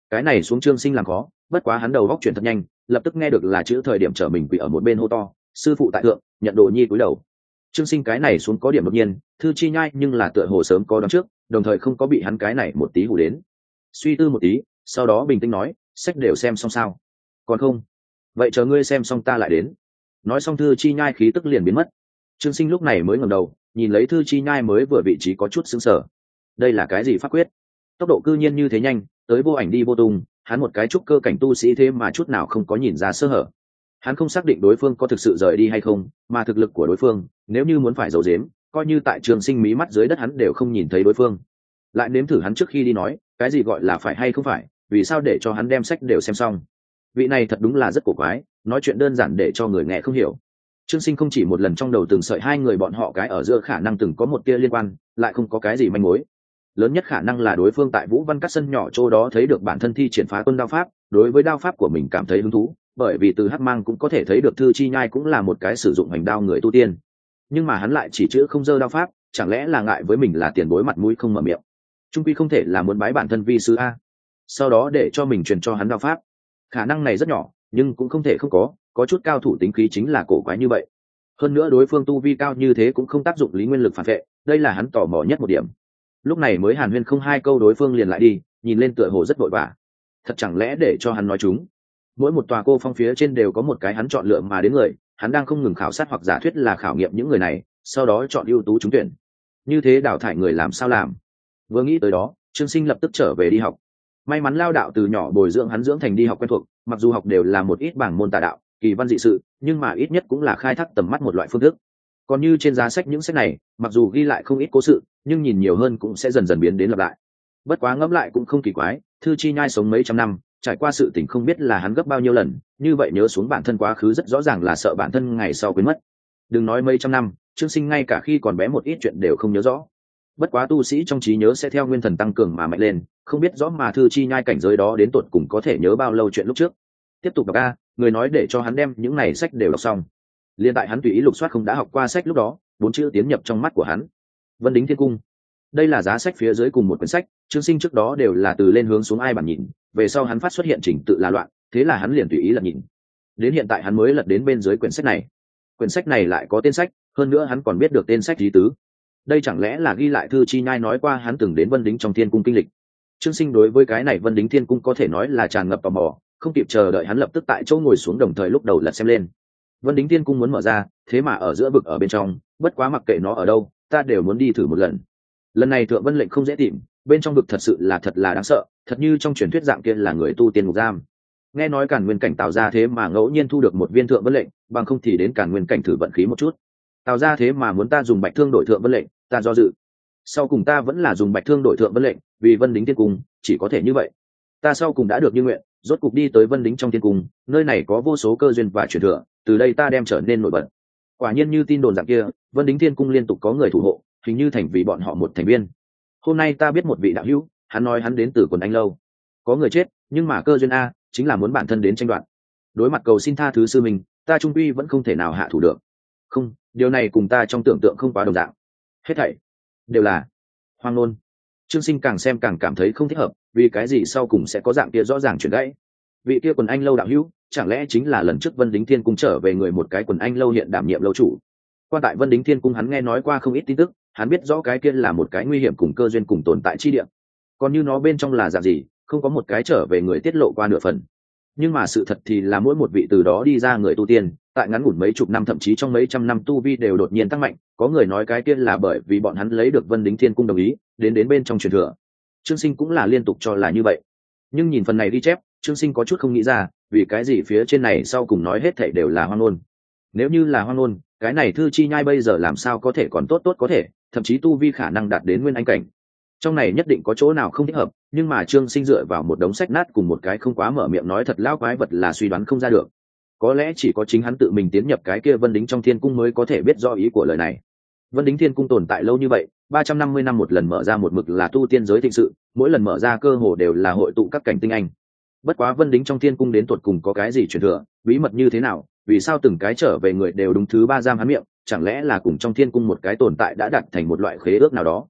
cái này xuống Trương Sinh làm khó, bất quá hắn đầu góc chuyển thật nhanh, lập tức nghe được là chữ thời điểm trở mình quỳ ở một bên hô to, sư phụ tại thượng, nhận đồ nhi cúi đầu. Trương Sinh cái này xuống có điểm đột nhiên, Thư Chi Nhai nhưng là tựa hồ sớm có đoán trước, đồng thời không có bị hắn cái này một tí hù đến. Suy tư một tí, sau đó bình tĩnh nói, sách đều xem xong sao? Còn không? Vậy chờ ngươi xem xong ta lại đến. Nói xong Thư Chi Nhai khí tức liền biến mất. Trương Sinh lúc này mới ngẩng đầu, nhìn lấy Thư Chi Nhai mới vừa vị trí có chút sững sờ. Đây là cái gì pháp quyết? Tốc độ cư nhiên như thế nhanh, tới vô ảnh đi vô tung, hắn một cái trúc cơ cảnh tu sĩ thế mà chút nào không có nhìn ra sơ hở. Hắn không xác định đối phương có thực sự rời đi hay không, mà thực lực của đối phương, nếu như muốn phải giấu giếm, coi như tại Trường Sinh mí mắt dưới đất hắn đều không nhìn thấy đối phương. Lại nếm thử hắn trước khi đi nói, cái gì gọi là phải hay không phải, vì sao để cho hắn đem sách đều xem xong. Vị này thật đúng là rất cổ quái, nói chuyện đơn giản để cho người nghe không hiểu. Trương Sinh không chỉ một lần trong đầu từng sợi hai người bọn họ cái ở giữa khả năng từng có một tia liên quan, lại không có cái gì manh mối. Lớn nhất khả năng là đối phương tại Vũ Văn Các sân nhỏ chỗ đó thấy được bản thân thi triển phá quân đao pháp, đối với đao pháp của mình cảm thấy hứng thú, bởi vì từ Hắc Mang cũng có thể thấy được Thư Chi Nhai cũng là một cái sử dụng hành đao người tu tiên. Nhưng mà hắn lại chỉ chữ không dơ đao pháp, chẳng lẽ là ngại với mình là tiền bối mặt mũi không mở miệng. Trung quy không thể là muốn bái bản thân vi sư a. Sau đó để cho mình truyền cho hắn đao pháp. Khả năng này rất nhỏ, nhưng cũng không thể không có chút cao thủ tính khí chính là cổ quái như vậy. Hơn nữa đối phương tu vi cao như thế cũng không tác dụng lý nguyên lực phản vệ, đây là hắn tò mò nhất một điểm. Lúc này mới hàn huyên không hai câu đối phương liền lại đi, nhìn lên tựa hồ rất vội vã. Thật chẳng lẽ để cho hắn nói chúng? Mỗi một tòa cô phong phía trên đều có một cái hắn chọn lựa mà đến người, hắn đang không ngừng khảo sát hoặc giả thuyết là khảo nghiệm những người này, sau đó chọn ưu tú trúng tuyển. Như thế đào thải người làm sao làm? Vừa nghĩ tới đó, Trương Sinh lập tức trở về đi học. May mắn lao đạo từ nhỏ bồi dưỡng hắn dưỡng thành đi học quen thuộc, mặc dù học đều là một ít bảng môn tà đạo, kỳ văn dị sự, nhưng mà ít nhất cũng là khai thác tầm mắt một loại phương thức. Còn như trên giá sách những sách này, mặc dù ghi lại không ít cố sự, nhưng nhìn nhiều hơn cũng sẽ dần dần biến đến lặp lại. Bất quá ngẫm lại cũng không kỳ quái, Thư Chi Nhai sống mấy trăm năm, trải qua sự tình không biết là hắn gấp bao nhiêu lần, như vậy nhớ xuống bản thân quá khứ rất rõ ràng là sợ bản thân ngày sau quên mất. Đừng nói mấy trăm năm, Trương Sinh ngay cả khi còn bé một ít chuyện đều không nhớ rõ. Bất quá tu sĩ trong trí nhớ sẽ theo nguyên thần tăng cường mà mạnh lên, không biết rõ mà Thư Chi Nhai cảnh giới đó đến tột cùng có thể nhớ bao lâu chuyện lúc trước. Tiếp tục đọc a, người nói để cho hắn đem những này sách đều đọc xong. Liên tại hắn tùy ý lục soát không đã học qua sách lúc đó, bốn chữ tiến nhập trong mắt của hắn. Vân Đính Thiên Cung. Đây là giá sách phía dưới cùng một quyển sách, Trương Sinh trước đó đều là từ lên hướng xuống ai bản nhìn, về sau hắn phát xuất hiện chỉnh tự là loạn, thế là hắn liền tùy ý lật nhìn. Đến hiện tại hắn mới lật đến bên dưới quyển sách này. Quyển sách này lại có tên sách, hơn nữa hắn còn biết được tên sách ý tứ. Đây chẳng lẽ là ghi lại Thư Chi Nhai nói qua hắn từng đến Vân Đính trong Thiên Cung kinh lịch. Trương Sinh đối với cái này Vân Đính Thiên Cung có thể nói là tràn ngập tò mò, không kịp chờ đợi hắn lập tức tại chỗ ngồi xuống đồng thời lúc đầu lật xem lên. Vân Đính Thiên Cung muốn mở ra, thế mà ở giữa vực ở bên trong, bất quá mặc kệ nó ở đâu, ta đều muốn đi thử một lần. Lần này Thượng Vân lệnh không dễ tìm, bên trong vực thật sự là thật là đáng sợ, thật như trong truyền thuyết dạng kia là người tu tiên ngục giam. Nghe nói Càn Nguyên cảnh tạo ra thế mà ngẫu nhiên thu được một viên Thượng Vân lệnh, bằng không thì đến Càn Nguyên cảnh thử vận khí một chút. Tạo ra thế mà muốn ta dùng Bạch Thương đổi Thượng Vân lệnh, ta do dự. Sau cùng ta vẫn là dùng Bạch Thương đổi Thượng Vân lệnh, vì Vân Đính Thiên Cung, chỉ có thể như vậy. Ta sau cùng đã được như nguyện, rốt cục đi tới Vân Đính trong Thiên Cung, nơi này có vô số cơ duyên và truyền thừa, từ đây ta đem trở nên nổi bật. Quả nhiên như tin đồn dạng kia, Vân Đính Thiên Cung liên tục có người thủ hộ, hình như thành vì bọn họ một thành viên. Hôm nay ta biết một vị đạo hữu, hắn nói hắn đến từ Quần Anh lâu. Có người chết, nhưng mà cơ duyên a, chính là muốn bản thân đến tranh đoạt. Đối mặt cầu xin tha thứ sư mình, ta trung quy vẫn không thể nào hạ thủ được. Không, điều này cùng ta trong tưởng tượng không quá đồng dạng. Hết thảy đều là hoang ngôn. Trương Sinh càng xem càng cảm thấy không thích hợp, vì cái gì sau cùng sẽ có dạng kia rõ ràng chuyển gãy. Vị kia Quần Anh lâu đạo hữu, chẳng lẽ chính là lần trước Vân Đính Thiên Cung trở về người một cái Quần Anh lâu hiện đảm nhiệm lâu chủ. Quan tại Vân Đính Thiên Cung hắn nghe nói qua không ít tin tức, hắn biết rõ cái kia là một cái nguy hiểm cùng cơ duyên cùng tồn tại chi địa. Còn như nó bên trong là dạng gì, không có một cái trở về người tiết lộ qua nửa phần. Nhưng mà sự thật thì là mỗi một vị từ đó đi ra người tu tiên, tại ngắn ngủn mấy chục năm thậm chí trong mấy trăm năm tu vi đều đột nhiên tăng mạnh, có người nói cái kia là bởi vì bọn hắn lấy được Vân Đính Thiên Cung đồng ý, đến bên trong truyền thừa. Trương Sinh cũng là liên tục cho là như vậy. Nhưng nhìn phần này ghi chép, Trương Sinh có chút không nghĩ ra, vì cái gì phía trên này sau cùng nói hết thảy đều là hoang ngôn. Nếu như là hoang ngôn, cái này Thư Chi Nhai bây giờ làm sao có thể còn tốt có thể, thậm chí tu vi khả năng đạt đến nguyên anh cảnh. Trong này nhất định có chỗ nào không thích hợp, nhưng mà Trương Sinh dựa vào một đống sách nát cùng một cái không quá mở miệng nói thật lão quái vật là suy đoán không ra được. Có lẽ chỉ có chính hắn tự mình tiến nhập cái kia Vân Đính trong Thiên Cung mới có thể biết rõ ý của lời này. Vân Đính Thiên Cung tồn tại lâu như vậy, 350 năm một lần mở ra một mực là tu tiên giới thịnh sự, mỗi lần mở ra cơ hồ đều là hội tụ các cảnh tinh anh. Bất quá Vân Đính trong Thiên Cung đến tuột cùng có cái gì truyền thừa, bí mật như thế nào, vì sao từng cái trở về người đều đúng thứ ba giam hắn miệng, chẳng lẽ là cùng trong Thiên Cung một cái tồn tại đã đặt thành một loại khế ước nào đó.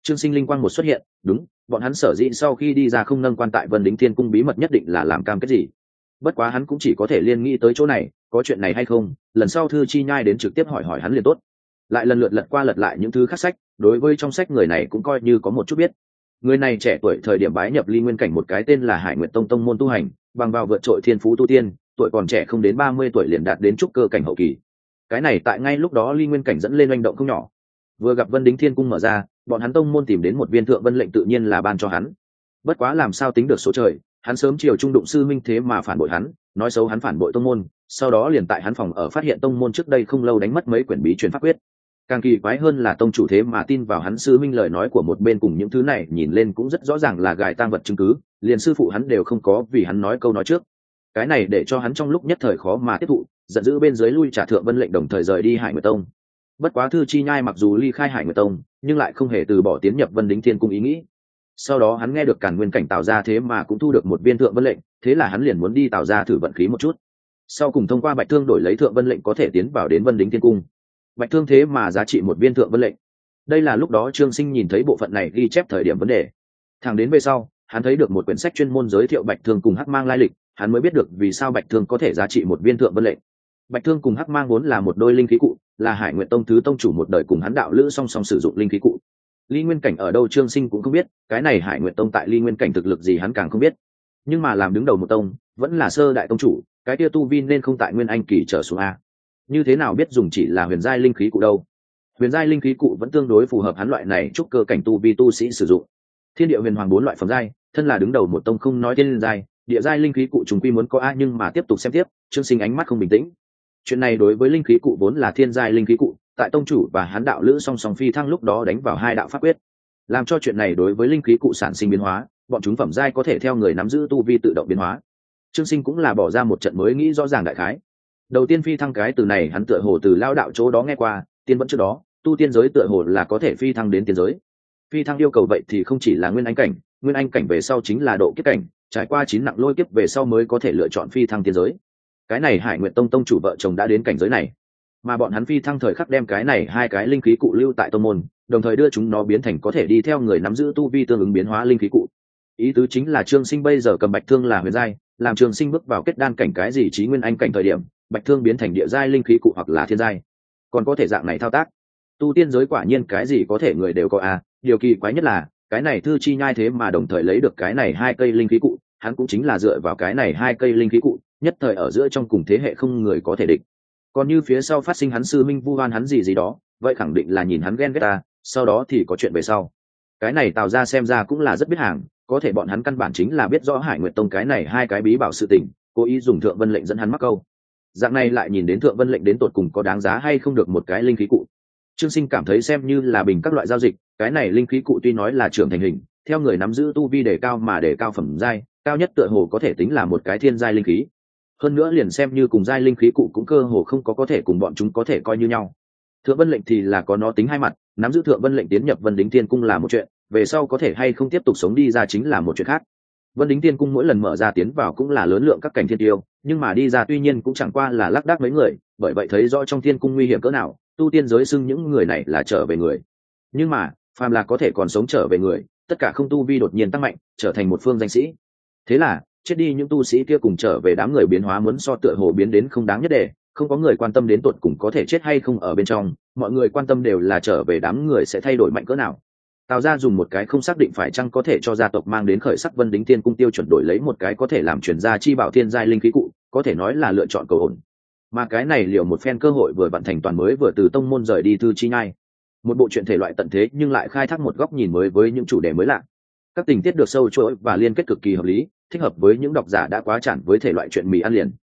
Trương Sinh linh quang một xuất hiện, đúng, bọn hắn sở dĩ sau khi đi ra không nâng quan tại Vân Đính Thiên cung bí mật nhất định là làm cam kết gì. Bất quá hắn cũng chỉ có thể liên nghĩ tới chỗ này, có chuyện này hay không, lần sau Thư Chi Nhai đến trực tiếp hỏi hỏi hắn liền tốt. Lại lần lượt lật qua lật lại những thứ khác sách, đối với trong sách người này cũng coi như có một chút biết. Người này trẻ tuổi thời điểm bái nhập Ly Nguyên cảnh một cái tên là Hải Nguyệt Tông tông môn tu hành, bằng vào vượt trội thiên phú tu tiên, tuổi còn trẻ không đến 30 tuổi liền đạt đến trúc cơ cảnh hậu kỳ. Cái này tại ngay lúc đó Ly Nguyên cảnh dẫn lên oanh động không nhỏ. Vừa gặp Vân Đính Thiên cung mở ra, bọn hắn tông môn tìm đến một viên thượng vân lệnh tự nhiên là ban cho hắn. Bất quá làm sao tính được số trời, hắn sớm chiều trung đụng sư minh thế mà phản bội hắn, nói xấu hắn phản bội tông môn, sau đó liền tại hắn phòng ở phát hiện tông môn trước đây không lâu đánh mất mấy quyển bí truyền pháp quyết. Càng kỳ quái hơn là tông chủ thế mà tin vào hắn sư minh lời nói của một bên, cùng những thứ này nhìn lên cũng rất rõ ràng là gài tang vật chứng cứ, liền sư phụ hắn đều không có vì hắn nói câu nói trước. Cái này để cho hắn trong lúc nhất thời khó mà tiếp thụ, giận dữ bên dưới lui trả thượng vân lệnh, đồng thời rời đi Hải Nguyệt Tông. Bất quá Thư Chi Nhai mặc dù ly khai Hải Nguyệt Tông, nhưng lại không hề từ bỏ tiến nhập Vân Đính Thiên cung ý nghĩ. Sau đó hắn nghe được Càn Nguyên cảnh Tào gia thế mà cũng thu được một viên thượng vân lệnh, thế là hắn liền muốn đi Tào gia thử vận khí một chút. Sau cùng thông qua Bạch Thương đổi lấy thượng vân lệnh có thể tiến vào đến Vân Đính Thiên cung. Bạch Thương thế mà giá trị một viên thượng vân lệnh. Đây là lúc đó Trương Sinh nhìn thấy bộ phận này ghi chép thời điểm vấn đề. Thẳng đến về sau, hắn thấy được một quyển sách chuyên môn giới thiệu Bạch Thương cùng Hắc Mang lai lịch, hắn mới biết được vì sao Bạch Thương có thể giá trị một viên thượng vân lệnh. Bạch Thương cùng Hắc Mang vốn là một đôi linh khí cụ, là Hải Nguyệt Tông thứ tông chủ một đời cùng hắn đạo lữ song song sử dụng linh khí cụ. Ly Nguyên cảnh ở đâu Trương Sinh cũng không biết, cái này Hải Nguyệt Tông tại Ly Nguyên cảnh thực lực gì hắn càng không biết. Nhưng mà làm đứng đầu một tông, vẫn là sơ đại tông chủ, cái kia tu vi nên không tại Nguyên Anh kỳ trở xuống a. Như thế nào biết dùng chỉ là huyền giai linh khí cụ đâu? Huyền giai linh khí cụ vẫn tương đối phù hợp hắn loại này trúc cơ cảnh tu vi tu sĩ sử dụng. Thiên địa huyền hoàng 4 loại phẩm giai, thân là đứng đầu một tông không nói thiên giai, địa giai linh khí cụ trùng quy muốn có a, nhưng mà tiếp tục xem tiếp, Trương Sinh ánh mắt không bình tĩnh. Chuyện này đối với linh khí cụ vốn là thiên giai linh khí cụ, tại tông chủ và hắn đạo lữ song song phi thăng lúc đó đánh vào hai đạo pháp quyết, làm cho chuyện này đối với linh khí cụ sản sinh biến hóa, bọn chúng phẩm giai có thể theo người nắm giữ tu vi tự động biến hóa. Trương Sinh cũng là bỏ ra một trận mới nghĩ rõ ràng đại khái. Đầu tiên phi thăng cái từ này hắn tựa hồ từ lao đạo chỗ đó nghe qua, tiên vẫn trước đó, tu tiên giới tựa hồ là có thể phi thăng đến tiên giới. Phi thăng yêu cầu vậy thì không chỉ là nguyên anh cảnh về sau chính là độ kiếp cảnh, trải qua 9 nặng lôi kiếp về sau mới có thể lựa chọn phi thăng tiên giới. Cái này Hải Nguyệt Tông tông chủ vợ chồng đã đến cảnh giới này, mà bọn hắn phi thăng thời khắc đem cái này hai cái linh khí cụ lưu tại tông môn, đồng thời đưa chúng nó biến thành có thể đi theo người nắm giữ tu vi tương ứng biến hóa linh khí cụ. Ý tứ chính là Trương Sinh bây giờ cầm Bạch Thương là huyền giai, làm Trương Sinh bước vào kết đan cảnh cái gì chí nguyên anh cảnh thời điểm, Bạch Thương biến thành địa giai linh khí cụ hoặc là thiên giai. Còn có thể dạng này thao tác. Tu tiên giới quả nhiên cái gì có thể người đều có a, điều kỳ quái nhất là cái này Thư Chi Nhai thế mà đồng thời lấy được cái này hai cây linh khí cụ, hắn cũng chính là dựa vào cái này hai cây linh khí cụ, nhất thời ở giữa trong cùng thế hệ không người có thể địch. Còn như phía sau phát sinh hắn sư minh vu oan hắn gì gì đó, vậy khẳng định là nhìn hắn ghen ghét ta, sau đó thì có chuyện về sau. Cái này Tào ra xem ra cũng là rất biết hàng, có thể bọn hắn căn bản chính là biết rõ Hải Nguyệt Tông cái này hai cái bí bảo sự tình, cố ý dùng thượng vân lệnh dẫn hắn mắc câu. Dạng này lại nhìn đến thượng vân lệnh đến tột cùng có đáng giá hay không được một cái linh khí cụ. Trương Sinh cảm thấy xem như là bình các loại giao dịch, cái này linh khí cụ tuy nói là trưởng thành hình, theo người nắm giữ tu vi đề cao mà đề cao phẩm giai, cao nhất tựa hồ có thể tính là một cái thiên giai linh khí. Hơn nữa liền xem như cùng giai linh khí cụ cũng cơ hồ không có thể cùng bọn chúng có thể coi như nhau. Thượng vân lệnh thì là có nó tính hai mặt, nắm giữ thượng vân lệnh tiến nhập Vân Đính Thiên cung là một chuyện, về sau có thể hay không tiếp tục sống đi ra chính là một chuyện khác. Vân Đính Thiên cung mỗi lần mở ra tiến vào cũng là lớn lượng các cảnh thiên tiêu, nhưng mà đi ra tuy nhiên cũng chẳng qua là lác đác mấy người, bởi vậy thấy rõ trong thiên cung nguy hiểm cỡ nào, tu tiên giới xưng những người này là trở về người. Nhưng mà phàm là có thể còn sống trở về người, tất cả không tu vi đột nhiên tăng mạnh, trở thành một phương danh sĩ. Thế là chết đi những tu sĩ kia cùng trở về đám người biến hóa muốn so tựa hồ biến đến không đáng nhất đề, không có người quan tâm đến tột cùng có thể chết hay không ở bên trong, mọi người quan tâm đều là trở về đám người sẽ thay đổi mạnh cỡ nào. Tào gia dùng một cái không xác định phải chăng có thể cho gia tộc mang đến khởi sắc Vân Đính Thiên cung tiêu chuẩn đổi lấy một cái có thể làm truyền gia chi bảo thiên giai linh khí cụ, có thể nói là lựa chọn cầu ổn. Mà cái này liệu một phen cơ hội vừa vận thành toàn mới vừa từ tông môn rời đi Thư Chi Nhai, một bộ truyện thể loại tận thế nhưng lại khai thác một góc nhìn mới với những chủ đề mới lạ. Các tình tiết được sâu chuỗi và liên kết cực kỳ hợp lý, thích hợp với những độc giả đã quá chán với thể loại truyện mì ăn liền.